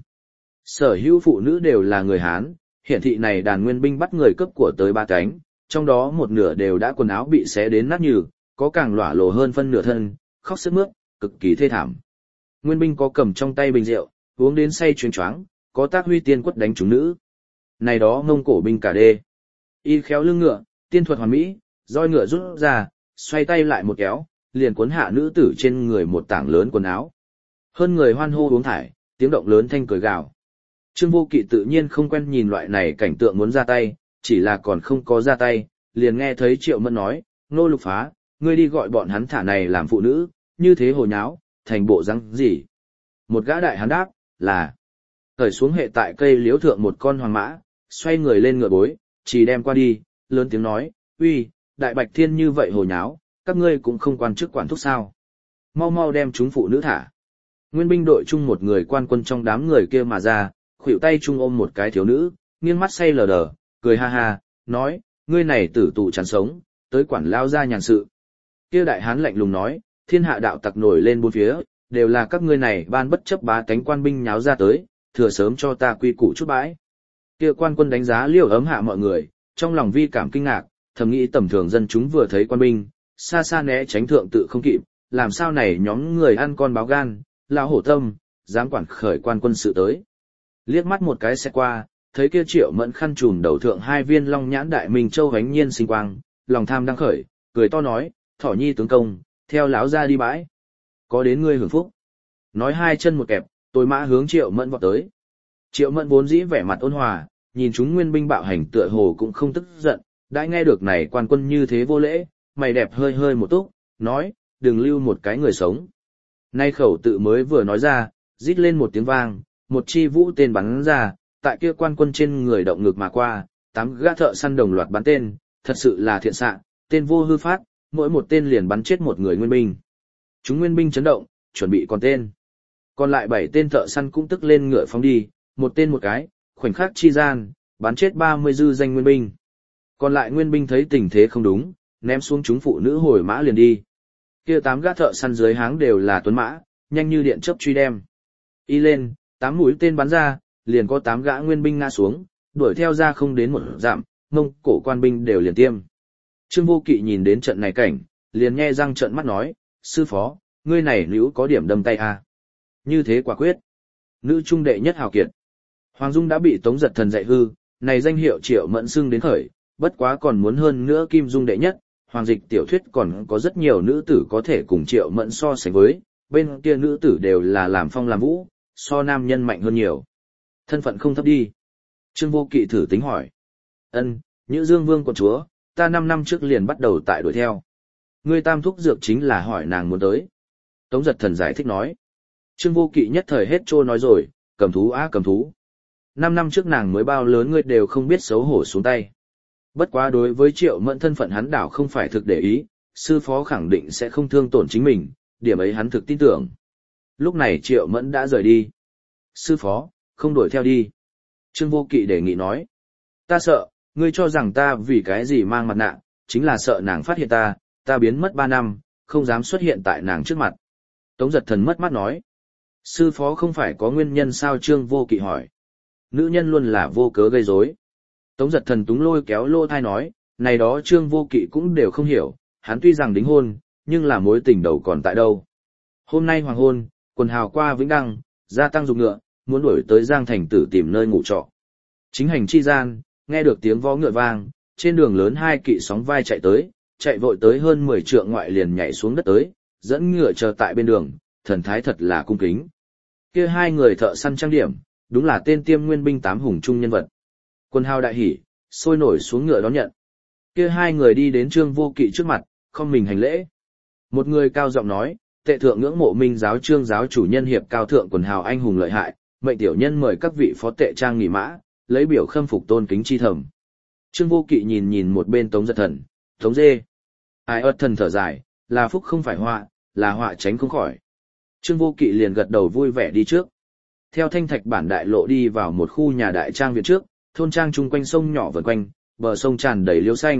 Sở hữu phụ nữ đều là người Hán, hiển thị này đàn nguyên binh bắt người cướp của tới ba cánh, trong đó một nửa đều đã quần áo bị xé đến nát nhừ, có càng lỏa lồ hơn phân nửa thân, khóc sướt mướt, cực kỳ thê thảm. Nguyên binh có cầm trong tay bình rượu, uống đến say chuyên choáng, có tác huy tiên quất đánh chúng nữ. Này đó Mông Cổ binh cả đê. Y khéo lưng ngựa, tiên thuật hoàn mỹ, roi ngựa rút ra, xoay tay lại một kéo, liền cuốn hạ nữ tử trên người một tảng lớn quần áo. Hơn người hoan hô uống thải, tiếng động lớn thanh cười gào. Trương Vô Kỵ tự nhiên không quen nhìn loại này cảnh tượng muốn ra tay, chỉ là còn không có ra tay, liền nghe thấy Triệu Mẫn nói, Nô Lục Phá, ngươi đi gọi bọn hắn thả này làm phụ nữ, như thế hồ nháo, thành bộ răng gì. Một gã đại hán đáp, là, khởi xuống hệ tại cây liễu thượng một con hoàng mã, xoay người lên ngựa bối, chỉ đem qua đi, lớn tiếng nói, uy, đại bạch thiên như vậy hồ nháo, các ngươi cũng không quan chức quản thúc sao. Mau mau đem chúng phụ nữ thả. Nguyên binh đội chung một người quan quân trong đám người kia mà ra, khuỷu tay chung ôm một cái thiếu nữ, nghiêng mắt say lờ đờ, cười ha ha, nói, ngươi này tử tù chán sống, tới quản lao ra nhàn sự. Kia đại hán lạnh lùng nói, thiên hạ đạo tặc nổi lên bốn phía, đều là các ngươi này ban bất chấp bá tánh quan binh nháo ra tới, thừa sớm cho ta quy củ chút bãi. Kia quan quân đánh giá liều ấm hạ mọi người, trong lòng vi cảm kinh ngạc, thầm nghĩ tầm thường dân chúng vừa thấy quan binh, xa xa né tránh thượng tự không kịp, làm sao này nhóm người ăn con báo gan, lao hổ tâm, dám quản khởi quan quân sự tới. Liếc mắt một cái xe qua, thấy kia Triệu Mẫn khăn trùm đầu thượng hai viên long nhãn đại minh châu hánh nhiên sinh quang, lòng tham đang khởi, cười to nói, thỏ nhi tướng công, theo lão ra đi bãi. Có đến ngươi hưởng phúc. Nói hai chân một kẹp, tôi mã hướng Triệu Mẫn vọt tới. Triệu Mẫn vốn dĩ vẻ mặt ôn hòa, nhìn chúng nguyên binh bạo hành tựa hồ cũng không tức giận, đã nghe được này quan quân như thế vô lễ, mày đẹp hơi hơi một túc, nói, đừng lưu một cái người sống. Nay khẩu tự mới vừa nói ra, rít lên một tiếng vang, một chi vũ tên bắn ra, tại kia quan quân trên người động ngực mà qua, tám gã thợ săn đồng loạt bắn tên, thật sự là thiện xạ, tên vô hư phát, mỗi một tên liền bắn chết một người nguyên binh. Chúng nguyên binh chấn động, chuẩn bị còn tên. Còn lại bảy tên thợ săn cũng tức lên ngựa phóng đi, một tên một cái, khoảnh khắc chi gian, bắn chết ba mươi dư danh nguyên binh. Còn lại nguyên binh thấy tình thế không đúng, ném xuống chúng phụ nữ hồi mã liền đi. Kia tám gã thợ săn dưới háng đều là tuấn mã, nhanh như điện chớp truy đem. Y lên, tám mũi tên bắn ra, liền có tám gã nguyên binh ngã xuống, đuổi theo ra không đến một dặm, Mông Cổ quan binh đều liền tiêm. Trương Vô Kỵ nhìn đến trận này cảnh, liền nghe răng trợn mắt nói, sư phó, ngươi này nữ có điểm đâm tay à. Như thế quả quyết. Nữ trung đệ nhất hào kiệt. Hoàng Dung đã bị Tống Giật Thần dạy hư, này danh hiệu Triệu Mẫn xưng đến khởi, bất quá còn muốn hơn nữa Kim Dung đệ nhất, Hoàng Dịch tiểu thuyết còn có rất nhiều nữ tử có thể cùng Triệu Mẫn so sánh với, bên kia nữ tử đều là làm phong làm vũ, so nam nhân mạnh hơn nhiều. Thân phận không thấp đi. Trương Vô Kỵ thử tính hỏi. Ân, Nhữ Dương Vương quận chúa, ta năm năm trước liền bắt đầu tại đuổi theo. Ngươi tam thúc dược chính là hỏi nàng muốn tới. Tống Giật Thần giải thích nói. Trương Vô Kỵ nhất thời hết trôi nói rồi, cầm thú á cầm thú. Năm năm trước nàng mới bao lớn ngươi đều không biết xấu hổ xuống tay. Bất quá đối với Triệu Mẫn thân phận hắn đảo không phải thực để ý, sư phó khẳng định sẽ không thương tổn chính mình, điểm ấy hắn thực tin tưởng. Lúc này Triệu Mẫn đã rời đi. Sư phó, không đuổi theo đi. Trương Vô Kỵ đề nghị nói. Ta sợ, ngươi cho rằng ta vì cái gì mang mặt nạ, chính là sợ nàng phát hiện ta, ta biến mất ba năm, không dám xuất hiện tại nàng trước mặt. Tống Giật Thần mất mắt nói. Sư phó không phải có nguyên nhân sao? Trương Vô Kỵ hỏi. Nữ nhân luôn là vô cớ gây rối. Tống Giật Thần túng lôi kéo lô thai nói, này đó Trương Vô Kỵ cũng đều không hiểu, hắn tuy rằng đính hôn, nhưng là mối tình đầu còn tại đâu. Hôm nay hoàng hôn, quần hào qua Vĩnh Đăng, gia tăng dục ngựa, muốn đuổi tới Giang Thành Tử tìm nơi ngủ trọ. Chính hành chi gian, nghe được tiếng vó ngựa vang, trên đường lớn hai kỵ sóng vai chạy tới, chạy vội tới hơn mười trượng ngoại liền nhảy xuống đất tới, dẫn ngựa chờ tại bên đường, thần thái thật là cung kính. Kia hai người thợ săn trang điểm, đúng là tên Tiêm Nguyên binh tám hùng trung nhân vật. Quân hào đại hỉ, sôi nổi xuống ngựa đón nhận. Kia hai người đi đến Trương Vô Kỵ trước mặt, không mình hành lễ. Một người cao giọng nói, tệ thượng ngưỡng mộ Minh giáo Trương giáo chủ nhân hiệp cao thượng quần hào anh hùng lợi hại, mệnh tiểu nhân mời các vị phó tệ trang nghỉ mã, lấy biểu khâm phục tôn kính chi thầm. Trương Vô Kỵ nhìn nhìn một bên Tống Giật Thần, Tống dê. Ai ớt thần thở dài, là phúc không phải họa, là họa tránh không khỏi. Trương Vô Kỵ liền gật đầu vui vẻ đi trước. Theo thanh thạch bản đại lộ đi vào một khu nhà đại trang viện trước, thôn trang chung quanh sông nhỏ vần quanh, bờ sông tràn đầy liễu xanh,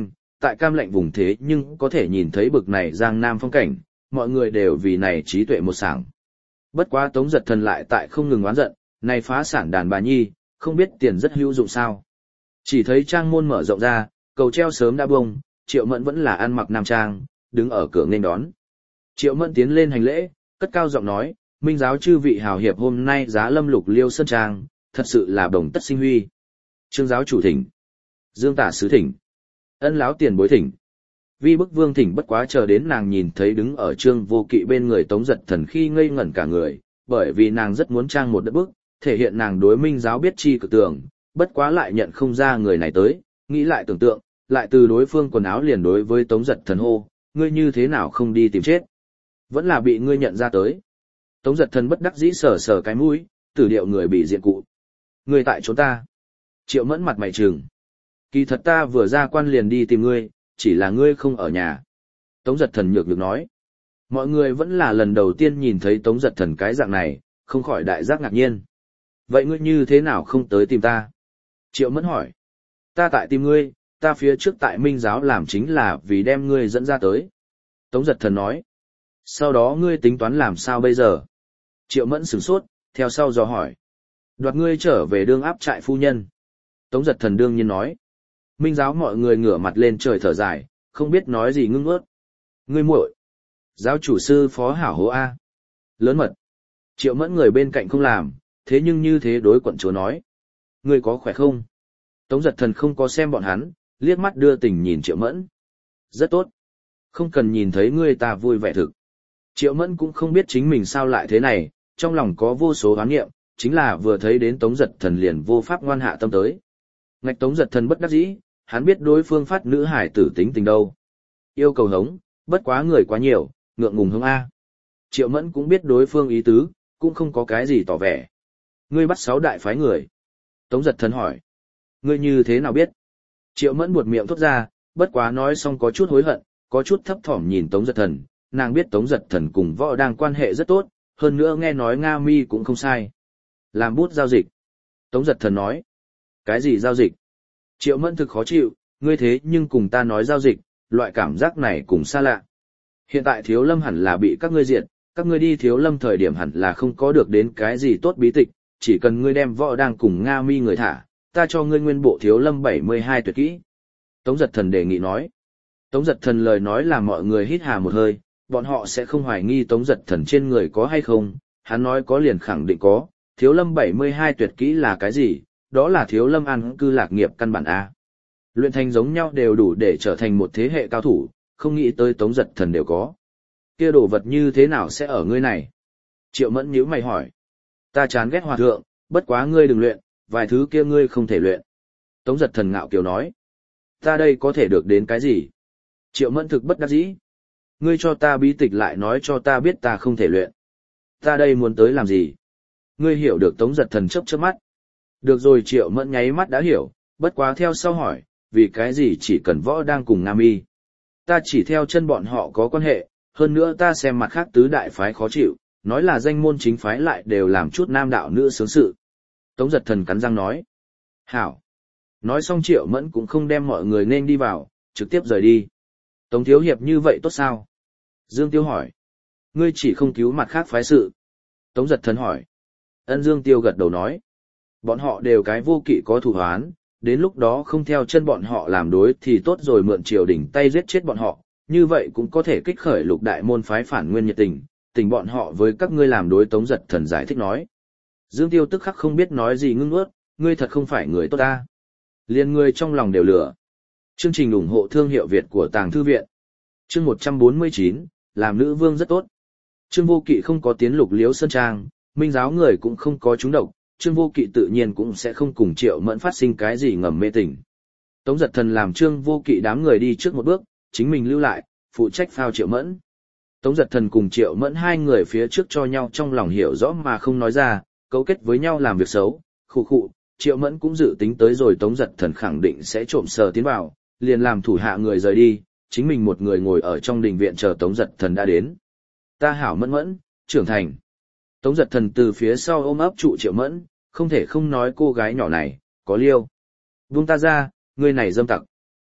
tại cam lạnh vùng thế nhưng có thể nhìn thấy bực này giang nam phong cảnh, mọi người đều vì này trí tuệ một sảng. Bất quá Tống Giật Thần lại tại không ngừng oán giận, này phá sản đàn bà nhi, không biết tiền rất hữu dụng sao. Chỉ thấy trang môn mở rộng ra, cầu treo sớm đã bông, Triệu Mẫn vẫn là ăn mặc nam trang, đứng ở cửa nghênh đón. Triệu Mẫn tiến lên hành lễ, cất cao giọng nói, minh giáo chư vị hào hiệp hôm nay giá lâm lục liêu sơn trang, thật sự là đồng tất sinh huy. Trương giáo chủ thỉnh, Dương tả sứ thỉnh, Ân láo tiền bối thỉnh. Vi bức vương thỉnh bất quá chờ đến nàng nhìn thấy đứng ở Trương Vô Kỵ bên người Tống Giật Thần khi ngây ngẩn cả người, bởi vì nàng rất muốn trang một đất bức, thể hiện nàng đối minh giáo biết chi cực tưởng, bất quá lại nhận không ra người này tới, nghĩ lại tưởng tượng, lại từ đối phương quần áo liền đối với Tống Giật Thần hô, ngươi như thế nào không đi tìm chết? Vẫn là bị ngươi nhận ra tới. Tống Giật Thần bất đắc dĩ sờ sờ cái mũi, tử điệu người bị diện cụ. Ngươi tại chỗ ta. Triệu Mẫn mặt mày trừng. Kỳ thật ta vừa ra quan liền đi tìm ngươi, chỉ là ngươi không ở nhà. Tống Giật Thần nhược nhược nói. Mọi người vẫn là lần đầu tiên nhìn thấy Tống Giật Thần cái dạng này, không khỏi đại giác ngạc nhiên. Vậy ngươi như thế nào không tới tìm ta? Triệu Mẫn hỏi. Ta tại tìm ngươi, ta phía trước tại minh giáo làm chính là vì đem ngươi dẫn ra tới. Tống Giật Thần nói. Sau đó ngươi tính toán làm sao bây giờ? Triệu Mẫn sửng sốt, theo sau dò hỏi. Đoạt ngươi trở về đương áp trại phu nhân. Tống Giật Thần đương nhiên nói. Minh giáo mọi người ngửa mặt lên trời thở dài, không biết nói gì ngưng ướt. Ngươi muội, giáo chủ sư phó hảo hố A. Lớn mật. Triệu Mẫn người bên cạnh không làm, thế nhưng như thế đối quận chúa nói. Ngươi có khỏe không? Tống Giật Thần không có xem bọn hắn, liếc mắt đưa tình nhìn Triệu Mẫn. Rất tốt. Không cần nhìn thấy ngươi ta vui vẻ thực. Triệu Mẫn cũng không biết chính mình sao lại thế này, trong lòng có vô số oán nghiệm, chính là vừa thấy đến Tống Giật Thần liền vô pháp ngoan hạ tâm tới. Ngạch Tống Giật Thần bất đắc dĩ, hắn biết đối phương phát nữ hải tử tính tình đâu. Yêu cầu hống, bất quá người quá nhiều, ngượng ngùng hống A. Triệu Mẫn cũng biết đối phương ý tứ, cũng không có cái gì tỏ vẻ. Ngươi bắt sáu đại phái người. Tống Giật Thần hỏi. Ngươi như thế nào biết? Triệu Mẫn buột miệng thốt ra, bất quá nói xong có chút hối hận, có chút thấp thỏm nhìn Tống Giật Thần, nàng biết Tống Giật Thần cùng võ đang quan hệ rất tốt, hơn nữa nghe nói Nga Mi cũng không sai. Làm bút giao dịch. Tống Giật Thần nói. Cái gì giao dịch? Triệu Mẫn thực khó chịu, ngươi thế nhưng cùng ta nói giao dịch, loại cảm giác này cùng xa lạ. Hiện tại Thiếu Lâm hẳn là bị các ngươi diệt, các ngươi đi Thiếu Lâm thời điểm hẳn là không có được đến cái gì tốt bí tịch, chỉ cần ngươi đem võ đang cùng Nga Mi người thả, ta cho ngươi nguyên bộ Thiếu Lâm bảy mươi hai tuyệt kỹ. Tống Giật Thần đề nghị nói. Tống Giật Thần lời nói làm mọi người hít hà một hơi, bọn họ sẽ không hoài nghi Tống Giật Thần trên người có hay không, hắn nói có liền khẳng định có, Thiếu Lâm bảy mươi hai tuyệt kỹ là cái gì, đó là Thiếu Lâm an cư lạc nghiệp căn bản A. Luyện thành giống nhau đều đủ để trở thành một thế hệ cao thủ, không nghĩ tới Tống Giật Thần đều có. Kia đồ vật như thế nào sẽ ở ngươi này? Triệu Mẫn nhíu mày hỏi. Ta chán ghét hòa thượng, bất quá ngươi đừng luyện, vài thứ kia ngươi không thể luyện. Tống Giật Thần ngạo kiều nói. Ta đây có thể được đến cái gì? Triệu Mẫn thực bất đắc dĩ. Ngươi cho ta bí tịch lại nói cho ta biết ta không thể luyện. Ta đây muốn tới làm gì? Ngươi hiểu được Tống Giật Thần chớp chớp mắt. Được rồi Triệu Mẫn nháy mắt đã hiểu, bất quá theo sau hỏi, vì cái gì chỉ cần võ đang cùng Nam Y. Ta chỉ theo chân bọn họ có quan hệ, hơn nữa ta xem mặt khác tứ đại phái khó chịu, nói là danh môn chính phái lại đều làm chút nam đạo nữ sướng sự. Tống Giật Thần cắn răng nói. Hảo. Nói xong Triệu Mẫn cũng không đem mọi người nên đi vào, trực tiếp rời đi. Tống Thiếu Hiệp như vậy tốt sao? Dương Tiêu hỏi. Ngươi chỉ không cứu mặt khác phái sự. Tống Giật Thần hỏi. Ân Dương Tiêu gật đầu nói. Bọn họ đều cái vô kỵ có thù hoán, đến lúc đó không theo chân bọn họ làm đối thì tốt rồi mượn triều đình tay giết chết bọn họ, như vậy cũng có thể kích khởi lục đại môn phái phản nguyên nhiệt tình, tình bọn họ với các ngươi làm đối. Tống Giật Thần giải thích nói. Dương Tiêu tức khắc không biết nói gì ngưng ướt, ngươi thật không phải người tốt ta. Liên ngươi trong lòng đều lửa. Chương trình ủng hộ thương hiệu Việt của Tàng Thư Viện. Chương một trăm bốn mươi chín, làm nữ vương rất tốt. Trương Vô Kỵ không có tiến lục liếu sơn trang, minh giáo người cũng không có trúng độc, Trương Vô Kỵ tự nhiên cũng sẽ không cùng Triệu Mẫn phát sinh cái gì ngầm mê tình. Tống Giật Thần làm Trương Vô Kỵ đám người đi trước một bước, chính mình lưu lại, phụ trách phao Triệu Mẫn. Tống Giật Thần cùng Triệu Mẫn hai người phía trước cho nhau trong lòng hiểu rõ mà không nói ra, cấu kết với nhau làm việc xấu, khụ khụ, Triệu Mẫn cũng dự tính tới rồi Tống Giật Thần khẳng định sẽ trộm sờ tiến vào, liền làm thủ hạ người rời đi, chính mình một người ngồi ở trong đình viện chờ Tống Giật Thần đã đến. Ta hảo Mẫn Mẫn, trưởng thành. Tống Giật Thần từ phía sau ôm ấp trụ Triệu Mẫn, không thể không nói cô gái nhỏ này, có liêu. Buông ta ra, ngươi này dâm tặc.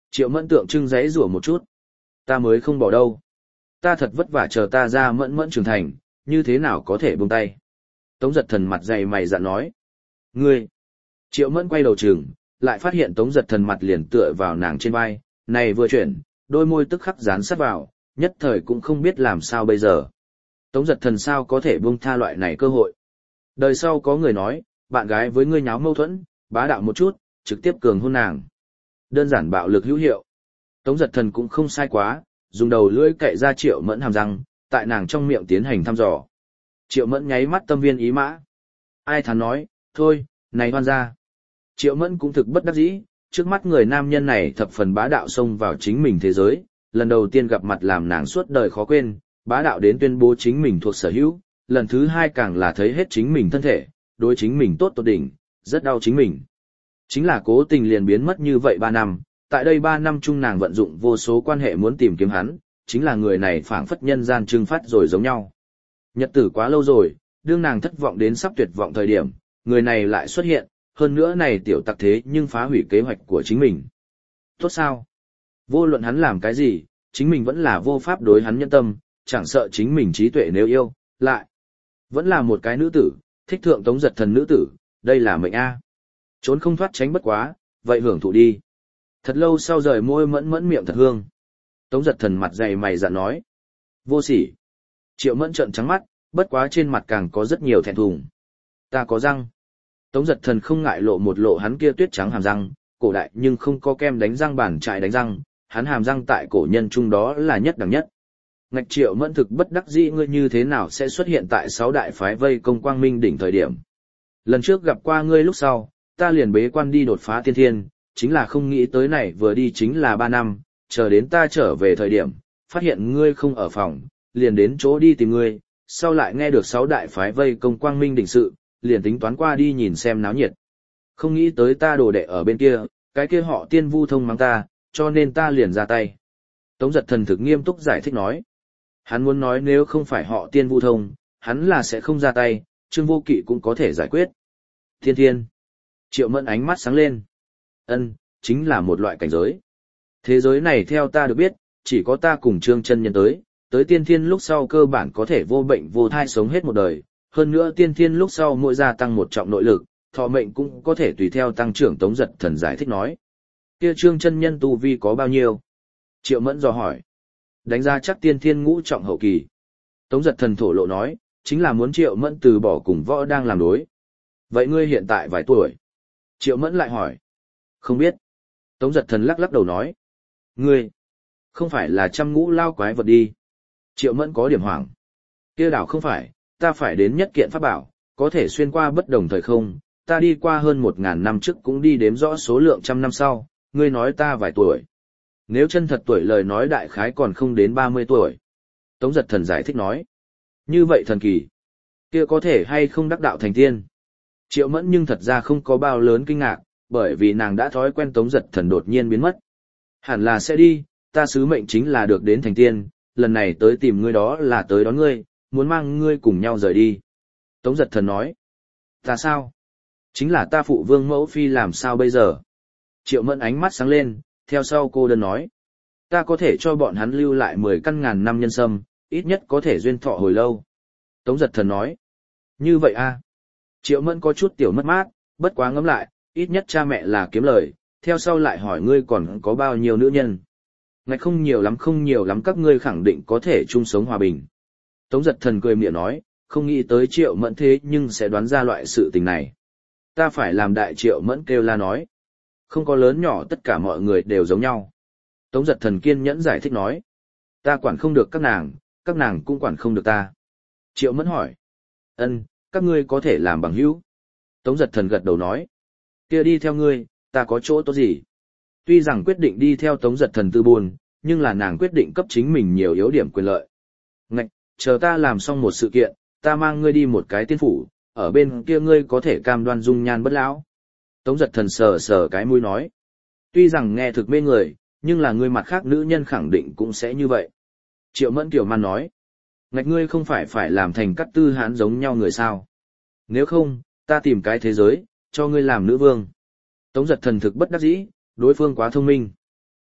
Triệu Mẫn tượng trưng giấy rủa một chút. Ta mới không bỏ đâu. Ta thật vất vả chờ ta ra Mẫn Mẫn trưởng thành, như thế nào có thể buông tay. Tống Giật Thần mặt dày mày dạn nói. Ngươi! Triệu Mẫn quay đầu trường, lại phát hiện Tống Giật Thần mặt liền tựa vào nàng trên vai, này vừa chuyển, đôi môi tức khắc dán sát vào, nhất thời cũng không biết làm sao bây giờ. Tống Giật Thần sao có thể buông tha loại này cơ hội. Đời sau có người nói, bạn gái với ngươi nháo mâu thuẫn, bá đạo một chút, trực tiếp cường hôn nàng. Đơn giản bạo lực hữu hiệu. Tống Giật Thần cũng không sai quá, dùng đầu lưỡi cậy ra Triệu Mẫn hàm răng, tại nàng trong miệng tiến hành thăm dò. Triệu Mẫn nháy mắt tâm viên ý mã. Ai thán nói, thôi, này hoan ra. Triệu Mẫn cũng thực bất đắc dĩ, trước mắt người nam nhân này thập phần bá đạo xông vào chính mình thế giới, lần đầu tiên gặp mặt làm nàng suốt đời khó quên, bá đạo đến tuyên bố chính mình thuộc sở hữu, lần thứ hai càng là thấy hết chính mình thân thể, đối chính mình tốt tột đỉnh, rất đau chính mình. Chính là cố tình liền biến mất như vậy ba năm, tại đây ba năm chung nàng vận dụng vô số quan hệ muốn tìm kiếm hắn, chính là người này phảng phất nhân gian trưng phát rồi giống nhau. Nhật tử quá lâu rồi, đương nàng thất vọng đến sắp tuyệt vọng thời điểm, người này lại xuất hiện, hơn nữa này tiểu tặc thế nhưng phá hủy kế hoạch của chính mình. Tốt sao? Vô luận hắn làm cái gì, chính mình vẫn là vô pháp đối hắn nhân tâm, chẳng sợ chính mình trí tuệ nếu yêu, lại. Vẫn là một cái nữ tử, thích thượng Tống Giật Thần nữ tử, đây là mệnh A. Trốn không thoát tránh bất quá, vậy hưởng thụ đi. Thật lâu sau rời môi Mẫn Mẫn miệng thật hương. Tống Giật Thần mặt dày mày dạn nói. Vô sỉ. Triệu Mẫn trợn trắng mắt, bất quá trên mặt càng có rất nhiều thẹn thùng. Ta có răng. Tống Giật Thần không ngại lộ một lộ hắn kia tuyết trắng hàm răng, cổ đại nhưng không có kem đánh răng bản trại đánh răng, hắn hàm răng tại cổ nhân chung đó là nhất đẳng nhất. Ngạch Triệu Mẫn thực bất đắc dĩ ngươi như thế nào sẽ xuất hiện tại sáu đại phái vây công quang minh đỉnh thời điểm. Lần trước gặp qua ngươi lúc sau, ta liền bế quan đi đột phá tiên thiên, chính là không nghĩ tới này vừa đi chính là ba năm, chờ đến ta trở về thời điểm, phát hiện ngươi không ở phòng, liền đến chỗ đi tìm ngươi, sau lại nghe được sáu đại phái vây công quang minh đỉnh sự, liền tính toán qua đi nhìn xem náo nhiệt. Không nghĩ tới ta đồ đệ ở bên kia, cái kia họ Tiên Vu Thông mắng ta, cho nên ta liền ra tay. Tống Giật Thần thực nghiêm túc giải thích nói. Hắn muốn nói nếu không phải họ Tiên Vu Thông, hắn là sẽ không ra tay, Trương Vô Kỵ cũng có thể giải quyết. Thiên thiên. Triệu Mẫn ánh mắt sáng lên. Ân, chính là một loại cảnh giới. Thế giới này theo ta được biết, chỉ có ta cùng Trương chân nhân tới, tới tiên thiên lúc sau cơ bản có thể vô bệnh vô thai sống hết một đời, hơn nữa tiên thiên lúc sau mỗi gia tăng một trọng nội lực, thọ mệnh cũng có thể tùy theo tăng trưởng. Tống Giật Thần giải thích nói. Kia Trương chân nhân tu vi có bao nhiêu? Triệu Mẫn dò hỏi. Đánh ra chắc tiên thiên ngũ trọng hậu kỳ. Tống Giật Thần thổ lộ nói, chính là muốn Triệu Mẫn từ bỏ cùng võ đang làm đối. Vậy ngươi hiện tại vài tuổi? Triệu Mẫn lại hỏi. Không biết. Tống Giật Thần lắc lắc đầu nói. Ngươi, không phải là trăm ngũ lao quái vật đi. Triệu Mẫn có điểm hoảng. Kia đảo không phải, ta phải đến nhất kiện pháp bảo, có thể xuyên qua bất đồng thời không, ta đi qua hơn một ngàn năm trước cũng đi đếm rõ số lượng trăm năm sau, ngươi nói ta vài tuổi. Nếu chân thật tuổi lời nói đại khái còn không đến ba mươi tuổi. Tống Giật Thần giải thích nói. Như vậy thần kỳ. Kia có thể hay không đắc đạo thành tiên. Triệu Mẫn nhưng thật ra không có bao lớn kinh ngạc, bởi vì nàng đã thói quen Tống Giật Thần đột nhiên biến mất. Hẳn là sẽ đi, ta sứ mệnh chính là được đến thành tiên, lần này tới tìm ngươi đó là tới đón ngươi, muốn mang ngươi cùng nhau rời đi. Tống Giật Thần nói. Ta sao? Chính là ta phụ vương mẫu phi làm sao bây giờ? Triệu Mẫn ánh mắt sáng lên, theo sau cô đơn nói. Ta có thể cho bọn hắn lưu lại mười căn ngàn năm nhân sâm, ít nhất có thể duyên thọ hồi lâu. Tống Giật Thần nói. Như vậy a? À? Triệu Mẫn có chút tiểu mất mát, bất quá ngẫm lại, ít nhất cha mẹ là kiếm lời, theo sau lại hỏi ngươi còn có bao nhiêu nữ nhân. Ngạch không nhiều lắm không nhiều lắm các ngươi khẳng định có thể chung sống hòa bình. Tống Giật Thần cười miệng nói, không nghĩ tới Triệu Mẫn thế nhưng sẽ đoán ra loại sự tình này. Ta phải làm đại. Triệu Mẫn kêu la nói. Không có lớn nhỏ tất cả mọi người đều giống nhau. Tống Giật Thần kiên nhẫn giải thích nói. Ta quản không được các nàng, các nàng cũng quản không được ta. Triệu Mẫn hỏi. Ân, các ngươi có thể làm bằng hữu. Tống Giật Thần gật đầu nói. Kia đi theo ngươi, ta có chỗ tốt gì? Tuy rằng quyết định đi theo Tống Giật Thần tư buồn, nhưng là nàng quyết định cấp chính mình nhiều yếu điểm quyền lợi. Ngạch, chờ ta làm xong một sự kiện, ta mang ngươi đi một cái tiên phủ, ở bên kia ngươi có thể cam đoan dung nhan bất lão. Tống Giật Thần sờ sờ cái mũi nói. Tuy rằng nghe thực mê người, nhưng là ngươi mặt khác nữ nhân khẳng định cũng sẽ như vậy. Triệu Mẫn Kiều Man nói. Ngạch ngươi không phải phải làm thành Cát Tư Hán giống nhau người sao? Nếu không, ta tìm cái thế giới, cho ngươi làm nữ vương. Tống Giật Thần thực bất đắc dĩ, đối phương quá thông minh.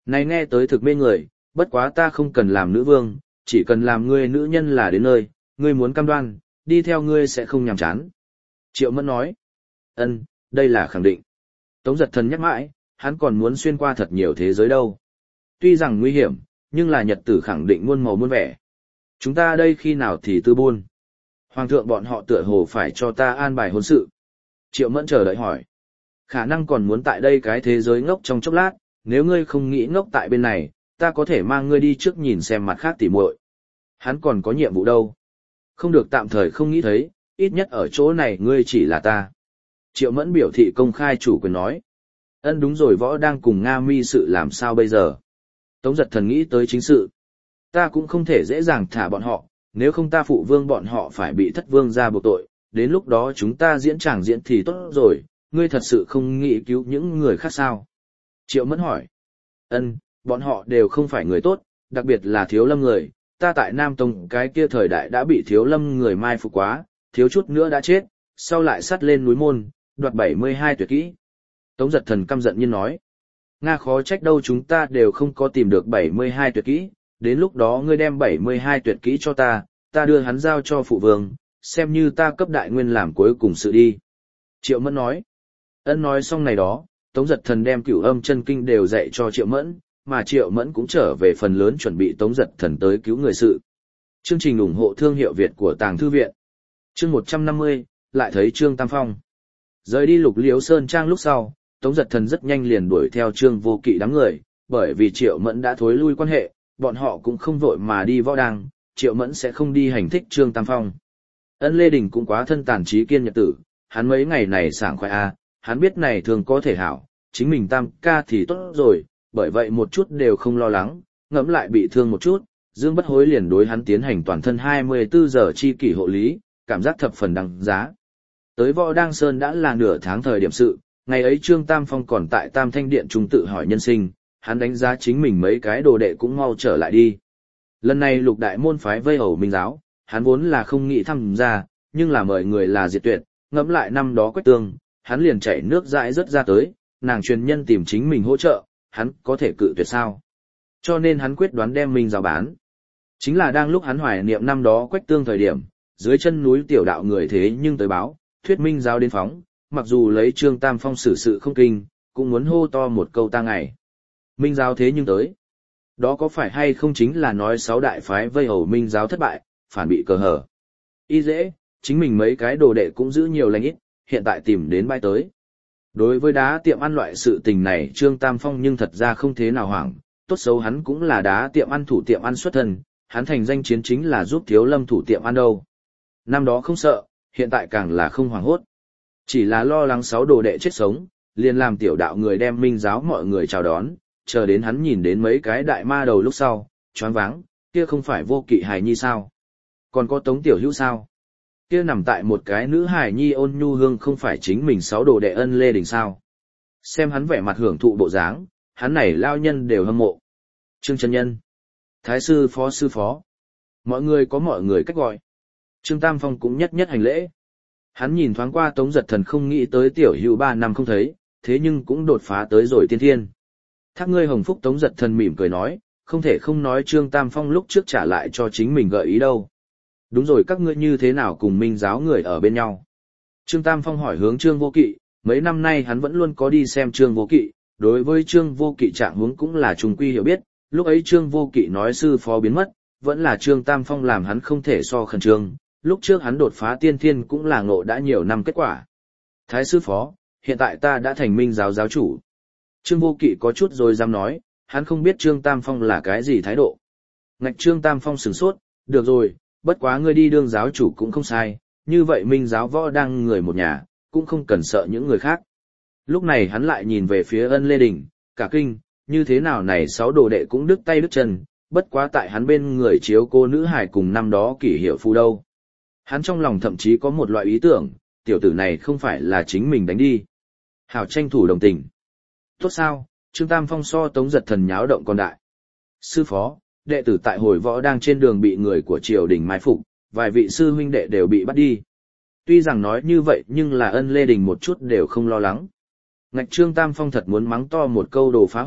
Này nghe tới thực mê người, bất quá ta không cần làm nữ vương, chỉ cần làm ngươi nữ nhân là đến nơi, ngươi muốn cam đoan, đi theo ngươi sẽ không nhàm chán. Triệu Mẫn nói, ân, đây là khẳng định. Tống Giật Thần nhắc mãi, hắn còn muốn xuyên qua thật nhiều thế giới đâu. Tuy rằng nguy hiểm, nhưng là nhật tử khẳng định muôn màu muôn vẻ. Chúng ta đây khi nào thì tư buôn. Hoàng thượng bọn họ tựa hồ phải cho ta an bài hôn sự. Triệu Mẫn chờ đợi hỏi. Khả năng còn muốn tại đây cái thế giới ngốc trong chốc lát, nếu ngươi không nghĩ ngốc tại bên này, ta có thể mang ngươi đi trước nhìn xem mặt khác tỉ muội. Hắn còn có nhiệm vụ đâu. Không được tạm thời không nghĩ thấy, ít nhất ở chỗ này ngươi chỉ là ta. Triệu Mẫn biểu thị công khai chủ quyền nói. Ân đúng rồi, võ đang cùng Nga Mi sự làm sao bây giờ. Tống Giật Thần nghĩ tới chính sự. Ta cũng không thể dễ dàng thả bọn họ, nếu không ta phụ vương bọn họ phải bị thất vương ra buộc tội, đến lúc đó chúng ta diễn tràng diễn thì tốt rồi, ngươi thật sự không nghĩ cứu những người khác sao? Triệu Mẫn hỏi. Ân, bọn họ đều không phải người tốt, đặc biệt là Thiếu Lâm người, ta tại Nam Tông cái kia thời đại đã bị Thiếu Lâm người mai phục quá, thiếu chút nữa đã chết, sau lại sắt lên núi môn, đoạt bảy mươi hai tuyệt kỹ. Tống Giật Thần căm giận nhiên nói. Nga khó trách đâu chúng ta đều không có tìm được bảy mươi hai tuyệt kỹ, đến lúc đó ngươi đem bảy mươi hai tuyệt kỹ cho ta, ta đưa hắn giao cho phụ vương, xem như ta cấp đại nguyên làm cuối cùng sự đi. Triệu Mẫn nói. Ân nói xong này đó, Tống Giật Thần đem Cửu Âm chân kinh đều dạy cho Triệu Mẫn, mà Triệu Mẫn cũng trở về phần lớn chuẩn bị Tống Giật Thần tới cứu người sự. Chương trình ủng hộ thương hiệu Việt của Tàng Thư Viện. Chương một trăm năm mươi, lại thấy Trương Tam Phong. Rời đi Lục Liễu Sơn Trang lúc sau, Tống Giật Thần rất nhanh liền đuổi theo Trương Vô Kỵ đám người, bởi vì Triệu Mẫn đã thối lui quan hệ, bọn họ cũng không vội mà đi võ đàng, Triệu Mẫn sẽ không đi hành thích Trương Tam Phong. Ân Lê Đình cũng quá thân tàn trí kiên nhật tử, hắn mấy ngày này sảng khoái a, hắn biết này thường có thể hảo, chính mình tam ca thì tốt rồi, bởi vậy một chút đều không lo lắng, ngẫm lại bị thương một chút, Dương Bất Hối liền đối hắn tiến hành toàn thân hai mươi bốn giờ chi kỷ hộ lý, cảm giác thập phần đăng giá. Tới Võ Đăng Sơn đã là nửa tháng thời điểm sự, ngày ấy Trương Tam Phong còn tại Tam Thanh Điện trung tự hỏi nhân sinh, hắn đánh giá chính mình mấy cái đồ đệ cũng mau trở lại đi. Lần này lục đại môn phái vây hầu Minh giáo, hắn vốn là không nghĩ tham gia, nhưng là mời người là diệt tuyệt, ngẫm lại năm đó Quách Tương, hắn liền chảy nước dãi rất ra tới, nàng truyền nhân tìm chính mình hỗ trợ, hắn có thể cự tuyệt sao. Cho nên hắn quyết đoán đem Minh giáo bán. Chính là đang lúc hắn hoài niệm năm đó Quách Tương thời điểm, dưới chân núi tiểu đạo người thế nhưng tới báo, thuyết Minh giáo đến phóng, mặc dù lấy Trương Tam Phong xử sự không kinh, cũng muốn hô to một câu ta ngày. Minh giáo thế nhưng tới. Đó có phải hay không chính là nói sáu đại phái vây hầu Minh giáo thất bại, phản bị cờ hở. Y dễ, chính mình mấy cái đồ đệ cũng giữ nhiều lành ít, hiện tại tìm đến bãi tới. Đối với đá tiệm ăn loại sự tình này Trương Tam Phong nhưng thật ra không thế nào hoảng, tốt xấu hắn cũng là đá tiệm ăn thủ tiệm ăn xuất thân, hắn thành danh chiến chính là giúp Thiếu Lâm thủ tiệm ăn đâu. Năm đó không sợ, hiện tại càng là không hoảng hốt. Chỉ là lo lắng sáu đồ đệ chết sống, liền làm tiểu đạo người đem Minh giáo mọi người chào đón, chờ đến hắn nhìn đến mấy cái đại ma đầu lúc sau, choáng váng, kia không phải Vô Kỵ hài nhi sao? Còn có Tống Tiểu Hữu sao? Kia nằm tại một cái nữ hài nhi ôn nhu hương không phải chính mình sáu đồ đệ Ân Lê Đình sao? Xem hắn vẻ mặt hưởng thụ bộ dáng, hắn này lao nhân đều hâm mộ. Trương chân nhân, Thái sư phó sư phó, mọi người có mọi người cách gọi. Trương Tam Phong cũng nhất nhất hành lễ. Hắn nhìn thoáng qua Tống Giật Thần không nghĩ tới Tiểu Hữu ba năm không thấy, thế nhưng cũng đột phá tới rồi tiên thiên. Thác ngươi hồng phúc. Tống Giật Thần mỉm cười nói, không thể không nói Trương Tam Phong lúc trước trả lại cho chính mình gợi ý đâu. Đúng rồi, các ngươi như thế nào cùng Minh giáo người ở bên nhau? Trương Tam Phong hỏi hướng Trương Vô Kỵ, mấy năm nay hắn vẫn luôn có đi xem Trương Vô Kỵ, đối với Trương Vô Kỵ trạng huống cũng là trùng quy hiểu biết, lúc ấy Trương Vô Kỵ nói sư phó biến mất, vẫn là Trương Tam Phong làm hắn không thể so khẩn trương, lúc trước hắn đột phá tiên thiên cũng là ngộ đã nhiều năm kết quả. Thái sư phó, hiện tại ta đã thành Minh giáo giáo chủ. Trương Vô Kỵ có chút rồi dám nói, hắn không biết Trương Tam Phong là cái gì thái độ. Ngạch Trương Tam Phong sửng sốt, được rồi, bất quá ngươi đi đương giáo chủ cũng không sai, như vậy Minh giáo võ đang người một nhà, cũng không cần sợ những người khác. Lúc này hắn lại nhìn về phía Ân Lê Đình, cả kinh, như thế nào này sáu đồ đệ cũng đứt tay đứt chân, bất quá tại hắn bên người chiếu cô nữ hải cùng năm đó kỷ hiệu phu đâu. Hắn trong lòng thậm chí có một loại ý tưởng, tiểu tử này không phải là chính mình đánh đi. Hảo tranh thủ đồng tình. Tốt sao, Trương Tam Phong so Tống Giật Thần nháo động còn đại. Sư phó, đệ tử tại hồi võ đang trên đường bị người của triều đình mai phục, vài vị sư huynh đệ đều bị bắt đi. Tuy rằng nói như vậy nhưng là Ân Lê Đình một chút đều không lo lắng. Ngạch Trương Tam Phong thật muốn mắng to một câu đồ phá hoại,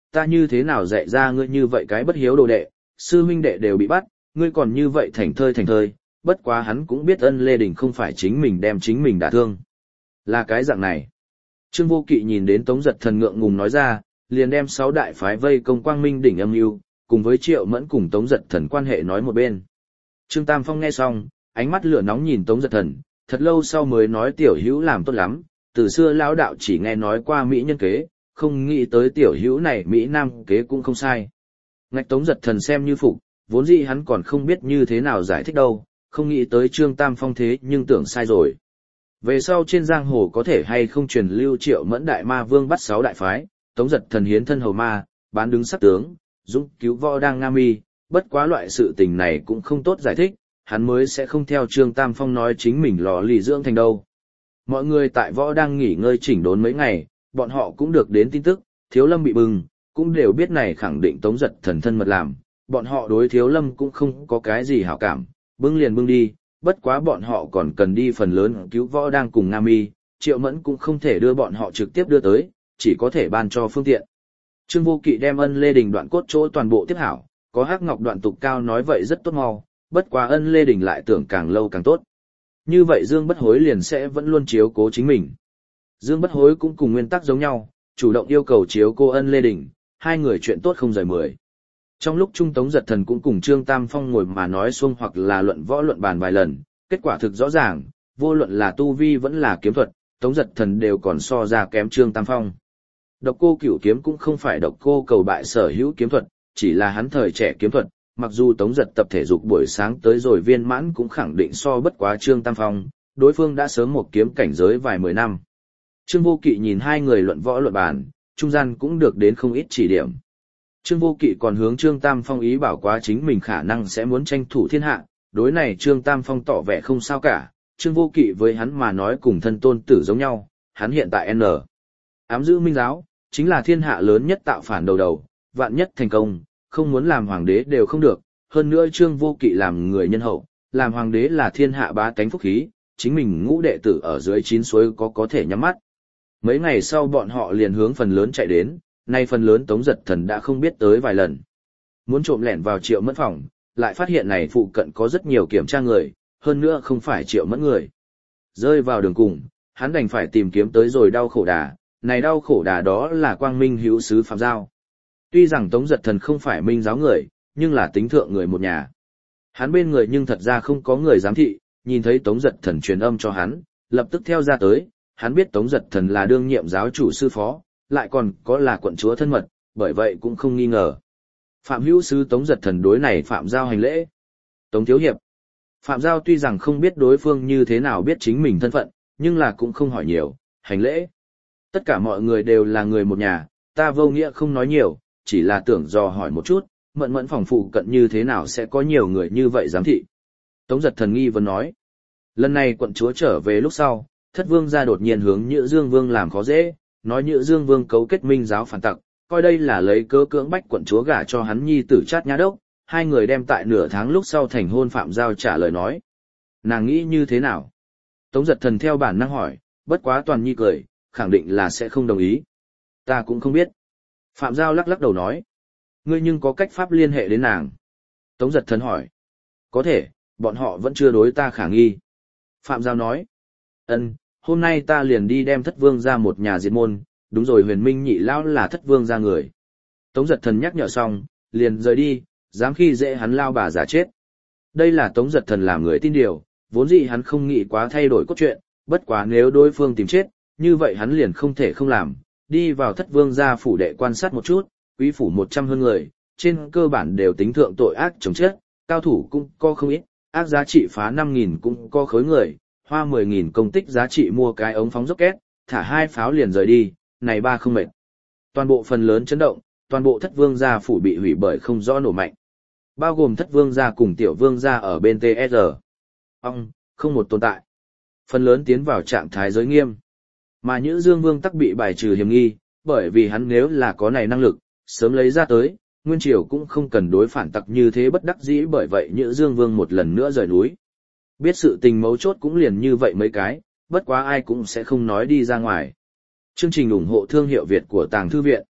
ta như thế nào dạy ra ngươi như vậy cái bất hiếu đồ đệ, sư huynh đệ đều bị bắt, ngươi còn như vậy thành thơi thành thơi, bất quá hắn cũng biết Ân Lê Đình không phải chính mình đem chính mình đả thương. Là cái dạng này. Trương Vô Kỵ nhìn đến Tống Giật Thần ngượng ngùng nói ra, liền đem sáu đại phái vây công Quang Minh đỉnh âm mưu, cùng với Triệu Mẫn cùng Tống Giật Thần quan hệ nói một bên. Trương Tam Phong nghe xong, ánh mắt lửa nóng nhìn Tống Giật Thần, thật lâu sau mới nói tiểu hữu làm tốt lắm, từ xưa lão đạo chỉ nghe nói qua mỹ nhân kế, không nghĩ tới tiểu hữu này mỹ nam kế cũng không sai. Ngạch Tống Giật Thần xem như phục, vốn dĩ hắn còn không biết như thế nào giải thích đâu, không nghĩ tới Trương Tam Phong thế nhưng tưởng sai rồi. Về sau trên giang hồ có thể hay không truyền lưu Triệu Mẫn đại ma vương bắt sáu đại phái, Tống Giật Thần hiến thân hầu ma, bán đứng sắc tướng, dũng cứu võ đang nga mi, bất quá loại sự tình này cũng không tốt giải thích, hắn mới sẽ không theo Trương Tam Phong nói chính mình lò lì dưỡng thành đâu. Mọi người tại võ đang nghỉ ngơi chỉnh đốn mấy ngày, bọn họ cũng được đến tin tức, Thiếu Lâm bị bừng, cũng đều biết này khẳng định Tống Giật Thần thân mật làm, bọn họ đối Thiếu Lâm cũng không có cái gì hảo cảm, bưng liền bưng đi, bất quá bọn họ còn cần đi phần lớn cứu võ đang cùng Nga Mi, Triệu Mẫn cũng không thể đưa bọn họ trực tiếp đưa tới, chỉ có thể ban cho phương tiện. Trương Vô Kỵ đem Ân Lê Đình đoạn cốt chỗ toàn bộ tiếp hảo, có Hắc Ngọc đoạn tục cao nói vậy rất tốt mau, bất quá Ân Lê Đình lại tưởng càng lâu càng tốt. Như vậy Dương Bất Hối liền sẽ vẫn luôn chiếu cố chính mình. Dương Bất Hối cũng cùng nguyên tắc giống nhau, chủ động yêu cầu chiếu cô Ân Lê Đình, hai người chuyện tốt không rời mười. Trong lúc Trung Tống Giật Thần cũng cùng Trương Tam Phong ngồi mà nói xuông hoặc là luận võ luận bàn vài lần, kết quả thực rõ ràng, vô luận là tu vi vẫn là kiếm thuật, Tống Giật Thần đều còn so ra kém Trương Tam Phong. Độc Cô Cửu kiếm cũng không phải Độc Cô Cầu bại sở hữu kiếm thuật, chỉ là hắn thời trẻ kiếm thuật, mặc dù Tống Giật tập thể dục buổi sáng tới rồi viên mãn cũng khẳng định so bất quá Trương Tam Phong, đối phương đã sớm một kiếm cảnh giới vài mười năm. Trương Vô Kỵ nhìn hai người luận võ luận bàn, trung gian cũng được đến không ít chỉ điểm. Trương Vô Kỵ còn hướng Trương Tam Phong ý bảo quá chính mình khả năng sẽ muốn tranh thủ thiên hạ, đối này Trương Tam Phong tỏ vẻ không sao cả, Trương Vô Kỵ với hắn mà nói cùng thân tôn tử giống nhau, hắn hiện tại N. Ám giữ minh giáo, chính là thiên hạ lớn nhất tạo phản đầu đầu, vạn nhất thành công, không muốn làm hoàng đế đều không được, hơn nữa Trương Vô Kỵ làm người nhân hậu, làm hoàng đế là thiên hạ bá tánh phúc khí, chính mình ngũ đệ tử ở dưới chín suối có có thể nhắm mắt. Mấy ngày sau bọn họ liền hướng phần lớn chạy đến, nay phần lớn Tống Giật Thần đã không biết tới vài lần. Muốn trộm lẻn vào Triệu Mẫn phòng, lại phát hiện này phụ cận có rất nhiều kiểm tra người, hơn nữa không phải Triệu Mẫn người. Rơi vào đường cùng, hắn đành phải tìm kiếm tới rồi đau khổ đà, này đau khổ đà đó là Quang Minh hữu sứ Phạm Giao. Tuy rằng Tống Giật Thần không phải minh giáo người, nhưng là tính thượng người một nhà. Hắn bên người nhưng thật ra không có người giám thị, nhìn thấy Tống Giật Thần truyền âm cho hắn, lập tức theo ra tới, hắn biết Tống Giật Thần là đương nhiệm giáo chủ sư phó, lại còn có là quận chúa thân mật, bởi vậy cũng không nghi ngờ. Phạm hữu sứ Tống Giật Thần đối này Phạm Giao hành lễ. Tống thiếu hiệp. Phạm Giao tuy rằng không biết đối phương như thế nào biết chính mình thân phận, nhưng là cũng không hỏi nhiều, hành lễ. Tất cả mọi người đều là người một nhà, ta vô nghĩa không nói nhiều, chỉ là tưởng dò hỏi một chút, mẫn mẫn phòng phụ cận như thế nào sẽ có nhiều người như vậy giám thị. Tống Giật Thần nghi vấn nói. Lần này quận chúa trở về lúc sau, Thất Vương gia đột nhiên hướng Nhữ Dương Vương làm khó dễ, nói Nhữ Dương Vương cấu kết minh giáo phản tặc, coi đây là lấy cớ cưỡng bách quận chúa gả cho hắn nhi tử Trát Nhã Đốc, hai người đem tại nửa tháng lúc sau thành hôn. Phạm Giao trả lời nói. Nàng nghĩ như thế nào? Tống Giật Thần theo bản năng hỏi, bất quá Toàn Nhi cười, khẳng định là sẽ không đồng ý. Ta cũng không biết. Phạm Giao lắc lắc đầu nói. Ngươi nhưng có cách pháp liên hệ đến nàng. Tống Giật Thần hỏi. Có thể, bọn họ vẫn chưa đối ta khả nghi. Phạm Giao nói. Ân, hôm nay ta liền đi đem Thất Vương ra một nhà diệt môn, đúng rồi Huyền Minh nhị lão là Thất Vương ra người. Tống Giật Thần nhắc nhở xong, liền rời đi, dám khi dễ hắn lao bà giả chết. Đây là Tống Giật Thần làm người tin điều, vốn dĩ hắn không nghĩ quá thay đổi cốt truyện, bất quá nếu đối phương tìm chết, như vậy hắn liền không thể không làm, đi vào Thất Vương gia phủ đệ quan sát một chút, quý phủ một trăm hơn người, trên cơ bản đều tính thượng tội ác chống chết, cao thủ cũng có không ít, ác giá trị phá năm nghìn cũng có khối người, hoa mười nghìn công tích giá trị mua cái ống phóng rocket, thả hai pháo liền rời đi, này ba không mệt. Toàn bộ phần lớn chấn động, toàn bộ Thất Vương gia phủ bị hủy bởi không rõ nổ mạnh. Bao gồm Thất Vương gia cùng Tiểu Vương gia ở bên tê ét rờ. Ông, không một tồn tại. Phần lớn tiến vào trạng thái giới nghiêm. Mà Nhữ Dương Vương tắc bị bài trừ hiểm nghi, bởi vì hắn nếu là có này năng lực, sớm lấy ra tới, Nguyên Triều cũng không cần đối phản tặc như thế bất đắc dĩ, bởi vậy Nhữ Dương Vương một lần nữa rời núi. Biết sự tình mấu chốt cũng liền như vậy mấy cái, bất quá ai cũng sẽ không nói đi ra ngoài. Chương trình ủng hộ thương hiệu Việt của Tàng Thư Viện.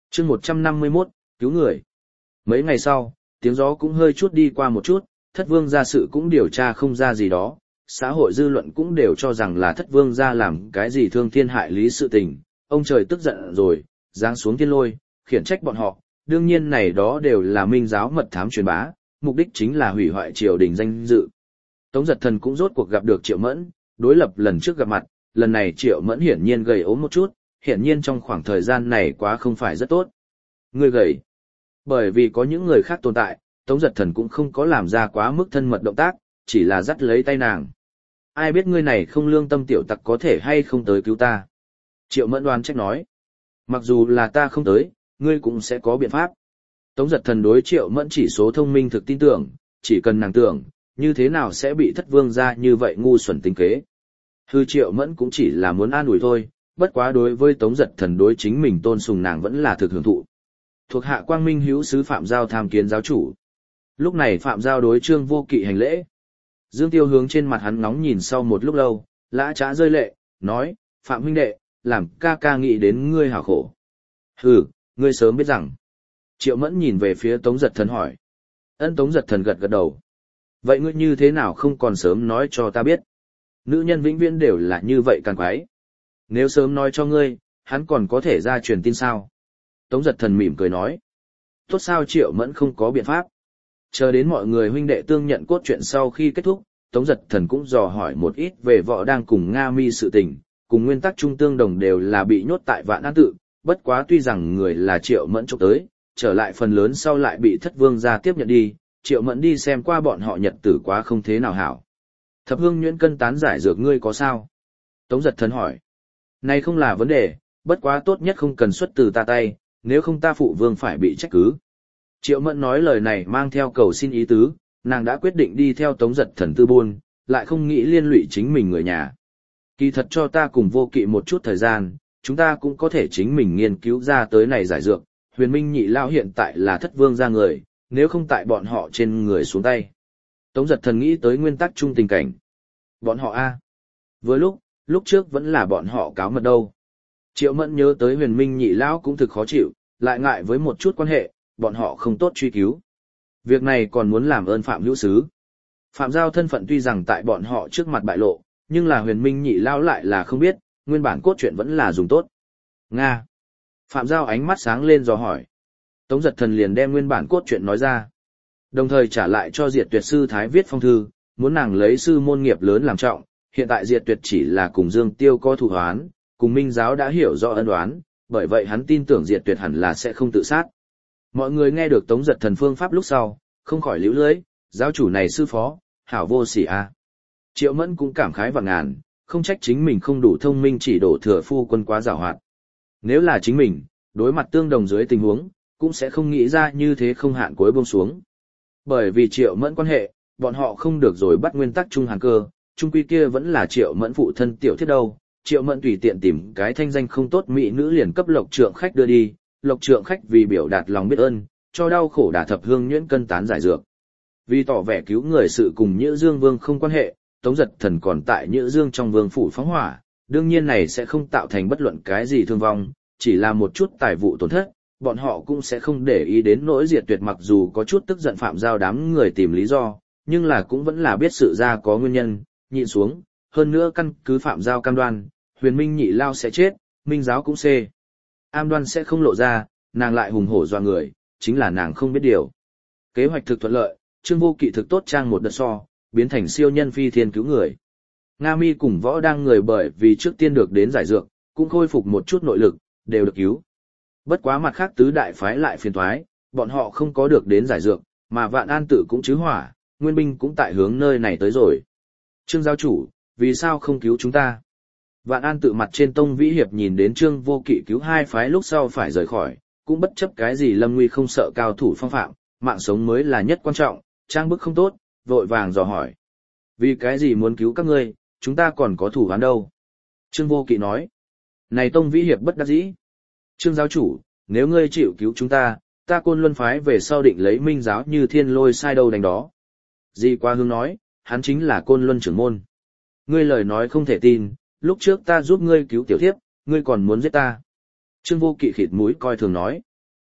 chương một trăm năm mươi mốt, cứu người. Mấy ngày sau, tiếng gió cũng hơi chút đi qua một chút, thất vương gia sự cũng điều tra không ra gì đó, xã hội dư luận cũng đều cho rằng là thất vương gia làm cái gì thương thiên hại lý sự tình, ông trời tức giận rồi, giáng xuống thiên lôi, khiển trách bọn họ, đương nhiên này đó đều là minh giáo mật thám truyền bá, mục đích chính là hủy hoại triều đình danh dự. Tống Giật Thần cũng rốt cuộc gặp được Triệu Mẫn, đối lập lần trước gặp mặt, lần này Triệu Mẫn hiển nhiên gầy ốm một chút, hiển nhiên trong khoảng thời gian này quá không phải rất tốt. Người gầy. Bởi vì có những người khác tồn tại, Tống Giật Thần cũng không có làm ra quá mức thân mật động tác, chỉ là dắt lấy tay nàng. Ai biết ngươi này không lương tâm tiểu tặc có thể hay không tới cứu ta. Triệu Mẫn đoán trách nói. Mặc dù là ta không tới, ngươi cũng sẽ có biện pháp. Tống Giật Thần đối Triệu Mẫn chỉ số thông minh thực tin tưởng, chỉ cần nàng tưởng, như thế nào sẽ bị thất vương ra như vậy ngu xuẩn tính kế. Hư Triệu Mẫn cũng chỉ là muốn an ủi thôi, bất quá đối với Tống Giật Thần đối chính mình tôn sùng nàng vẫn là thực hưởng thụ. Thuộc hạ Quang Minh hữu sứ Phạm Giao tham kiến giáo chủ. Lúc này Phạm Giao đối Trương Vô Kỵ hành lễ. Dương Tiêu hướng trên mặt hắn nóng nhìn sau một lúc lâu, lã trá rơi lệ, nói, Phạm huynh đệ, làm ca ca nghĩ đến ngươi hảo khổ. Hừ, ngươi sớm biết rằng. Triệu Mẫn nhìn về phía Tống Giật Thần hỏi. Ân Tống Giật Thần gật gật đầu. Vậy ngươi như thế nào không còn sớm nói cho ta biết? Nữ nhân vĩnh viễn đều là như vậy càng quái. Nếu sớm nói cho ngươi, hắn còn có thể ra truyền tin sao? Tống Giật Thần mỉm cười nói. Tốt sao Triệu Mẫn không có biện pháp. Chờ đến mọi người huynh đệ tương nhận cốt truyện sau khi kết thúc, Tống Giật Thần cũng dò hỏi một ít về Võ Đang cùng Nga Mi sự tình, cùng nguyên tắc trung tương đồng đều là bị nhốt tại Vạn An Tự, bất quá tuy rằng người là Triệu Mẫn trộm tới, trở lại phần lớn sau lại bị thất vương gia tiếp nhận đi, Triệu Mẫn đi xem qua bọn họ nhật tử quá không thế nào hảo. Thập hương nhuyễn cân tán giải dược ngươi có sao? Tống Giật Thần hỏi. Này không là vấn đề, bất quá tốt nhất không cần xuất từ ta tay, nếu không ta phụ vương phải bị trách cứ. Triệu Mẫn nói lời này mang theo cầu xin ý tứ, nàng đã quyết định đi theo Tống Giật Thần tư buôn, lại không nghĩ liên lụy chính mình người nhà. Kỳ thật cho ta cùng Vô Kỵ một chút thời gian, chúng ta cũng có thể chính mình nghiên cứu ra tới này giải dược, huyền minh nhị lao hiện tại là thất vương ra người, nếu không tại bọn họ trên người xuống tay. Tống Giật Thần nghĩ tới nguyên tắc chung tình cảnh. Bọn họ a Vừa lúc, lúc trước vẫn là bọn họ cáo mật đâu. Triệu Mẫn nhớ tới huyền minh nhị lão cũng thực khó chịu, lại ngại với một chút quan hệ, bọn họ không tốt truy cứu. Việc này còn muốn làm ơn Phạm hữu sứ. Phạm Giao thân phận tuy rằng tại bọn họ trước mặt bại lộ, nhưng là huyền minh nhị lão lại là không biết, nguyên bản cốt truyện vẫn là dùng tốt. Nga. Phạm Giao ánh mắt sáng lên dò hỏi. Tống Giật Thần liền đem nguyên bản cốt truyện nói ra. Đồng thời trả lại cho Diệt Tuyệt sư thái viết phong thư, muốn nàng lấy sư môn nghiệp lớn làm trọng, hiện tại Diệt Tuyệt chỉ là cùng Dương Tiêu có thù oán, cùng Minh giáo đã hiểu rõ ân oán, bởi vậy hắn tin tưởng Diệt Tuyệt hẳn là sẽ không tự sát. Mọi người nghe được Tống Giật Thần phương pháp lúc sau, không khỏi liễu lưỡi, giáo chủ này sư phó, hảo vô sỉ a. Triệu Mẫn cũng cảm khái vạn ngàn, không trách chính mình không đủ thông minh chỉ đổ thừa phu quân quá giàu hoạt. Nếu là chính mình, đối mặt tương đồng dưới tình huống, cũng sẽ không nghĩ ra như thế không hạn cuối buông xuống. Bởi vì Triệu Mẫn quan hệ, bọn họ không được rồi bắt nguyên tắc chung hàn cơ, chung quy kia vẫn là Triệu Mẫn phụ thân tiểu thiết đâu. Triệu Mẫn tùy tiện tìm cái thanh danh không tốt mỹ nữ liền cấp Lộc Trượng Khách đưa đi, Lộc Trượng Khách vì biểu đạt lòng biết ơn, cho đau khổ đả thập hương nhuyễn cân tán giải dược. Vì tỏ vẻ cứu người sự cùng Nhữ Dương Vương không quan hệ, Tống Giật Thần còn tại Nhữ Dương trong vương phủ phóng hỏa, đương nhiên này sẽ không tạo thành bất luận cái gì thương vong, chỉ là một chút tài vụ tổn thất, bọn họ cũng sẽ không để ý đến nỗi Diệt Tuyệt mặc dù có chút tức giận Phạm Giao đám người tìm lý do, nhưng là cũng vẫn là biết sự ra có nguyên nhân, nhịn xuống, hơn nữa căn cứ Phạm Giao cam đoan, huyền minh nhị lao sẽ chết, minh giáo cũng xê. Am đoan sẽ không lộ ra, nàng lại hùng hổ doa người, chính là nàng không biết điều. Kế hoạch thực thuận lợi, Trương Vô Kỵ thực tốt trang một đợt so, biến thành siêu nhân phi thiên cứu người. Nga Mi cùng Võ Đang người bởi vì trước tiên được đến giải dược, cũng khôi phục một chút nội lực, đều được cứu. Bất quá mặt khác tứ đại phái lại phiền toái, bọn họ không có được đến giải dược, mà Vạn An Tự cũng chứ hỏa, nguyên binh cũng tại hướng nơi này tới rồi. Trương giáo chủ, vì sao không cứu chúng ta? Vạn An Tự mặt trên Tông Vĩ Hiệp nhìn đến Trương Vô Kỵ cứu hai phái lúc sau phải rời khỏi, cũng bất chấp cái gì lâm nguy không sợ cao thủ phong phạm, mạng sống mới là nhất quan trọng, trang bức không tốt, vội vàng dò hỏi. Vì cái gì muốn cứu các ngươi, chúng ta còn có thủ án đâu? Trương Vô Kỵ nói. Này Tông Vĩ Hiệp bất đắc dĩ. Trương giáo chủ, nếu ngươi chịu cứu chúng ta, ta Côn Luân phái về sau định lấy minh giáo như thiên lôi sai đâu đánh đó. Di Qua Hương nói, hắn chính là Côn Luân trưởng môn. Ngươi lời nói không thể tin, lúc trước ta giúp ngươi cứu tiểu thiếp, ngươi còn muốn giết ta. Trương Vô Kỵ khịt mũi coi thường nói.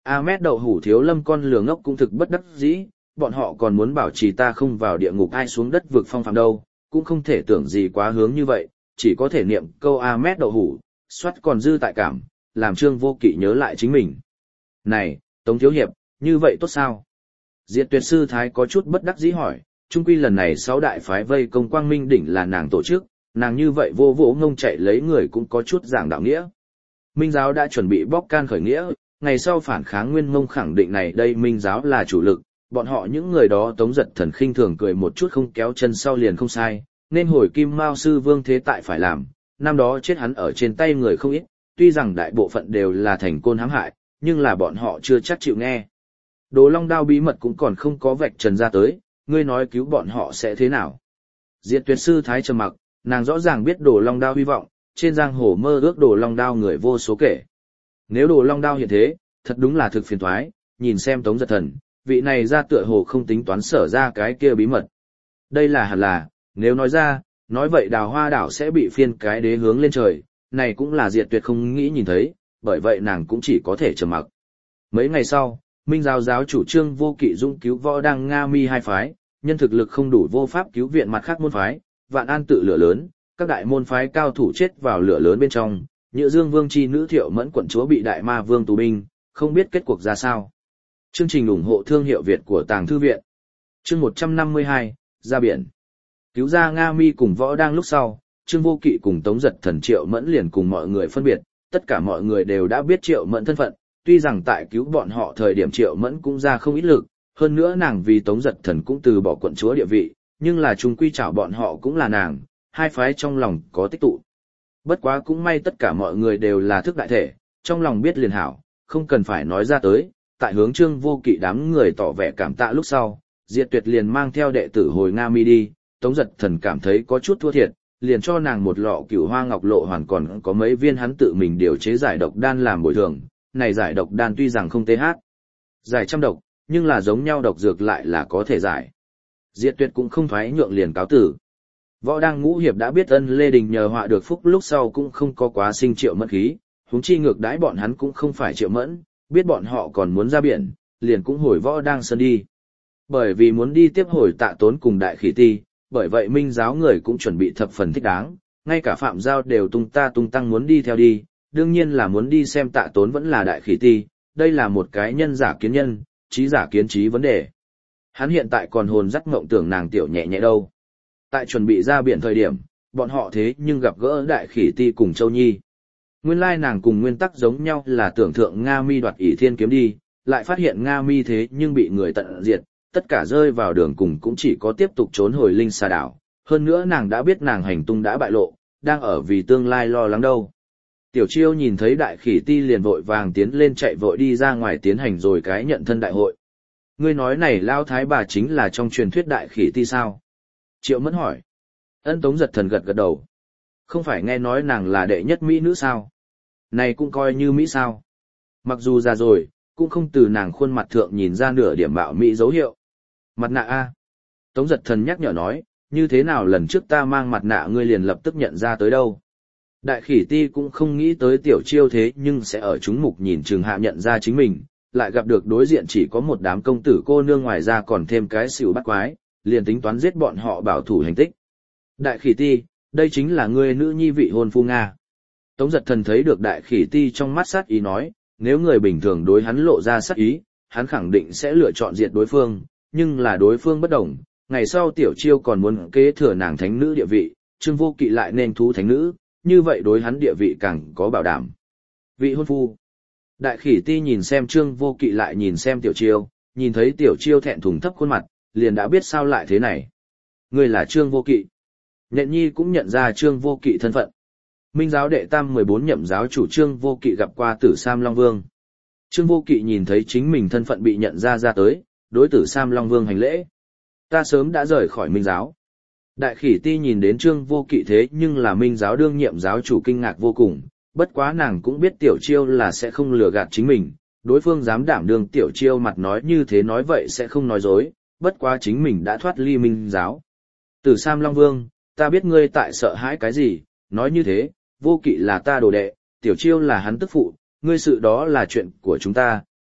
Ahmed đậu hủ thiếu lâm con lừa ngốc cũng thực bất đắc dĩ, bọn họ còn muốn bảo trì ta không vào địa ngục ai xuống đất vực phong phạm đâu, cũng không thể tưởng gì quá hướng như vậy, chỉ có thể niệm câu Ahmed đậu hủ, soát còn dư tại cảm, làm Trương Vô Kỵ nhớ lại chính mình. Này, Tống Thiếu Hiệp, như vậy tốt sao? Diệt Tuyệt Sư Thái có chút bất đắc dĩ hỏi, chung quy lần này sáu đại phái vây công Quang Minh đỉnh là nàng tổ chức, nàng như vậy vô vỗ ngông chạy lấy người cũng có chút giảng đạo nghĩa. Minh giáo đã chuẩn bị bóc can khởi nghĩa, ngày sau phản kháng Nguyên Mông khẳng định này đây Minh giáo là chủ lực, bọn họ những người đó Tống Giật Thần khinh thường cười một chút không kéo chân sau liền không sai, nên hồi Kim Mao sư Vương Thế Tại phải làm, năm đó chết hắn ở trên tay người không ít, tuy rằng đại bộ phận đều là thành côn hãm hại, nhưng là bọn họ chưa chắc chịu nghe. Đồ Long Đao bí mật cũng còn không có vạch trần ra tới, ngươi nói cứu bọn họ sẽ thế nào? Diệt Tuyệt Sư Thái trầm mặc, nàng rõ ràng biết Đồ Long Đao hy vọng, trên giang hồ mơ ước Đồ Long Đao người vô số kể. Nếu Đồ Long Đao hiện thế, thật đúng là thực phiền toái, nhìn xem Tống Giật Thần, vị này ra tựa hồ không tính toán sở ra cái kia bí mật. Đây là hẳn là, nếu nói ra, nói vậy Đào Hoa đảo sẽ bị phiên cái đế hướng lên trời, này cũng là Diệt Tuyệt không nghĩ nhìn thấy, bởi vậy nàng cũng chỉ có thể trầm mặc. Mấy ngày sau, Minh giáo giáo chủ Trương Vô Kỵ dung cứu võ đang Nga Mi hai phái, nhân thực lực không đủ vô pháp cứu viện mặt khác môn phái, Vạn An tự lửa lớn, các đại môn phái cao thủ chết vào lửa lớn bên trong, Nhữ Dương Vương chi nữ Thiệu Mẫn quận chúa bị Đại Ma Vương tù binh, không biết kết cuộc ra sao. Chương trình ủng hộ thương hiệu Việt của Tàng Thư Viện. Chương một trăm năm mươi hai, ra biển. Cứu ra Nga Mi cùng võ đang lúc sau, Trương Vô Kỵ cùng Tống Giật Thần Triệu Mẫn liền cùng mọi người phân biệt, tất cả mọi người đều đã biết Triệu Mẫn thân phận, tuy rằng tại cứu bọn họ thời điểm Triệu Mẫn cũng ra không ít lực, hơn nữa nàng vì Tống Giật Thần cũng từ bỏ quận chúa địa vị, nhưng là chung quy chảo bọn họ cũng là nàng, hai phái trong lòng có tích tụ. Bất quá cũng may tất cả mọi người đều là thức đại thể, trong lòng biết liền hảo, không cần phải nói ra tới, tại hướng Trương Vô Kỵ đám người tỏ vẻ cảm tạ lúc sau, Diệt Tuyệt liền mang theo đệ tử hồi Nga Mi đi, Tống Giật Thần cảm thấy có chút thua thiệt, liền cho nàng một lọ Cửu Hoa Ngọc Lộ hoàn còn có mấy viên hắn tự mình điều chế giải độc đan làm bồi thường, này giải độc đan tuy rằng không tê hát, giải trăm độc, nhưng là giống nhau độc dược lại là có thể giải. Diệt Tuyệt cũng không thoái nhượng liền cáo tử. Võ đang ngũ hiệp đã biết ân Lê Đình nhờ họa được phúc lúc sau cũng không có quá sinh Triệu Mẫn khí, huống chi ngược đãi bọn hắn cũng không phải Triệu Mẫn, biết bọn họ còn muốn ra biển, liền cũng hồi võ đang sân đi. Bởi vì muốn đi tiếp hồi Tạ Tốn cùng Đại Khỉ Ti, bởi vậy Minh giáo người cũng chuẩn bị thập phần thích đáng, ngay cả Phạm Giao đều tung ta tung tăng muốn đi theo đi, đương nhiên là muốn đi xem Tạ Tốn vẫn là Đại Khỉ Ti, đây là một cái nhân giả kiến nhân, trí giả kiến trí vấn đề. Hắn hiện tại còn hồn dắt mộng tưởng nàng tiểu nhẹ nhẹ đâu. Tại chuẩn bị ra biển thời điểm, bọn họ thế nhưng gặp gỡ Đại Khỉ Ti cùng Châu Nhi. Nguyên lai nàng cùng nguyên tắc giống nhau là tưởng thượng Nga Mi đoạt ỷ thiên kiếm đi, lại phát hiện Nga Mi thế nhưng bị người tận diệt, tất cả rơi vào đường cùng cũng chỉ có tiếp tục trốn hồi Linh Xà đảo. Hơn nữa nàng đã biết nàng hành tung đã bại lộ, đang ở vì tương lai lo lắng đâu. Tiểu Chiêu nhìn thấy Đại Khỉ Ti liền vội vàng tiến lên chạy vội đi ra ngoài tiến hành rồi cái nhận thân đại hội. Ngươi nói này Lao Thái bà chính là trong truyền thuyết Đại Khỉ Ti sao? Triệu Mẫn hỏi. Ân Tống Giật Thần gật gật đầu. Không phải nghe nói nàng là đệ nhất mỹ nữ sao? Này cũng coi như mỹ sao? Mặc dù già rồi, cũng không từ nàng khuôn mặt thượng nhìn ra nửa điểm bạo mỹ dấu hiệu. Mặt nạ a. Tống Giật Thần nhắc nhở nói, như thế nào lần trước ta mang mặt nạ ngươi liền lập tức nhận ra tới đâu. Đại Khỉ Ti cũng không nghĩ tới Tiểu Chiêu thế nhưng sẽ ở chúng mục nhìn chừng hạ nhận ra chính mình, lại gặp được đối diện chỉ có một đám công tử cô nương ngoài ra còn thêm cái xỉu bắt quái, liền tính toán giết bọn họ bảo thủ hành tích. Đại Khỉ Ti, đây chính là ngươi nữ nhi vị hôn phu Nga. Tống Giật Thần thấy được Đại Khỉ Ti trong mắt sát ý nói, nếu người bình thường đối hắn lộ ra sát ý, hắn khẳng định sẽ lựa chọn diệt đối phương, nhưng là đối phương bất đồng, ngày sau Tiểu Chiêu còn muốn kế thừa nàng thánh nữ địa vị, Trương Vô Kỵ lại nên thú thánh nữ, như vậy đối hắn địa vị càng có bảo đảm. Vị hôn phu. Đại Khỉ Ti nhìn xem Trương Vô Kỵ lại nhìn xem Tiểu Chiêu, nhìn thấy Tiểu Chiêu thẹn thùng thấp khuôn mặt, liền đã biết sao lại thế này. Ngươi là Trương Vô Kỵ. Nhện Nhi cũng nhận ra Trương Vô Kỵ thân phận. Minh giáo đệ tam mười bốn nhậm giáo chủ Trương Vô Kỵ gặp qua Tử Sam Long Vương. Trương Vô Kỵ nhìn thấy chính mình thân phận bị nhận ra ra tới, đối Tử Sam Long Vương hành lễ. Ta sớm đã rời khỏi Minh giáo. Đại Khỉ Ti nhìn đến Trương Vô Kỵ thế nhưng là Minh giáo đương nhiệm giáo chủ kinh ngạc vô cùng, bất quá nàng cũng biết Tiểu Chiêu là sẽ không lừa gạt chính mình, đối phương dám đảm đương Tiểu Chiêu mặt nói như thế nói vậy sẽ không nói dối, bất quá chính mình đã thoát ly Minh giáo. Tử Sam Long Vương, ta biết ngươi tại sợ hãi cái gì, nói như thế, Vô Kỵ là ta đồ đệ, Tiểu Chiêu là hắn tức phụ, ngươi sự đó là chuyện của chúng ta,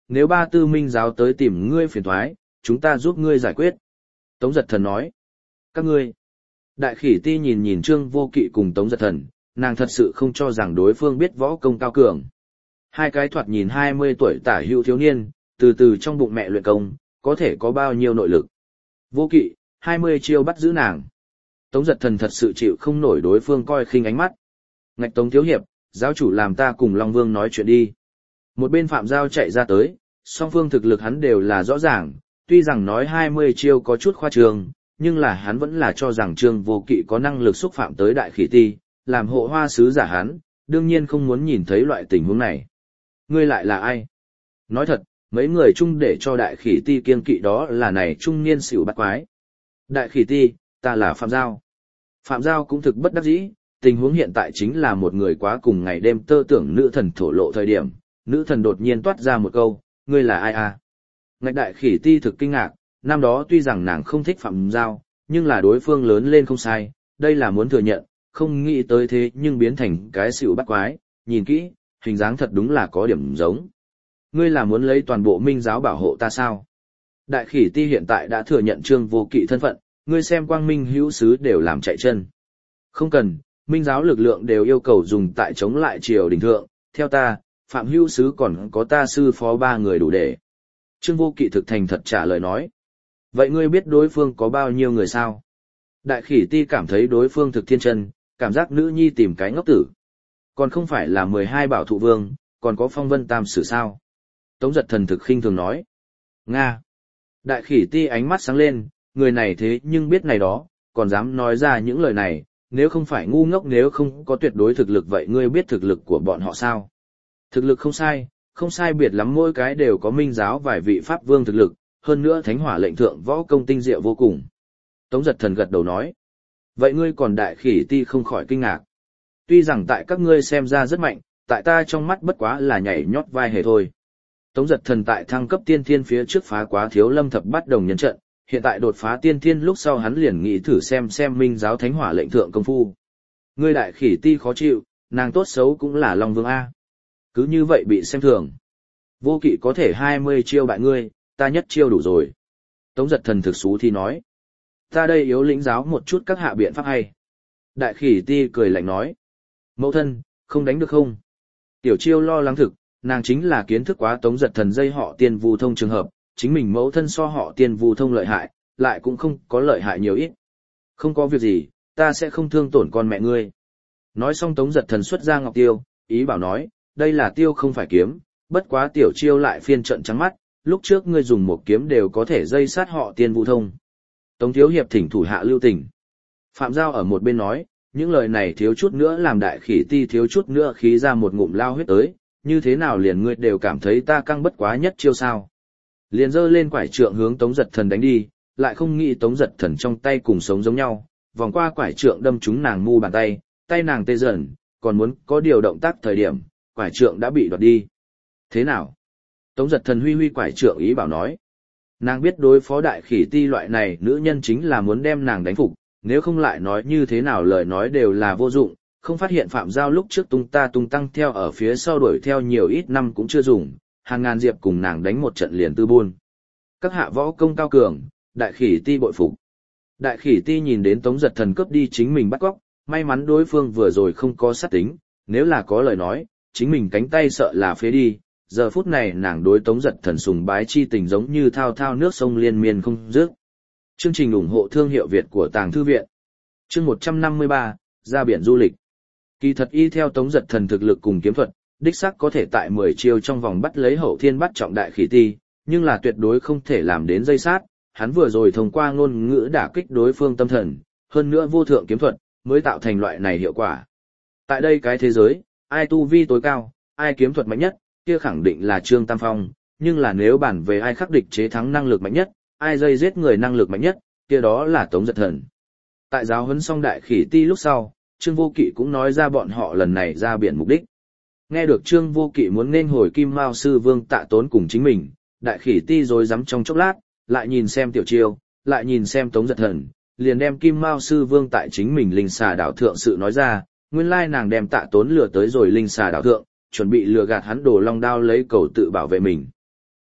nếu ba tư minh giáo tới tìm ngươi phiền thoái, chúng ta giúp ngươi giải quyết. Tống giật thần nói. Các ngươi. Đại khỉ ti nhìn nhìn Trương Vô Kỵ cùng Tống giật thần, nàng thật sự không cho rằng đối phương biết võ công cao cường. Hai cái thoạt nhìn hai mươi tuổi tả hữu thiếu niên, từ từ trong bụng mẹ luyện công, có thể có bao nhiêu nội lực. Vô Kỵ, hai mươi chiêu bắt giữ nàng. Tống giật thần thật sự chịu không nổi đối phương coi khinh ánh mắt. Ngạch Tống thiếu hiệp, giáo chủ làm ta cùng Long Vương nói chuyện đi. Một bên Phạm Giao chạy ra tới, song phương thực lực hắn đều là rõ ràng, tuy rằng nói hai mươi chiêu có chút khoa trương, nhưng là hắn vẫn là cho rằng Trương Vô Kỵ có năng lực xúc phạm tới đại khỉ ti, làm hộ hoa sứ giả hắn, đương nhiên không muốn nhìn thấy loại tình huống này. Ngươi lại là ai? Nói thật, mấy người chung để cho đại khỉ ti kiên kỵ đó là này trung niên xỉu bắt quái. Đại khỉ ti, ta là Phạm Giao. Phạm Giao cũng thực bất đắc dĩ, tình huống hiện tại chính là một người quá cùng ngày đêm tơ tưởng nữ thần thổ lộ thời điểm, nữ thần đột nhiên toát ra một câu, ngươi là ai à? Ngạch đại khỉ ti thực kinh ngạc, năm đó tuy rằng nàng không thích Phạm Giao, nhưng là đối phương lớn lên không sai, đây là muốn thừa nhận, không nghĩ tới thế nhưng biến thành cái xỉu bắt quái, nhìn kỹ, hình dáng thật đúng là có điểm giống. Ngươi là muốn lấy toàn bộ minh giáo bảo hộ ta sao? Đại khỉ ti hiện tại đã thừa nhận Trương Vô Kỵ thân phận, ngươi xem quang minh hữu sứ đều làm chạy chân. Không cần, minh giáo lực lượng đều yêu cầu dùng tại chống lại triều đình thượng, theo ta, Phạm hữu sứ còn có ta sư phó ba người đủ để. Trương Vô Kỵ thực thành thật trả lời nói. Vậy ngươi biết đối phương có bao nhiêu người sao? Đại khỉ ti cảm thấy đối phương thực thiên chân, cảm giác nữ nhi tìm cái ngốc tử. Còn không phải là mười hai bảo thụ vương, còn có phong vân tam sử sao? Tống giật thần thực khinh thường nói. Nga. Đại khỉ ti ánh mắt sáng lên, người này thế nhưng biết này đó, còn dám nói ra những lời này, nếu không phải ngu ngốc nếu không có tuyệt đối thực lực vậy ngươi biết thực lực của bọn họ sao? Thực lực không sai, không sai biệt lắm mỗi cái đều có minh giáo vài vị pháp vương thực lực, hơn nữa thánh hỏa lệnh thượng võ công tinh diệu vô cùng. Tống giật thần gật đầu nói. Vậy ngươi còn đại khỉ ti không khỏi kinh ngạc. Tuy rằng tại các ngươi xem ra rất mạnh, tại ta trong mắt bất quá là nhảy nhót vai hề thôi. Tống giật thần tại thăng cấp tiên thiên phía trước phá quá thiếu lâm thập bắt đồng nhân trận, hiện tại đột phá tiên thiên lúc sau hắn liền nghĩ thử xem xem minh giáo thánh hỏa lệnh thượng công phu. Ngươi đại khỉ ti khó chịu, nàng tốt xấu cũng là Long Vương A. Cứ như vậy bị xem thường. Vô Kỵ có thể hai mươi chiêu bại ngươi, ta nhất chiêu đủ rồi. Tống giật thần thực xú thì nói. Ta đây yếu lĩnh giáo một chút các hạ biện pháp hay. Đại khỉ ti cười lạnh nói. Mẫu thân, không đánh được không? Tiểu chiêu lo lắng thực, nàng chính là kiến thức quá Tống giật thần dây họ tiên vu thông trường hợp, chính mình mẫu thân so họ tiên vu thông lợi hại, lại cũng không có lợi hại nhiều ít. Không có việc gì, ta sẽ không thương tổn con mẹ ngươi. Nói xong Tống giật thần xuất ra ngọc tiêu, ý bảo nói, đây là tiêu không phải kiếm, bất quá tiểu chiêu lại phiên trận trắng mắt, lúc trước ngươi dùng một kiếm đều có thể dây sát họ tiên vu thông. Tống thiếu hiệp thỉnh thủ hạ lưu tình. Phạm Giao ở một bên nói, những lời này thiếu chút nữa làm đại khỉ ti thiếu chút nữa khí ra một ngụm lao huyết tới, như thế nào liền ngươi đều cảm thấy ta căng bất quá nhất chiêu sao. Liền giơ lên quải trượng hướng Tống giật thần đánh đi, lại không nghĩ Tống giật thần trong tay cùng sống giống nhau, vòng qua quải trượng đâm trúng nàng mu bàn tay, tay nàng tê dần, còn muốn có điều động tác thời điểm, quải trượng đã bị đoạt đi. Thế nào? Tống giật thần huy huy quải trượng ý bảo nói. Nàng biết đối phó đại khỉ ti loại này nữ nhân chính là muốn đem nàng đánh phục, nếu không lại nói như thế nào lời nói đều là vô dụng, không phát hiện Phạm Giao lúc trước tung ta tung tăng theo ở phía sau đuổi theo nhiều ít năm cũng chưa dùng, hàng ngàn diệp cùng nàng đánh một trận liền tư buôn. Các hạ võ công cao cường, đại khỉ ti bội phục. Đại khỉ ti nhìn đến Tống giật thần cướp đi chính mình bắt cóc, may mắn đối phương vừa rồi không có sát tính, nếu là có lời nói, chính mình cánh tay sợ là phế đi. Giờ phút này nàng đối Tống giật thần sùng bái chi tình giống như thao thao nước sông liên miên không dứt. Chương trình ủng hộ thương hiệu Việt của Tàng Thư Viện. Chương một trăm năm mươi ba, ra biển du lịch. Kỳ thật y theo Tống giật thần thực lực cùng kiếm thuật, đích xác có thể tại mười chiêu trong vòng bắt lấy hậu thiên bắt trọng đại khỉ ti, nhưng là tuyệt đối không thể làm đến dây sát, hắn vừa rồi thông qua ngôn ngữ đả kích đối phương tâm thần, hơn nữa vô thượng kiếm thuật, mới tạo thành loại này hiệu quả. Tại đây cái thế giới, ai tu vi tối cao, ai kiếm thuật mạnh nhất, kia khẳng định là Trương Tam Phong, nhưng là nếu bản về ai khắc địch chế thắng năng lực mạnh nhất, ai dây giết người năng lực mạnh nhất, kia đó là Tống giật thần. Tại giáo huấn xong đại khỉ ti lúc sau, Trương Vô Kỵ cũng nói ra bọn họ lần này ra biển mục đích. Nghe được Trương Vô Kỵ muốn nên hồi Kim Mao sư vương Tạ Tốn cùng chính mình, đại khỉ ti rồi dám trong chốc lát, lại nhìn xem Tiểu Chiêu, lại nhìn xem Tống giật thần, liền đem Kim Mao sư vương tại chính mình linh xà đảo thượng sự nói ra, nguyên lai nàng đem Tạ Tốn lừa tới rồi linh xà đảo thượng, chuẩn bị lừa gạt hắn đổ long đao lấy cầu tự bảo vệ mình.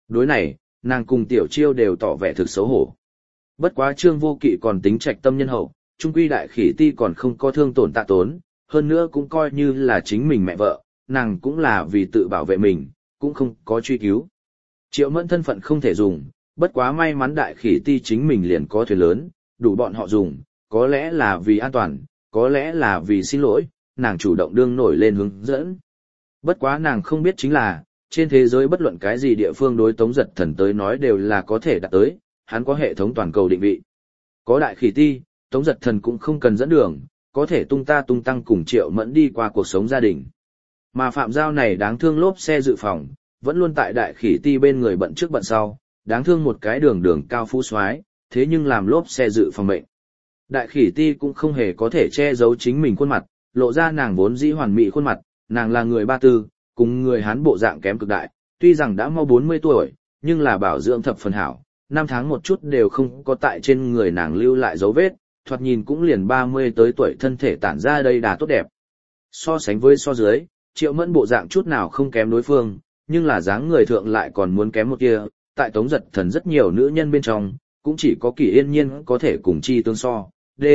Đối này, nàng cùng Tiểu Chiêu đều tỏ vẻ thực xấu hổ. Bất quá Trương Vô Kỵ còn tính trạch tâm nhân hậu, trung quy đại khỉ ti còn không có thương tổn tạ tốn, hơn nữa cũng coi như là chính mình mẹ vợ, nàng cũng là vì tự bảo vệ mình, cũng không có truy cứu. Triệu Mẫn thân phận không thể dùng, bất quá may mắn đại khỉ ti chính mình liền có thuyền lớn, đủ bọn họ dùng, có lẽ là vì an toàn, có lẽ là vì xin lỗi, nàng chủ động đương nổi lên hướng dẫn. Bất quá nàng không biết chính là, trên thế giới bất luận cái gì địa phương đối Tống Giật Thần tới nói đều là có thể đạt tới, hắn có hệ thống toàn cầu định vị. Có đại khỉ ti, Tống Giật Thần cũng không cần dẫn đường, có thể tung ta tung tăng cùng Triệu Mẫn đi qua cuộc sống gia đình. Mà Phạm Giao này đáng thương lốp xe dự phòng, vẫn luôn tại đại khỉ ti bên người bận trước bận sau, đáng thương một cái đường đường cao phú soái, thế nhưng làm lốp xe dự phòng mệnh. Đại khỉ ti cũng không hề có thể che giấu chính mình khuôn mặt, lộ ra nàng vốn dĩ hoàn mỹ khuôn mặt, nàng là người Ba Tư, cùng người Hán bộ dạng kém cực đại, tuy rằng đã mau bốn mươi tuổi, nhưng là bảo dưỡng thập phần hảo, năm tháng một chút đều không có tại trên người nàng lưu lại dấu vết, thoạt nhìn cũng liền ba mươi tới tuổi thân thể tản ra đây đà tốt đẹp. So sánh với so dưới, Triệu Mẫn bộ dạng chút nào không kém đối phương, nhưng là dáng người thượng lại còn muốn kém một kia, tại Tống Giật Thần rất nhiều nữ nhân bên trong, cũng chỉ có Kỷ Yên Nhiên có thể cùng chi tương so. D.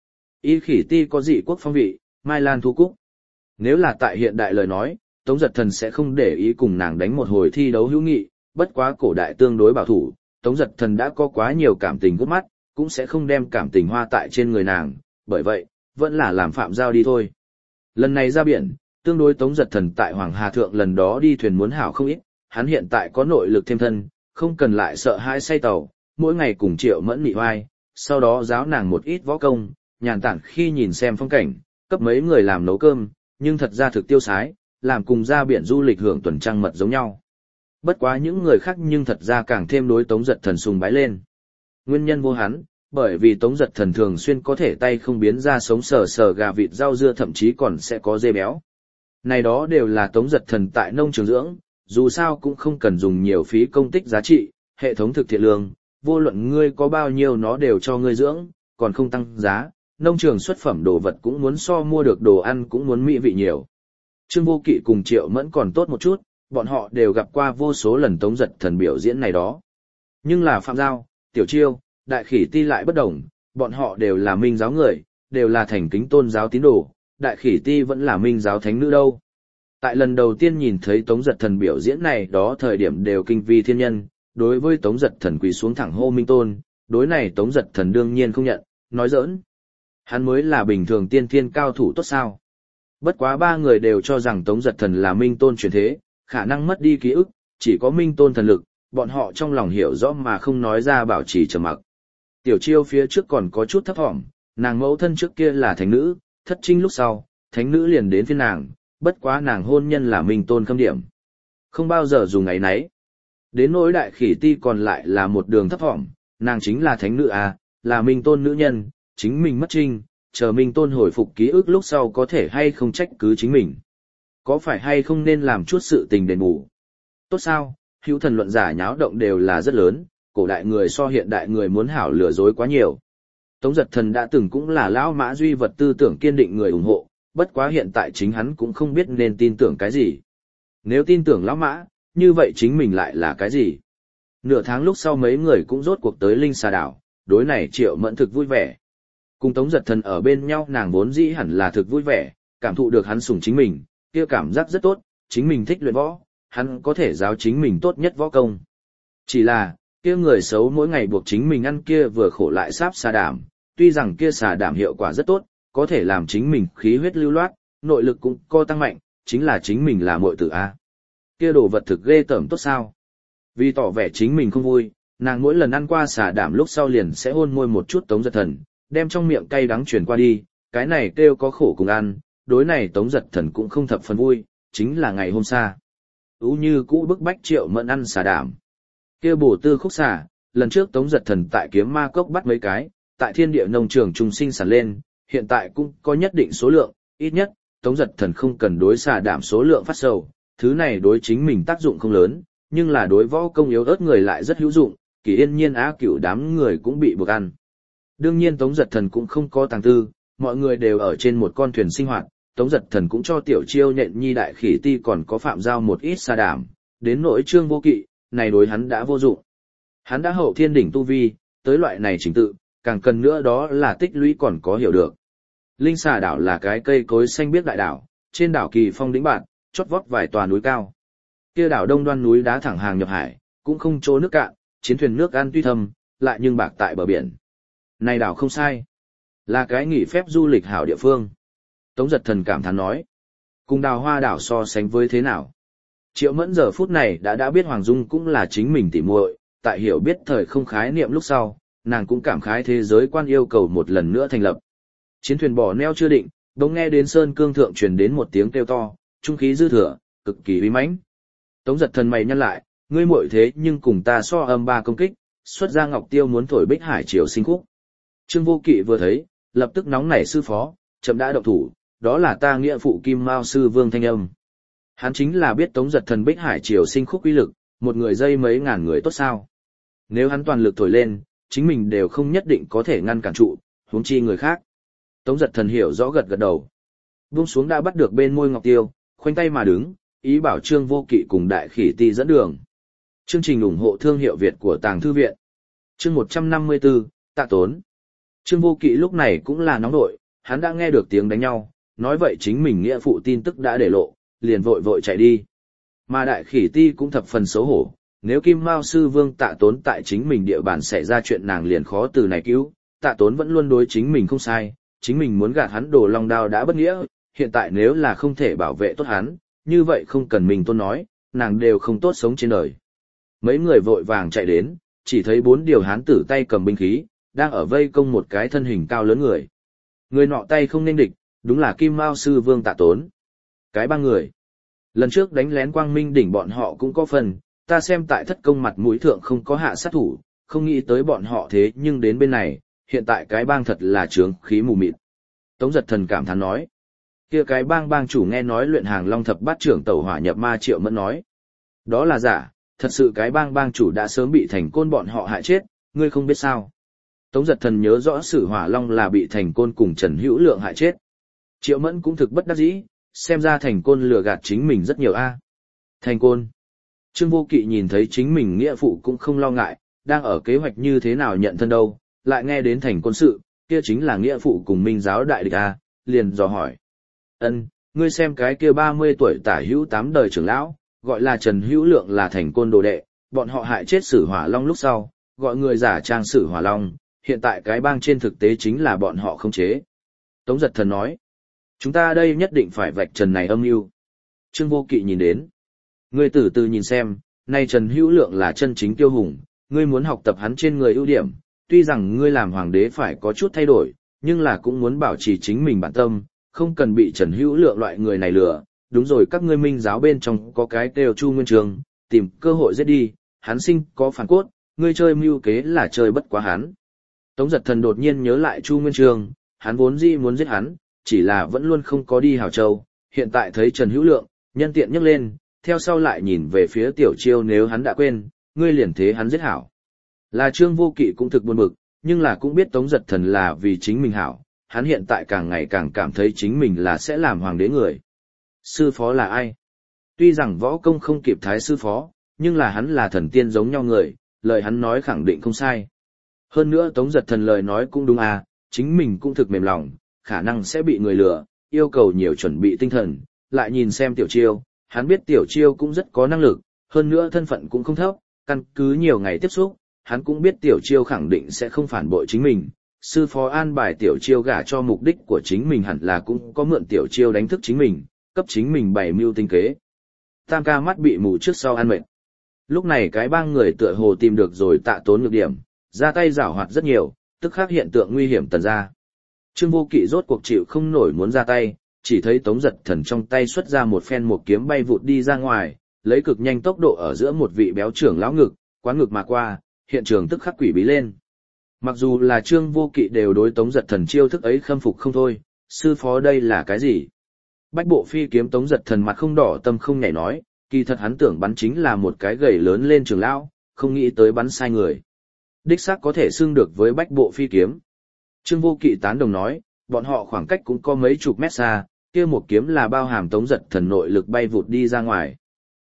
Y khỉ ti có dị quốc phong vị, Mai Lan Thu Cúc. Nếu là tại hiện đại lời nói, Tống Giật Thần sẽ không để ý cùng nàng đánh một hồi thi đấu hữu nghị, bất quá cổ đại tương đối bảo thủ, Tống Giật Thần đã có quá nhiều cảm tình gút mắt, cũng sẽ không đem cảm tình hoa tại trên người nàng, bởi vậy, vẫn là làm Phạm Giao đi thôi. Lần này ra biển, tương đối Tống Giật Thần tại Hoàng Hà Thượng lần đó đi thuyền muốn hảo không ít, hắn hiện tại có nội lực thêm thân, không cần lại sợ hãi say tàu, mỗi ngày cùng Triệu Mẫn nị oai, sau đó giáo nàng một ít võ công, nhàn tản khi nhìn xem phong cảnh, cấp mấy người làm nấu cơm, nhưng thật ra thực tiêu sái, làm cùng ra biển du lịch hưởng tuần trăng mật giống nhau. Bất quá những người khác nhưng thật ra càng thêm đối Tống Giật Thần sùng bái lên. Nguyên nhân vô hắn, bởi vì Tống Giật Thần thường xuyên có thể tay không biến ra sống sờ sờ gà vịt rau dưa, thậm chí còn sẽ có dê béo. Này đó đều là Tống Giật Thần tại nông trường dưỡng, dù sao cũng không cần dùng nhiều phí công tích giá trị, hệ thống thực thiện lương, vô luận ngươi có bao nhiêu nó đều cho ngươi dưỡng, còn không tăng giá, nông trường xuất phẩm đồ vật cũng muốn so mua được đồ ăn cũng muốn mỹ vị nhiều. Trương Vô Kỵ cùng Triệu Mẫn còn tốt một chút, bọn họ đều gặp qua vô số lần Tống Giật Thần biểu diễn này đó. Nhưng là Phạm Giao, Tiểu Chiêu, Đại Khỉ Ti lại bất đồng, bọn họ đều là Minh giáo người, đều là thành kính tôn giáo tín đồ, Đại Khỉ Ti vẫn là Minh giáo thánh nữ đâu. Tại lần đầu tiên nhìn thấy Tống Giật Thần biểu diễn này đó thời điểm đều kinh vi thiên nhân, đối với Tống Giật Thần quỳ xuống thẳng hô Minh Tôn, đối này Tống Giật Thần đương nhiên không nhận, nói giỡn. Hắn mới là bình thường tiên thiên cao thủ tốt sao. Bất quá ba người đều cho rằng Tống Giật Thần là Minh Tôn truyền thế, khả năng mất đi ký ức, chỉ có Minh Tôn thần lực, bọn họ trong lòng hiểu rõ mà không nói ra, bảo trì trầm mặc. Tiểu Chiêu phía trước còn có chút thấp thỏm, nàng mẫu thân trước kia là thánh nữ, thất trinh lúc sau, thánh nữ liền đến phiên nàng, bất quá nàng hôn nhân là Minh Tôn khâm điểm. Không bao giờ dùng ấy nấy. Đến nỗi Đại Khỉ Ti còn lại là một đường thấp thỏm, nàng chính là thánh nữ à, là Minh Tôn nữ nhân, chính mình mất trinh, chờ Minh Tôn hồi phục ký ức lúc sau có thể hay không trách cứ chính mình. Có phải hay không nên làm chút sự tình đền bù? Tốt sao, hữu thần luận giả nháo động đều là rất lớn, cổ đại người so hiện đại người muốn hảo lừa dối quá nhiều. Tống Giật Thần đã từng cũng là lão Mã Duy vật tư tưởng kiên định người ủng hộ, bất quá hiện tại chính hắn cũng không biết nên tin tưởng cái gì. Nếu tin tưởng lão Mã, như vậy chính mình lại là cái gì? Nửa tháng lúc sau mấy người cũng rốt cuộc tới Linh Xà Đảo, đối này Triệu Mẫn thực vui vẻ. Cùng Tống Giật Thần ở bên nhau nàng vốn dĩ hẳn là thực vui vẻ, cảm thụ được hắn sủng chính mình, kia cảm giác rất tốt, chính mình thích luyện võ, hắn có thể giáo chính mình tốt nhất võ công. Chỉ là, kia người xấu mỗi ngày buộc chính mình ăn kia vừa khổ lại sáp xà đảm, tuy rằng kia xà đảm hiệu quả rất tốt, có thể làm chính mình khí huyết lưu loát, nội lực cũng co tăng mạnh, chính là chính mình là muội tử a. Kia đồ vật thực ghê tởm tốt sao? Vì tỏ vẻ chính mình không vui, nàng mỗi lần ăn qua xà đảm lúc sau liền sẽ hôn môi một chút Tống Giật Thần, đem trong miệng cay đắng truyền qua đi, cái này kêu có khổ cùng ăn, đối này Tống Giật Thần cũng không thập phần vui, chính là ngày hôm xa. Ú như cũ bức bách Triệu Mẫn ăn xà đảm. Kia bổ tư khúc xà, lần trước Tống Giật Thần tại Kiếm Ma Cốc bắt mấy cái, tại thiên địa nông trường trùng sinh sản lên, hiện tại cũng có nhất định số lượng, ít nhất, Tống Giật Thần không cần đối xà đảm số lượng phát sầu, thứ này đối chính mình tác dụng không lớn, nhưng là đối võ công yếu ớt người lại rất hữu dụng, Kỳ Yên Nhiên Á Cửu đám người cũng bị buộc ăn. Đương nhiên Tống Giật Thần cũng không có tàng tư, mọi người đều ở trên một con thuyền sinh hoạt, Tống Giật Thần cũng cho Tiểu Chiêu Nhện Nhi Đại Khỉ Ti còn có Phạm Giao một ít xà đảm, đến nỗi Trương Vô Kỵ, này đối hắn đã vô dụng. Hắn đã hậu thiên đỉnh tu vi, tới loại này trình tự, càng cần nữa đó là tích lũy còn có hiểu được. Linh Xà đảo là cái cây cối xanh biếc đại đảo, trên đảo kỳ phong đĩnh bạt, chót vót vài tòa núi cao. Kia đảo đông đoan núi đá thẳng hàng nhập hải, cũng không chỗ nước cạn, chiến thuyền nước ăn tuy thâm, lại nhưng bạc tại bờ biển. Này đảo không sai, là cái nghỉ phép du lịch hảo địa phương. Tống Giật Thần cảm thán nói, cùng Đào Hoa đảo so sánh với thế nào? Triệu Mẫn giờ phút này đã đã biết Hoàng Dung cũng là chính mình tỉ muội, tại hiểu biết thời không khái niệm lúc sau, nàng cũng cảm khái thế giới quan yêu cầu một lần nữa thành lập. Chiến thuyền bỏ neo chưa định, bỗng nghe đến sơn cương thượng truyền đến một tiếng kêu to, trung khí dư thừa, cực kỳ uy mãnh. Tống Giật Thần mày nhăn lại, ngươi muội thế nhưng cùng ta so âm ba công kích, xuất ra Ngọc Tiêu muốn thổi Bích Hải triều sinh khúc. Trương Vô Kỵ vừa thấy, lập tức nóng nảy sư phó, chậm đã động thủ, đó là ta nghĩa phụ Kim Mao sư Vương Thanh Âm. Hắn chính là biết Tống Giật Thần Bích Hải triều sinh khúc uy lực, một người dây mấy ngàn người tốt sao? Nếu hắn toàn lực thổi lên, chính mình đều không nhất định có thể ngăn cản trụ, huống chi người khác. Tống Giật Thần hiểu rõ gật gật đầu. Buông xuống đã bắt được bên môi Ngọc Tiêu, khoanh tay mà đứng, ý bảo Trương Vô Kỵ cùng Đại Khỉ Ti dẫn đường. Chương trình ủng hộ thương hiệu Việt của Tàng Thư Viện. Chương một trăm năm mươi tư, Tạ Tốn. Trương Vô Kỵ lúc này cũng là nóng nội, hắn đã nghe được tiếng đánh nhau, nói vậy chính mình nghĩa phụ tin tức đã để lộ, liền vội vội chạy đi. Mà Đại Khỉ Ti cũng thập phần xấu hổ, nếu Kim Mao sư Vương Tạ Tốn tại chính mình địa bàn xảy ra chuyện nàng liền khó từ này cứu, Tạ Tốn vẫn luôn đối chính mình không sai, chính mình muốn gạt hắn đổ long đao đã bất nghĩa, hiện tại nếu là không thể bảo vệ tốt hắn, như vậy không cần mình tôn nói, nàng đều không tốt sống trên đời. Mấy người vội vàng chạy đến, chỉ thấy bốn điều hán tử tay cầm binh khí, đang ở vây công một cái thân hình cao lớn người. Người nọ tay không nên địch, đúng là Kim Mao sư Vương Tạ Tốn. Cái ba người. Lần trước đánh lén Quang Minh đỉnh bọn họ cũng có phần, ta xem tại thất công mặt mũi thượng không có hạ sát thủ, không nghĩ tới bọn họ thế nhưng đến bên này, hiện tại cái bang thật là trướng khí mù mịt. Tống Giật Thần cảm thán nói. Kia cái bang bang chủ nghe nói luyện hàng long thập bát trưởng tẩu hỏa nhập ma Triệu Mẫn nói. Đó là giả, thật sự cái bang bang chủ đã sớm bị Thành Côn bọn họ hại chết, ngươi không biết sao. Tống Giật Thần nhớ rõ sử hỏa long là bị Thành Côn cùng Trần Hữu Lượng hại chết. Triệu Mẫn cũng thực bất đắc dĩ, xem ra Thành Côn lừa gạt chính mình rất nhiều a. Thành Côn. Trương Vô Kỵ nhìn thấy chính mình nghĩa phụ cũng không lo ngại, đang ở kế hoạch như thế nào nhận thân đâu, lại nghe đến Thành Côn sự, kia chính là nghĩa phụ cùng Minh giáo đại địch a, liền dò hỏi. Ân, ngươi xem cái kia ba mươi tuổi tả hữu tám đời trưởng lão, gọi là Trần Hữu Lượng là Thành Côn đồ đệ, bọn họ hại chết Sử Hỏa Long lúc sau, gọi người giả trang Sử Hỏa Long, hiện tại cái bang trên thực tế chính là bọn họ không chế. Tống Giật Thần nói, chúng ta đây nhất định phải vạch trần này âm mưu. Trương Vô Kỵ nhìn đến, ngươi từ từ nhìn xem, nay Trần Hữu Lượng là chân chính tiêu hùng, ngươi muốn học tập hắn trên người ưu điểm, tuy rằng ngươi làm hoàng đế phải có chút thay đổi, nhưng là cũng muốn bảo trì chính mình bản tâm, không cần bị Trần Hữu Lượng loại người này lừa. Đúng rồi, các ngươi Minh giáo bên trong có cái kêu Chu Nguyên Trường, tìm cơ hội giết đi, hắn sinh có phản cốt, ngươi chơi mưu kế là chơi bất quá hắn. Tống Giật Thần đột nhiên nhớ lại Chu Nguyên Trường, hắn vốn dĩ muốn giết hắn, chỉ là vẫn luôn không có đi Hào Châu, hiện tại thấy Trần Hữu Lượng, nhân tiện nhấc lên, theo sau lại nhìn về phía Tiểu Chiêu, nếu hắn đã quên, ngươi liền thế hắn giết hảo. Là Trương Vô Kỵ cũng thực buồn bực, nhưng là cũng biết Tống Giật Thần là vì chính mình hảo, hắn hiện tại càng ngày càng cảm thấy chính mình là sẽ làm hoàng đế người. Sư phó là ai? Tuy rằng võ công không kịp thái sư phó, nhưng là hắn là thần tiên giống nhau người, lời hắn nói khẳng định không sai. Hơn nữa Tống Giật Thần lời nói cũng đúng à, chính mình cũng thực mềm lòng, khả năng sẽ bị người lừa, yêu cầu nhiều chuẩn bị tinh thần, lại nhìn xem Tiểu Chiêu, hắn biết Tiểu Chiêu cũng rất có năng lực, hơn nữa thân phận cũng không thấp, căn cứ nhiều ngày tiếp xúc, hắn cũng biết Tiểu Chiêu khẳng định sẽ không phản bội chính mình. Sư phó an bài Tiểu Chiêu gả cho mục đích của chính mình hẳn là cũng có mượn Tiểu Chiêu đánh thức chính mình, cấp chính mình bày mưu tinh kế. Tam ca mắt bị mù trước sau ăn mệt. Lúc này cái bang người tựa hồ tìm được rồi Tạ Tốn nhược điểm, ra tay giảo hoạt rất nhiều, tức khắc hiện tượng nguy hiểm tần ra. Trương Vô Kỵ rốt cuộc chịu không nổi muốn ra tay, chỉ thấy Tống Giật Thần trong tay xuất ra một phen một kiếm bay vụt đi ra ngoài, lấy cực nhanh tốc độ ở giữa một vị béo trưởng lão ngực, quán ngực mà qua, hiện trường tức khắc quỷ bí lên. Mặc dù là Trương Vô Kỵ đều đối Tống Giật Thần chiêu thức ấy khâm phục không thôi, sư phó đây là cái gì? Bách bộ phi kiếm Tống Giật Thần mặt không đỏ tâm không nhảy nói, kỳ thật hắn tưởng bắn chính là một cái gầy lớn lên trưởng lão, không nghĩ tới bắn sai người. Đích xác có thể xưng được với bách bộ phi kiếm. Trương Vô Kỵ tán đồng nói, bọn họ khoảng cách cũng có mấy chục mét xa, kia một kiếm là bao hàm Tống Giật Thần nội lực bay vụt đi ra ngoài.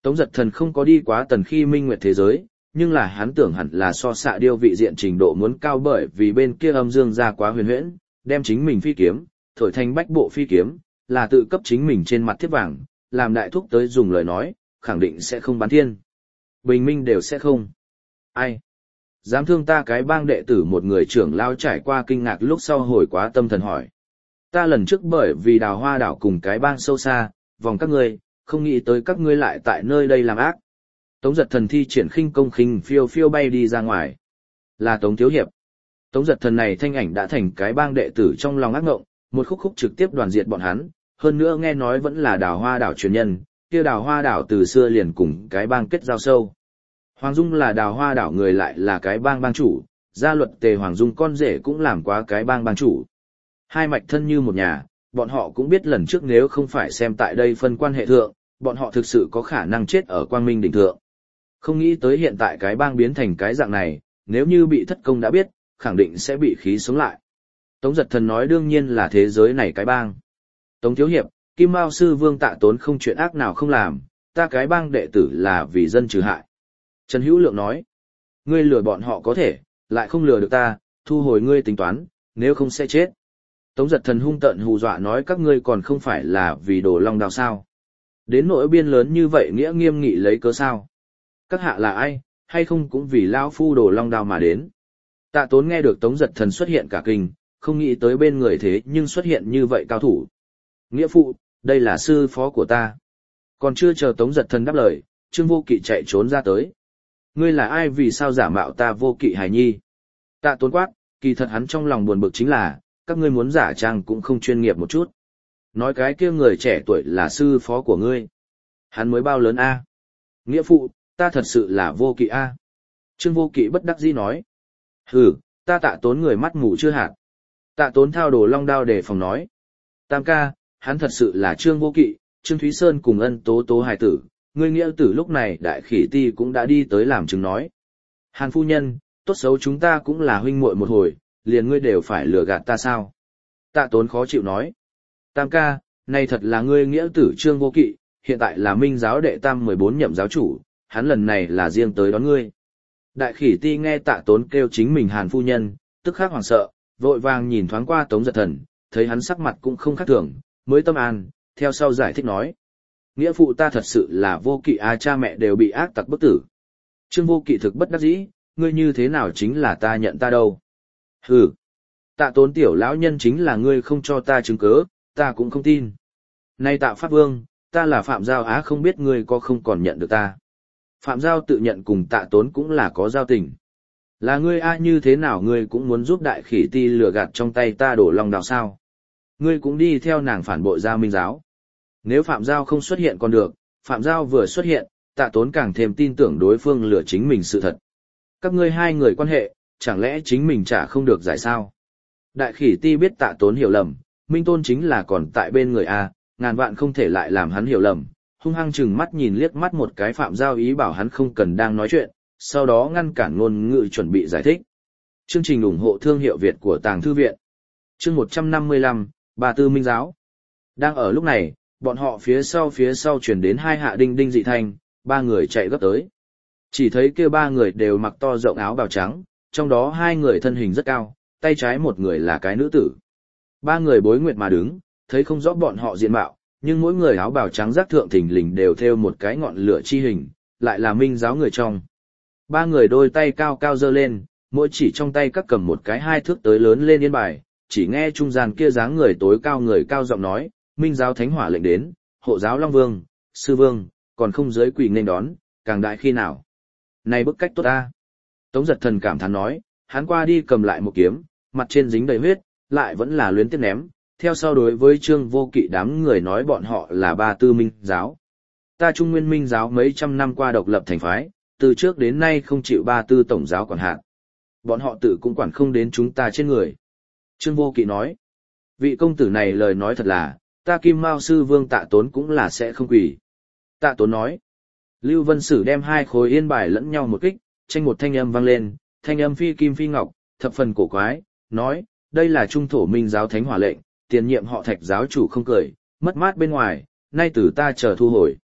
Tống Giật Thần không có đi quá Tần Khi Minh Nguyệt thế giới, nhưng là hắn tưởng hẳn là so xạ điêu vị diện trình độ muốn cao bởi vì bên kia âm dương ra quá huyền huyễn, đem chính mình phi kiếm, thổi thành bách bộ phi kiếm, là tự cấp chính mình trên mặt thiếp vàng, làm đại thúc tới dùng lời nói, khẳng định sẽ không bán thiên. Bình minh đều sẽ không. Ai? Dám thương ta cái bang đệ tử một người trưởng lao trải qua kinh ngạc lúc sau hồi quá tâm thần hỏi. Ta lần trước bởi vì đào hoa đảo cùng cái bang sâu xa, vòng các ngươi, không nghĩ tới các ngươi lại tại nơi đây làm ác. Tống Giật Thần thi triển khinh công khinh phiêu phiêu bay đi ra ngoài. Là Tống Thiếu Hiệp. Tống Giật Thần này thanh ảnh đã thành cái bang đệ tử trong lòng ác ngộng, một khúc khúc trực tiếp đoàn diệt bọn hắn, hơn nữa nghe nói vẫn là đào hoa đảo truyền nhân, kia đào hoa đảo từ xưa liền cùng cái bang kết giao sâu. Hoàng Dung là đào hoa đảo người lại là cái bang bang chủ, gia luật Tề Hoàng Dung con rể cũng làm quá cái bang bang chủ. Hai mạch thân như một nhà, bọn họ cũng biết lần trước nếu không phải xem tại đây phân quan hệ thượng, bọn họ thực sự có khả năng chết ở quang minh đỉnh thượng. Không nghĩ tới hiện tại cái bang biến thành cái dạng này, nếu như bị thất công đã biết, khẳng định sẽ bị khí sống lại. Tống Giật Thần nói đương nhiên là thế giới này cái bang. Tống Thiếu Hiệp, Kim Mao Sư Vương Tạ Tốn không chuyện ác nào không làm, ta cái bang đệ tử là vì dân trừ hại. Trần Hữu Lượng nói, ngươi lừa bọn họ có thể, lại không lừa được ta, thu hồi ngươi tính toán, nếu không sẽ chết. Tống Giật Thần hung tợn hù dọa nói các ngươi còn không phải là vì đồ long đao sao. Đến nỗi biên lớn như vậy nghĩa nghiêm nghị lấy cớ sao. Các hạ là ai, hay không cũng vì lão phu đồ long đao mà đến. Tạ Tốn nghe được Tống Giật Thần xuất hiện cả kinh, không nghĩ tới bên người thế nhưng xuất hiện như vậy cao thủ. Nghĩa phụ, đây là sư phó của ta. Còn chưa chờ Tống Giật Thần đáp lời, Trương Vô Kỵ chạy trốn ra tới. Ngươi là ai vì sao giả mạo ta Vô Kỵ hài nhi? Tạ Tốn quát, kỳ thật hắn trong lòng buồn bực chính là, các ngươi muốn giả trang cũng không chuyên nghiệp một chút. Nói cái kia người trẻ tuổi là sư phó của ngươi. Hắn mới bao lớn a? Nghĩa phụ, ta thật sự là Vô Kỵ a. Trương Vô Kỵ bất đắc dĩ nói. Hừ, ta Tạ Tốn người mắt mù chưa hạt. Tạ Tốn thao đồ long đao để phòng nói. Tam ca, hắn thật sự là Trương Vô Kỵ, Trương Thúy Sơn cùng Ân Tố Tố hài tử, ngươi nghĩa tử lúc này đại khỉ ti cũng đã đi tới làm chứng nói. Hàn phu nhân, tốt xấu chúng ta cũng là huynh muội một hồi, liền ngươi đều phải lừa gạt ta sao? Tạ Tốn khó chịu nói. Tam ca, này thật là ngươi nghĩa tử Trương Vô Kỵ, hiện tại là Minh giáo đệ tam mười bốn nhậm giáo chủ, hắn lần này là riêng tới đón ngươi. Đại khỉ ti nghe Tạ Tốn kêu chính mình Hàn phu nhân, tức khắc hoảng sợ, vội vàng nhìn thoáng qua Tống Giật Thần, thấy hắn sắc mặt cũng không khác thường, mới tâm an, theo sau giải thích nói. Nghĩa phụ ta thật sự là Vô Kỵ a, cha mẹ đều bị ác tặc bức tử. Trương Vô Kỵ thực bất đắc dĩ, ngươi như thế nào chính là ta nhận ta đâu. Hừ, Tạ Tốn tiểu lão nhân chính là ngươi không cho ta chứng cớ, ta cũng không tin. Này Tạ Pháp Vương, ta là Phạm Giao á, không biết ngươi có không còn nhận được ta. Phạm Giao tự nhận cùng Tạ Tốn cũng là có giao tình. Là ngươi a, như thế nào ngươi cũng muốn giúp đại khỉ ti lừa gạt trong tay ta đổ long đào sao. Ngươi cũng đi theo nàng phản bội ra Minh giáo. Nếu Phạm Giao không xuất hiện còn được, Phạm Giao vừa xuất hiện, Tạ Tốn càng thêm tin tưởng đối phương lừa chính mình sự thật. Các ngươi hai người quan hệ, chẳng lẽ chính mình chả không được giải sao? Đại khỉ ti biết Tạ Tốn hiểu lầm, Minh Tôn chính là còn tại bên người A, ngàn vạn không thể lại làm hắn hiểu lầm, hung hăng chừng mắt nhìn liếc mắt một cái Phạm Giao ý bảo hắn không cần đang nói chuyện, sau đó ngăn cản ngôn ngữ chuẩn bị giải thích. Chương trình ủng hộ thương hiệu Việt của Tàng Thư Viện. Chương một trăm năm mươi lăm, Bà Tư Minh Giáo. Đang ở lúc này, bọn họ phía sau phía sau chuyển đến hai hạ đinh đinh dị thanh, ba người chạy gấp tới. Chỉ thấy kia ba người đều mặc to rộng áo bào trắng, trong đó hai người thân hình rất cao, tay trái một người là cái nữ tử. Ba người bối nguyệt mà đứng, thấy không rõ bọn họ diện mạo, nhưng mỗi người áo bào trắng giác thượng thình lình đều thêu một cái ngọn lửa chi hình, lại là Minh giáo người trong. Ba người đôi tay cao cao giơ lên, mỗi chỉ trong tay các cầm một cái hai thước tới lớn lên yên bài, chỉ nghe trung gian kia dáng người tối cao người cao giọng nói, Minh giáo thánh hỏa lệnh đến, hộ giáo Long Vương, Sư Vương, còn không giới quỳ nên đón, càng đại khi nào. Này bức cách tốt ta. Tống Giật Thần cảm thán nói, hắn qua đi cầm lại một kiếm, mặt trên dính đầy huyết, lại vẫn là luyến tiếc ném, theo sau đối với Trương Vô Kỵ đám người nói bọn họ là Ba Tư Minh giáo. Ta Trung Nguyên Minh giáo mấy trăm năm qua độc lập thành phái, từ trước đến nay không chịu Ba Tư tổng giáo quản hạt. Bọn họ tự cũng quản không đến chúng ta trên người. Trương Vô Kỵ nói, vị công tử này lời nói thật là, ta Kim Mao Sư Vương Tạ Tốn cũng là sẽ không quỳ. Tạ Tốn nói, Lưu Vân Sử đem hai khối yên bài lẫn nhau một kích, tranh một thanh âm vang lên, thanh âm phi kim phi ngọc, thập phần cổ quái, nói, đây là trung thổ Minh giáo thánh hỏa lệnh, tiền nhiệm họ Thạch giáo chủ không cười, mất mát bên ngoài, nay từ ta chờ thu hồi.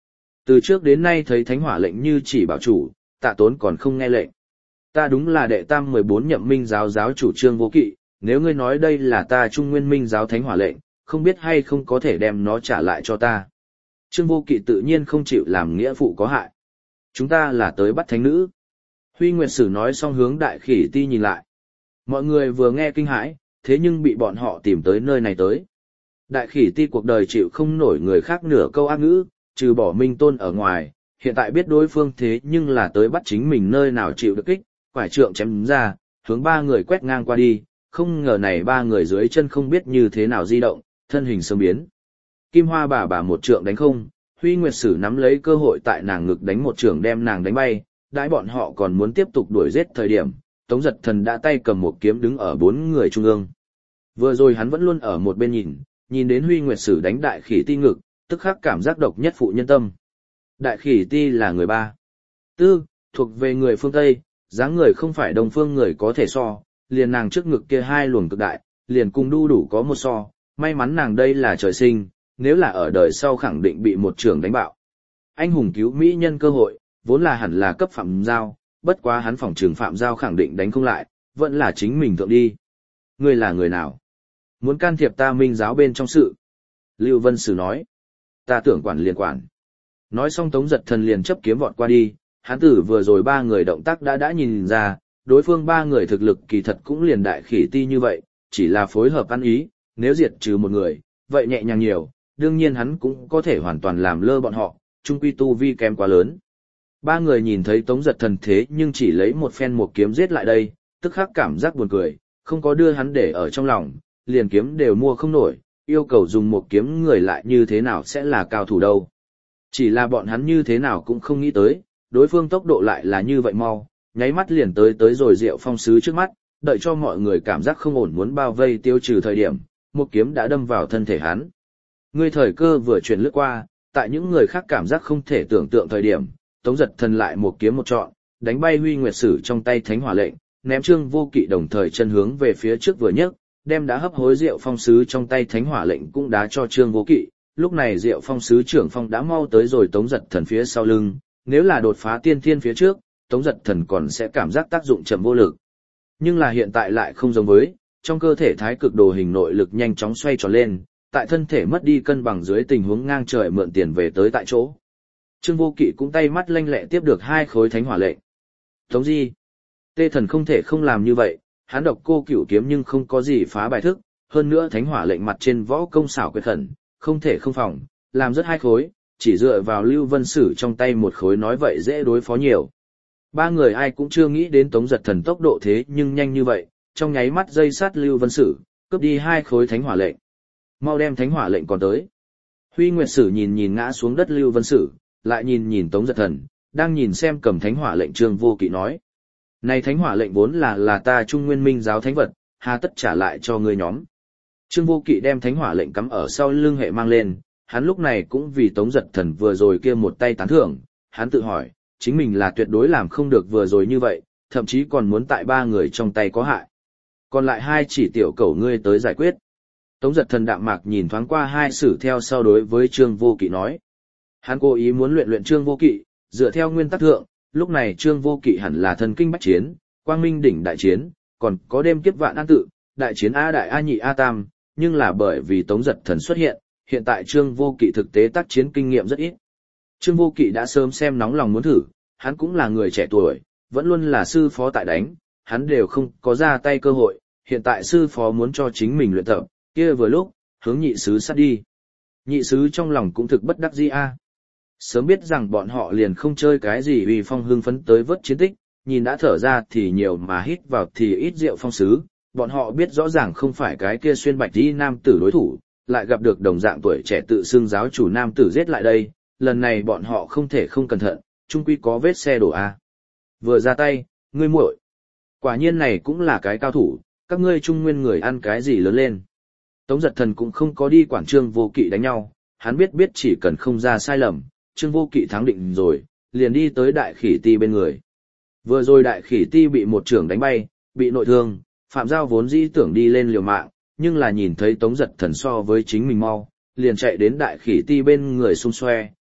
Từ trước đến nay thấy thánh hỏa lệnh như chỉ bảo chủ, Tạ Tốn còn không nghe lệnh. Ta đúng là đệ tam mười bốn nhậm minh giáo giáo chủ Trương Vô Kỵ, nếu ngươi nói đây là ta Trung Nguyên Minh giáo thánh hỏa lệnh, không biết hay không có thể đem nó trả lại cho ta. Trương Vô Kỵ tự nhiên không chịu làm nghĩa phụ có hại. Chúng ta là tới bắt thánh nữ. Huy Nguyệt Sử nói xong hướng Đại Khỉ Ti nhìn lại. Mọi người vừa nghe kinh hãi, thế nhưng bị bọn họ tìm tới nơi này tới. Đại Khỉ Ti cuộc đời chịu không nổi người khác nửa câu ác ngữ, trừ bỏ Minh Tôn ở ngoài, hiện tại biết đối phương thế nhưng là tới bắt chính mình nơi nào chịu được kích, quải trượng chém ra, hướng ba người quét ngang qua đi, không ngờ này ba người dưới chân không biết như thế nào di động, thân hình sớm biến. Kim Hoa bà bà một trượng đánh không, Huy Nguyệt Sử nắm lấy cơ hội tại nàng ngực đánh một trường đem nàng đánh bay, đãi bọn họ còn muốn tiếp tục đuổi giết thời điểm, Tống Giật Thần đã tay cầm một kiếm đứng ở bốn người trung ương. Vừa rồi hắn vẫn luôn ở một bên nhìn, nhìn đến Huy Nguyệt Sử đánh Đại Khỉ Ti ngực, tức khắc cảm giác độc nhất phụ nhân tâm. Đại Khỉ Ti là người ba. Tư, thuộc về người phương Tây, dáng người không phải đồng phương người có thể so, liền nàng trước ngực kia hai luồng cực đại, liền cùng đu đủ có một so, may mắn nàng đây là trời sinh, nếu là ở đời sau khẳng định bị một trường đánh bạo. Anh hùng cứu mỹ nhân cơ hội, vốn là hẳn là cấp Phạm Giao, bất quá hắn phỏng trường Phạm Giao khẳng định đánh không lại, vẫn là chính mình thượng đi. Ngươi là người nào? Muốn can thiệp ta Minh giáo bên trong sự. Lưu Vân Sử nói. Ta tưởng quản liền quản. Nói xong Tống Giật Thần liền chấp kiếm vọt qua đi, hắn tử vừa rồi ba người động tác đã đã nhìn ra, đối phương ba người thực lực kỳ thật cũng liền Đại Khỉ Ti như vậy, chỉ là phối hợp ăn ý, nếu diệt trừ một người, vậy nhẹ nhàng nhiều, đương nhiên hắn cũng có thể hoàn toàn làm lơ bọn họ, chung quy tu vi kém quá lớn. Ba người nhìn thấy Tống Giật Thần thế nhưng chỉ lấy một phen một kiếm giết lại đây, tức khắc cảm giác buồn cười, không có đưa hắn để ở trong lòng, liền kiếm đều mua không nổi, yêu cầu dùng một kiếm người lại như thế nào sẽ là cao thủ đâu. Chỉ là bọn hắn như thế nào cũng không nghĩ tới, đối phương tốc độ lại là như vậy mau, nháy mắt liền tới tới rồi Diệu Phong Sứ trước mắt, đợi cho mọi người cảm giác không ổn muốn bao vây tiêu trừ thời điểm, một kiếm đã đâm vào thân thể hắn. Người thời cơ vừa chuyển lướt qua, tại những người khác cảm giác không thể tưởng tượng thời điểm, Tống Giật Thần lại một kiếm một trọn, đánh bay Huy Nguyệt Sử trong tay thánh hỏa lệnh, ném Trương Vô Kỵ đồng thời chân hướng về phía trước vừa nhấc, đem đã hấp hối Diệu Phong Sứ trong tay thánh hỏa lệnh cũng đá cho Trương Vô Kỵ. Lúc này Diệu Phong Sứ trưởng phong đã mau tới rồi Tống Giật Thần phía sau lưng, nếu là đột phá tiên thiên phía trước, Tống Giật Thần còn sẽ cảm giác tác dụng chậm vô lực. Nhưng là hiện tại lại không giống với, trong cơ thể thái cực đồ hình nội lực nhanh chóng xoay tròn lên, tại thân thể mất đi cân bằng dưới tình huống ngang trời mượn tiền về tới tại chỗ. Trương Vô Kỵ cũng tay mắt lanh lẹ tiếp được hai khối thánh hỏa lệnh. Tống Di, Tê Thần không thể không làm như vậy, hắn độc cô cửu kiếm nhưng không có gì phá bài thức, hơn nữa thánh hỏa lệnh mặt trên võ công xảo quyệt khẩn, không thể không phòng, làm rất hai khối, chỉ dựa vào Lưu Vân Sử trong tay một khối nói vậy dễ đối phó nhiều. Ba người ai cũng chưa nghĩ đến Tống Giật Thần tốc độ thế nhưng nhanh như vậy, trong nháy mắt dây sát Lưu Vân Sử, cướp đi hai khối thánh hỏa lệnh. Mau đem thánh hỏa lệnh còn tới. Huy Nguyệt Sử nhìn nhìn ngã xuống đất Lưu Vân Sử, lại nhìn nhìn Tống Giật Thần, đang nhìn xem cầm thánh hỏa lệnh Trương Vô Kỵ nói. Này thánh hỏa lệnh vốn là là ta Trung Nguyên Minh giáo thánh vật, hà tất trả lại cho ngươi nhóm. Trương Vô Kỵ đem thánh hỏa lệnh cắm ở sau lưng hệ mang lên, hắn lúc này cũng vì Tống Giật Thần vừa rồi kia một tay tán thưởng, hắn tự hỏi, chính mình là tuyệt đối làm không được vừa rồi như vậy, thậm chí còn muốn tại ba người trong tay có hại. Còn lại hai chỉ tiểu cầu ngươi tới giải quyết. Tống Giật Thần đạm mạc nhìn thoáng qua hai sử theo sau đối với Trương Vô Kỵ nói. Hắn cố ý muốn luyện luyện Trương Vô Kỵ, dựa theo nguyên tắc thượng, lúc này Trương Vô Kỵ hẳn là thần kinh bách chiến, quang minh đỉnh đại chiến, còn có đêm kiếp vạn an tự, đại chiến A đại A nhị A tam, nhưng là bởi vì Tống Giật Thần xuất hiện, hiện tại Trương Vô Kỵ thực tế tác chiến kinh nghiệm rất ít. Trương Vô Kỵ đã sớm xem nóng lòng muốn thử, hắn cũng là người trẻ tuổi, vẫn luôn là sư phó tại đánh, hắn đều không có ra tay cơ hội, hiện tại sư phó muốn cho chính mình luyện tập, kia vừa lúc, hướng nhị sứ sát đi. Nhị sứ trong lòng cũng thực bất đắc dĩ a. Sớm biết rằng bọn họ liền không chơi cái gì uy phong hưng phấn tới vớt chiến tích, nhìn đã thở ra thì nhiều mà hít vào thì ít rượu phong sứ, bọn họ biết rõ ràng không phải cái kia xuyên bạch y nam tử đối thủ, lại gặp được đồng dạng tuổi trẻ tự xưng giáo chủ nam tử giết lại đây, lần này bọn họ không thể không cẩn thận, chung quy có vết xe đổ a. Vừa ra tay, ngươi muội, quả nhiên này cũng là cái cao thủ, các ngươi Trung Nguyên người ăn cái gì lớn lên. Tống Giật Thần cũng không có đi quản Trương Vô Kỵ đánh nhau, hắn biết biết chỉ cần không ra sai lầm, Trương Vô Kỵ thắng định rồi, liền đi tới Đại Khỉ Ti bên người. Vừa rồi Đại Khỉ Ti bị một trưởng đánh bay, bị nội thương, Phạm Giao vốn dĩ tưởng đi lên liều mạng, nhưng là nhìn thấy Tống Giật Thần so với chính mình mau, liền chạy đến Đại Khỉ Ti bên người xung xoe,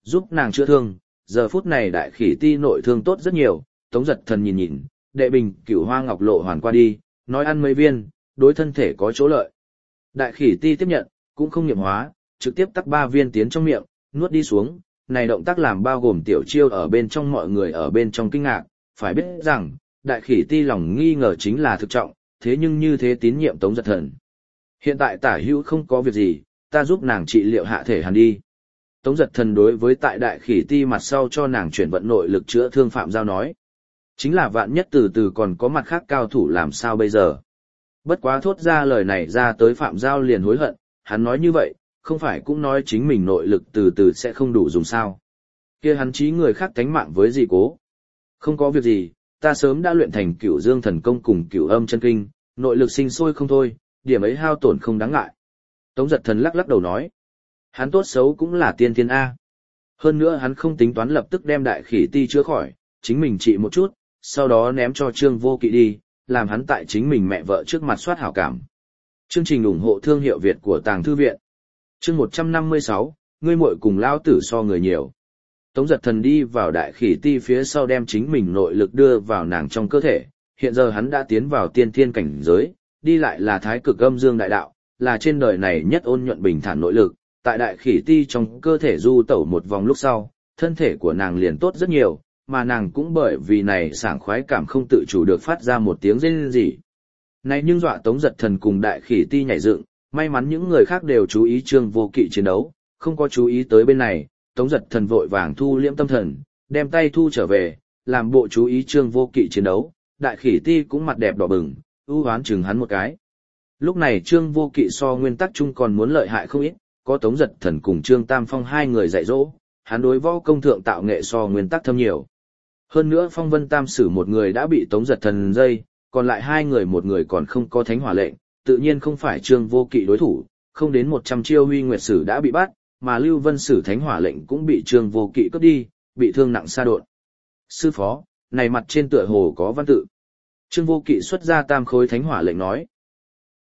giúp nàng chữa thương. Giờ phút này đại khỉ ti nội thương tốt rất nhiều, Tống Giật Thần nhìn nhìn, đệ bình cửu hoa ngọc lộ hoàn qua đi, nói ăn mấy viên, đối thân thể có chỗ lợi. Đại khỉ ti tiếp nhận, cũng không nghiệm hóa, trực tiếp tắc ba viên tiến trong miệng, nuốt đi xuống. Này động tác làm bao gồm tiểu chiêu ở bên trong mọi người ở bên trong kinh ngạc, phải biết rằng, đại khỉ ti lòng nghi ngờ chính là thực trọng, thế nhưng như thế tín nhiệm Tống Giật Thần. Hiện tại tả hữu không có việc gì, ta giúp nàng trị liệu hạ thể hàn đi. Tống Giật Thần đối với tại đại khỉ ti mặt sau cho nàng chuyển vận nội lực chữa thương Phạm Giao nói. Chính là vạn nhất từ từ còn có mặt khác cao thủ làm sao bây giờ. Bất quá thốt ra lời này ra tới Phạm Giao liền hối hận, hắn nói như vậy, không phải cũng nói chính mình nội lực từ từ sẽ không đủ dùng sao. Kia hắn chí người khác tánh mạng với gì cố. Không có việc gì, ta sớm đã luyện thành cửu dương thần công cùng cửu âm chân kinh, nội lực sinh sôi không thôi, điểm ấy hao tổn không đáng ngại. Tống Giật Thần lắc lắc đầu nói. Hắn tốt xấu cũng là tiên thiên A. Hơn nữa hắn không tính toán lập tức đem đại khỉ ti chữa khỏi, chính mình trị một chút, sau đó ném cho Trương Vô Kỵ đi, làm hắn tại chính mình mẹ vợ trước mặt soát hảo cảm. Chương trình ủng hộ thương hiệu Việt của Tàng Thư Viện. Chương một trăm năm mươi sáu, ngươi muội cùng lao tử so người nhiều. Tống Giật Thần đi vào đại khỉ ti phía sau đem chính mình nội lực đưa vào nàng trong cơ thể, hiện giờ hắn đã tiến vào tiên thiên cảnh giới, đi lại là thái cực âm dương đại đạo, là trên đời này nhất ôn nhuận bình thản nội lực, tại đại khỉ ti trong cơ thể du tẩu một vòng lúc sau, thân thể của nàng liền tốt rất nhiều, mà nàng cũng bởi vì này sảng khoái cảm không tự chủ được phát ra một tiếng rên rỉ. Này nhưng dọa Tống Giật Thần cùng đại khỉ ti nhảy dựng, may mắn những người khác đều chú ý Trương Vô Kỵ chiến đấu, không có chú ý tới bên này, Tống Giật Thần vội vàng thu liễm tâm thần, đem tay thu trở về, làm bộ chú ý Trương Vô Kỵ chiến đấu, đại khỉ ti cũng mặt đẹp đỏ bừng, ưu hoán chừng hắn một cái. Lúc này Trương Vô Kỵ so nguyên tắc chung còn muốn lợi hại không ít, có Tống Giật Thần cùng Trương Tam Phong hai người dạy dỗ, hắn đối võ công thượng tạo nghệ so nguyên tắc thâm nhiều. Hơn nữa Phong Vân Tam Sử một người đã bị Tống Giật Thần dây, còn lại hai người một người còn không có thánh hỏa lệnh, tự nhiên không phải Trương Vô Kỵ đối thủ, không đến một trăm chiêu Huy Nguyệt Sử đã bị bắt, mà Lưu Vân Sử thánh hỏa lệnh cũng bị Trương Vô Kỵ cướp đi, bị thương nặng sa đột. Sư phó, này mặt trên tựa hồ có văn tự. Trương Vô Kỵ xuất ra tam khối thánh hỏa lệnh nói.